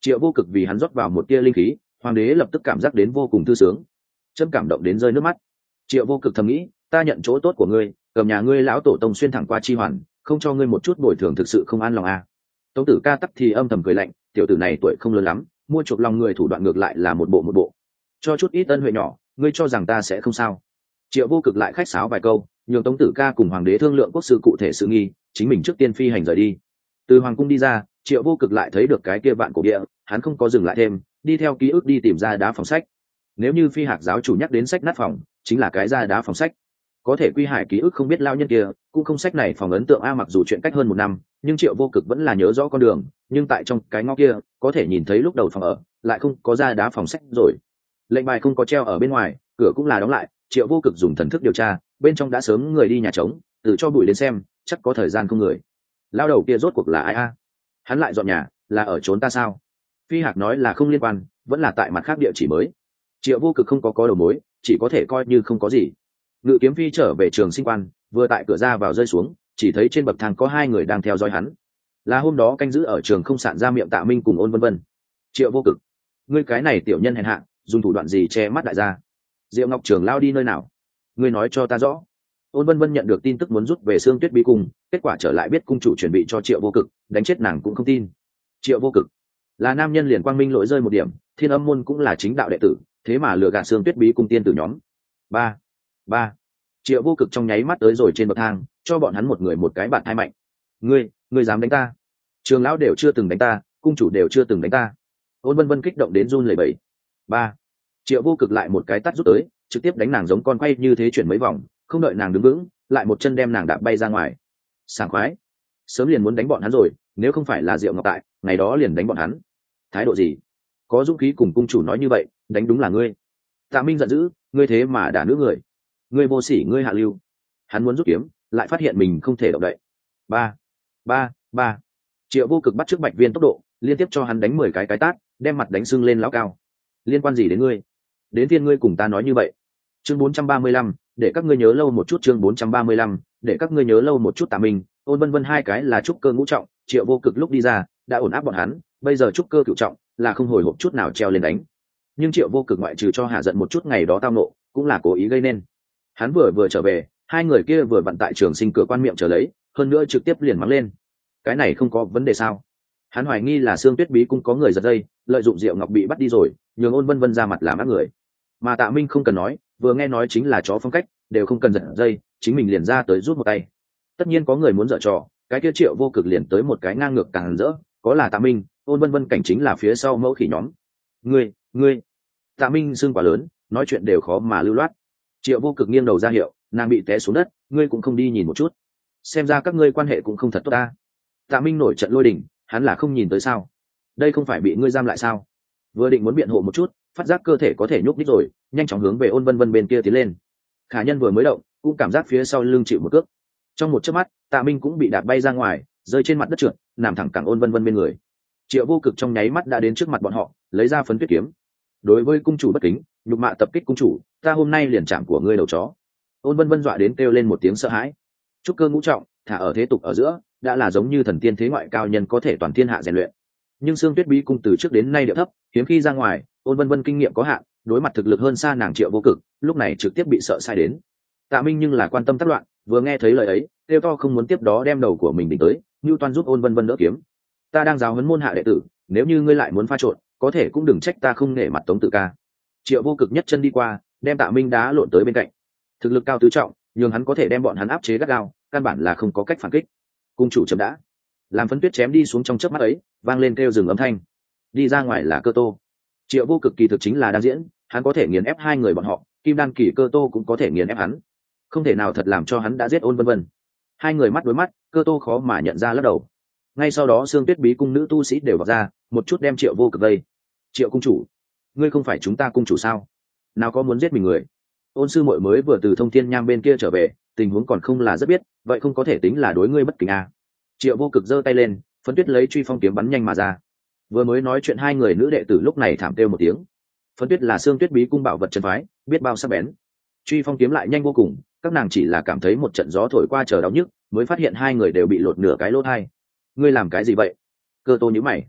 Triệu Vô Cực vì hắn rót vào một tia linh khí, hoàng đế lập tức cảm giác đến vô cùng thư sướng, châm cảm động đến rơi nước mắt. Triệu Vô Cực thầm nghĩ, ta nhận chỗ tốt của ngươi, cầm nhà ngươi lão tổ tông xuyên thẳng qua chi hoàn, không cho ngươi một chút bồi thường thực sự không an lòng à. Tống Tử Ca tắc thì âm thầm cười lạnh, tiểu tử này tuổi không lớn lắm, mua chuộc lòng người thủ đoạn ngược lại là một bộ một bộ, cho chút ít ân huệ nhỏ, ngươi cho rằng ta sẽ không sao? Triệu Vô Cực lại khách sáo vài câu, nhường Tống Tử Ca cùng hoàng đế thương lượng quốc sư cụ thể sự nghi, chính mình trước tiên phi hành rời đi. Từ hoàng cung đi ra, Triệu Vô Cực lại thấy được cái kia vạn cổ địa, hắn không có dừng lại thêm, đi theo ký ức đi tìm ra đá phòng sách. Nếu như Phi Hạc giáo chủ nhắc đến sách nát phòng, chính là cái ra đá phòng sách. Có thể Quy Hải ký ức không biết lao nhân kia, cũng không sách này phòng ấn tượng a, mặc dù chuyện cách hơn một năm, nhưng Triệu Vô Cực vẫn là nhớ rõ con đường, nhưng tại trong cái ngõ kia, có thể nhìn thấy lúc đầu phòng ở, lại không có ra đá phòng sách rồi. Lệnh bài không có treo ở bên ngoài, cửa cũng là đóng lại. Triệu Vô Cực dùng thần thức điều tra, bên trong đã sớm người đi nhà trống, từ cho bụi đến xem, chắc có thời gian không người. Lao đầu kia rốt cuộc là ai a? Hắn lại dọn nhà, là ở trốn ta sao? Phi Hạc nói là không liên quan, vẫn là tại mặt khác địa chỉ mới. Triệu Vô Cực không có có đầu mối, chỉ có thể coi như không có gì. Ngự kiếm phi trở về trường sinh quan, vừa tại cửa ra vào rơi xuống, chỉ thấy trên bậc thang có hai người đang theo dõi hắn. Là hôm đó canh giữ ở trường không sạn ra miệng Tạ Minh cùng Ôn Vân Vân. Triệu Vô Cực, ngươi cái này tiểu nhân hèn hạ, dùng thủ đoạn gì che mắt đại gia? Diệu Ngọc Trường lao đi nơi nào? Ngươi nói cho ta rõ. Ôn Vân Vân nhận được tin tức muốn rút về Sương Tuyết Bí cung, kết quả trở lại biết cung chủ chuẩn bị cho Triệu Vô Cực, đánh chết nàng cũng không tin. Triệu Vô Cực là nam nhân liền quang minh lỗi rơi một điểm, Thiên Âm môn cũng là chính đạo đệ tử, thế mà lừa gạt Sương Tuyết Bí cung tiên tử nhóm. Ba, ba. Triệu Vô Cực trong nháy mắt tới rồi trên bậc thang, cho bọn hắn một người một cái bạt hai mạnh. Ngươi, ngươi dám đánh ta? Trường lão đều chưa từng đánh ta, cung chủ đều chưa từng đánh ta. Ôn Vân Vân kích động đến run lẩy bẩy. Ba. Triệu Vô Cực lại một cái tát rút tới, trực tiếp đánh nàng giống con quay như thế chuyển mấy vòng, không đợi nàng đứng vững, lại một chân đem nàng đạp bay ra ngoài. Sảng khoái, sớm liền muốn đánh bọn hắn rồi, nếu không phải là Diệu Ngọc tại, ngày đó liền đánh bọn hắn. Thái độ gì? Có dũng khí cùng cung chủ nói như vậy, đánh đúng là ngươi. Tạ Minh giận dữ, ngươi thế mà đả nữ người, ngươi vô sỉ, ngươi hạ lưu. Hắn muốn rút kiếm, lại phát hiện mình không thể động đậy. Ba, ba, ba. Triệu Vô Cực bắt trước Bạch Viên tốc độ, liên tiếp cho hắn đánh mười cái cái tát, đem mặt đánh sưng lên lão cao. Liên quan gì đến ngươi? Đến thiên ngươi cùng ta nói như vậy. Chương bốn trăm ba mươi lăm, để các ngươi nhớ lâu một chút. Chương bốn trăm ba mươi lăm, để các ngươi nhớ lâu một chút. Tạ Minh, Ôn Vân Vân hai cái là trúc cơ ngũ trọng, Triệu Vô Cực lúc đi ra đã ổn áp bọn hắn, bây giờ trúc cơ cửu trọng, là không hồi hộp chút nào treo lên đánh. Nhưng Triệu Vô Cực ngoại trừ cho hạ giận một chút ngày đó tao nộ, cũng là cố ý gây nên. Hắn vừa vừa trở về, hai người kia vừa vặn tại trường sinh cửa quan miệng trở lấy, hơn nữa trực tiếp liền mắng lên. Cái này không có vấn đề sao? Hắn hoài nghi là Sương Tuyết Bí cung có người giật dây, lợi dụng Diệu Ngọc bị bắt đi rồi, nhường Ôn Vân Vân ra mặt làm ác người. Mà Tạ Minh không cần nói, vừa nghe nói chính là chó phong cách, đều không cần giật dây, chính mình liền ra tới rút một tay. Tất nhiên có người muốn dở trò, cái kia Triệu Vô Cực liền tới một cái ngang ngược càng rỡ, có là Tạ Minh, Ôn Vân Vân cảnh chính là phía sau mẫu khỉ nhóm. Ngươi, ngươi. Tạ Minh xương quá lớn, nói chuyện đều khó mà lưu loát. Triệu Vô Cực nghiêng đầu ra hiệu, nàng bị té xuống đất, ngươi cũng không đi nhìn một chút. Xem ra các ngươi quan hệ cũng không thật tốt ta. Tạ Minh nổi trận lôi đình, hắn là không nhìn tới sao? Đây không phải bị ngươi giam lại sao? Vừa định muốn biện hộ một chút, phát giác cơ thể có thể nhúc nhích rồi, nhanh chóng hướng về Ôn Vân Vân bên kia tiến lên. Khả Nhân vừa mới động, cũng cảm giác phía sau lưng chịu một cước. Trong một chớp mắt, Tạ Minh cũng bị đạp bay ra ngoài, rơi trên mặt đất trượt, nằm thẳng cẳng Ôn Vân Vân bên người. Triệu Vô Cực trong nháy mắt đã đến trước mặt bọn họ, lấy ra phấn tuyết kiếm. Đối với cung chủ bất kính, nhục mạ tập kích cung chủ, ta hôm nay liền chạm của ngươi đầu chó. Ôn Vân Vân dọa đến kêu lên một tiếng sợ hãi. Trúc cơ ngũ trọng, thả ở thế tục ở giữa, đã là giống như thần tiên thế ngoại cao nhân có thể toàn thiên hạ rèn luyện. Nhưng Sương Tuyết Bí cung từ trước đến nay điệu thấp, hiếm khi ra ngoài, Ôn Vân Vân kinh nghiệm có hạn, đối mặt thực lực hơn xa nàng Triệu Vô Cực, lúc này trực tiếp bị sợ sai đến. Tạ Minh nhưng là quan tâm tác loạn, vừa nghe thấy lời ấy, kêu to không muốn tiếp đó đem đầu của mình đỉnh tới, Nưu Toan giúp Ôn Vân Vân đỡ kiếm. Ta đang giáo huấn môn hạ đệ tử, nếu như ngươi lại muốn pha trộn, có thể cũng đừng trách ta không nể mặt Tống Tử Ca. Triệu Vô Cực nhất chân đi qua, đem Tạ Minh đá lộn tới bên cạnh. Thực lực cao tứ trọng, nhưng hắn có thể đem bọn hắn áp chế gắt gao, căn bản là không có cách phản kích. Cung chủ chậm đã. Làm phấn tuyết chém đi xuống trong chớp mắt ấy, vang lên kêu dừng âm thanh. Đi ra ngoài là Cơ Tô. Triệu Vô Cực kỳ thực chính là đang diễn, hắn có thể nghiền ép hai người bọn họ, Kim Đan kỳ Cơ Tô cũng có thể nghiền ép hắn. Không thể nào thật làm cho hắn đã giết Ôn Vân Vân. Hai người mắt đối mắt, Cơ Tô khó mà nhận ra lắc đầu. Ngay sau đó Sương Tuyết Bí cung nữ tu sĩ đều vào ra, một chút đem Triệu Vô Cực vây. Triệu cung chủ, ngươi không phải chúng ta cung chủ sao? Nào có muốn giết mình người? Ôn sư muội mới vừa từ Thông Thiên Nham bên kia trở về, tình huống còn không là rất biết, vậy không có thể tính là đối ngươi bất kính à? Triệu Vô Cực giơ tay lên, phấn tuyết lấy truy phong kiếm bắn nhanh mà ra. Vừa mới nói chuyện hai người nữ đệ tử lúc này thảm kêu một tiếng. Phấn tuyết là Sương Tuyết Bí cung bảo vật chân phái, biết bao sắc bén. Truy phong kiếm lại nhanh vô cùng, các nàng chỉ là cảm thấy một trận gió thổi qua chờ đau nhức, mới phát hiện hai người đều bị lột nửa cái lỗ hai. Ngươi làm cái gì vậy? Cơ Tô nhíu mày.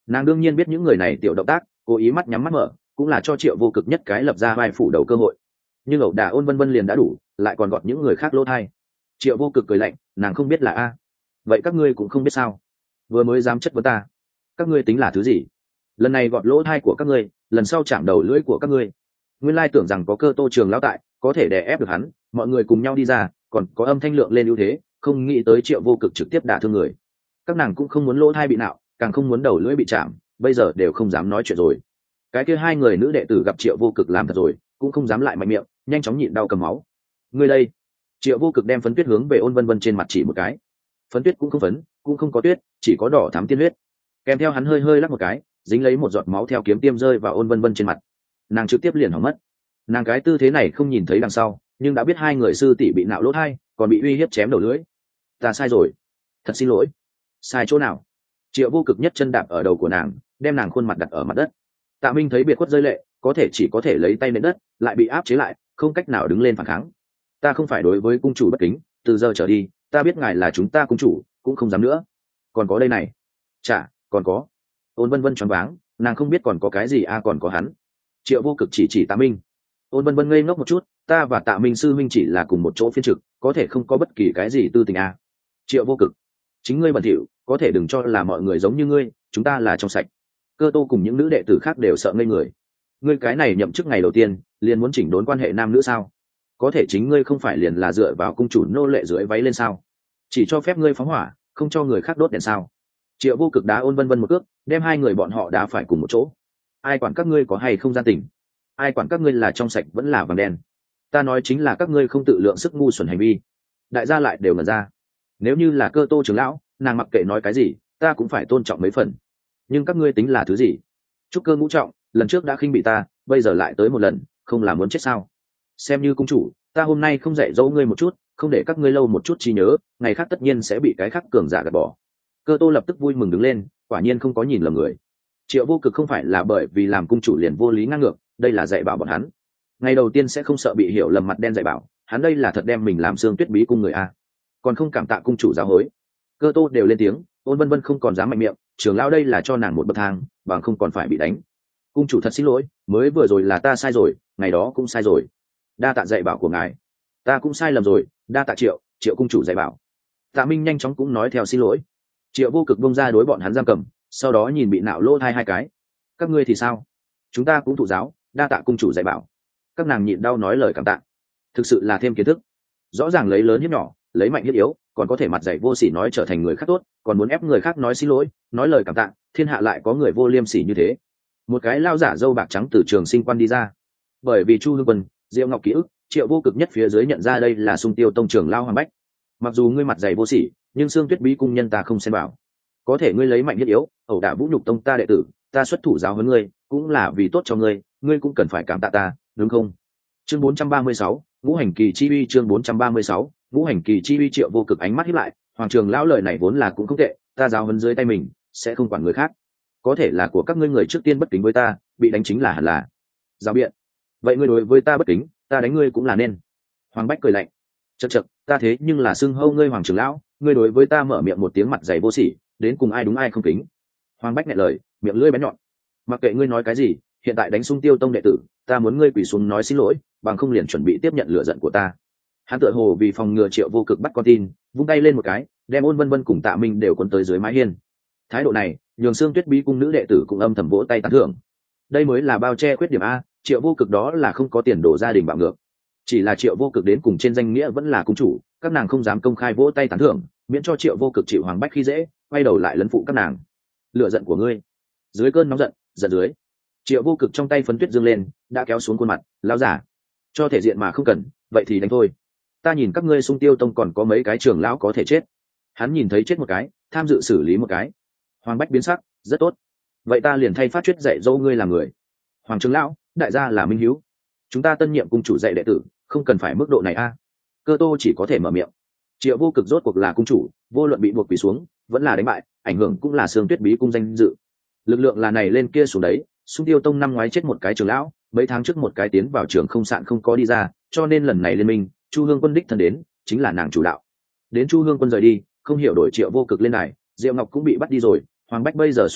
Nàng đương nhiên biết những người này tiểu động tác, cố ý mắt nhắm mắt mở, cũng là cho Triệu Vô Cực nhất cái lập ra vai phủ đầu cơ hội. Nhưng ẩu đả Ôn Vân Vân liền đã đủ, lại còn gọt những người khác lỗ thai. Triệu Vô Cực cười lạnh, nàng không biết là a, vậy các ngươi cũng không biết sao? Vừa mới dám chất vấn ta, các ngươi tính là thứ gì? Lần này gọt lỗ thai của các ngươi, lần sau chạm đầu lưỡi của các ngươi. Nguyên lai tưởng rằng có Cơ Tô Trường lão tại, có thể đè ép được hắn, mọi người cùng nhau đi ra, còn có âm thanh lượng lên ưu thế, không nghĩ tới Triệu Vô Cực trực tiếp đả thương người. Các nàng cũng không muốn lỗ thai bị nạo, càng không muốn đầu lưỡi bị chạm, bây giờ đều không dám nói chuyện rồi. Cái kia hai người nữ đệ tử gặp Triệu Vô Cực làm thật rồi, cũng không dám lại mạnh miệng, nhanh chóng nhịn đau cầm máu. Ngươi đây. Triệu Vô Cực đem phấn tuyết hướng về Ôn Vân Vân trên mặt chỉ một cái. Phấn tuyết cũng không phấn, cũng không có tuyết, chỉ có đỏ thắm tiên huyết. Kèm theo hắn hơi hơi lắc một cái, dính lấy một giọt máu theo kiếm tiêm rơi vào Ôn Vân Vân trên mặt. Nàng trực tiếp liền hỏng mất. Nàng cái tư thế này không nhìn thấy đằng sau, nhưng đã biết hai người sư tỷ bị nạo lỗ thai, còn bị uy hiếp chém đầu lưỡi. Ta sai rồi, thật xin lỗi. Sai chỗ nào? Triệu Vô Cực nhất chân đạp ở đầu của nàng, đem nàng khuôn mặt đặt ở mặt đất. Tạ Minh thấy biệt khuất rơi lệ, có thể chỉ có thể lấy tay nện đất, lại bị áp chế lại, không cách nào đứng lên phản kháng. Ta không phải đối với cung chủ bất kính, từ giờ trở đi, ta biết ngài là chúng ta cung chủ, cũng không dám nữa. Còn có đây này, chả, còn có. Ôn Vân Vân choáng váng, nàng không biết còn có cái gì a à, còn có hắn. Triệu Vô Cực chỉ chỉ Tạ Minh. Ôn Vân Vân ngây ngốc một chút, ta và Tạ Minh sư huynh chỉ là cùng một chỗ phiên trực, có thể không có bất kỳ cái gì tư tình a à. Triệu Vô Cực, chính ngươi bẩn thỉu, có thể đừng cho là mọi người giống như ngươi, chúng ta là trong sạch. Cơ Tô cùng những nữ đệ tử khác đều sợ ngây người. Ngươi cái này nhậm chức ngày đầu tiên, liền muốn chỉnh đốn quan hệ nam nữ sao? Có thể chính ngươi không phải liền là dựa vào cung chủ nô lệ dưới váy lên sao? Chỉ cho phép ngươi phóng hỏa, không cho người khác đốt đèn sao? Triệu Vô Cực đá Ôn Vân Vân một cước, đem hai người bọn họ đá phải cùng một chỗ. Ai quản các ngươi có hay không gian tình? Ai quản các ngươi là trong sạch vẫn là vàng đen? Ta nói chính là các ngươi không tự lượng sức ngu xuẩn hành vi. Đại gia lại đều ngẩn ra. Nếu như là Cơ Tô trưởng lão, nàng mặc kệ nói cái gì, ta cũng phải tôn trọng mấy phần. Nhưng các ngươi tính là thứ gì? Trúc Cơ ngũ trọng, lần trước đã khinh bị ta, bây giờ lại tới một lần, không là muốn chết sao? Xem như cung chủ, ta hôm nay không dạy dỗ ngươi một chút, không để các ngươi lâu một chút trí nhớ, ngày khác tất nhiên sẽ bị cái khác cường giả gạt bỏ. Cơ Tô lập tức vui mừng đứng lên, quả nhiên không có nhìn lầm người. Triệu Vô Cực không phải là bởi vì làm cung chủ liền vô lý ngang ngược, đây là dạy bảo bọn hắn. Ngày đầu tiên sẽ không sợ bị hiểu lầm mặt đen dạy bảo, hắn đây là thật đem mình làm xương tuyết bí cung người a. Còn không cảm tạ cung chủ giáo hối. Cơ Tô đều lên tiếng, Ôn Vân Vân không còn dám mạnh miệng, trưởng lão đây là cho nàng một bậc thang, bằng không còn phải bị đánh. Cung chủ thật xin lỗi, mới vừa rồi là ta sai rồi, ngày đó cũng sai rồi. Đa tạ dạy bảo của ngài. Ta cũng sai lầm rồi, đa tạ Triệu, Triệu cung chủ dạy bảo. Tạ Minh nhanh chóng cũng nói theo xin lỗi. Triệu Vô Cực bông ra đối bọn hắn giam cầm, sau đó nhìn bị nạo lỗ hai hai cái. Các ngươi thì sao? Chúng ta cũng thụ giáo, đa tạ cung chủ dạy bảo. Các nàng nhịn đau nói lời cảm tạ. Thực sự là thêm kiến thức. Rõ ràng lấy lớn hiếp nhỏ, lấy mạnh hiếp yếu, còn có thể mặt dạy vô sỉ nói trở thành người khác tốt, còn muốn ép người khác nói xin lỗi, nói lời cảm tạ, thiên hạ lại có người vô liêm sỉ như thế. Một cái lao giả dâu bạc trắng từ trường sinh quan đi ra. Bởi vì Chu Hương Quân, Diệu Ngọc ký ức, Triệu Vô Cực nhất phía dưới nhận ra đây là Sung Tiêu tông trưởng lao Hoàng Bách. Mặc dù ngươi mặt dày vô sỉ, nhưng Xương Tuyết Bí cung nhân ta không xem bảo. Có thể ngươi lấy mạnh nhất yếu, ẩu đả vũ nhục tông ta đệ tử, ta xuất thủ giáo huấn ngươi, cũng là vì tốt cho ngươi, ngươi cũng cần phải cảm tạ ta, đúng không? Chương bốn trăm ba mươi sáu, Ngũ Hành Kỳ Chi Uy chương bốn trăm ba mươi sáu, Ngũ Hành Kỳ Chi Uy. Triệu Vô Cực ánh mắt híp lại, Hoàng trường lão lời này vốn là cũng không tệ, ta giáo huấn dưới tay mình, sẽ không quản người khác. Có thể là của các ngươi người trước tiên bất kính với ta, bị đánh chính là hẳn là. Giáo biện. Vậy ngươi đối với ta bất kính, ta đánh ngươi cũng là nên. Hoàng Bách cười lạnh. Chậc chậc, ta thế nhưng là xưng hâu ngươi Hoàng trưởng lão, ngươi đối với ta mở miệng một tiếng mặt dày vô sỉ, đến cùng ai đúng ai không kính. Hoàng Bách nghẹn lời, miệng lưỡi bén nhọn. Mặc kệ ngươi nói cái gì, hiện tại đánh Sung Tiêu tông đệ tử, ta muốn ngươi quỳ xuống nói xin lỗi, bằng không liền chuẩn bị tiếp nhận lửa giận của ta. Hắn tựa hồ vì phòng ngừa Triệu Vô Cực bắt con tin, vung tay lên một cái, đem Ôn Vân Vân cùng Tạ Minh đều cuốn tới dưới mái hiên. Thái độ này, nhường Xương Tuyết Bí cung nữ đệ tử cũng âm thầm vỗ tay tán thưởng. Đây mới là bao che khuyết điểm a, Triệu Vô Cực đó là không có tiền đổ gia đình bạo ngược. Chỉ là Triệu Vô Cực đến cùng trên danh nghĩa vẫn là cung chủ, các nàng không dám công khai vỗ tay tán thưởng, miễn cho Triệu Vô Cực chịu Hoàng Bách khi dễ, quay đầu lại lấn phụ các nàng. Lửa giận của ngươi. Dưới cơn nóng giận, giận dưới. Triệu Vô Cực trong tay phấn tuyết dương lên, đã kéo xuống khuôn mặt, lão giả, cho thể diện mà không cần, vậy thì đánh thôi. Ta nhìn các ngươi Sung Tiêu tông còn có mấy cái trưởng lão có thể chết. Hắn nhìn thấy chết một cái, tham dự xử lý một cái. Hoàng Bách biến sắc, rất tốt. Vậy ta liền thay phát chuyết dạy dỗ ngươi làm người. Hoàng trưởng lão, đại gia là minh hiếu. Chúng ta tân nhiệm cung chủ dạy đệ tử, không cần phải mức độ này a. Cơ Tô chỉ có thể mở miệng. Triệu Vô Cực rốt cuộc là cung chủ, vô luận bị buộc quỳ xuống, vẫn là đánh bại, ảnh hưởng cũng là Xương Tuyết Bí cung danh dự. Lực lượng là này lên kia xuống đấy, Sung Tiêu tông năm ngoái chết một cái trưởng lão, mấy tháng trước một cái tiến vào trường không sạn không có đi ra, cho nên lần này liên minh, Chu Hương Quân đích thân đến, chính là nàng chủ đạo. Đến Chu Hương Quân rời đi, không hiểu đổi Triệu Vô Cực lên này, Diệu Ngọc cũng bị bắt đi rồi, Hoàng Bách bây giờ xuất hiện,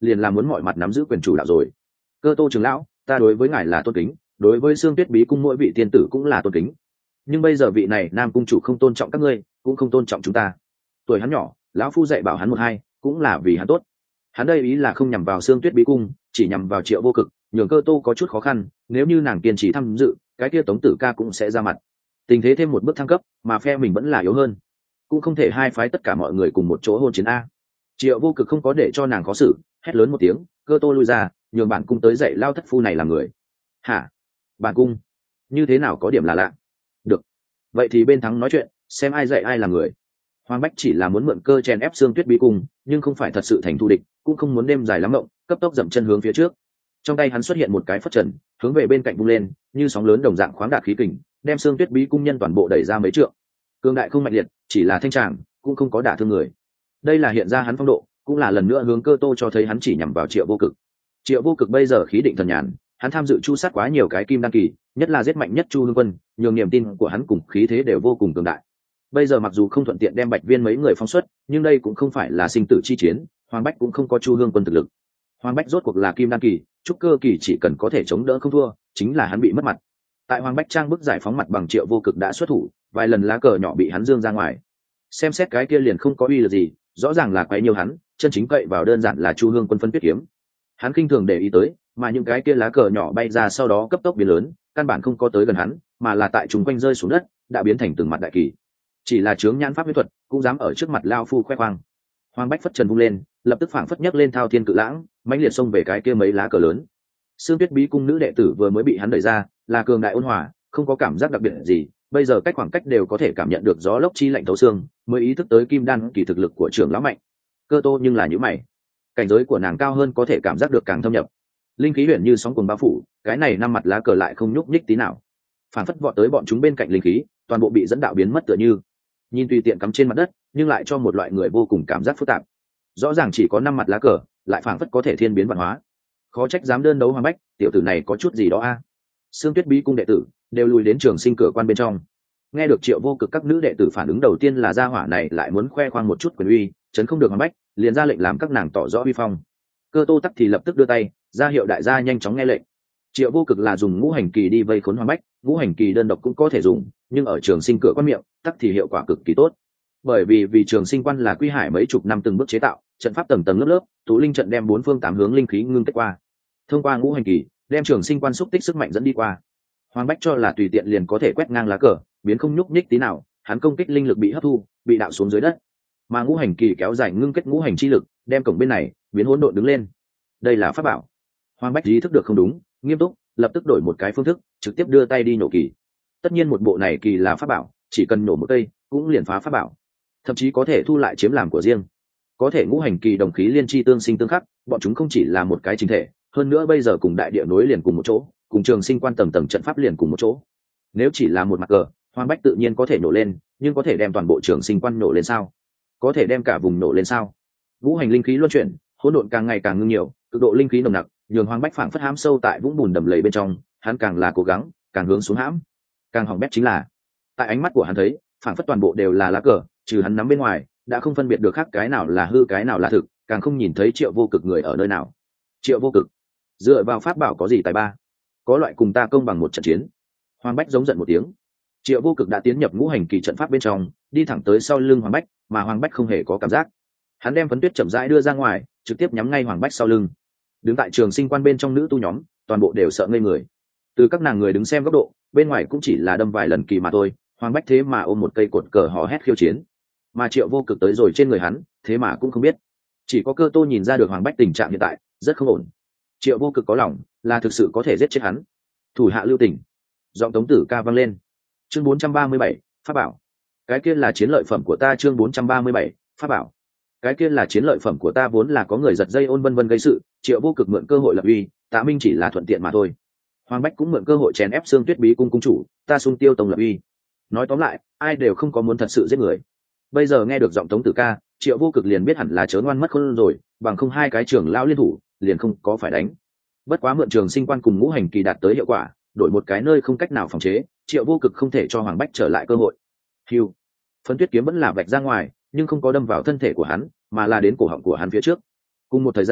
liền là muốn mọi mặt nắm giữ quyền chủ đạo rồi. Cơ Tô trưởng lão, ta đối với ngài là tôn kính, đối với Xương Tuyết Bí cung mỗi vị tiên tử cũng là tôn kính, nhưng bây giờ vị này nam cung chủ không tôn trọng các ngươi, cũng không tôn trọng chúng ta. Tuổi hắn nhỏ, lão phu dạy bảo hắn một hai cũng là vì hắn tốt. Hắn đây ý là không nhằm vào Xương Tuyết Bí cung, chỉ nhằm vào Triệu Vô Cực, nhường Cơ Tô có chút khó khăn, nếu như nàng kiên trì tham dự, cái kia Tống Tử Ca cũng sẽ ra mặt. Tình thế thêm một bước thăng cấp, mà phe mình vẫn là yếu hơn, cũng không thể hai phái tất cả mọi người cùng một chỗ hôn chiến a. Triệu Vô Cực không có để cho nàng khó xử, hét lớn một tiếng, Cơ Tô lui ra, nhường bản cung tới dạy lao thất phu này làm người. Hả? Bản cung? Như thế nào có điểm là lạ? Được, vậy thì bên thắng nói chuyện, xem ai dạy ai làm người. Hoàng Bách chỉ là muốn mượn cơ chèn ép Xương Tuyết Bí cung, nhưng không phải thật sự thành thù địch, cũng không muốn đêm dài lắm mộng, cấp tốc dậm chân hướng phía trước. Trong tay hắn xuất hiện một cái phất trần, hướng về bên cạnh vung lên, như sóng lớn đồng dạng khoáng đạt khí kình, đem Xương Tuyết Bí cung nhân toàn bộ đẩy ra mấy trượng. Cương đại không mạnh liệt, chỉ là thanh tràng, cũng không có đả thương người. Đây là hiện ra hắn phong độ, cũng là lần nữa hướng Cơ Tô cho thấy hắn chỉ nhằm vào Triệu Vô Cực. Triệu Vô Cực bây giờ khí định thần nhàn, hắn tham dự chu sát quá nhiều cái kim đan kỳ, nhất là giết mạnh nhất Chu Hương Quân, nhường niềm tin của hắn cùng khí thế đều vô cùng cường đại. Bây giờ mặc dù không thuận tiện đem Bạch Viên mấy người phóng xuất, nhưng đây cũng không phải là sinh tử chi chiến, Hoàng Bách cũng không có Chu Hương Quân thực lực. Hoàng Bách rốt cuộc là kim đan kỳ, trúc cơ kỳ chỉ cần có thể chống đỡ không thua, chính là hắn bị mất mặt. Tại Hoàng Bách trang bức giải phóng mặt bằng, Triệu Vô Cực đã xuất thủ, vài lần lá cờ nhỏ bị hắn dương ra ngoài. Xem xét cái kia liền không có uy lực gì, rõ ràng là quấy nhiều hắn, chân chính cậy vào đơn giản là Chu Hương Quân phân tuyết kiếm. Hắn khinh thường để ý tới, mà những cái kia lá cờ nhỏ bay ra sau đó cấp tốc biến lớn, căn bản không có tới gần hắn, mà là tại chúng quanh rơi xuống đất, đã biến thành từng mặt đại kỳ. Chỉ là chướng nhãn pháp huyết thuật, cũng dám ở trước mặt lao phu khoe khoang. Hoàng Bách phất trần vung lên, lập tức phảng phất nhấc lên thao thiên cự lãng, mãnh liệt xông về cái kia mấy lá cờ lớn. Xương Tuyết Bí cung nữ đệ tử vừa mới bị hắn đẩy ra, là cường đại ôn hòa, không có cảm giác đặc biệt gì, bây giờ cách khoảng cách đều có thể cảm nhận được gió lốc chi lạnh thấu xương, mới ý thức tới kim đan kỳ thực lực của trưởng lão mạnh. Cơ Tô nhưng là những mày, cảnh giới của nàng cao hơn, có thể cảm giác được càng thâm nhập. Linh khí huyền như sóng cuồng bao phủ, cái này năm mặt lá cờ lại không nhúc nhích tí nào, phản phất vọt tới bọn chúng bên cạnh linh khí, toàn bộ bị dẫn đạo biến mất tựa như nhìn tùy tiện cắm trên mặt đất, nhưng lại cho một loại người vô cùng cảm giác phức tạp. Rõ ràng chỉ có năm mặt lá cờ, lại phản phất có thể thiên biến văn hóa. Khó trách dám đơn đấu Hoàng Bách, tiểu tử này có chút gì đó a. À. Xương Tuyết Bí cung đệ tử đều lùi đến trường sinh cửa quan bên trong. Nghe được Triệu Vô Cực các nữ đệ tử phản ứng đầu tiên là gia hỏa này lại muốn khoe khoang một chút quyền uy, chấn không được Hoàng Bách, liền ra lệnh làm các nàng tỏ rõ uy phong. Cơ Tô tắc thì lập tức đưa tay ra hiệu đại gia nhanh chóng nghe lệnh. Triệu Vô Cực là dùng ngũ hành kỳ đi vây khốn Hoàng Bách, ngũ hành kỳ đơn độc cũng có thể dùng, nhưng ở trường sinh cửa quan miệng tắc thì hiệu quả cực kỳ tốt. Bởi vì vì trường sinh quan là Quy Hải mấy chục năm từng bước chế tạo, trận pháp tầng tầng lớp lớp, tụ linh trận đem bốn phương tám hướng linh khí ngưng kết qua, thông qua ngũ hành kỳ đem trường sinh quan xúc tích sức mạnh dẫn đi qua. Hoàng Bách cho là tùy tiện liền có thể quét ngang lá cờ, biến không nhúc nhích tí nào, hắn công kích linh lực bị hấp thu, bị đạo xuống dưới đất, mà ngũ hành kỳ kéo dài ngưng kết ngũ hành chi lực, đem cổng bên này biến hỗn độn đứng lên. Đây là pháp bảo. Hoàng Bách ý thức được không đúng, nghiêm túc, lập tức đổi một cái phương thức, trực tiếp đưa tay đi nổ kỳ. Tất nhiên một bộ này kỳ là pháp bảo, chỉ cần nổ một cây cũng liền phá pháp bảo, thậm chí có thể thu lại chiếm làm của riêng. Có thể ngũ hành kỳ đồng khí liên chi tương sinh tương khắc, bọn chúng không chỉ là một cái chính thể, hơn nữa bây giờ cùng đại địa nối liền cùng một chỗ, cùng trường sinh quan tầng tầng trận pháp liền cùng một chỗ. Nếu chỉ là một mặt cờ, Hoàng Bách tự nhiên có thể nổ lên, nhưng có thể đem toàn bộ trường sinh quan nổ lên sao? Có thể đem cả vùng nổ lên sao? Ngũ hành linh khí luân chuyển, hỗn độn càng ngày càng ngưng nhiều, cực độ linh khí nồng nặc, nhường Hoàng Bách phảng phất hãm sâu tại vũng bùn đầm lầy bên trong, hắn càng là cố gắng, càng hướng xuống hãm. Càng hỏng bét chính là, tại ánh mắt của hắn thấy, phảng phất toàn bộ đều là lá cờ, trừ hắn nắm bên ngoài, đã không phân biệt được khác cái nào là hư cái nào là thực, càng không nhìn thấy Triệu Vô Cực người ở nơi nào. Triệu Vô Cực, dựa vào pháp bảo có gì tài ba? Có loại cùng ta công bằng một trận chiến. Hoàng Bách giống giận một tiếng. Triệu Vô Cực đã tiến nhập ngũ hành kỳ trận pháp bên trong, đi thẳng tới sau lưng Hoàng Bách, mà Hoàng Bách không hề có cảm giác. Hắn đem phấn tuyết chậm rãi đưa ra ngoài, trực tiếp nhắm ngay Hoàng Bách sau lưng. Đứng tại trường sinh quan bên trong nữ tu nhóm, toàn bộ đều sợ ngây người. Từ các nàng người đứng xem góc độ, bên ngoài cũng chỉ là đâm vài lần kỳ mà thôi, Hoàng Bách thế mà ôm một cây cột cờ hò hét khiêu chiến. Mà Triệu Vô Cực tới rồi trên người hắn, thế mà cũng không biết. Chỉ có Cơ Tô nhìn ra được Hoàng Bách tình trạng hiện tại rất không ổn. Triệu Vô Cực có lòng, là thực sự có thể giết chết hắn. Thủ hạ lưu tình. Giọng Tống Tử Ca vang lên. Chương bốn trăm ba mươi bảy, pháp bảo. Cái kia là chiến lợi phẩm của ta. Chương bốn trăm ba mươi bảy, pháp bảo. Cái kia là chiến lợi phẩm của ta. Vốn là có người giật dây ôn vân vân gây sự, Triệu Vô Cực mượn cơ hội lập uy, Tạ Minh chỉ là thuận tiện mà thôi. Hoàng Bách cũng mượn cơ hội chèn ép Xương Tuyết Bí cung cung chủ, ta xung tiêu tông lập uy. Nói tóm lại, ai đều không có muốn thật sự giết người. Bây giờ nghe được giọng Tống Tử Ca, Triệu Vô Cực liền biết hẳn là chớ ngoan mất khôn rồi, bằng không hai cái trưởng lão liên thủ, liền không có phải đánh. Bất quá mượn trường sinh quan cùng ngũ hành kỳ đạt tới hiệu quả, đổi một cái nơi không cách nào phòng chế, Triệu Vô Cực không thể cho Hoàng Bách trở lại cơ hội. Hưu, phấn tuyết kiếm vẫn là vạch ra ngoài, nhưng không có đâm vào thân thể của hắn, mà là đến cổ họng của hắn phía trước. Cùng một thời gian,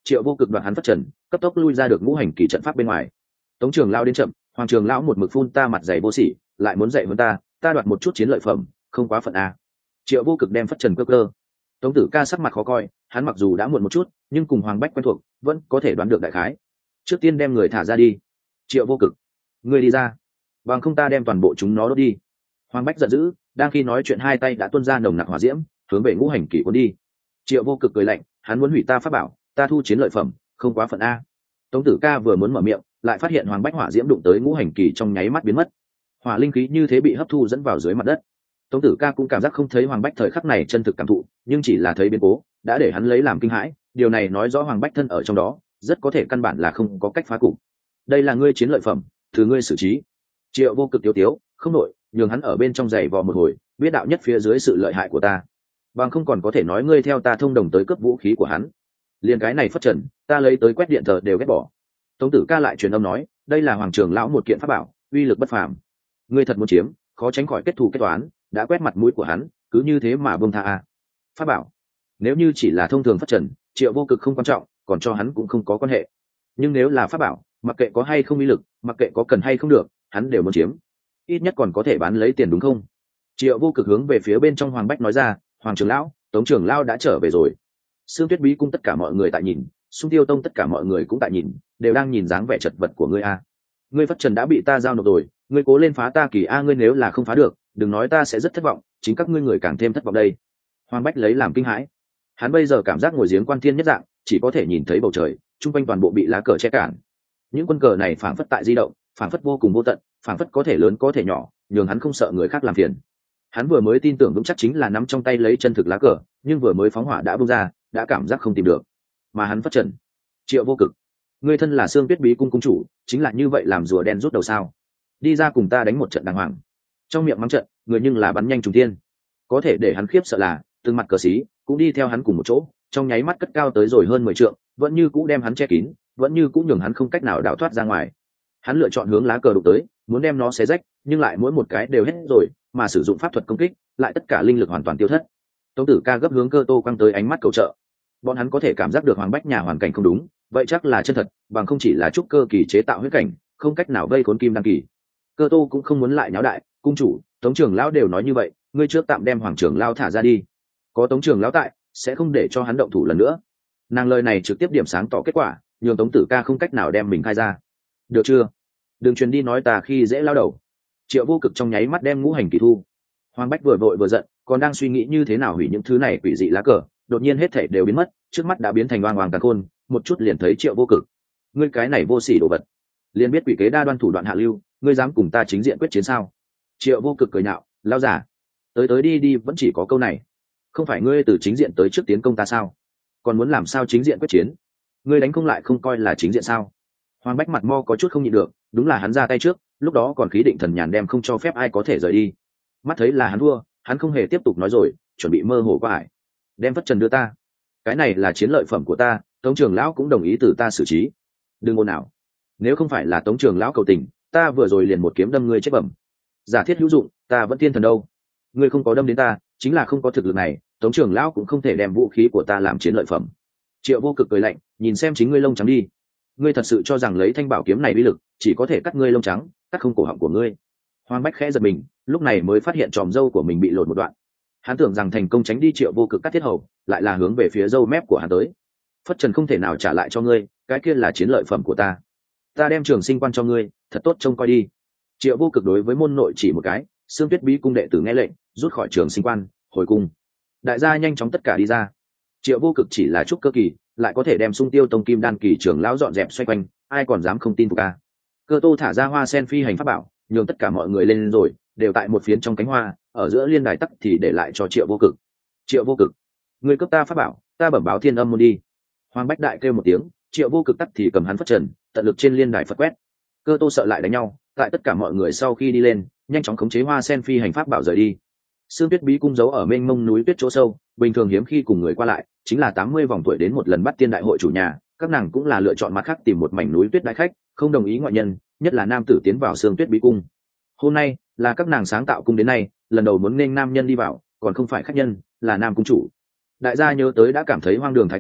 Triệu Vô Cực đoạt hắn phất trần, cấp tốc lui ra được ngũ hành kỳ trận pháp bên ngoài. Tống Trường Lão đến chậm, Hoàng Trường Lão một mực phun ta mặt dày vô sỉ, lại muốn dạy hơn ta, ta đoạt một chút chiến lợi phẩm, không quá phận a. Triệu Vô Cực đem phất trần cơ cơ. Tống Tử Ca sắc mặt khó coi, hắn mặc dù đã muộn một chút, nhưng cùng Hoàng Bách quen thuộc, vẫn có thể đoán được đại khái. Trước tiên đem người thả ra đi. Triệu Vô Cực, ngươi đi ra, bằng không ta đem toàn bộ chúng nó đốt đi. Hoàng Bách giận dữ, đang khi nói chuyện hai tay đã tuôn ra nồng nặc hỏa diễm, hướng về ngũ hành kỳ cuốn đi. Triệu Vô Cực cười lạnh, hắn muốn hủy ta pháp bảo, ta thu chiến lợi phẩm, không quá phận a. Tống Tử Ca vừa muốn mở miệng, lại phát hiện Hoàng Bách hỏa diễm đụng tới ngũ hành kỳ trong nháy mắt biến mất. Hỏa linh khí như thế bị hấp thu dẫn vào dưới mặt đất. Tống Tử Ca cũng cảm giác không thấy Hoàng Bách thời khắc này chân thực cảm thụ, nhưng chỉ là thấy biến cố, đã để hắn lấy làm kinh hãi, điều này nói rõ Hoàng Bách thân ở trong đó, rất có thể căn bản là không có cách phá cục. Đây là ngươi chiến lợi phẩm, thứ ngươi xử trí. Triệu Vô Cực tiêu tiếu, không nổi, nhường hắn ở bên trong giày vò một hồi, biết đạo nhất phía dưới sự lợi hại của ta. Bằng không còn có thể nói ngươi theo ta thông đồng tới cướp vũ khí của hắn. Liên cái này phất trần, ta lấy tới quét điện thờ đều ghét bỏ. Tống Tử Ca lại truyền âm nói, đây là Hoàng Trường Lão một kiện pháp bảo, uy lực bất phàm. Ngươi thật muốn chiếm, khó tránh khỏi kết thù kết toán, đã quét mặt mũi của hắn, cứ như thế mà buông tha a. Pháp bảo, nếu như chỉ là thông thường phất trần, Triệu Vô Cực không quan trọng, còn cho hắn cũng không có quan hệ. Nhưng nếu là pháp bảo, mặc kệ có hay không uy lực, mặc kệ có cần hay không được, hắn đều muốn chiếm. Ít nhất còn có thể bán lấy tiền đúng không? Triệu Vô Cực hướng về phía bên trong Hoàng Bách nói ra, Hoàng Trường Lão, Tống Trường Lão đã trở về rồi. Sương Tuyết Bí cung tất cả mọi người tại nhìn, Xung Tiêu Tông tất cả mọi người cũng tại nhìn, đều đang nhìn dáng vẻ chật vật của ngươi a. Ngươi phất trần đã bị ta giao nộp rồi, ngươi cố lên phá ta kỳ a, ngươi nếu là không phá được, đừng nói ta sẽ rất thất vọng, chính các ngươi người càng thêm thất vọng đây. Hoàng Bách lấy làm kinh hãi, hắn bây giờ cảm giác ngồi giếng quan thiên nhất dạng, chỉ có thể nhìn thấy bầu trời, trung quanh toàn bộ bị lá cờ che cản. Những quân cờ này phảng phất tại di động, phảng phất vô cùng vô tận, phảng phất có thể lớn có thể nhỏ, nhường hắn không sợ người khác làm phiền. Hắn vừa mới tin tưởng vững chắc chính là nắm trong tay lấy chân thực lá cờ, nhưng vừa mới phóng hỏa đã bung ra, đã cảm giác không tìm được. Mà hắn phất trần. Triệu Vô Cực, ngươi thân là Sương Tuyết Bí cung cung chủ, chính là như vậy làm rùa đen rút đầu sao? Đi ra cùng ta đánh một trận đàng hoàng. Trong miệng mắng trận, người nhưng là bắn nhanh trùng tiên. Có thể để hắn khiếp sợ là, từng mặt cờ xí cũng đi theo hắn cùng một chỗ, trong nháy mắt cất cao tới rồi hơn mười trượng, vẫn như cũ đem hắn che kín, vẫn như cũ nhường hắn không cách nào đào thoát ra ngoài. Hắn lựa chọn hướng lá cờ đụng tới, muốn đem nó xé rách, nhưng lại mỗi một cái đều hết rồi, mà sử dụng pháp thuật công kích, lại tất cả linh lực hoàn toàn tiêu thất. Tống Tử Ca gấp hướng Cơ Tô quăng tới ánh mắt cầu trợ. Bọn hắn có thể cảm giác được Hoàng Bách nhà hoàn cảnh không đúng, vậy chắc là chân thật, bằng không chỉ là trúc cơ kỳ chế tạo huyết cảnh, không cách nào vây khốn kim đăng kỳ. Cơ Tô cũng không muốn lại nháo đại, cung chủ, Tống trưởng lão đều nói như vậy, ngươi trước tạm đem Hoàng trưởng lão thả ra đi. Có Tống trưởng lão tại, sẽ không để cho hắn động thủ lần nữa. Nàng lời này trực tiếp điểm sáng tỏ kết quả, nhường Tống Tử Ca không cách nào đem mình khai ra. Được chưa? Đừng truyền đi nói ta khi dễ lao đầu. Triệu Vô Cực trong nháy mắt đem ngũ hành kỳ thu. Hoàng Bách vừa vội vừa giận, còn đang suy nghĩ như thế nào hủy những thứ này quỷ dị lá cờ, đột nhiên hết thảy đều biến mất, trước mắt đã biến thành oang oang tàn khôn, một chút liền thấy Triệu Vô Cực. Ngươi cái này vô sỉ đồ vật, liền biết quỷ kế đa đoan thủ đoạn hạ lưu, ngươi dám cùng ta chính diện quyết chiến sao? Triệu Vô Cực cười nhạo, lao giả, tới tới đi đi vẫn chỉ có câu này, không phải ngươi từ chính diện tới trước tiến công ta sao? Còn muốn làm sao chính diện quyết chiến? Ngươi đánh không lại không coi là chính diện sao? Hoàng Bách mặt mo có chút không nhịn được, đúng là hắn ra tay trước, lúc đó còn khí định thần nhàn đem không cho phép ai có thể rời đi. Mắt thấy là hắn thua, hắn không hề tiếp tục nói rồi, chuẩn bị mơ hồ qua ải. Đem phất trần đưa ta, cái này là chiến lợi phẩm của ta, Tống trưởng lão cũng đồng ý từ ta xử trí. Đừng ồn ào, nếu không phải là Tống trưởng lão cầu tình, ta vừa rồi liền một kiếm đâm ngươi chết bẩm. Giả thiết hữu dụng, ta vẫn thiên thần đâu. Ngươi không có đâm đến ta, chính là không có thực lực này, Tống trưởng lão cũng không thể đem vũ khí của ta làm chiến lợi phẩm. Triệu Vô Cực cười lạnh, nhìn xem chính ngươi lông trắng đi. Ngươi thật sự cho rằng lấy thanh bảo kiếm này uy lực, chỉ có thể cắt ngươi lông trắng, cắt không cổ họng của ngươi? Hoàng Bách khẽ giật mình, lúc này mới phát hiện tròm râu của mình bị lột một đoạn. Hắn tưởng rằng thành công tránh đi Triệu Vô Cực cắt thiết hầu, lại là hướng về phía râu mép của hắn tới. Phất trần không thể nào trả lại cho ngươi, cái kia là chiến lợi phẩm của ta. Ta đem Trường Sinh Quan cho ngươi, thật tốt trông coi đi. Triệu Vô Cực đối với môn nội chỉ một cái, Sương Tuyết Bí cung đệ tử nghe lệnh, rút khỏi Trường Sinh Quan, hồi cung. Đại gia nhanh chóng tất cả đi ra. Triệu Vô Cực chỉ là trúc cơ kỳ, lại có thể đem Xung Tiêu Tông Kim Đan kỳ trưởng lão dọn dẹp xoay quanh, ai còn dám không tin phục a? Cơ Tô thả ra hoa sen phi hành pháp bảo, nhường tất cả mọi người lên rồi, đều tại một phiến trong cánh hoa, ở giữa liên đài tắc thì để lại cho Triệu Vô Cực. Triệu Vô Cực, người cấp ta pháp bảo, ta bẩm báo Thiên Âm môn đi. Hoàng Bách đại kêu một tiếng, Triệu Vô Cực tắc thì cầm hắn phất trần, tận lực trên liên đài phật quét. Cơ Tô sợ lại đánh nhau, tại tất cả mọi người sau khi đi lên, nhanh chóng khống chế hoa sen phi hành pháp bảo rời đi. Sương Tuyết Bí cung giấu ở mênh mông núi tuyết chỗ sâu, bình thường hiếm khi cùng người qua lại, chính là tám mươi vòng tuổi đến một lần bắt tiên đại hội chủ nhà, các nàng cũng là lựa chọn mặt khác tìm một mảnh núi tuyết đại khách, không đồng ý ngoại nhân, nhất là nam tử tiến vào Sương Tuyết Bí cung. Hôm nay là các nàng sáng tạo cung đến nay, lần đầu muốn nên nam nhân đi vào, còn không phải khách nhân, là nam cung chủ. Đại gia nhớ tới đã cảm thấy hoang đường thái quá,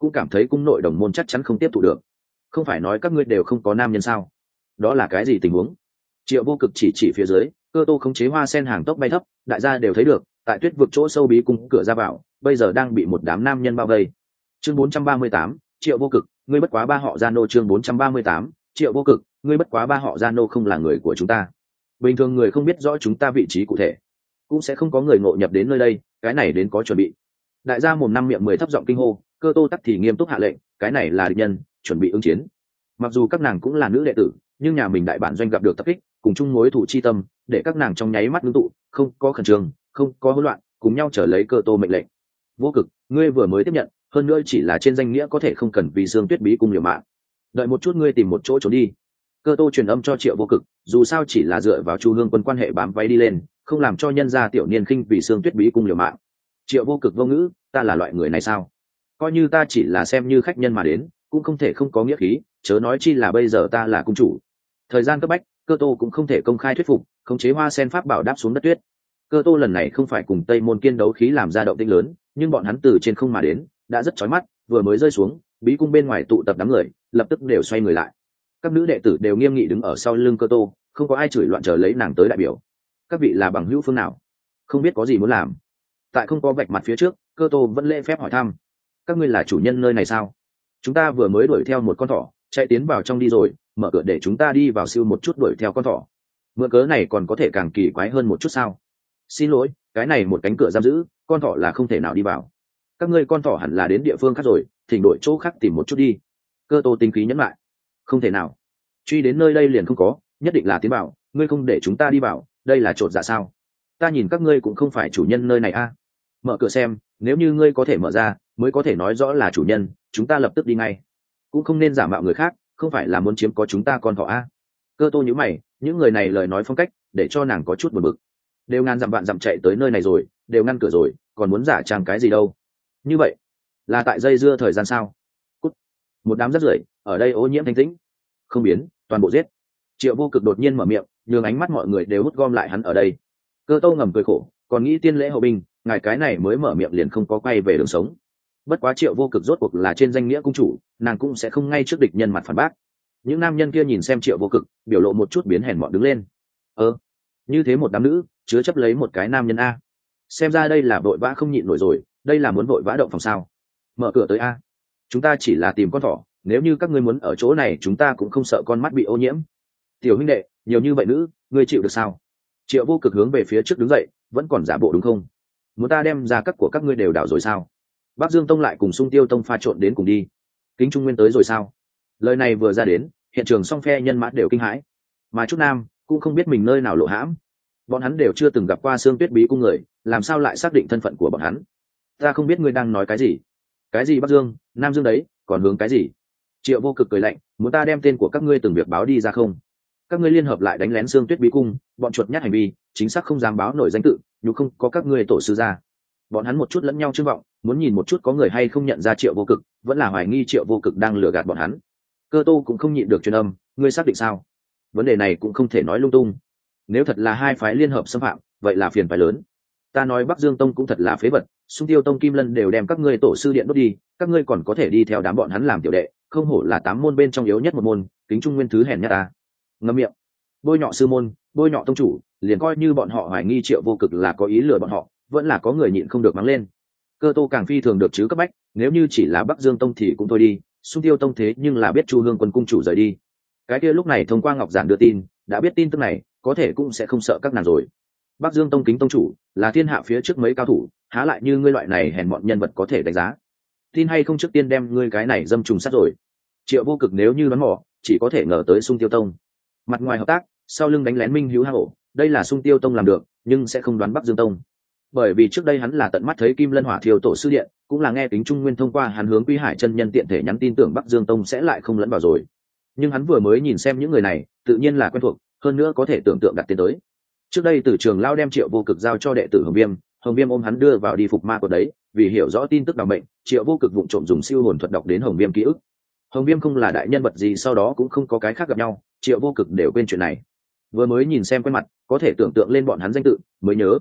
cũng cảm thấy cung nội đồng môn chắc chắn không tiếp thụ được. Không phải nói các ngươi đều không có nam nhân sao? Đó là cái gì tình huống? Triệu Vô Cực chỉ chỉ phía dưới, Cơ Tô khống chế hoa sen hàng tốc bay thấp, đại gia đều thấy được, tại tuyết vực chỗ sâu bí cung cửa ra vào, bây giờ đang bị một đám nam nhân bao vây. Chương bốn trăm ba mươi tám, Triệu Vô Cực, ngươi bất quá ba họ Gia Nô. Chương bốn trăm ba mươi tám, Triệu Vô Cực, ngươi bất quá ba họ Gia Nô không là người của chúng ta. Bình thường người không biết rõ chúng ta vị trí cụ thể, cũng sẽ không có người ngộ nhập đến nơi đây, cái này đến có chuẩn bị. Đại gia mồm năm miệng mười thấp giọng kinh hô, Cơ Tô tắc thì nghiêm túc hạ lệnh, cái này là địch nhân, chuẩn bị ứng chiến. Mặc dù các nàng cũng là nữ đệ tử, nhưng nhà mình đại bản doanh gặp được tập kích, cùng chung mối thủ chi tâm, để các nàng trong nháy mắt ngưng tụ, không có khẩn trương, không có hỗn loạn, cùng nhau trở lấy Cơ Tô mệnh lệnh. Vô Cực, ngươi vừa mới tiếp nhận, hơn nữa chỉ là trên danh nghĩa có thể không cần vì Dương Tuyết Bí cung liều mạng. Đợi một chút ngươi tìm một chỗ trốn đi. Cơ Tô truyền âm cho Triệu Vô Cực, dù sao chỉ là dựa vào Chu Hương Quân quan hệ bám váy đi lên, không làm cho nhân gia tiểu niên khinh vì Dương Tuyết Bí cung liều mạng. Triệu Vô Cực vô ngữ, ta là loại người này sao? Coi như ta chỉ là xem như khách nhân mà đến, cũng không thể không có nghĩa khí, chớ nói chi là bây giờ ta là cung chủ. Thời gian cấp bách, Cơ Tô cũng không thể công khai thuyết phục, khống chế hoa sen pháp bảo đáp xuống đất tuyết. Cơ Tô lần này không phải cùng Tây Môn Kiên đấu khí làm ra động tĩnh lớn, nhưng bọn hắn từ trên không mà đến, đã rất chói mắt, vừa mới rơi xuống, bí cung bên ngoài tụ tập đám người, lập tức đều xoay người lại. Các nữ đệ tử đều nghiêm nghị đứng ở sau lưng Cơ Tô, không có ai chửi loạn chờ lấy nàng tới đại biểu. Các vị là bằng hữu phương nào? Không biết có gì muốn làm. Tại không có vạch mặt phía trước, Cơ Tô vẫn lễ phép hỏi thăm. Các ngươi là chủ nhân nơi này sao? Chúng ta vừa mới đuổi theo một con thỏ, chạy tiến vào trong đi rồi, mở cửa để chúng ta đi vào siêu một chút đuổi theo con thỏ. Mượn cớ này còn có thể càng kỳ quái hơn một chút sao? Xin lỗi, cái này một cánh cửa giam giữ, con thỏ là không thể nào đi vào. Các ngươi con thỏ hẳn là đến địa phương khác rồi, thỉnh đổi chỗ khác tìm một chút đi. Cơ Tô tinh khí nhẫn lại. Không thể nào, truy đến nơi đây liền không có, nhất định là tiến vào, ngươi không để chúng ta đi vào, đây là trột dạ sao? Ta nhìn các ngươi cũng không phải chủ nhân nơi này a. À. Mở cửa xem, nếu như ngươi có thể mở ra, mới có thể nói rõ là chủ nhân, chúng ta lập tức đi ngay. Cũng không nên giả mạo người khác, không phải là muốn chiếm có chúng ta con thỏ a. À. Cơ Tô nhíu mày, những người này lời nói phong cách, để cho nàng có chút buồn bực. Đều ngàn dặm vạn dặm chạy tới nơi này rồi, đều ngăn cửa rồi, còn muốn giả trang cái gì đâu? Như vậy, là tại dây dưa thời gian sao? Cút. Một đám rất rưởi, ở đây ô nhiễm thanh tĩnh. Không biến, toàn bộ giết. Triệu Vô Cực đột nhiên mở miệng, nhường ánh mắt mọi người đều hút gom lại hắn ở đây. Cơ Tô ngầm cười khổ, còn nghĩ tiên lễ hậu binh, ngài cái này mới mở miệng liền không có quay về đường sống. Bất quá Triệu Vô Cực rốt cuộc là trên danh nghĩa cung chủ, nàng cũng sẽ không ngay trước địch nhân mặt phản bác. Những nam nhân kia nhìn xem Triệu Vô Cực, biểu lộ một chút biến hèn mọn đứng lên. Ơ, như thế một đám nữ, chứa chấp lấy một cái nam nhân a. Xem ra đây là vội vã không nhịn nổi rồi, đây là muốn vội vã động phòng sao? Mở cửa tới a. Chúng ta chỉ là tìm con thỏ, nếu như các ngươi muốn ở chỗ này, chúng ta cũng không sợ con mắt bị ô nhiễm. Tiểu huynh đệ, nhiều như vậy nữ, ngươi chịu được sao? Triệu Vô Cực hướng về phía trước đứng dậy, vẫn còn giả bộ đúng không? Muốn ta đem ra các của các ngươi đều đảo rồi sao? Bắc Dương Tông lại cùng Xung Tiêu Tông pha trộn đến cùng đi. Kính Trung Nguyên tới rồi sao? Lời này vừa ra đến, hiện trường song phe nhân mã đều kinh hãi, mà Trúc Nam cũng không biết mình nơi nào lộ hãm. Bọn hắn đều chưa từng gặp qua Sương Tuyết Bí cung người, làm sao lại xác định thân phận của bọn hắn? Ta không biết ngươi đang nói cái gì. Cái gì Bắc Dương, Nam Dương đấy, còn hướng cái gì? Triệu Vô Cực cười lạnh, muốn ta đem tên của các ngươi từng việc báo đi ra không? Các ngươi liên hợp lại đánh lén Sương Tuyết Bí cung, bọn chuột nhát hành vi, chính xác không dám báo nổi danh tự, nếu không có các ngươi tổ sư ra. Bọn hắn một chút lẫn nhau trưng vọng, muốn nhìn một chút có người hay không nhận ra Triệu Vô Cực, vẫn là hoài nghi Triệu Vô Cực đang lừa gạt bọn hắn. Cơ Tô cũng không nhịn được truyền âm, ngươi xác định sao? Vấn đề này cũng không thể nói lung tung. Nếu thật là hai phái liên hợp xâm phạm, vậy là phiền phái lớn. Ta nói Bắc Dương Tông cũng thật là phế vật, Xung Tiêu Tông Kim Lân đều đem các ngươi tổ sư điện đốt đi, các ngươi còn có thể đi theo đám bọn hắn làm tiểu đệ, không hổ là tám môn bên trong yếu nhất một môn, Kính Trung Nguyên thứ hèn nhất ta. Ngậm miệng. Bôi nhọ sư môn, bôi nhọ tông chủ, liền coi như bọn họ hoài nghi Triệu Vô Cực là có ý lừa bọn họ, vẫn là có người nhịn không được mắng lên. Cơ Tô càng phi thường được chứ cấp bách, nếu như chỉ là Bắc Dương Tông thì cũng thôi đi, Xung Tiêu Tông thế nhưng là biết Chu Hương Quân cung chủ rời đi. Cái kia lúc này thông qua Ngọc Giản đưa tin, đã biết tin tức này, có thể cũng sẽ không sợ các nàng rồi. Bắc Dương Tông Kính tông chủ là thiên hạ phía trước mấy cao thủ, há lại như ngươi loại này hèn mọn nhân vật có thể đánh giá. Tin hay không trước tiên đem ngươi cái này dâm trùng sát rồi. Triệu Vô Cực nếu như đoán mò, chỉ có thể ngờ tới Xung Tiêu Tông. Mặt ngoài hợp tác, sau lưng đánh lén Minh Hữu Hang Ổ, đây là Xung Tiêu Tông làm được, nhưng sẽ không đoán Bắc Dương Tông. Bởi vì trước đây hắn là tận mắt thấy Kim Lân Hỏa Thiêu tổ sư điện, cũng là nghe Kính Trung Nguyên thông qua hắn hướng Quý Hải chân nhân tiện thể nhắn tin tưởng Bắc Dương Tông sẽ lại không lẫn vào rồi. Nhưng hắn vừa mới nhìn xem những người này, tự nhiên là quen thuộc, hơn nữa có thể tưởng tượng đặt tiền tới. Trước đây Tử Trường Lao đem Triệu Vô Cực giao cho đệ tử Hồng Viêm, Hồng Viêm ôm hắn đưa vào đi phục ma của đấy, vì hiểu rõ tin tức đặc mệnh, Triệu Vô Cực vụng trộm dùng siêu hồn thuật đọc đến Hồng Viêm ký ức. Hồng Viêm không là đại nhân vật gì, sau đó cũng không có cái khác gặp nhau, Triệu Vô Cực đều quên chuyện này. Vừa mới nhìn xem quen mặt, có thể tưởng tượng lên bọn hắn danh tự, mới nhớ.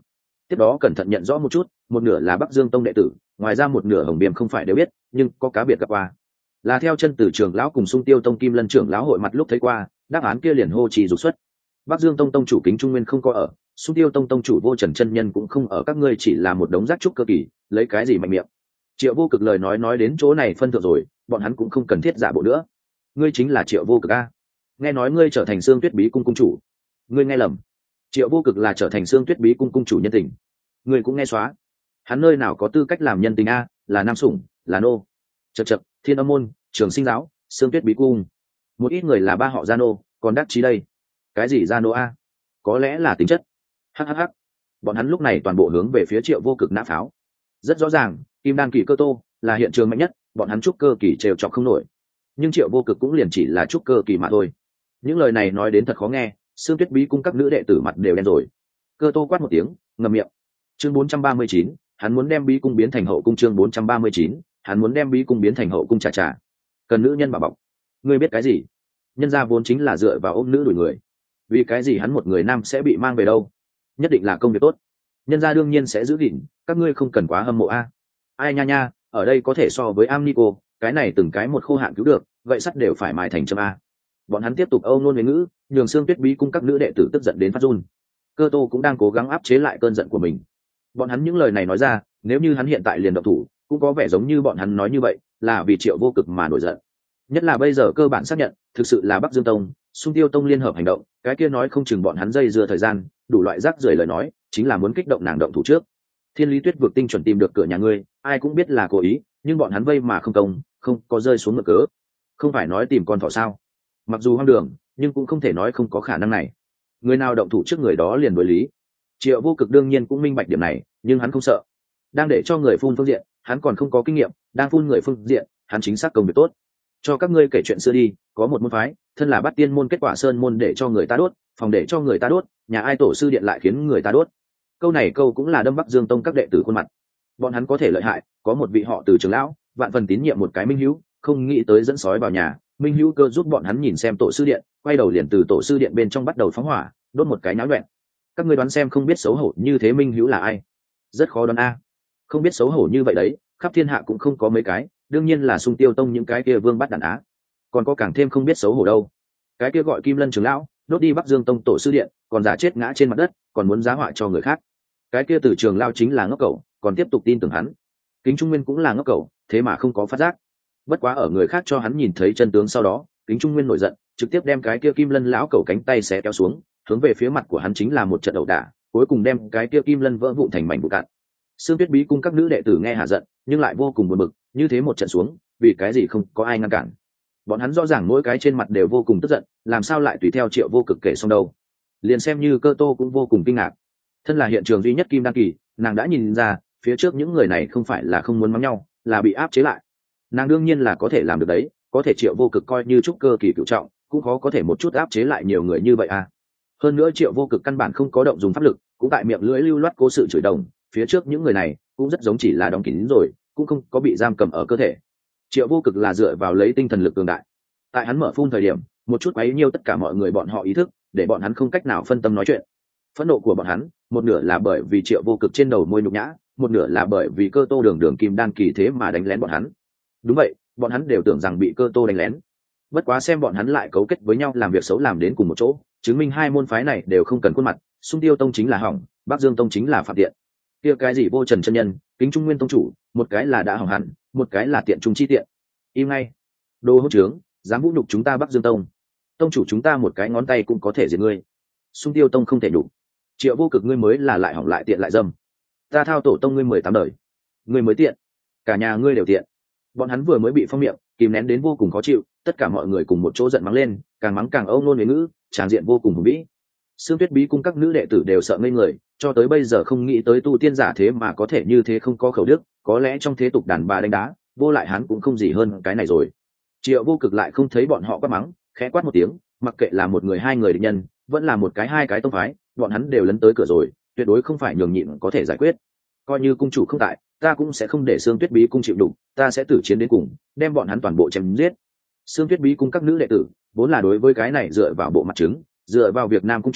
tiếp đó cẩn thận nhận rõ một chút, một nửa là Bắc Dương Tông đệ tử, ngoài ra một nửa Hồng Viêm không phải đều biết, nhưng có cá biệt gặp qua. Là theo chân từ trưởng lão cùng Sung Tiêu Tông Kim Lân trưởng lão hội mặt lúc thấy qua, đáp án kia liền hô trì dục xuất. Bắc Dương Tông tông chủ Kính Trung Nguyên không có ở, Sung Tiêu Tông tông chủ Vô Trần chân nhân cũng không ở, các ngươi chỉ là một đống rác trúc cơ kỳ, lấy cái gì mạnh miệng. Triệu Vô Cực lời nói nói đến chỗ này phân thượng rồi, bọn hắn cũng không cần thiết giả bộ nữa. Ngươi chính là Triệu Vô Cực a? Nghe nói ngươi trở thành Xương Tuyết Bí cung cung chủ. Ngươi nghe lầm. Triệu Vô Cực là trở thành Xương Tuyết Bí cung cung chủ nhân tình. Ngươi cũng nghe xóa. Hắn nơi nào có tư cách làm nhân tình a, là nam sủng, là nô. Chậc chậc, Thiên Âm môn, Trường Sinh giáo, Xương Tuyết Bí cung. Một ít người là ba họ gia nô, còn đắc chí đây. Cái gì gia nô a? Có lẽ là tính chất. Hắc hắc hắc. Bọn hắn lúc này toàn bộ hướng về phía Triệu Vô Cực nã pháo. Rất rõ ràng, Kim Đan kỳ Cơ Tô là hiện trường mạnh nhất, bọn hắn trúc cơ kỳ trêu chọc không nổi. Nhưng Triệu Vô Cực cũng liền chỉ là trúc cơ kỳ mà thôi. Những lời này nói đến thật khó nghe, Xương Tuyết Bí cung các nữ đệ tử mặt đều đen rồi. Cơ Tô quát một tiếng, ngậm miệng. Chương bốn trăm ba mươi chín, hắn muốn đem Bí cung biến thành hậu cung. Chương bốn trăm ba mươi chín, hắn muốn đem Bí cung biến thành hậu cung. Chà chà, cần nữ nhân bảo bọc. Ngươi biết cái gì? Nhân gia vốn chính là dựa vào ôm nữ đuổi người. Vì cái gì hắn một người nam sẽ bị mang về đâu? Nhất định là công việc tốt. Nhân gia đương nhiên sẽ giữ gìn, các ngươi không cần quá hâm mộ a. Ai nha nha, ở đây có thể so với am Nico, cái này từng cái một khô hạn cứu được, gậy sắt đều phải mài thành châm a. Bọn hắn tiếp tục âu nôn với ngữ, nhường Xương Tuyết Bí cung các nữ đệ tử tức giận đến phát run. Cơ Tô cũng đang cố gắng áp chế lại cơn giận của mình. Bọn hắn những lời này nói ra, nếu như hắn hiện tại liền động thủ, cũng có vẻ giống như bọn hắn nói như vậy, là vì Triệu Vô Cực mà nổi giận. Nhất là bây giờ cơ bản xác nhận, thực sự là Bắc Dương Tông, Sung Tiêu Tông liên hợp hành động, cái kia nói không chừng bọn hắn dây dưa thời gian, đủ loại rác rưởi lời nói, chính là muốn kích động nàng động thủ trước. Thiên Lý Tuyết vượt tinh chuẩn tìm được cửa nhà ngươi, ai cũng biết là cố ý, nhưng bọn hắn vây mà không công, không có rơi xuống ngựa cớ. Không phải nói tìm con thỏ sao? Mặc dù hoang đường, nhưng cũng không thể nói không có khả năng này. Người nào động thủ trước người đó liền đối lý. Triệu Vô Cực đương nhiên cũng minh bạch điểm này, nhưng hắn không sợ. Đang để cho người phun phương diện, hắn còn không có kinh nghiệm, đang phun người phương diện, hắn chính xác công việc tốt. Cho các ngươi kể chuyện xưa đi, có một môn phái, thân là Bát Tiên môn, kết quả sơn môn để cho người ta đốt, phòng để cho người ta đốt, nhà ai tổ sư điện lại khiến người ta đốt. Câu này câu cũng là đâm Bắc Dương Tông các đệ tử khuôn mặt. Bọn hắn có thể lợi hại, có một vị họ Từ trưởng lão, vạn phần tín nhiệm một cái Minh Hữu, không nghĩ tới dẫn sói vào nhà, Minh Hữu cơ giúp bọn hắn nhìn xem tổ sư điện, quay đầu liền từ tổ sư điện bên trong bắt đầu phóng hỏa, đốt một cái náo loạn. Các ngươi đoán xem không biết xấu hổ như thế Minh Hữu là ai? Rất khó đoán a. Không biết xấu hổ như vậy đấy, khắp thiên hạ cũng không có mấy cái, đương nhiên là Sung Tiêu Tông những cái kia vương bắt đàn á. Còn có càng thêm không biết xấu hổ đâu. Cái kia gọi Kim Lân trưởng lão, đốt đi Bắc Dương Tông tổ sư điện, còn giả chết ngã trên mặt đất, còn muốn giá họa cho người khác. Cái kia Từ trường lao chính là ngốc cẩu, còn tiếp tục tin tưởng hắn. Kính Trung Nguyên cũng là ngốc cẩu, thế mà không có phát giác. Bất quá ở người khác cho hắn nhìn thấy chân tướng sau đó, Kính Trung Nguyên nổi giận, trực tiếp đem cái kia Kim Lân lão cẩu cánh tay xé kéo xuống, hướng về phía mặt của hắn chính là một trận ẩu đả, cuối cùng đem cái kia Kim Lân vỡ vụn thành mảnh vụn cạn. Xương Tuyết Bí cung các nữ đệ tử nghe hạ giận, nhưng lại vô cùng buồn bực, như thế một trận xuống, vì cái gì không có ai ngăn cản. Bọn hắn rõ ràng mỗi cái trên mặt đều vô cùng tức giận, làm sao lại tùy theo Triệu Vô Cực kể xong đâu. Liền xem như Cơ Tô cũng vô cùng kinh ngạc. Thân là hiện trường duy nhất Kim Đan kỳ, nàng đã nhìn ra, phía trước những người này không phải là không muốn mắng nhau, là bị áp chế lại. Nàng đương nhiên là có thể làm được đấy, có thể Triệu Vô Cực coi như trúc cơ kỳ cửu trọng, cũng khó có thể một chút áp chế lại nhiều người như vậy à. Hơn nữa Triệu Vô Cực căn bản không có động dùng pháp lực, cũng tại miệng lưỡi lưu loát cố sự chửi đồng, phía trước những người này cũng rất giống chỉ là đóng kín rồi, cũng không có bị giam cầm ở cơ thể. Triệu Vô Cực là dựa vào lấy tinh thần lực cường đại. Tại hắn mở phun thời điểm, một chút bấy nhiêu tất cả mọi người bọn họ ý thức, để bọn hắn không cách nào phân tâm nói chuyện. Phẫn nộ của bọn hắn, một nửa là bởi vì Triệu Vô Cực trên đầu môi nhục nhã, một nửa là bởi vì Cơ Tô đường đường Kim Đan kỳ thế mà đánh lén bọn hắn. Đúng vậy, bọn hắn đều tưởng rằng bị Cơ Tô đánh lén. Bất quá xem bọn hắn lại cấu kết với nhau làm việc xấu làm đến cùng một chỗ, chứng minh hai môn phái này đều không cần khuôn mặt. Sung Tiêu Tông chính là hỏng, Bắc Dương Tông chính là phạm tiện. Kia cái gì Vô Trần chân nhân, Kính Trung Nguyên tông chủ, một cái là đã hỏng hẳn, một cái là tiện trung chi tiện. Im ngay, đồ hỗn trướng, dám vũ nhục chúng ta Bắc Dương Tông. Tông chủ chúng ta một cái ngón tay cũng có thể diệt ngươi. Sung Tiêu Tông không thể đủ. Triệu Vô Cực ngươi mới là lại hỏng lại tiện lại dâm. Ta thao tổ tông ngươi mười tám đời, ngươi mới tiện, cả nhà ngươi đều tiện. Bọn hắn vừa mới bị phong miệng, kìm nén đến vô cùng khó chịu, tất cả mọi người cùng một chỗ giận mắng lên, càng mắng càng âu nôn huế ngữ, tràn diện vô cùng hùng vĩ. Xương Tuyết Bí cung các nữ đệ tử đều sợ ngây người, cho tới bây giờ không nghĩ tới tu tiên giả thế mà có thể như thế không có khẩu đức, có lẽ trong thế tục đàn bà đánh đá, vô lại hắn cũng không gì hơn cái này rồi. Triệu Vô Cực lại không thấy bọn họ quát mắng, khẽ quát một tiếng, mặc kệ là một người hai người địch nhân, vẫn là một cái hai cái tông phái, bọn hắn đều lấn tới cửa rồi, tuyệt đối không phải nhường nhịn có thể giải quyết. Coi như cung chủ không tại, ta cũng sẽ không để Xương Tuyết Bí cung chịu đục, ta sẽ tử chiến đến cùng, đem bọn hắn toàn bộ chém giết. Xương Tuyết Bí cung các nữ đệ tử vốn là đối với cái này dựa vào bộ mặt chứng, dựa vào việc nam cung chủ,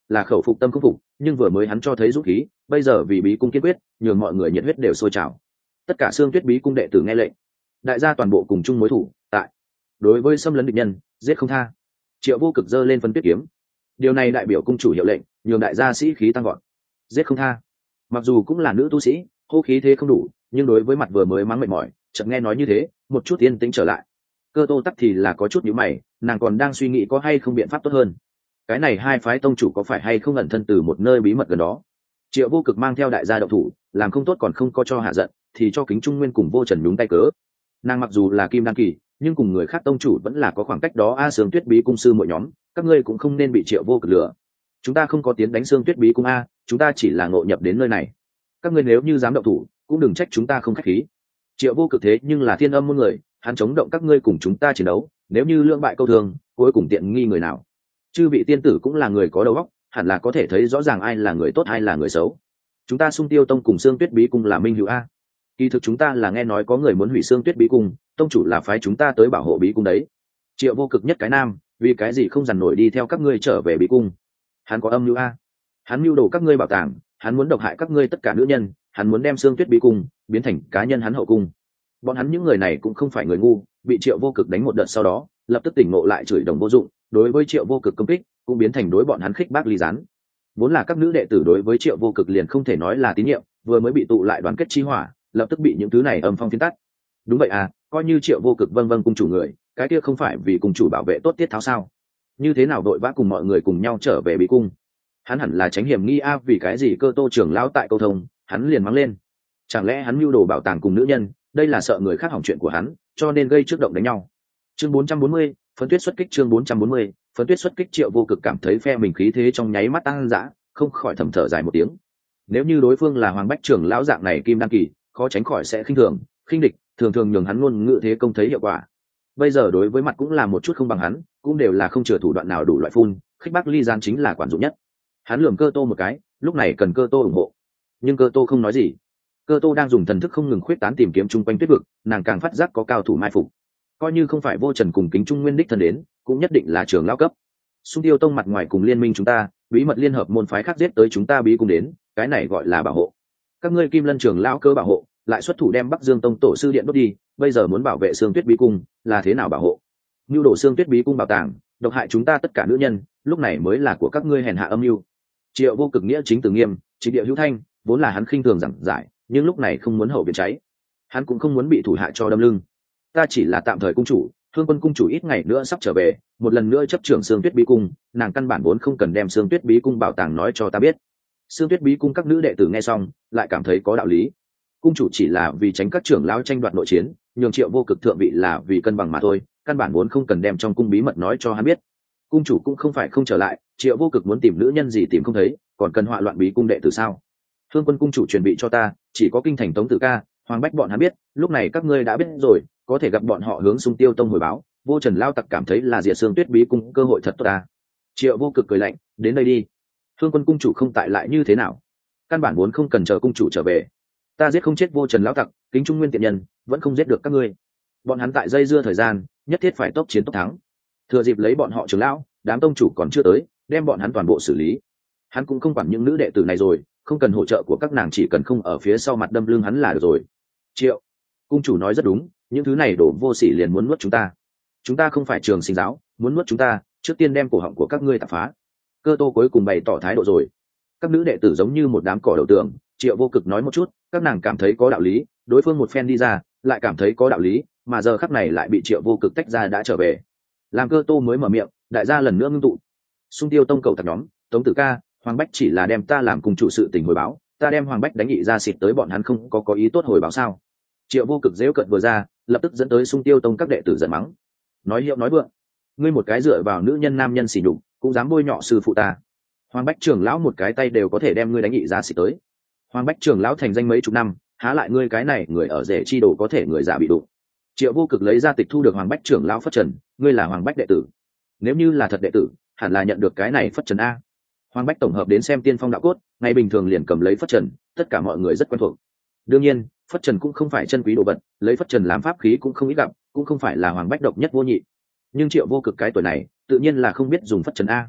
là khẩu phục tâm không phục, nhưng vừa mới hắn cho thấy dũng khí, bây giờ vì bí cung kiên quyết, nhường mọi người nhiệt huyết đều sôi trào. Tất cả xương tuyết bí cung đệ tử nghe lệnh, đại gia toàn bộ cùng chung mối thủ, tại đối với xâm lấn địch nhân, giết không tha. Triệu Vô Cực giơ lên phân tuyết kiếm, điều này đại biểu cung chủ hiệu lệnh, nhường đại gia sĩ khí tăng gọn, giết không tha. Mặc dù cũng là nữ tu sĩ, hô khí thế không đủ, nhưng đối với mặt vừa mới mắng mệt mỏi, chợt nghe nói như thế, một chút yên tĩnh trở lại. Cơ Tô tắc thì là có chút nhíu mày, nàng còn đang suy nghĩ có hay không biện pháp tốt hơn. Cái này hai phái tông chủ có phải hay không ẩn thân từ một nơi bí mật gần đó? Triệu Vô Cực mang theo đại gia động thủ, làm không tốt còn không có cho hạ giận, thì cho Kính Trung Nguyên cùng Vô Trần nhúng tay cớ. Nàng mặc dù là kim đan kỳ, nhưng cùng người khác tông chủ vẫn là có khoảng cách đó. A Sương Tuyết Bí cung sư mỗi nhóm, các ngươi cũng không nên bị Triệu Vô Cực lừa. Chúng ta không có tiến đánh Sương Tuyết Bí cung a, chúng ta chỉ là ngộ nhập đến nơi này. Các ngươi nếu như dám động thủ, cũng đừng trách chúng ta không khách khí. Triệu Vô Cực thế nhưng là thiên âm môn người, hắn chống động các ngươi cùng chúng ta chiến đấu, nếu như lưỡng bại câu thương, cuối cùng tiện nghi người nào? Chư vị tiên tử cũng là người có đầu óc, hẳn là có thể thấy rõ ràng ai là người tốt ai là người xấu. Chúng ta Xung Tiêu tông cùng Sương Tuyết Bí cung là minh hữu a. Kỳ thực chúng ta là nghe nói có người muốn hủy Sương Tuyết Bí cung, tông chủ là phái chúng ta tới bảo hộ bí cung đấy. Triệu Vô Cực nhất cái nam, vì cái gì không dằn nổi đi theo các ngươi trở về bí cung? Hắn có âm mưu a. Hắn mưu đồ các ngươi bảo tàng, hắn muốn độc hại các ngươi tất cả nữ nhân, hắn muốn đem Sương Tuyết Bí cung biến thành cá nhân hắn hậu cung. Bọn hắn những người này cũng không phải người ngu, bị Triệu Vô Cực đánh một đợt sau đó, lập tức tỉnh ngộ lại chửi đồng vô dụng, đối với Triệu Vô Cực công kích, cũng biến thành đối bọn hắn khích bác ly gián. Vốn là các nữ đệ tử đối với Triệu Vô Cực liền không thể nói là tín nhiệm, vừa mới bị tụ lại đoàn kết chi hỏa, lập tức bị những thứ này âm phong phiến tắt. Đúng vậy à, coi như Triệu Vô Cực vâng vâng cung chủ người, cái kia không phải vì cung chủ bảo vệ tốt tiết tháo sao? Như thế nào đội vã cùng mọi người cùng nhau trở về bí cung? Hắn hẳn là tránh hiểm nghi a, vì cái gì Cơ Tô trưởng lão tại câu thông, hắn liền mắng lên. Chẳng lẽ hắn mưu đồ bảo tàng cùng nữ nhân, đây là sợ người khác hỏng chuyện của hắn, cho nên gây trước động đánh nhau. Chương bốn trăm bốn mươi, phân tuyết xuất kích. Chương bốn trăm bốn mươi, phân tuyết xuất kích. Triệu Vô Cực cảm thấy phe mình khí thế trong nháy mắt tăng dã, không khỏi thầm thở dài một tiếng. Nếu như đối phương là Hoàng Bách trưởng lão dạng này kim đan kỳ, khó tránh khỏi sẽ khinh thường, khinh địch, thường thường nhường hắn luôn ngự thế công thấy hiệu quả. Bây giờ đối với mặt cũng là một chút không bằng hắn, cũng đều là không chừa thủ đoạn nào đủ loại phun, khích bác ly gian chính là quản dụng nhất. Hắn lườm Cơ Tô một cái, lúc này cần Cơ Tô ủng hộ, nhưng Cơ Tô không nói gì. Cơ Tô đang dùng thần thức không ngừng khuyết tán tìm kiếm chung quanh tuyết vực, nàng càng phát giác có cao thủ mai phục. Coi như không phải Vô Trần cùng Kính Trung Nguyên đích thân đến, cũng nhất định là trường lao cấp. Xung Tiêu tông mặt ngoài cùng liên minh chúng ta, bí mật liên hợp môn phái khác giết tới chúng ta bí cung đến, cái này gọi là bảo hộ. Các ngươi Kim Lân trưởng lão cơ bảo hộ, lại xuất thủ đem Bắc Dương tông tổ sư điện đốt đi, bây giờ muốn bảo vệ Sương Tuyết bí cung, là thế nào bảo hộ? Nưu đổ Sương Tuyết bí cung bảo tàng, độc hại chúng ta tất cả nữ nhân, lúc này mới là của các ngươi hèn hạ âm mưu. Triệu Vô Cực nghĩa chính từ nghiêm, chỉ địa hữu thanh, vốn là hắn khinh thường giảng giải, nhưng lúc này không muốn hậu viện cháy, hắn cũng không muốn bị thủ hạ cho đâm lưng. Ta chỉ là tạm thời cung chủ, Thương Quân cung chủ ít ngày nữa sắp trở về, một lần nữa chấp trưởng Sương Tuyết bí cung, nàng căn bản vốn không cần đem Sương Tuyết bí cung bảo tàng nói cho ta biết. Sương Tuyết bí cung các nữ đệ tử nghe xong, lại cảm thấy có đạo lý. Cung chủ chỉ là vì tránh các trưởng lão tranh đoạt nội chiến, nhường Triệu Vô Cực thượng vị là vì cân bằng mà thôi, căn bản vốn không cần đem trong cung bí mật nói cho hắn biết. Cung chủ cũng không phải không trở lại, Triệu Vô Cực muốn tìm nữ nhân gì tìm không thấy, còn cần họa loạn bí cung đệ tử sao? Thương Quân cung chủ chuẩn bị cho ta, chỉ có kinh thành Tống Tử Ca, Hoàng Bách bọn hắn biết, lúc này các ngươi đã biết rồi, có thể gặp bọn họ hướng Xung Tiêu tông hồi báo. Vô Trần lao tặc cảm thấy là diệt Sương Tuyết bí cung cơ hội thật tốt ta. Triệu Vô Cực cười lạnh, đến đây đi. Thương Quân cung chủ không tại lại như thế nào? Căn bản vốn không cần chờ cung chủ trở về. Ta giết không chết Vô Trần lão tặc, Kính Trung Nguyên tiện nhân, vẫn không giết được các ngươi. Bọn hắn tại dây dưa thời gian, nhất thiết phải tốc chiến tốc thắng. Thừa dịp lấy bọn họ trưởng lão, đám tông chủ còn chưa tới, đem bọn hắn toàn bộ xử lý. Hắn cũng không quản những nữ đệ tử này rồi, không cần hỗ trợ của các nàng, chỉ cần không ở phía sau mặt đâm lưng hắn là được rồi. Triệu cung chủ nói rất đúng, những thứ này đổ vô sỉ liền muốn nuốt chúng ta. Chúng ta không phải trường sinh giáo, muốn nuốt chúng ta, trước tiên đem cổ họng của các ngươi tạp phá. Cơ Tô cuối cùng bày tỏ thái độ rồi. Các nữ đệ tử giống như một đám cỏ đầu tường, Triệu Vô Cực nói một chút, các nàng cảm thấy có đạo lý, đối phương một phen đi ra, lại cảm thấy có đạo lý, mà giờ khắc này lại bị Triệu Vô Cực tách ra đã trở về. Làm Cơ Tô mới mở miệng, đại gia lần nữa ngưng tụ. Xung Tiêu tông cầu thật nhóm, Tống Tử Ca, Hoàng Bách chỉ là đem ta làm cùng chủ sự tình hồi báo, ta đem Hoàng Bách đánh nghị ra xịt tới bọn hắn không có có ý tốt hồi báo sao? Triệu Vô Cực giễu cợt vừa ra, lập tức dẫn tới Xung Tiêu tông các đệ tử giận mắng. Nói hiệu nói vượng, ngươi một cái dựa vào nữ nhân nam nhân xỉ nhục, cũng dám bôi nhọ sư phụ ta. Hoàng Bách trưởng lão một cái tay đều có thể đem ngươi đánh nghị ra xịt tới. Hoàng Bách trưởng lão thành danh mấy chục năm, há lại ngươi cái này người ở rể chi đồ có thể người giả bị đụng. Triệu Vô Cực lấy ra tịch thu được Hoàng Bách trưởng lão phất trần, ngươi là Hoàng Bách đệ tử. Nếu như là thật đệ tử, hẳn là nhận được cái này phất trần a. Hoàng Bách tổng hợp đến xem tiên phong đạo cốt, ngày bình thường liền cầm lấy phất trần, tất cả mọi người rất quen thuộc. Đương nhiên, phất trần cũng không phải chân quý đồ vật, lấy phất trần làm pháp khí cũng không ít gặp, cũng không phải là Hoàng Bách độc nhất vô nhị. Nhưng Triệu Vô Cực cái tuổi này, tự nhiên là không biết dùng phất trần a.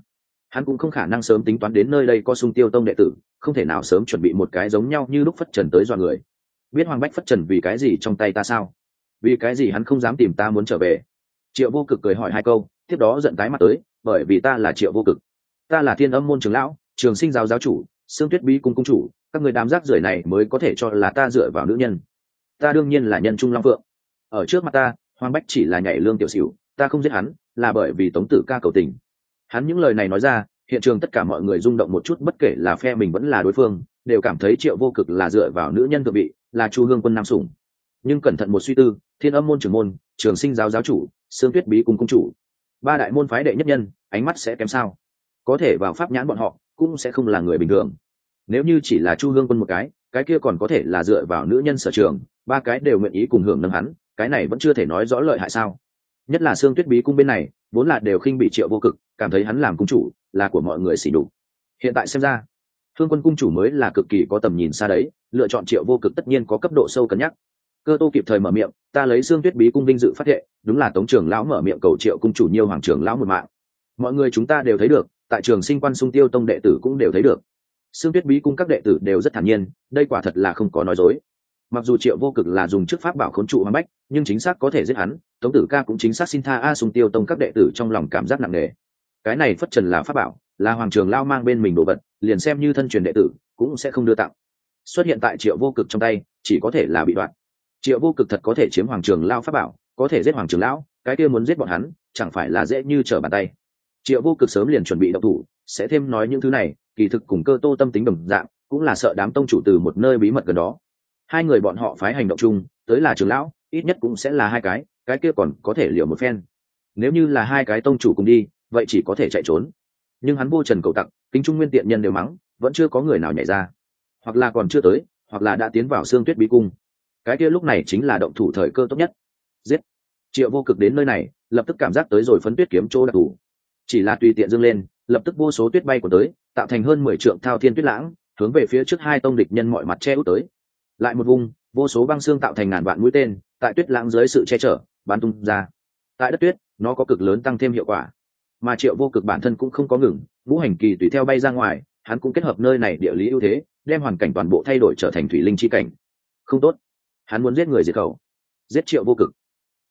Hắn cũng không khả năng sớm tính toán đến nơi đây có Xung Tiêu Tông đệ tử, không thể nào sớm chuẩn bị một cái giống nhau như lúc Phất Trần tới dọa người. Biết Hoàng Bách Phất Trần vì cái gì trong tay ta sao? Vì cái gì hắn không dám tìm ta muốn trở về? Triệu Vô Cực cười hỏi hai câu, tiếp đó giận tái mặt tới, bởi vì ta là Triệu Vô Cực, ta là Thiên Âm môn trưởng lão, Trường Sinh giáo giáo chủ, Sương Tuyết Bí cung cung chủ, các người đám rác rưởi này mới có thể cho là ta dựa vào nữ nhân. Ta đương nhiên là nhân trung long phượng. Ở trước mặt ta, Hoàng Bách chỉ là nhảy lương tiểu xỉu, ta không giết hắn là bởi vì Tống Tử Ca cầu tình. Hắn những lời này nói ra, hiện trường tất cả mọi người rung động một chút, bất kể là phe mình vẫn là đối phương, đều cảm thấy Triệu Vô Cực là dựa vào nữ nhân thượng vị, là Chu Hương Quân nam sủng. Nhưng cẩn thận một suy tư, Thiên Âm môn trưởng môn, Trường Sinh giáo giáo chủ, Sương Tuyết Bí cung cung chủ, ba đại môn phái đệ nhất nhân, ánh mắt sẽ kém sao? Có thể vào pháp nhãn bọn họ, cũng sẽ không là người bình thường. Nếu như chỉ là Chu Hương Quân một cái, cái kia còn có thể là dựa vào nữ nhân sở trường, ba cái đều nguyện ý cùng hưởng nâng hắn, cái này vẫn chưa thể nói rõ lợi hại sao? Nhất là Sương Tuyết Bí cung bên này, vốn là đều khinh bị Triệu Vô Cực, cảm thấy hắn làm cung chủ là của mọi người xỉ đục. Hiện tại xem ra, Hương Quân cung chủ mới là cực kỳ có tầm nhìn xa đấy, lựa chọn Triệu Vô Cực tất nhiên có cấp độ sâu cân nhắc. Cơ Tô kịp thời mở miệng, ta lấy Sương Tuyết Bí cung vinh dự phát thệ, đúng là Tống trưởng lão mở miệng cầu Triệu cung chủ Nhiêu Hoàng trưởng lão một mạng. Mọi người chúng ta đều thấy được, tại Trường Sinh quan Xung Tiêu Tông đệ tử cũng đều thấy được, Sương Tuyết Bí cung các đệ tử đều rất thản nhiên, đây quả thật là không có nói dối. Mặc dù Triệu Vô Cực là dùng chức pháp bảo khốn trụ Hoàng Bách, nhưng chính xác có thể giết hắn, Tống Tử Ca cũng chính xác xin tha a. Xung Tiêu Tông các đệ tử trong lòng cảm giác nặng nề. Cái này Phất Trần là pháp bảo, là Hoàng Trường Lao mang bên mình đồ vật, liền xem như thân truyền đệ tử cũng sẽ không đưa tặng. Xuất hiện tại Triệu Vô Cực trong tay, chỉ có thể là bị đoạn. Triệu Vô Cực thật có thể chiếm Hoàng Trường Lao pháp bảo, có thể giết Hoàng Trường Lão, cái kia muốn giết bọn hắn, chẳng phải là dễ như trở bàn tay. Triệu Vô Cực sớm liền chuẩn bị động thủ, sẽ thêm nói những thứ này, kỳ thực cùng Cơ Tô tâm tính đồng dạng, cũng là sợ đám tông chủ từ một nơi bí mật gần đó. Hai người bọn họ phái hành động chung, tới là trưởng lão, ít nhất cũng sẽ là hai cái, cái kia còn có thể liều một phen. Nếu như là hai cái tông chủ cùng đi, vậy chỉ có thể chạy trốn. Nhưng hắn vô trần cầu tặc, Kính Trung Nguyên tiện nhân đều mắng, vẫn chưa có người nào nhảy ra, hoặc là còn chưa tới, hoặc là đã tiến vào Sương Tuyết Bí cung. Cái kia lúc này chính là động thủ thời cơ tốt nhất. Giết! Triệu Vô Cực đến nơi này, lập tức cảm giác tới rồi phấn tuyết kiếm chỗ đặc thủ, chỉ là tùy tiện dâng lên, lập tức vô số tuyết bay của tới, tạo thành hơn mười trượng thao thiên tuyết lãng, hướng về phía trước hai tông địch nhân mọi mặt che út tới. Lại một vùng, vô số băng xương tạo thành ngàn vạn mũi tên, tại tuyết lãng dưới sự che chở, bắn tung ra. Tại đất tuyết, nó có cực lớn tăng thêm hiệu quả. Mà Triệu Vô Cực bản thân cũng không có ngừng, ngũ hành kỳ tùy theo bay ra ngoài, hắn cũng kết hợp nơi này địa lý ưu thế, đem hoàn cảnh toàn bộ thay đổi trở thành thủy linh chi cảnh. Không tốt, hắn muốn giết người diệt khẩu. Giết Triệu Vô Cực.